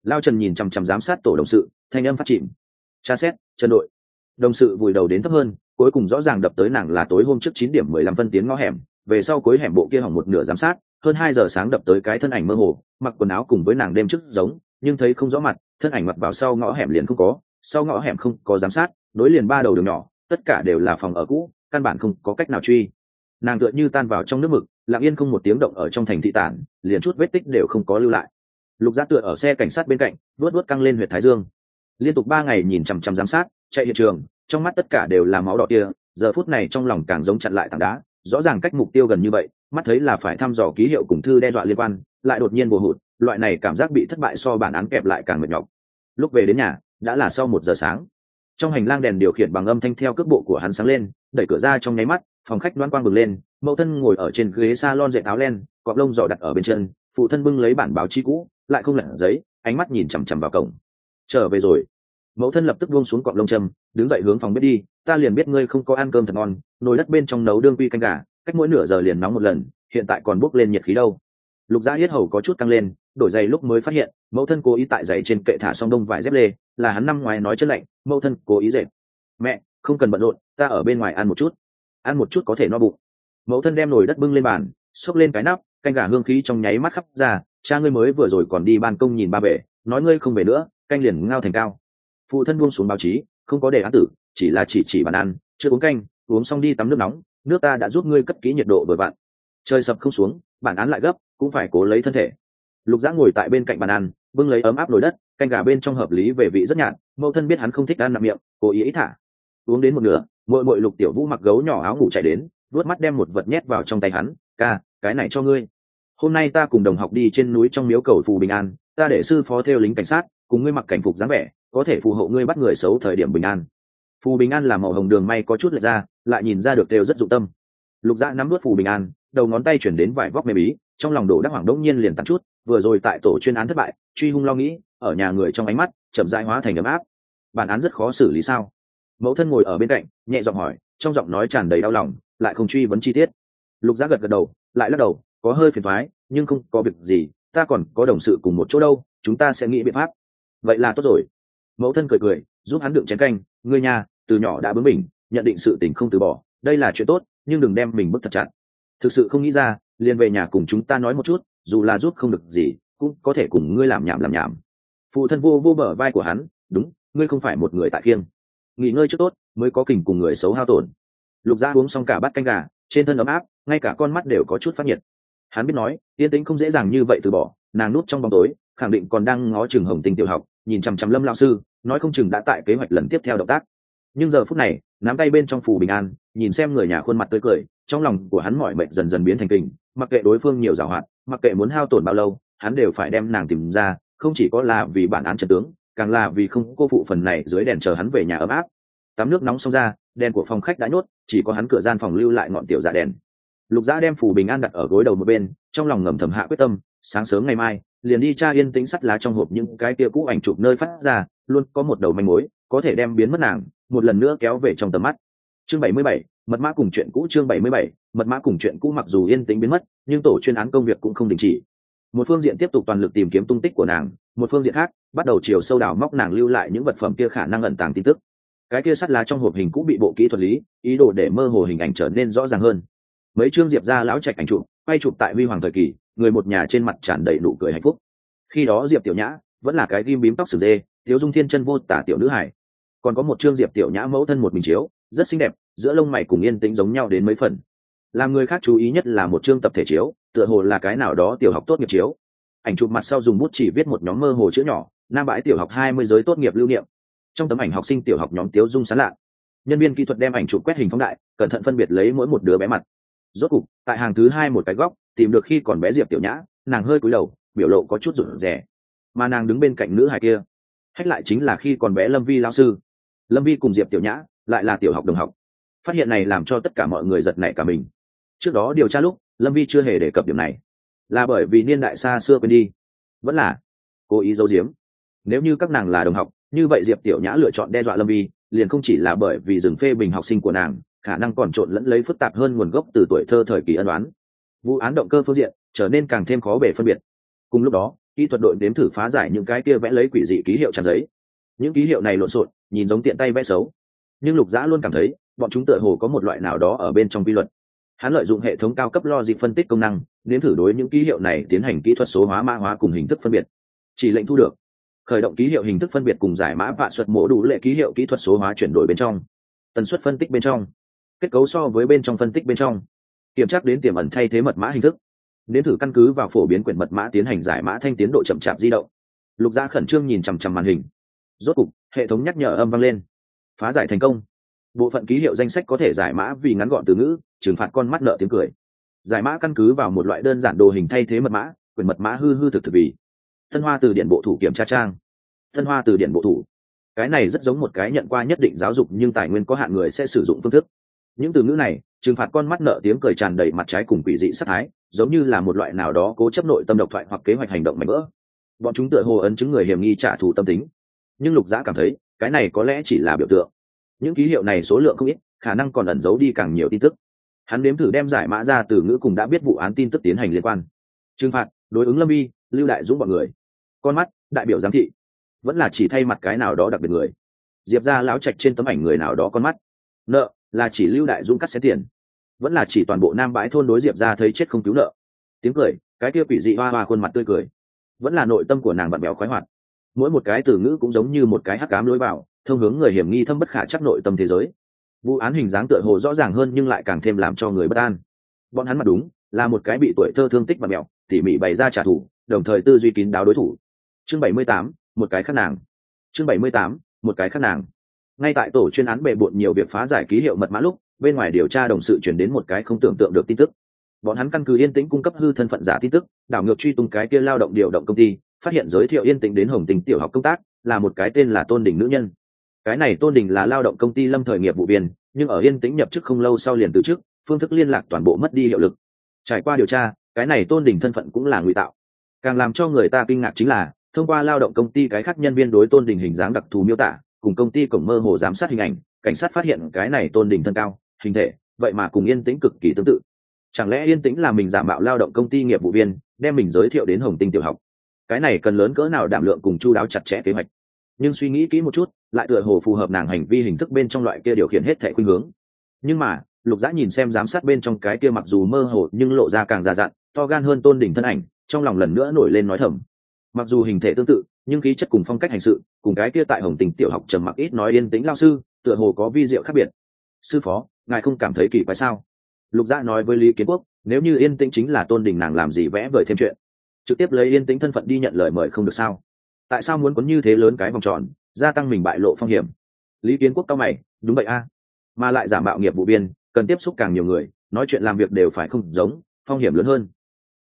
Speaker 1: Lao Trần nhìn chằm chằm giám sát tổ đồng sự, thanh âm phát chìm. Tra xét, Trần đội. Đồng sự vùi đầu đến thấp hơn, cuối cùng rõ ràng đập tới nàng là tối hôm trước 9:15 tiến ngõ hẻm, về sau cuối hẻm bộ kia hỏng một nửa giám sát, hơn 2 giờ sáng đập tới cái thân ảnh mơ hồ, mặc quần áo cùng với nàng đêm trước giống, nhưng thấy không rõ mặt, thân ảnh mặc vào sau ngõ hẻm liền không có, sau ngõ hẻm không có giám sát, nối liền 3 đầu đường nhỏ, tất cả đều là phòng ở cũ, căn bản không có cách nào truy. Nàng tựa như tan vào trong nước mực, lặng yên không một tiếng động ở trong thành thị tản, liền chút vết tích đều không có lưu lại. Lục Giác tựa ở xe cảnh sát bên cạnh, vuốt căng lên huyệt thái dương. Liên tục 3 ngày nhìn chằm chằm giám sát, chạy hiện trường, trong mắt tất cả đều là máu đỏ kia, giờ phút này trong lòng càng giống chặn lại tảng đá, rõ ràng cách mục tiêu gần như vậy, mắt thấy là phải thăm dò ký hiệu cùng thư đe dọa liên quan, lại đột nhiên bồ hụt, loại này cảm giác bị thất bại so bản án kẹp lại càng mệt nhọc. Lúc về đến nhà, đã là sau 1 giờ sáng. Trong hành lang đèn điều khiển bằng âm thanh theo cước bộ của hắn sáng lên, đẩy cửa ra trong nháy mắt, phòng khách đoan quang bừng lên, mẫu thân ngồi ở trên ghế salon dệt áo len, cọp lông giỏ đặt ở bên chân, phụ thân bưng lấy bản báo chí cũ, lại không lật giấy, ánh mắt nhìn chằm chằm vào cổng. Trở về rồi. Mẫu thân lập tức buông xuống cọp lông châm, đứng dậy hướng phòng bếp đi, ta liền biết ngươi không có ăn cơm thật ngon, nồi đất bên trong nấu đương quy canh gà, cách mỗi nửa giờ liền nóng một lần, hiện tại còn bốc lên nhiệt khí đâu. Lục Gia yết hầu có chút căng lên, đổi giày lúc mới phát hiện, mẫu thân cố ý tại giày trên kệ thả song đông vải dép lê, là hắn năm ngoài nói chân lạnh, mẫu thân cố ý dệt. Mẹ, không cần bận rộn, ta ở bên ngoài ăn một chút có thể no bụng. Mẫu thân đem nồi đất bưng lên bàn, xốc lên cái nắp, canh gà hương khí trong nháy mắt khắp ra, cha ngươi mới vừa rồi còn đi ban công nhìn ba bể, nói ngươi không về nữa, canh liền ngao thành cao. Phụ thân buông xuống báo chí, không có đề án tử, chỉ là chỉ bàn ăn, chưa uống canh, uống xong đi tắm nước nóng, nước ta đã giúp ngươi cất kỹ nhiệt độ vừa vặn. Trời sập không xuống, bản án lại gấp, cũng phải cố lấy thân thể. Lục Giã ngồi tại bên cạnh bàn ăn, bưng lấy ấm áp nồi đất, canh gà bên trong hợp lý về vị rất nhạt, mẫu thân biết hắn không thích ăn nặng miệng, cố ý thả. Uống đến một nửa, muội Lục Tiểu Vũ mặc gấu nhỏ áo ngủ chạy đến, vuốt mắt đem một vật nhét vào trong tay hắn, ca, cái này cho ngươi. Hôm nay ta cùng đồng học đi trên núi trong miếu cầu phù bình an, ta để sư phó theo lính cảnh sát, cùng ngươi mặc cảnh phục dáng vẻ, có thể phù hộ ngươi bắt người xấu thời điểm bình an. Phù bình an là màu hồng đường may có chút lệch ra, lại nhìn ra được đều rất dụng tâm. Lục Dã nắm nuốt phù bình an, đầu ngón tay chuyển đến vài vóc mê bí, trong lòng đổ đắc hoảng đống nhiên liền tắt chút, vừa rồi tại tổ chuyên án thất bại, truy hung lo nghĩ, ở nhà người trong ánh mắt, chậm rãi hóa thành ấm áp. Bản án rất khó xử lý sao? Mẫu thân ngồi ở bên cạnh, nhẹ giọng hỏi, trong giọng nói tràn đầy đau lòng, lại không truy vấn chi tiết. Lục Dã gật gật đầu, lại lắc đầu, có hơi phiền toái, nhưng không có việc gì, ta còn có đồng sự cùng một chỗ đâu, chúng ta sẽ nghĩ biện pháp. Vậy là tốt rồi. Mẫu thân cười cười, giúp hắn đựng chén canh, ngươi nhà, từ nhỏ đã bướng bỉnh, nhận định sự tình không từ bỏ, đây là chuyện tốt, nhưng đừng đem mình bức thật chặt. Thực sự không nghĩ ra, liền về nhà cùng chúng ta nói một chút, dù là giúp không được gì, cũng có thể cùng ngươi làm nhảm. Phụ thân vô bờ vai của hắn, đúng, ngươi không phải một người tại khiêng, nghỉ ngơi cho tốt, mới có kình cùng người xấu hao tổn. Lục Dã uống xong cả bát canh gà, trên thân ấm áp, ngay cả con mắt đều có chút phát nhiệt. Hắn biết nói, Yên Tĩnh không dễ dàng như vậy từ bỏ, nàng núp trong bóng tối, khẳng định còn đang ngó chừng Hồng Tinh tiểu học, nhìn chằm chằm Lâm lão sư, nói không chừng đã tại kế hoạch lần tiếp theo động tác. Nhưng giờ phút này, nắm tay bên trong phù bình an, nhìn xem người nhà khuôn mặt tươi cười, trong lòng của hắn mỏi mệt dần dần biến thành kình, mặc kệ đối phương nhiều giàu hạn, mặc kệ muốn hao tổn bao lâu, hắn đều phải đem nàng tìm ra, không chỉ có là vì bản án chân tướng, càng là vì không cô phụ phần này dưới đèn chờ hắn về nhà ấm áp. Tắm nước nóng xong ra, đèn của phòng khách đã nhốt, chỉ có hắn cửa gian phòng lưu lại ngọn tiểu dạ đèn. Lục Dã đem phù bình an đặt ở gối đầu một bên, trong lòng ngầm thầm hạ quyết tâm, sáng sớm ngày mai liền đi tra Yên Tĩnh sắt lá trong hộp những cái kia cũ ảnh chụp nơi phát ra, luôn có một đầu manh mối có thể đem biến mất nàng một lần nữa kéo về trong tầm mắt. Chương 77, mật mã cùng chuyện cũ. Chương 77, mật mã cùng chuyện cũ. Mặc dù Yên Tĩnh biến mất, nhưng tổ chuyên án công việc cũng không đình chỉ. Một phương diện tiếp tục toàn lực tìm kiếm tung tích của nàng, một phương diện khác bắt đầu chiều sâu đào móc nàng lưu lại những vật phẩm kia khả năng ẩn tàng tin tức. Cái kia sắt lá trong hộp hình cũ bị bộ kỹ thuật lý, ý đồ để mơ hồ hình ảnh trở nên rõ ràng hơn. Mấy chương Diệp gia lão trạch ảnh chụp, quay chụp tại huy hoàng thời kỳ, người một nhà trên mặt tràn đầy nụ cười hạnh phúc. Khi đó Diệp Tiểu Nhã vẫn là cái ghim bím tóc sừng dê, thiếu dung thiên chân vô tả tiểu nữ hài. Còn có một chương Diệp Tiểu Nhã mẫu thân một mình chiếu, rất xinh đẹp, giữa lông mày cùng Yên Tĩnh giống nhau đến mấy phần. Làm người khác chú ý nhất là một chương tập thể chiếu, tựa hồ là cái nào đó tiểu học tốt nghiệp chiếu. Ảnh chụp mặt sau dùng bút chỉ viết một nhóm mơ hồ chữ nhỏ, Nam Bãi tiểu học 20 giới tốt nghiệp lưu niệm. Trong tấm ảnh học sinh tiểu học nhóm tiếu dung sán lạ. Nhân viên kỹ thuật đem ảnh chụp quét hình phóng đại, cẩn thận phân biệt lấy mỗi một đứa bé mặt. Rốt cục, tại hàng thứ 2 một cái góc, tìm được khi còn bé Diệp Tiểu Nhã, nàng hơi cúi đầu, biểu lộ có chút rụt rè. Mà nàng đứng bên cạnh nữ hài kia, hách lại chính là khi còn bé Lâm Vi lão sư. Lâm Vi cùng Diệp Tiểu Nhã lại là tiểu học đồng học. Phát hiện này làm cho tất cả mọi người giật nảy cả mình. Trước đó điều tra lúc, Lâm Vi chưa hề đề cập điểm này, là bởi vì niên đại xa xưa quên đi, vẫn là cố ý giấu giếm. Nếu như các nàng là đồng học, như vậy Diệp Tiểu Nhã lựa chọn đe dọa Lâm Vi, liền không chỉ là bởi vì dừng phê bình học sinh của nàng, khả năng còn trộn lẫn lấy phức tạp hơn nguồn gốc từ tuổi thơ thời kỳ ân oán. Vụ án động cơ phương diện trở nên càng thêm khó bề phân biệt. Cùng lúc đó, kỹ thuật đội đếm thử phá giải những cái kia vẽ lấy quỷ dị ký hiệu trang giấy. Những ký hiệu này lộn xộn, nhìn giống tiện tay vẽ xấu, nhưng Lục Dã luôn cảm thấy bọn chúng tựa hồ có một loại nào đó ở bên trong quy luật. Hắn lợi dụng hệ thống cao cấp logic phân tích công năng, nếm thử đối những ký hiệu này tiến hành kỹ thuật số hóa mã hóa cùng hình thức phân biệt. Chỉ lệnh thu được, khởi động ký hiệu hình thức phân biệt cùng giải mã vạ xuất mổ đủ lệ ký hiệu kỹ thuật số hóa chuyển đổi bên trong, tần suất phân tích bên trong, kết cấu so với bên trong phân tích bên trong, kiểm tra đến tiềm ẩn thay thế mật mã hình thức. Nếm thử căn cứ vào phổ biến quyển mật mã tiến hành giải mã thanh tiến độ chậm chạp di động. Lục Dã khẩn trương nhìn chằm chằm màn hình. Rốt cục, hệ thống nhắc nhở âm vang lên. Phá giải thành công. Bộ phận ký hiệu danh sách có thể giải mã vì ngắn gọn từ ngữ, trừng phạt con mắt nợ tiếng cười. Giải mã căn cứ vào một loại đơn giản đồ hình thay thế mật mã, quyển mật mã hư hư thực thực vì. Tân Hoa từ điển bộ thủ kiểm tra trang. Tân Hoa từ điển bộ thủ. Cái này rất giống một cái nhận qua nhất định giáo dục nhưng tài nguyên có hạn người sẽ sử dụng phương thức. Những từ ngữ này, trừng phạt con mắt nợ tiếng cười tràn đầy mặt trái cùng quỷ dị sát thái, giống như là một loại nào đó cố chấp nội tâm độc thoại hoặc kế hoạch hành động mạnh vỡ. Bọn chúng tựa hồ ấn chứng người hiểm nghi trả thù tâm tính. Nhưng Lục Dã cảm thấy, cái này có lẽ chỉ là biểu tượng. Những ký hiệu này số lượng không ít, khả năng còn ẩn giấu đi càng nhiều tin tức. Hắn nếm thử đem giải mã ra từ ngữ cùng đã biết vụ án tin tức tiến hành liên quan. Trừng phạt, đối ứng Lâm Vi, Lưu Đại Dũng bọn người. Con mắt, đại biểu giám thị. Vẫn là chỉ thay mặt cái nào đó đặc biệt người. Diệp gia lão trạch trên tấm ảnh người nào đó con mắt. Nợ, là chỉ Lưu Đại Dũng cắt xé tiền. Vẫn là chỉ toàn bộ Nam Bãi thôn đối Diệp gia thấy chết không cứu nợ. Tiếng cười, cái kia quỷ dị hoa hoa khuôn mặt tươi cười. Vẫn là nội tâm của nàng vặn béo khoái hoạt. Mỗi một cái từ ngữ cũng giống như một cái hắc ám lối vào, thông hướng người hiểm nghi thâm bất khả chắc nội tâm thế giới. Vụ án hình dáng tựa hồ rõ ràng hơn nhưng lại càng thêm làm cho người bất an. Bọn hắn mặt đúng là một cái bị tuổi thơ thương tích và mẹo, tỉ mỉ bày ra trả thù, đồng thời tư duy kín đáo đối thủ. Chương 78, một cái khác nàng. Chương 78, một cái khác nàng. Ngay tại tổ chuyên án bề bộn nhiều việc phá giải ký hiệu mật mã lúc, bên ngoài điều tra đồng sự chuyển đến một cái không tưởng tượng được tin tức. Bọn hắn căn cứ Yên Tĩnh cung cấp hư thân phận giả tin tức, đảo ngược truy tung cái kia lao động điều động công ty, phát hiện giới thiệu Yên Tĩnh đến Hồng Tình tiểu học công tác, là một cái tên là Tôn Đình nữ nhân. Cái này Tôn Đình là lao động công ty Lâm thời nghiệp vụ viên, nhưng ở Yên Tĩnh nhập chức không lâu sau liền từ chức, phương thức liên lạc toàn bộ mất đi hiệu lực. Trải qua điều tra, cái này Tôn Đình thân phận cũng là ngụy tạo. Càng làm cho người ta kinh ngạc chính là, thông qua lao động công ty cái khác nhân viên đối Tôn Đình hình dáng đặc thù miêu tả, cùng công ty cổng mơ hồ giám sát hình ảnh, cảnh sát phát hiện cái này Tôn Đình thân cao, hình thể, vậy mà cùng Yên Tĩnh cực kỳ tương tự. Chẳng lẽ Yên Tĩnh là mình giả mạo lao động công ty nghiệp vụ viên, đem mình giới thiệu đến Hồng Tinh tiểu học? Cái này cần lớn cỡ nào đảm lượng cùng chu đáo chặt chẽ kế hoạch. Nhưng suy nghĩ kỹ một chút, lại tựa hồ phù hợp nàng hành vi hình thức bên trong loại kia điều khiển hết thảy khuynh hướng. Nhưng mà, Lục Dã nhìn xem giám sát bên trong cái kia mặc dù mơ hồ nhưng lộ ra càng già dặn, to gan hơn Tôn Đình thân ảnh, trong lòng lần nữa nổi lên nói thầm. Mặc dù hình thể tương tự, nhưng khí chất cùng phong cách hành sự, cùng cái kia tại Hồng Tinh tiểu học trầm mặc ít nói Yên Tĩnh lao sư, tựa hồ có vi diệu khác biệt. Sư phó, ngài không cảm thấy kỳ quái sao? Lục Dã nói với Lý Kiến Quốc, nếu như Yên Tĩnh chính là Tôn Đình nàng làm gì vẽ vời thêm chuyện, trực tiếp lấy Yên Tĩnh thân phận đi nhận lời mời không được sao? Tại sao muốn quấn như thế lớn cái vòng tròn, gia tăng mình bại lộ phong hiểm? Lý Kiến Quốc cau mày, đúng vậy a, mà lại giả mạo nghiệp vụ viên, cần tiếp xúc càng nhiều người, nói chuyện làm việc đều phải không giống, phong hiểm lớn hơn.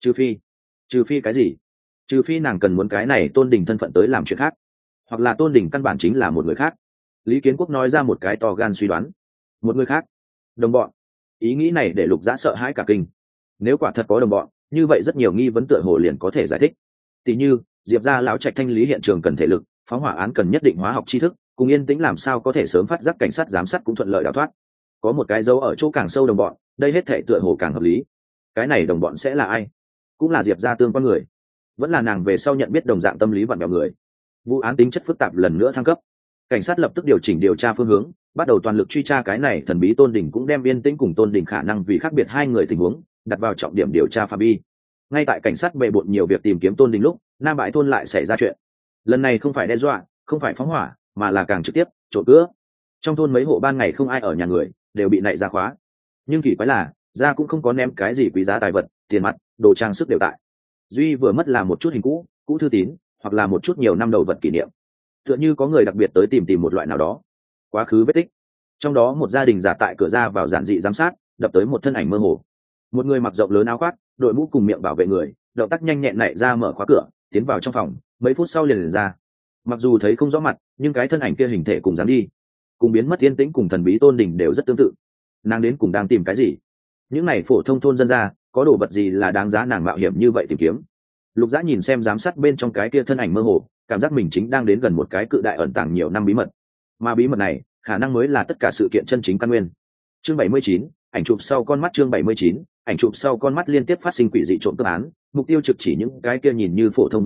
Speaker 1: Trừ phi cái gì? Trừ phi nàng cần muốn cái này Tôn Đình thân phận tới làm chuyện khác, hoặc là Tôn Đình căn bản chính là một người khác. Lý Kiến Quốc nói ra một cái to gan suy đoán. Một người khác? Đồng bọn? Ý nghĩ này để Lục Dã sợ hãi cả kinh. Nếu quả thật có đồng bọn, như vậy rất nhiều nghi vấn tựa hồ liền có thể giải thích. Tỷ như, Diệp gia lão trạch thanh lý hiện trường cần thể lực, phóng hỏa án cần nhất định hóa học tri thức, cùng Yên Tĩnh làm sao có thể sớm phát giác cảnh sát giám sát cũng thuận lợi đào thoát. Có một cái dấu ở chỗ càng sâu đồng bọn, đây hết thể tựa hồ càng hợp lý. Cái này đồng bọn sẽ là ai? Cũng là Diệp gia tương quan người, vẫn là nàng về sau nhận biết đồng dạng tâm lý vặn vẹo người. Vụ án tính chất phức tạp lần nữa thăng cấp, cảnh sát lập tức điều chỉnh điều tra phương hướng, bắt đầu toàn lực truy tra cái này thần bí Tôn Đình, cũng đem Yên Tĩnh cùng Tôn Đình khả năng vì khác biệt hai người tình huống đặt vào trọng điểm điều tra phạm vi. Ngay tại cảnh sát bề bộn nhiều việc tìm kiếm Tôn Đình lúc, Nam Bãi thôn lại xảy ra chuyện. Lần này không phải đe dọa, không phải phóng hỏa, mà là càng trực tiếp trộm cướp. Trong thôn mấy hộ ban ngày không ai ở nhà người, đều bị nạy ra khóa. Nhưng kỳ quái là, ra cũng không có ném cái gì quý giá tài vật, tiền mặt, đồ trang sức đều tại. Duy vừa mất là một chút hình cũ thư tín, hoặc là một chút nhiều năm đầu vật kỷ niệm. Tựa như có người đặc biệt tới tìm một loại nào đó quá khứ vết tích. Trong đó một gia đình giả tại cửa ra vào giản dị giám sát, đập tới một thân ảnh mơ hồ. Một người mặc rộng lớn áo khoác, đội mũ cùng miệng bảo vệ người, động tác nhanh nhẹn nảy ra mở khóa cửa, tiến vào trong phòng, mấy phút sau liền ra. Mặc dù thấy không rõ mặt, nhưng cái thân ảnh kia hình thể cùng dám đi, cùng biến mất Yên Tĩnh cùng thần bí Tôn Đình đều rất tương tự. Nàng đến cùng đang tìm cái gì? Những này phổ thông thôn dân ra, có đồ vật gì là đáng giá nàng mạo hiểm như vậy tìm kiếm? Lục Dã nhìn xem giám sát bên trong cái kia thân ảnh mơ hồ, cảm giác mình chính đang đến gần một cái cự đại ẩn tàng nhiều năm bí mật. Mà bí mật này, khả năng mới là tất cả sự kiện chân chính căn nguyên. Chương 79, ảnh chụp sau con mắt. Chương 79, ảnh chụp sau con mắt liên tiếp phát sinh quỷ dị trộm cướp án, mục tiêu trực chỉ những cái kia nhìn như phổ thông vật cũ,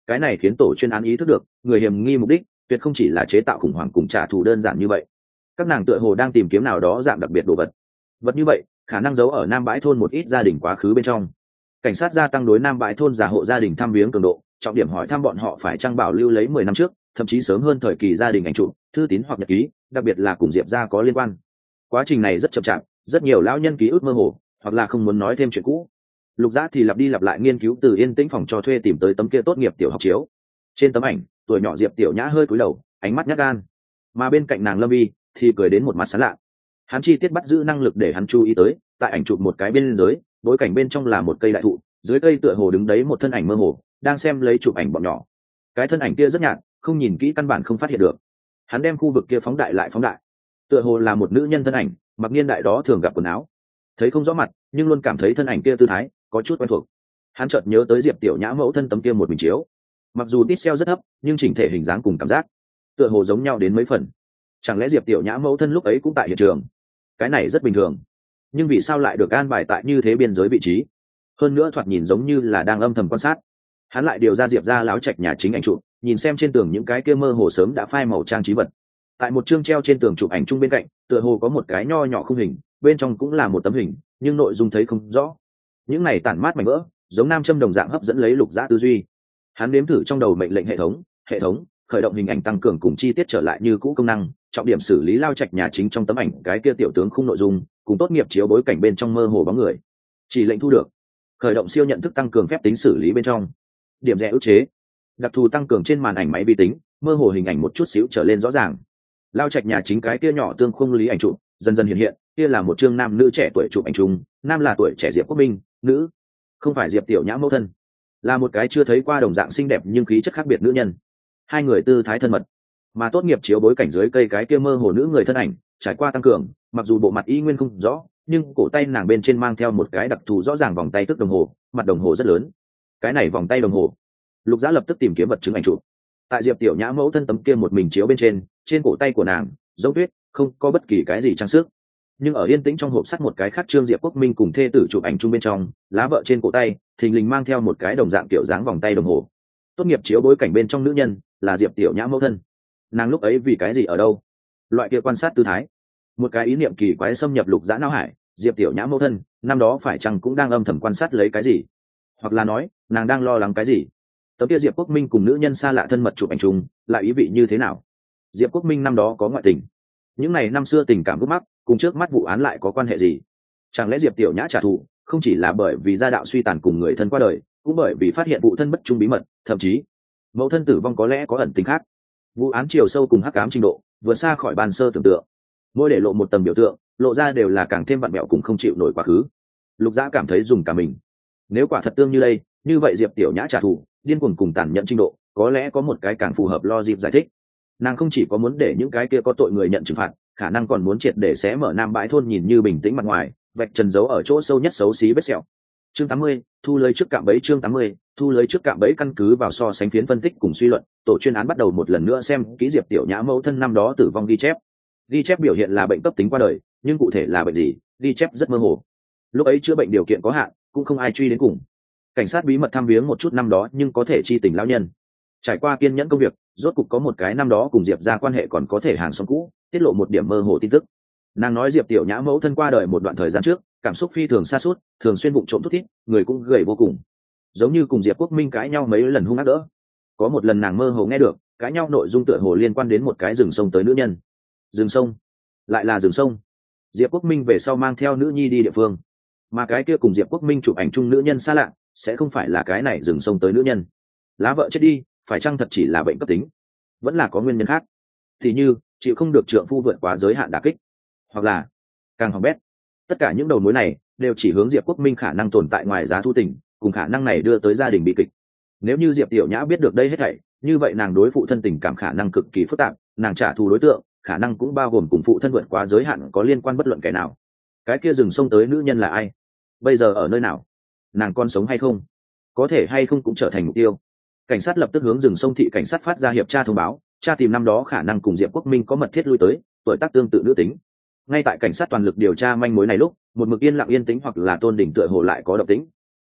Speaker 1: cái này khiến tổ chuyên án ý thức được người hiểm nghi mục đích tuyệt không chỉ là chế tạo khủng hoảng cùng trả thù đơn giản như vậy. Các nàng tựa hồ đang tìm kiếm nào đó dạng đặc biệt đồ vật. Vật như vậy khả năng giấu ở Nam Bãi thôn một ít gia đình quá khứ bên trong. Cảnh sát gia tăng đối Nam Bãi thôn giả hộ gia đình thăm viếng cường độ, trọng điểm hỏi thăm bọn họ phải trang bảo lưu lấy 10 năm trước, thậm chí sớm hơn thời kỳ gia đình ảnh chụp, thư tín hoặc nhật ký, đặc biệt là cùng Diệp gia có liên quan. Quá trình này rất chậm chạp, rất nhiều lão nhân ký ức mơ hồ, hoặc là không muốn nói thêm chuyện cũ. Lục Dã thì lặp đi lặp lại nghiên cứu từ yên tĩnh phòng cho thuê tìm tới tấm kia tốt nghiệp tiểu học chiếu. Trên tấm ảnh, tuổi nhỏ Diệp Tiểu Nhã hơi cúi đầu, ánh mắt nhát gan, mà bên cạnh nàng Lâm Vi thì cười đến một mặt sán lạ. Hắn chi tiết bắt giữ năng lực để hắn chú ý tới, tại ảnh chụp một cái bên dưới, bối cảnh bên trong là một cây đại thụ, dưới cây tựa hồ đứng đấy một thân ảnh mơ hồ, đang xem lấy chụp ảnh bọn nhỏ. Cái thân ảnh kia rất nhạt, không nhìn kỹ căn bản không phát hiện được. Hắn đem khu vực kia phóng đại lại phóng đại, tựa hồ là một nữ nhân thân ảnh, mặc niên đại đó thường gặp quần áo, thấy không rõ mặt, nhưng luôn cảm thấy thân ảnh kia tư thái có chút quen thuộc. Hắn chợt nhớ tới Diệp Tiểu Nhã mẫu thân tấm kia một mình chiếu, mặc dù pixel rất thấp, nhưng chỉnh thể hình dáng cùng cảm giác tựa hồ giống nhau đến mấy phần. Chẳng lẽ Diệp Tiểu Nhã mẫu thân lúc ấy cũng tại hiện trường? Cái này rất bình thường, nhưng vì sao lại được an bài tại như thế biên giới vị trí? Hơn nữa thoạt nhìn giống như là đang âm thầm quan sát. Hắn lại điều ra Diệp ra láo trạch nhà chính ảnh chụp, nhìn xem trên tường những cái kia mơ hồ sớm đã phai màu trang trí vật. Tại một chương treo trên tường chụp ảnh chung bên cạnh, tựa hồ có một cái nho nhỏ khung hình, bên trong cũng là một tấm hình, nhưng nội dung thấy không rõ. Những này tản mát mảnh vỡ, giống nam châm đồng dạng hấp dẫn lấy Lục Dã tư duy. Hắn nếm thử trong đầu mệnh lệnh hệ thống khởi động hình ảnh tăng cường cùng chi tiết trở lại như cũ công năng, trọng điểm xử lý lao trạch nhà chính trong tấm ảnh cái kia tiểu tướng khung nội dung, cùng tốt nghiệp chiếu bối cảnh bên trong mơ hồ bóng người. Chỉ lệnh thu được. Khởi động siêu nhận thức tăng cường phép tính xử lý bên trong. Điểm rẽ ức chế. Đặc thù tăng cường trên màn ảnh máy vi tính, mơ hồ hình ảnh một chút xíu trở lên rõ ràng. Lao trạch nhà chính cái kia nhỏ tương khung lý ảnh chụp dần dần hiện hiện, kia là một chương nam nữ trẻ tuổi chụp ảnh chung, nam là tuổi trẻ Diệp Quốc Minh, nữ không phải Diệp Tiểu Nhã mẫu thân, là một cái chưa thấy qua đồng dạng xinh đẹp nhưng khí chất khác biệt nữ nhân. Hai người tư thái thân mật, mà tốt nghiệp chiếu bối cảnh dưới cây cái kia mơ hồ nữ người thân ảnh trải qua tăng cường, mặc dù bộ mặt y nguyên không rõ, nhưng cổ tay nàng bên trên mang theo một cái đặc thù rõ ràng vòng tay tức đồng hồ, mặt đồng hồ rất lớn. Cái này vòng tay đồng hồ. Lục Dã lập tức tìm kiếm vật chứng ảnh chụp. Tại Diệp Tiểu Nhã mẫu thân tấm kia một mình chiếu bên trên cổ tay của nàng giống tuyết, không có bất kỳ cái gì trang sức. Nhưng ở yên tĩnh trong hộp sắt một cái khác trương Diệp Quốc Minh cùng thê tử chụp ảnh chung bên trong, lá vợ trên cổ tay thình lình mang theo một cái đồng dạng kiểu dáng vòng tay đồng hồ. Tốt nghiệp chiếu bối cảnh bên trong nữ nhân là Diệp Tiểu Nhã mẫu thân. Nàng lúc ấy vì cái gì ở đâu? Loại kia quan sát tư thái, một cái ý niệm kỳ quái xâm nhập Lục Dã não hải. Diệp Tiểu Nhã mẫu thân năm đó phải chăng cũng đang âm thầm quan sát lấy cái gì, hoặc là nói nàng đang lo lắng cái gì? Tấm kia Diệp Quốc Minh cùng nữ nhân xa lạ thân mật chụp ảnh chung lại ý vị như thế nào? Diệp Quốc Minh năm đó có ngoại tình, những này năm xưa tình cảm gút mắc cùng trước mắt vụ án lại có quan hệ gì? Chẳng lẽ Diệp Tiểu Nhã trả thù không chỉ là bởi vì gia đạo suy tàn cùng người thân qua đời, cũng bởi vì phát hiện vụ thân bất trung bí mật, thậm chí mẫu thân tử vong có lẽ có ẩn tình khác? Vụ án chiều sâu cùng hắc ám trình độ vượt xa khỏi ban sơ tưởng tượng, mỗi để lộ một tầm biểu tượng, lộ ra đều là càng thêm vặn vẹo cùng không chịu nổi quá khứ. Lục Dã cảm thấy dùng cả mình. Nếu quả thật tương như đây, như vậy Diệp Tiểu Nhã trả thù điên cuồng cùng tàn nhẫn trình độ có lẽ có một cái càng phù hợp logic giải thích. Nàng không chỉ có muốn để những cái kia có tội người nhận trừng phạt, khả năng còn muốn triệt để xé mở Nam Bãi thôn nhìn như bình tĩnh mặt ngoài, vạch trần dấu ở chỗ sâu nhất xấu xí vết sẹo. Chương 80, thu lấy trước cạm bẫy. Chương 80, thu lấy trước cạm bẫy. Căn cứ vào so sánh phiến phân tích cùng suy luận, tổ chuyên án bắt đầu một lần nữa xem kỹ Diệp Tiểu Nhã mẫu thân năm đó tử vong ghi chép. Ghi chép biểu hiện là bệnh cấp tính qua đời, nhưng cụ thể là bệnh gì, ghi chép rất mơ hồ. Lúc ấy chữa bệnh điều kiện có hạn, cũng không ai truy đến cùng. Cảnh sát bí mật thăm viếng một chút năm đó nhưng có thể chi tình lão nhân. Trải qua kiên nhẫn công việc, rốt cục có một cái năm đó cùng Diệp ra quan hệ còn có thể hàng xóm cũ tiết lộ một điểm mơ hồ tin tức. Nàng nói Diệp Tiểu Nhã mẫu thân qua đời một đoạn thời gian trước, cảm xúc phi thường sa sút, thường xuyên vụng trộm thút thít, người cũng gầy vô cùng, giống như cùng Diệp Quốc Minh cãi nhau mấy lần hung ác đỡ. Có một lần nàng mơ hồ nghe được cãi nhau nội dung tựa hồ liên quan đến một cái rừng sông tới nữ nhân. Rừng sông, lại là rừng sông. Diệp Quốc Minh về sau mang theo nữ nhi đi địa phương, mà cái kia cùng Diệp Quốc Minh chụp ảnh chung nữ nhân xa lạ sẽ không phải là cái này rừng sông tới nữ nhân. Lá vợ chết đi, phải chăng thật chỉ là bệnh cấp tính, vẫn là có nguyên nhân khác, thì như chịu không được trượng phu vượt quá giới hạn đả kích, hoặc là càng hỏng bét. Tất cả những đầu mối này đều chỉ hướng Diệp Quốc Minh khả năng tồn tại ngoài giá thu tình, cùng khả năng này đưa tới gia đình bị kịch. Nếu như Diệp Tiểu Nhã biết được đây hết thảy, như vậy nàng đối phụ thân tình cảm khả năng cực kỳ phức tạp, nàng trả thù đối tượng khả năng cũng bao gồm cùng phụ thân vượt quá giới hạn có liên quan bất luận kẻ nào. Cái kia rừng sông tới nữ nhân là ai, bây giờ ở nơi nào, nàng còn sống hay không, có thể hay không cũng trở thành mục tiêu. Cảnh sát lập tức hướng rừng sông thị cảnh sát phát ra hiệp tra thông báo, tra tìm năm đó khả năng cùng Diệp Quốc Minh có mật thiết lui tới, tuổi tác tương tự nữ tính. Ngay tại cảnh sát toàn lực điều tra manh mối này lúc, một mực yên lặng yên tĩnh hoặc là Tôn Đình tựa hồ lại có động tĩnh.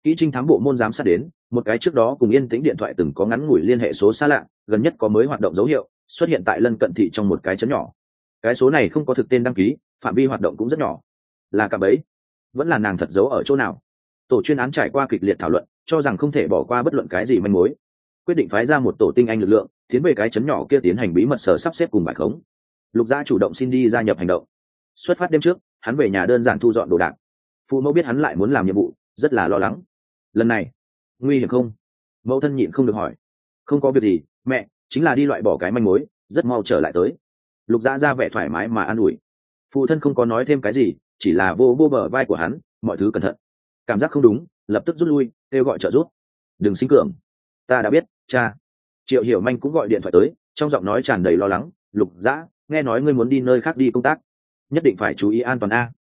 Speaker 1: kỹ trinh thám bộ môn giám sát đến một cái trước đó cùng yên tĩnh điện thoại từng có ngắn ngủi liên hệ số xa lạ, gần nhất có mới hoạt động dấu hiệu xuất hiện tại lân cận thị trong một cái chấn nhỏ. Cái số này không có thực tên đăng ký, phạm vi hoạt động cũng rất nhỏ. Là cả bấy, vẫn là nàng thật giấu ở chỗ nào? Tổ chuyên án trải qua kịch liệt thảo luận, cho rằng không thể bỏ qua bất luận cái gì manh mối, quyết định phái ra một tổ tinh anh lực lượng tiến về cái chấn nhỏ kia tiến hành bí mật sở sắp xếp cùng bài khống. Lục Dã chủ động xin đi gia nhập hành động. Xuất phát đêm trước, hắn về nhà đơn giản thu dọn đồ đạc. Phụ mẫu biết hắn lại muốn làm nhiệm vụ, rất là lo lắng. Lần này nguy hiểm không? Mẫu thân nhịn không được hỏi. Không có việc gì mẹ, chính là đi loại bỏ cái manh mối, rất mau trở lại tới. Lục Dã ra vẻ thoải mái mà an ủi. Phụ thân không có nói thêm cái gì, chỉ là vô vô bờ vai của hắn, mọi thứ cẩn thận. Cảm giác không đúng, lập tức rút lui, kêu gọi trợ giúp. Đừng sinh cường. Ta đã biết, cha. Triệu Hiểu Manh cũng gọi điện thoại tới, trong giọng nói tràn đầy lo lắng. Lục Dã, nghe nói ngươi muốn đi nơi khác đi công tác, nhất định phải chú ý an toàn a.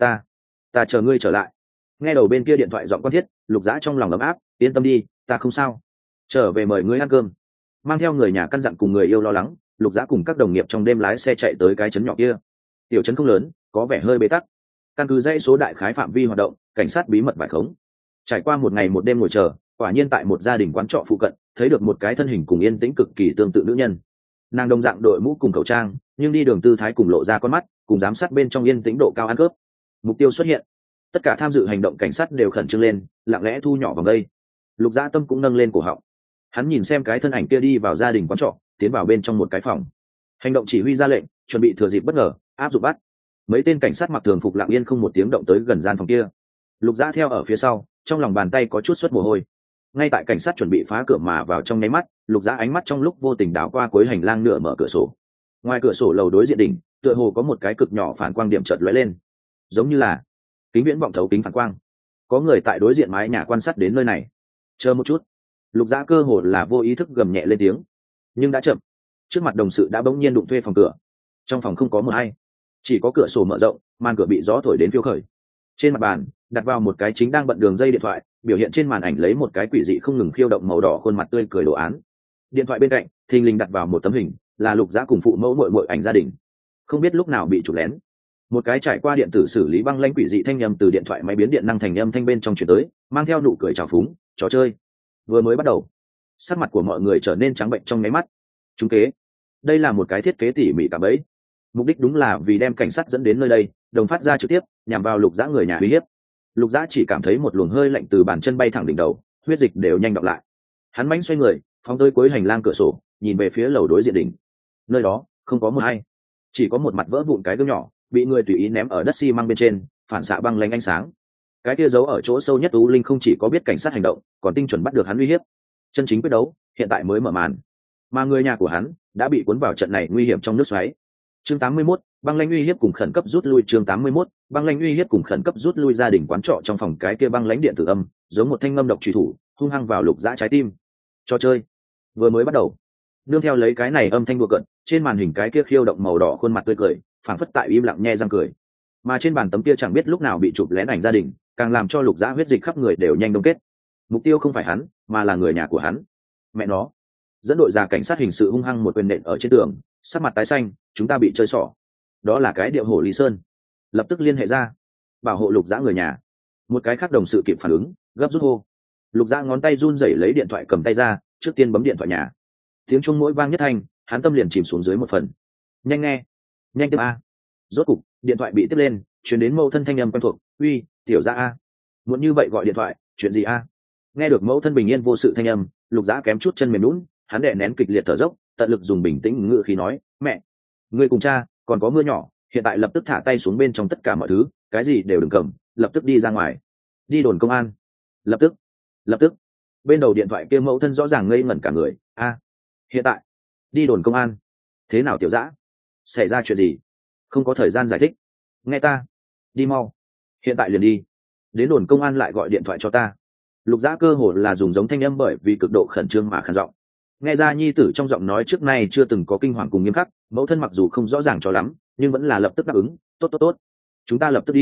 Speaker 1: Ta chờ ngươi trở lại. Nghe đầu bên kia điện thoại giọng quan thiết, Lục Dã trong lòng ấm áp, yên tâm đi, ta không sao. Trở về mời ngươi ăn cơm. Mang theo người nhà căn dặn cùng người yêu lo lắng, Lục Dã cùng các đồng nghiệp trong đêm lái xe chạy tới cái trấn nhỏ kia. Tiểu trấn không lớn, có vẻ hơi bế tắc. Căn cứ dãy số đại khái phạm vi hoạt động, cảnh sát bí mật bài khống. Trải qua một ngày một đêm ngồi chờ, quả nhiên tại một gia đình quán trọ phụ cận, thấy được một cái thân hình cùng yên tĩnh cực kỳ tương tự nữ nhân. Nàng đồng dạng đội mũ cùng khẩu trang, nhưng đi đường tư thái cùng lộ ra con mắt, cùng giám sát bên trong yên tĩnh độ cao ăn cướp. Mục tiêu xuất hiện, tất cả tham dự hành động cảnh sát đều khẩn trương lên, lặng lẽ thu nhỏ vào đây. Lục Dã tâm cũng nâng lên cổ họng. Hắn nhìn xem cái thân ảnh kia đi vào gia đình quán trọ, tiến vào bên trong một cái phòng. Hành động chỉ huy ra lệnh, chuẩn bị thừa dịp bất ngờ áp dụng bắt. Mấy tên cảnh sát mặc thường phục lặng yên không một tiếng động tới gần gian phòng kia. Lục Dã theo ở phía sau, trong lòng bàn tay có chút xuất mồ hôi. Ngay tại cảnh sát chuẩn bị phá cửa mà vào trong nháy mắt, Lục Dã ánh mắt trong lúc vô tình đảo qua cuối hành lang nửa mở cửa sổ. Ngoài cửa sổ lầu đối diện đỉnh, tựa hồ có một cái cực nhỏ phản quang điểm chợt lóe lên, giống như là kính viễn vọng thấu kính phản quang. Có người tại đối diện mái nhà quan sát đến nơi này. Chờ một chút. Lục Dã cơ hồ là vô ý thức gầm nhẹ lên tiếng, nhưng đã chậm. Trước mặt đồng sự đã bỗng nhiên đụng thuê phòng cửa. Trong phòng không có mờ hay, chỉ có cửa sổ mở rộng, màn cửa bị gió thổi đến phiêu khởi. Trên mặt bàn đặt vào một cái chính đang bận đường dây điện thoại, biểu hiện trên màn ảnh lấy một cái quỷ dị không ngừng khiêu động màu đỏ khuôn mặt tươi cười đồ án. Điện thoại bên cạnh thình lình đặt vào một tấm hình, là Lục Dã cùng phụ mẫu muội ảnh gia đình, không biết lúc nào bị chụp lén. Một cái trải qua điện tử xử lý băng lãnh quỷ dị thanh âm từ điện thoại máy biến điện năng thành âm thanh bên trong truyền tới, mang theo nụ cười trào phúng. Trò chơi vừa mới bắt đầu, sắc mặt của mọi người trở nên trắng bệnh trong nháy mắt. Trúng kế. Đây là một cái thiết kế tỉ mỉ cả bẫy, mục đích đúng là vì đem cảnh sát dẫn đến nơi đây, đồng phát ra trực tiếp nhằm vào Lục Dã người nhà uy hiếp. Lục Dã chỉ cảm thấy một luồng hơi lạnh từ bàn chân bay thẳng đỉnh đầu, huyết dịch đều nhanh đọng lại. Hắn mãnh xoay người, phóng tới cuối hành lang cửa sổ, nhìn về phía lầu đối diện đỉnh. Nơi đó không có một ai, chỉ có một mặt vỡ vụn cái gương nhỏ, bị người tùy ý ném ở đất xi măng bên trên, phản xạ băng lanh ánh sáng. Cái kia giấu ở chỗ sâu nhất U Linh không chỉ có biết cảnh sát hành động, còn tinh chuẩn bắt được hắn uy hiếp. Chân chính quyết đấu hiện tại mới mở màn, mà người nhà của hắn đã bị cuốn vào trận này nguy hiểm trong nước xoáy. Chương 81, băng lãnh uy hiếp cùng khẩn cấp rút lui. Chương 81, băng lãnh uy hiếp cùng khẩn cấp rút lui. Gia đình quán trọ trong phòng cái kia băng lãnh điện tử âm, giống một thanh ngâm độc truy thủ, hung hăng vào Lục Dã trái tim. Trò chơi vừa mới bắt đầu. Nương theo lấy cái này âm thanh đùa cợt, trên màn hình cái kia khiêu động màu đỏ khuôn mặt tươi cười, phảng phất tại im lặng nhe răng cười. Mà trên bàn tấm kia chẳng biết lúc nào bị chụp lén ảnh gia đình, càng làm cho Lục Dã huyết dịch khắp người đều nhanh đông kết. Mục tiêu không phải hắn, mà là người nhà của hắn. Mẹ nó. Dẫn đội ra cảnh sát hình sự hung hăng một quyền nện ở trên tường, sắc mặt tái xanh. Chúng ta bị chơi xỏ. Đó là cái điệu hổ Lý Sơn. Lập tức liên hệ ra, bảo hộ Lục Dã người nhà. Một cái khác đồng sự kịp phản ứng, gấp rút hô. Lục Dã ngón tay run rẩy lấy điện thoại cầm tay ra, trước tiên bấm điện thoại nhà. Tiếng chuông mỗi vang nhất thanh, hắn tâm liền chìm xuống dưới một phần. Nhanh nghe, nhanh tiếp a. Rốt cục điện thoại bị tiếp lên, truyền đến mẫu thân thanh âm quen thuộc. Uy, tiểu Dã a. Muốn như vậy gọi điện thoại, chuyện gì a? Nghe được mẫu thân bình yên vô sự thanh âm, Lục Dã kém chút chân mềm nhũn, hắn đè nén kịch liệt thở dốc, tận lực dùng bình tĩnh ngữ khí nói. Mẹ, ngươi cùng cha còn có mưa nhỏ, hiện tại lập tức thả tay xuống bên trong tất cả mọi thứ, cái gì đều đừng cầm, lập tức đi ra ngoài, đi đồn công an. Lập tức. Bên đầu điện thoại kia mẫu thân rõ ràng ngây ngẩn cả người. A, hiện tại đi đồn công an? Thế nào tiểu Dã? Xảy ra chuyện gì? Không có thời gian giải thích. Nghe ta, đi mau, hiện tại liền đi. Đến đồn công an lại gọi điện thoại cho ta. Lục Dã cơ hồ là dùng giống thanh âm bởi vì cực độ khẩn trương mà khàn giọng. Nghe ra nhi tử trong giọng nói trước nay chưa từng có kinh hoàng cùng nghiêm khắc, mẫu thân mặc dù không rõ ràng cho lắm, nhưng vẫn là lập tức đáp ứng. Tốt, chúng ta lập tức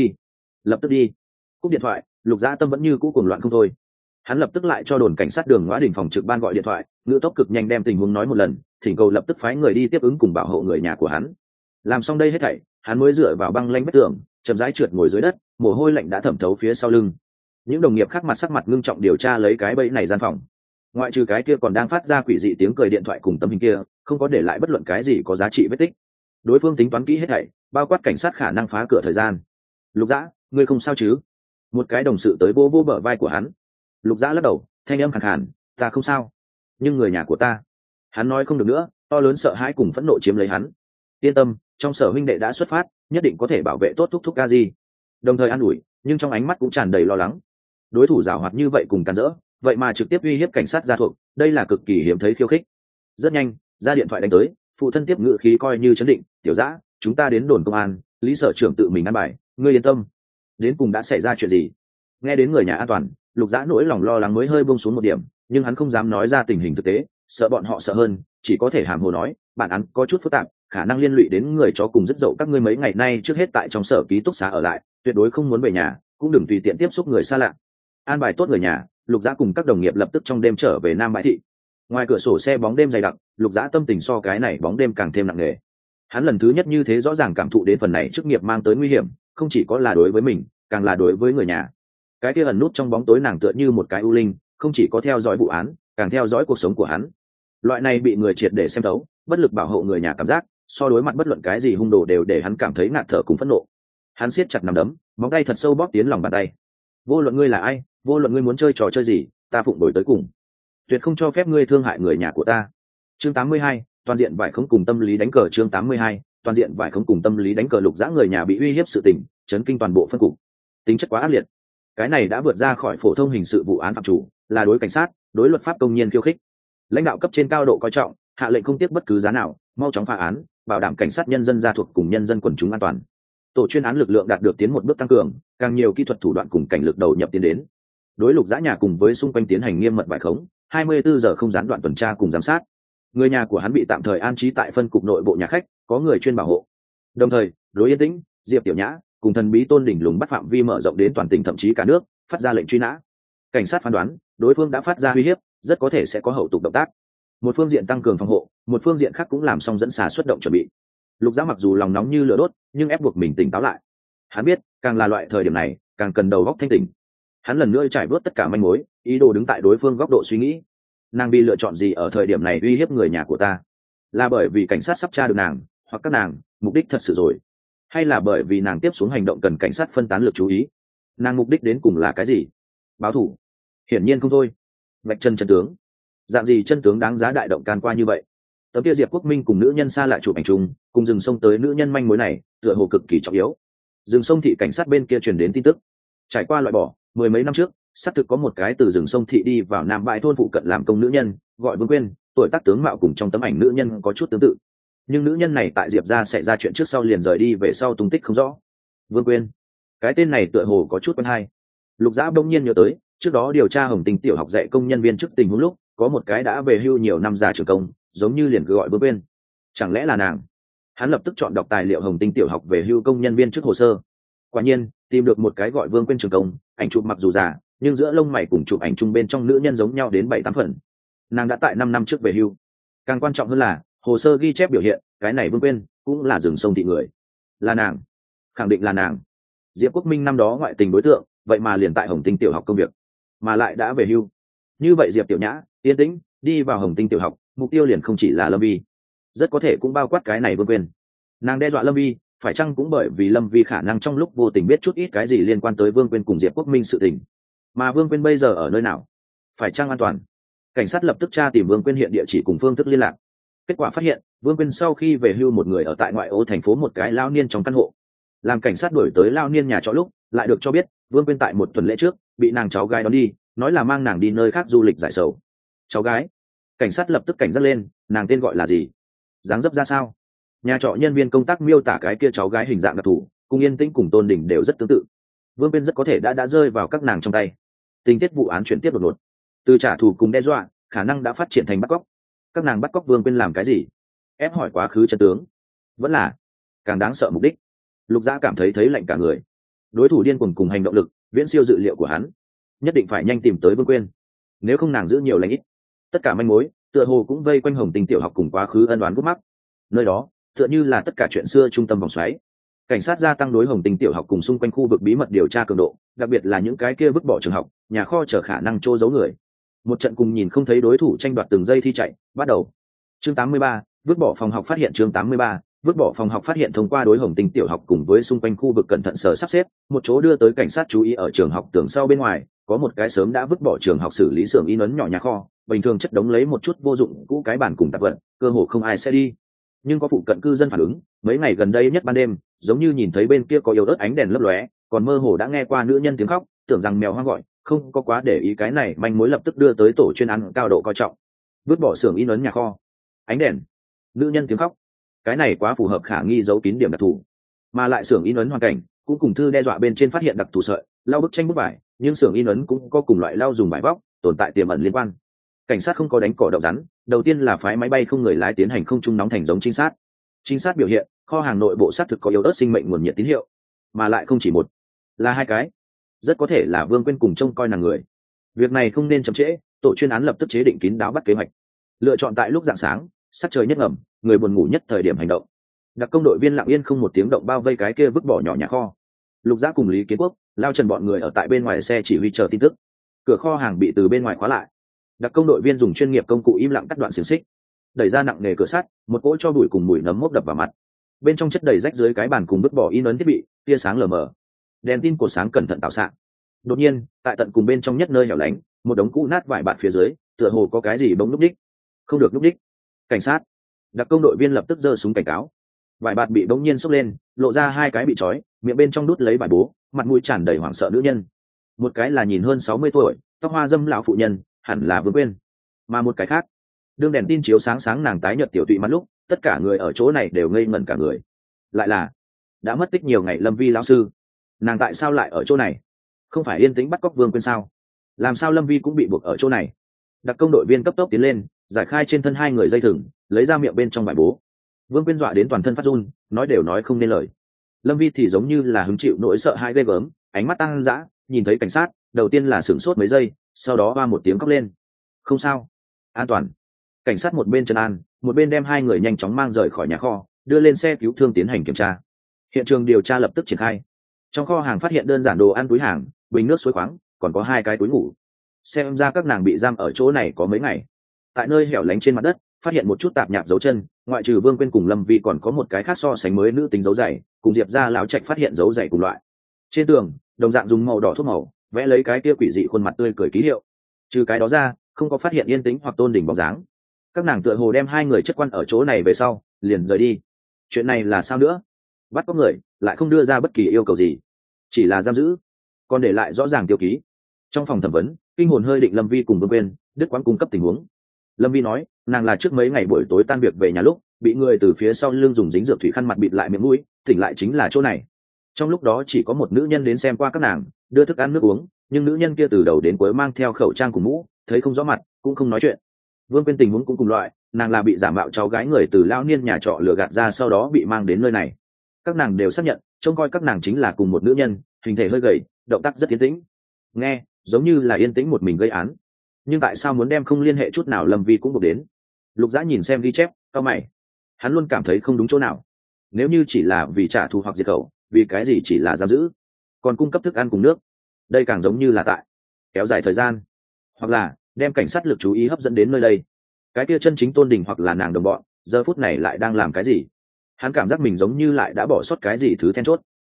Speaker 1: đi. Cúp điện thoại, Lục Dã tâm vẫn như cũ cuồng loạn không thôi. Hắn lập tức lại cho đồn cảnh sát Đường Ngõa Đình phòng trực ban gọi điện thoại, ngữ tốc cực nhanh đem tình huống nói một lần, thỉnh cầu lập tức phái người đi tiếp ứng cùng bảo hộ người nhà của hắn. Làm xong đây hết thảy, hắn mới dựa vào băng lanh vách tường, chậm rãi trượt ngồi dưới đất, mồ hôi lạnh đã thẩm thấu phía sau lưng. Những đồng nghiệp khác mặt sắc mặt ngưng trọng điều tra lấy cái bẫy này gian phòng. Ngoại trừ cái kia còn đang phát ra quỷ dị tiếng cười điện thoại cùng tấm hình kia, không có để lại bất luận cái gì có giá trị vết tích. Đối phương tính toán kỹ hết thảy, bao quát cảnh sát khả năng phá cửa thời gian. Lục Dã, ngươi không sao chứ? Một cái đồng sự tới vô vô bờ vai của hắn. Lục Dã lắc đầu, thanh âm khàn khàn, ta không sao, nhưng người nhà của ta. Hắn nói không được nữa, to lớn sợ hãi cùng phẫn nộ chiếm lấy hắn. Yên tâm, trong sở huynh đệ đã xuất phát, nhất định có thể bảo vệ tốt thúc thúc Gazi. Đồng thời an ủi, nhưng trong ánh mắt cũng tràn đầy lo lắng. Đối thủ giàu hoạt như vậy cùng càn rỡ, vậy mà trực tiếp uy hiếp cảnh sát gia thuộc, đây là cực kỳ hiếm thấy khiêu khích. Rất nhanh, ra điện thoại đánh tới, phụ thân tiếp ngữ khí coi như chấn định, tiểu Dã, chúng ta đến đồn công an, Lý sở trưởng tự mình ăn bài, ngươi yên tâm. Đến cùng đã xảy ra chuyện gì? Nghe đến người nhà an toàn, Lục Dã nỗi lòng lo lắng mới hơi buông xuống một điểm, nhưng hắn không dám nói ra tình hình thực tế, sợ bọn họ sợ hơn, chỉ có thể hàm hồ nói, bản án có chút phức tạp, khả năng liên lụy đến người chó cùng rất dậu các ngươi mấy ngày nay trước hết tại trong sở ký túc xá ở lại, tuyệt đối không muốn về nhà, cũng đừng tùy tiện tiếp xúc người xa lạ. An bài tốt người nhà, Lục Dã cùng các đồng nghiệp lập tức trong đêm trở về Nam Bãi Thị. Ngoài cửa sổ xe bóng đêm dày đặc, Lục Dã tâm tình so cái này bóng đêm càng thêm nặng nề. Hắn lần thứ nhất như thế rõ ràng cảm thụ đến phần này chức nghiệp mang tới nguy hiểm, không chỉ có là đối với mình, càng là đối với người nhà. Cái kia ẩn nút trong bóng tối nàng tựa như một cái u linh, không chỉ có theo dõi vụ án, càng theo dõi cuộc sống của hắn. Loại này bị người triệt để xem thấu, bất lực bảo hộ người nhà cảm giác, so đối mặt bất luận cái gì hung đồ đều để hắn cảm thấy ngạt thở cùng phẫn nộ. Hắn siết chặt nắm đấm, móng tay thật sâu bóp tiến lòng bàn tay. Vô luận ngươi là ai, vô luận ngươi muốn chơi trò chơi gì, ta phụng đổi tới cùng. Tuyệt không cho phép ngươi thương hại người nhà của ta. Chương 82, toàn diện vải không cùng tâm lý đánh cờ. Chương 82, toàn diện vải không cùng tâm lý đánh cờ. Lục Dã người nhà bị uy hiếp sự tình, chấn kinh toàn bộ phân cục. Tính chất quá ác liệt. Cái này đã vượt ra khỏi phổ thông hình sự vụ án phạm chủ, là đối cảnh sát, đối luật pháp công nhiên khiêu khích. Lãnh đạo cấp trên cao độ coi trọng, hạ lệnh không tiếc bất cứ giá nào, mau chóng phá án, bảo đảm cảnh sát nhân dân gia thuộc cùng nhân dân quần chúng an toàn. Tổ chuyên án lực lượng đạt được tiến một bước tăng cường, càng nhiều kỹ thuật thủ đoạn cùng cảnh lực đầu nhập tiến đến. Đối Lục Dã nhà cùng với xung quanh tiến hành nghiêm mật vải khống, 24 giờ không gián đoạn tuần tra cùng giám sát. Người nhà của hắn bị tạm thời an trí tại phân cục nội bộ nhà khách, có người chuyên bảo hộ. Đồng thời, đối Yên Tĩnh, Diệp Tiểu Nhã cùng thần bí Tôn Đỉnh Lùng bắt phạm vi mở rộng đến toàn tỉnh thậm chí cả nước, phát ra lệnh truy nã. Cảnh sát phán đoán, đối phương đã phát ra uy hiếp, rất có thể sẽ có hậu tục động tác. Một phương diện tăng cường phòng hộ, một phương diện khác cũng làm xong dẫn xà xuất động chuẩn bị. Lục Dã mặc dù lòng nóng như lửa đốt, nhưng ép buộc mình tỉnh táo lại. Hắn biết, càng là loại thời điểm này, càng cần đầu óc thanh tỉnh. Hắn lần nữa trải vớt tất cả manh mối, ý đồ đứng tại đối phương góc độ suy nghĩ. Nàng bị lựa chọn gì ở thời điểm này uy hiếp người nhà của ta? Là bởi vì cảnh sát sắp tra được nàng, hoặc các nàng mục đích thật sự rồi, hay là bởi vì nàng tiếp xuống hành động cần cảnh sát phân tán lực chú ý? Nàng mục đích đến cùng là cái gì? Báo thù? Hiển nhiên không thôi. Vạch chân chân tướng. Dạng gì chân tướng đáng giá đại động can qua như vậy? Tấm kia Diệp Quốc Minh cùng nữ nhân xa lạ chụp ảnh chung, cùng rừng sông tới nữ nhân manh mối này, tựa hồ cực kỳ trọng yếu. Rừng sông thị cảnh sát bên kia truyền đến tin tức, trải qua loại bỏ, mười mấy năm trước, xác thực có một cái từ rừng sông thị đi vào Nam Bãi thôn phụ cận làm công nữ nhân, gọi Vương Quyên, tuổi tác tướng mạo cùng trong tấm ảnh nữ nhân có chút tương tự. Nhưng nữ nhân này tại Diệp gia xảy ra chuyện trước sau liền rời đi về sau tung tích không rõ. Vương Quyên, cái tên này tựa hồ có chút quen hay. Lục Dã bỗng nhiên nhớ tới, trước đó điều tra Hồng Tinh tiểu học dạy công nhân viên trước tình huống lúc, có một cái đã về hưu nhiều năm già trưởng công, giống như liền cứ gọi Vương Quyên. Chẳng lẽ là nàng? Hắn lập tức chọn đọc tài liệu Hồng Tinh tiểu học về hưu công nhân viên trước hồ sơ. Quả nhiên, tìm được một cái gọi Vương Quyên trưởng công, ảnh chụp mặc dù già, nhưng giữa lông mày cùng chụp ảnh chung bên trong nữ nhân giống nhau đến 7-8 phần. Nàng đã tại 5 năm trước về hưu. Càng quan trọng hơn là, hồ sơ ghi chép biểu hiện, cái này Vương Quyên cũng là rừng sông thị người. Là nàng, khẳng định là nàng. Diệp Quốc Minh năm đó ngoại tình đối tượng, vậy mà liền tại Hồng Tinh tiểu học công việc, mà lại đã về hưu. Như vậy Diệp Tiểu Nhã, Yên Tĩnh đi vào Hồng Tinh tiểu học, mục tiêu liền không chỉ là Lâm Vi, rất có thể cũng bao quát cái này Vương Quyên. Nàng đe dọa Lâm Vi, phải chăng cũng bởi vì Lâm Vi khả năng trong lúc vô tình biết chút ít cái gì liên quan tới Vương Quyên cùng Diệp Quốc Minh sự tình. Mà Vương Quyên bây giờ ở nơi nào? Phải chăng an toàn? Cảnh sát lập tức tra tìm Vương Quyên hiện địa chỉ cùng phương thức liên lạc. Kết quả phát hiện, Vương Quyên sau khi về hưu một người ở tại ngoại ô thành phố một cái lao niên trong căn hộ. Làm cảnh sát đuổi tới lao niên nhà trọ lúc, lại được cho biết, Vương Quyên tại một tuần lễ trước bị nàng cháu gái đón đi, nói là mang nàng đi nơi khác du lịch giải sầu. Cháu gái? Cảnh sát lập tức cảnh giác lên, nàng tên gọi là gì? Dáng dấp ra sao? Nhà trọ nhân viên công tác miêu tả cái kia cháu gái hình dạng đặc thù, cùng Yên Tĩnh cùng Tôn Đình đều rất tương tự. Vương Quyên rất có thể đã rơi vào các nàng trong tay. Tình tiết vụ án chuyển tiếp đột ngột, từ trả thù cùng đe dọa, khả năng đã phát triển thành bắt cóc. Các nàng bắt cóc Vương Quyên làm cái gì? Ép hỏi quá khứ chân tướng, vẫn là càng đáng sợ mục đích. Lục Dã cảm thấy lạnh cả người. Đối thủ điên cuồng cùng hành động lực viễn siêu dự liệu của hắn, nhất định phải nhanh tìm tới Vương Quyên, nếu không nàng giữ nhiều lành ít. Tất cả manh mối tựa hồ cũng vây quanh Hồng Tinh tiểu học cùng quá khứ ân oán gút mắc. Nơi đó tựa như là tất cả chuyện xưa trung tâm vòng xoáy. cảnh sát gia tăng đối Hồng Tinh tiểu học cùng xung quanh khu vực bí mật điều tra cường độ, đặc biệt là những cái kia vứt bỏ trường học, nhà kho chở khả năng trô giấu người. Một trận cùng nhìn không thấy đối thủ tranh đoạt từng giây thi chạy bắt đầu. Chương 83, vứt bỏ phòng học phát hiện. Chương 83, vứt bỏ phòng học phát hiện. Thông qua đối Hồng Tinh tiểu học cùng với xung quanh khu vực cẩn thận sở sắp xếp, một chỗ đưa tới cảnh sát chú ý ở trường học tường sau bên ngoài, có một cái sớm đã vứt bỏ trường học xử lý xưởng in ấn nhỏ nhà kho, bình thường chất đống lấy một chút vô dụng cũ cái bàn cùng tạp vật, cơ hồ không ai sẽ đi. Nhưng có phụ cận cư dân phản ứng, mấy ngày gần đây nhất ban đêm, giống như nhìn thấy bên kia có yếu ớt ánh đèn lấp lóe, còn mơ hồ đã nghe qua nữ nhân tiếng khóc, tưởng rằng mèo hoang gọi, không có quá để ý cái này, manh mối lập tức đưa tới tổ chuyên án cao độ coi trọng. Vứt bỏ xưởng in ấn nhà kho, ánh đèn, nữ nhân tiếng khóc, cái này quá phù hợp khả nghi giấu kín điểm đặc thù, mà lại xưởng in ấn hoàn cảnh cũng cùng thư đe dọa bên trên phát hiện đặc thù sợi lau bức tranh bút vải, nhưng xưởng in ấn cũng có cùng loại lau dùng vải vóc tồn tại tiềm ẩn liên quan. Cảnh sát không có đánh cỏ đậu rắn, đầu tiên là phái máy bay không người lái tiến hành không trung nóng thành giống trinh sát biểu hiện kho hàng nội bộ xác thực có yếu ớt sinh mệnh nguồn nhiệt tín hiệu, mà lại không chỉ một, là hai cái, rất có thể là Vương Quyên cùng trông coi nàng người. Việc này không nên chậm trễ, tổ chuyên án lập tức chế định kín đáo bắt kế hoạch, lựa chọn tại lúc rạng sáng, sắc trời nhất ngầm, người buồn ngủ nhất thời điểm hành động. Đặc công đội viên lặng yên không một tiếng động bao vây cái kia vứt bỏ nhỏ nhà kho. Lục Giác cùng Lý Kiến Quốc, Lao Trần bọn người ở tại bên ngoài xe chỉ huy chờ tin tức. Cửa kho hàng bị từ bên ngoài khóa lại. Đặc công đội viên dùng chuyên nghiệp công cụ im lặng cắt đoạn xiềng xích, đẩy ra nặng nề cửa sắt, một cỗ cho bụi cùng mùi nấm mốc đập vào mặt. Bên trong chất đầy rách dưới cái bàn cùng vứt bỏ in ấn thiết bị, tia sáng lờ mờ, đèn tin cột sáng cẩn thận tạo xạ. Đột nhiên, tại tận cùng bên trong nhất nơi hẻo lánh, một đống cũ nát vải bạt phía dưới, tựa hồ có cái gì bỗng lúc đích. Không được lúc đích. Cảnh sát. Đặc công đội viên lập tức giơ súng cảnh cáo. Vải bạt bị bỗng nhiên xốc lên, lộ ra hai cái bị trói, miệng bên trong đút lấy vải bố, mặt mũi tràn đầy hoảng sợ nữ nhân. Một cái là nhìn hơn 60 tuổi, tóc hoa dâm lão phụ nhân, hẳn là Vương Quyên, mà một cái khác, đương đèn tin chiếu sáng sáng nàng tái nhợt tiểu tụy mắt lúc, tất cả người ở chỗ này đều ngây ngẩn cả người. Lại là đã mất tích nhiều ngày Lâm Vi lão sư, nàng tại sao lại ở chỗ này? Không phải yên tĩnh bắt cóc Vương Quyên sao? Làm sao Lâm Vi cũng bị buộc ở chỗ này? Đặc công đội viên cấp tốc tiến lên, giải khai trên thân hai người dây thừng, lấy ra miệng bên trong vải bố. Vương Quyên dọa đến toàn thân phát run, nói đều nói không nên lời. Lâm Vi thì giống như là hứng chịu nỗi sợ hãi ghê gớm, ánh mắt tăng dã, nhìn thấy cảnh sát, đầu tiên là sửng sốt mấy giây, sau đó ba một tiếng khóc lên. Không sao, an toàn. Cảnh sát một bên trấn an, một bên đem hai người nhanh chóng mang rời khỏi nhà kho, đưa lên xe cứu thương tiến hành kiểm tra. Hiện trường điều tra lập tức triển khai. Trong kho hàng phát hiện đơn giản đồ ăn túi hàng, bình nước suối khoáng, còn có hai cái túi ngủ. Xem ra các nàng bị giam ở chỗ này có mấy ngày. Tại nơi hẻo lánh trên mặt đất, phát hiện một chút tạp nhạp dấu chân, ngoại trừ Vương Quyên cùng Lâm Vi còn có một cái khác so sánh mới nữ tính dấu giày, cùng Diệp gia lão trạch phát hiện dấu giày cùng loại. Trên tường, đồng dạng dùng màu đỏ thuốc màu vẽ lấy cái kia quỷ dị khuôn mặt tươi cười ký hiệu. Trừ cái đó ra, không có phát hiện Yên Tĩnh hoặc Tôn Đình bóng dáng. Các nàng tựa hồ đem hai người chất quan ở chỗ này về sau, liền rời đi. Chuyện này là sao nữa? Bắt có người, lại không đưa ra bất kỳ yêu cầu gì, chỉ là giam giữ, còn để lại rõ ràng tiêu ký. Trong phòng thẩm vấn, kinh hồn hơi định Lâm Vi cùng Vương Quyên, Đức Quang cung cấp tình huống. Lâm Vi nói, nàng là trước mấy ngày buổi tối tan việc về nhà lúc, bị người từ phía sau lưng dùng dính dược thủy khăn mặt bịt lại miệng mũi, tỉnh lại chính là chỗ này. Trong lúc đó chỉ có một nữ nhân đến xem qua các nàng, đưa thức ăn nước uống, nhưng nữ nhân kia từ đầu đến cuối mang theo khẩu trang cùng mũ, thấy không rõ mặt, cũng không nói chuyện. Vương Quyên tình huống cũng cùng loại, nàng là bị giả mạo cháu gái người từ lao niên nhà trọ lừa gạt ra, sau đó bị mang đến nơi này. Các nàng đều xác nhận, trông coi các nàng chính là cùng một nữ nhân, hình thể hơi gầy, động tác rất yên tĩnh. Nghe, giống như là yên tĩnh một mình gây án. Nhưng tại sao muốn đem không liên hệ chút nào Lâm Vi cũng buộc đến? Lục Dã nhìn xem ghi chép, cau mày. Hắn luôn cảm thấy không đúng chỗ nào. Nếu như chỉ là vì trả thù hoặc diệt khẩu, vì cái gì chỉ là giam giữ, còn cung cấp thức ăn cùng nước? Đây càng giống như là tại kéo dài thời gian, hoặc là đem cảnh sát lực chú ý hấp dẫn đến nơi đây. Cái kia chân chính Tôn Đình hoặc là nàng đồng bọn, giờ phút này lại đang làm cái gì? Hắn cảm giác mình giống như lại đã bỏ sót cái gì thứ then chốt.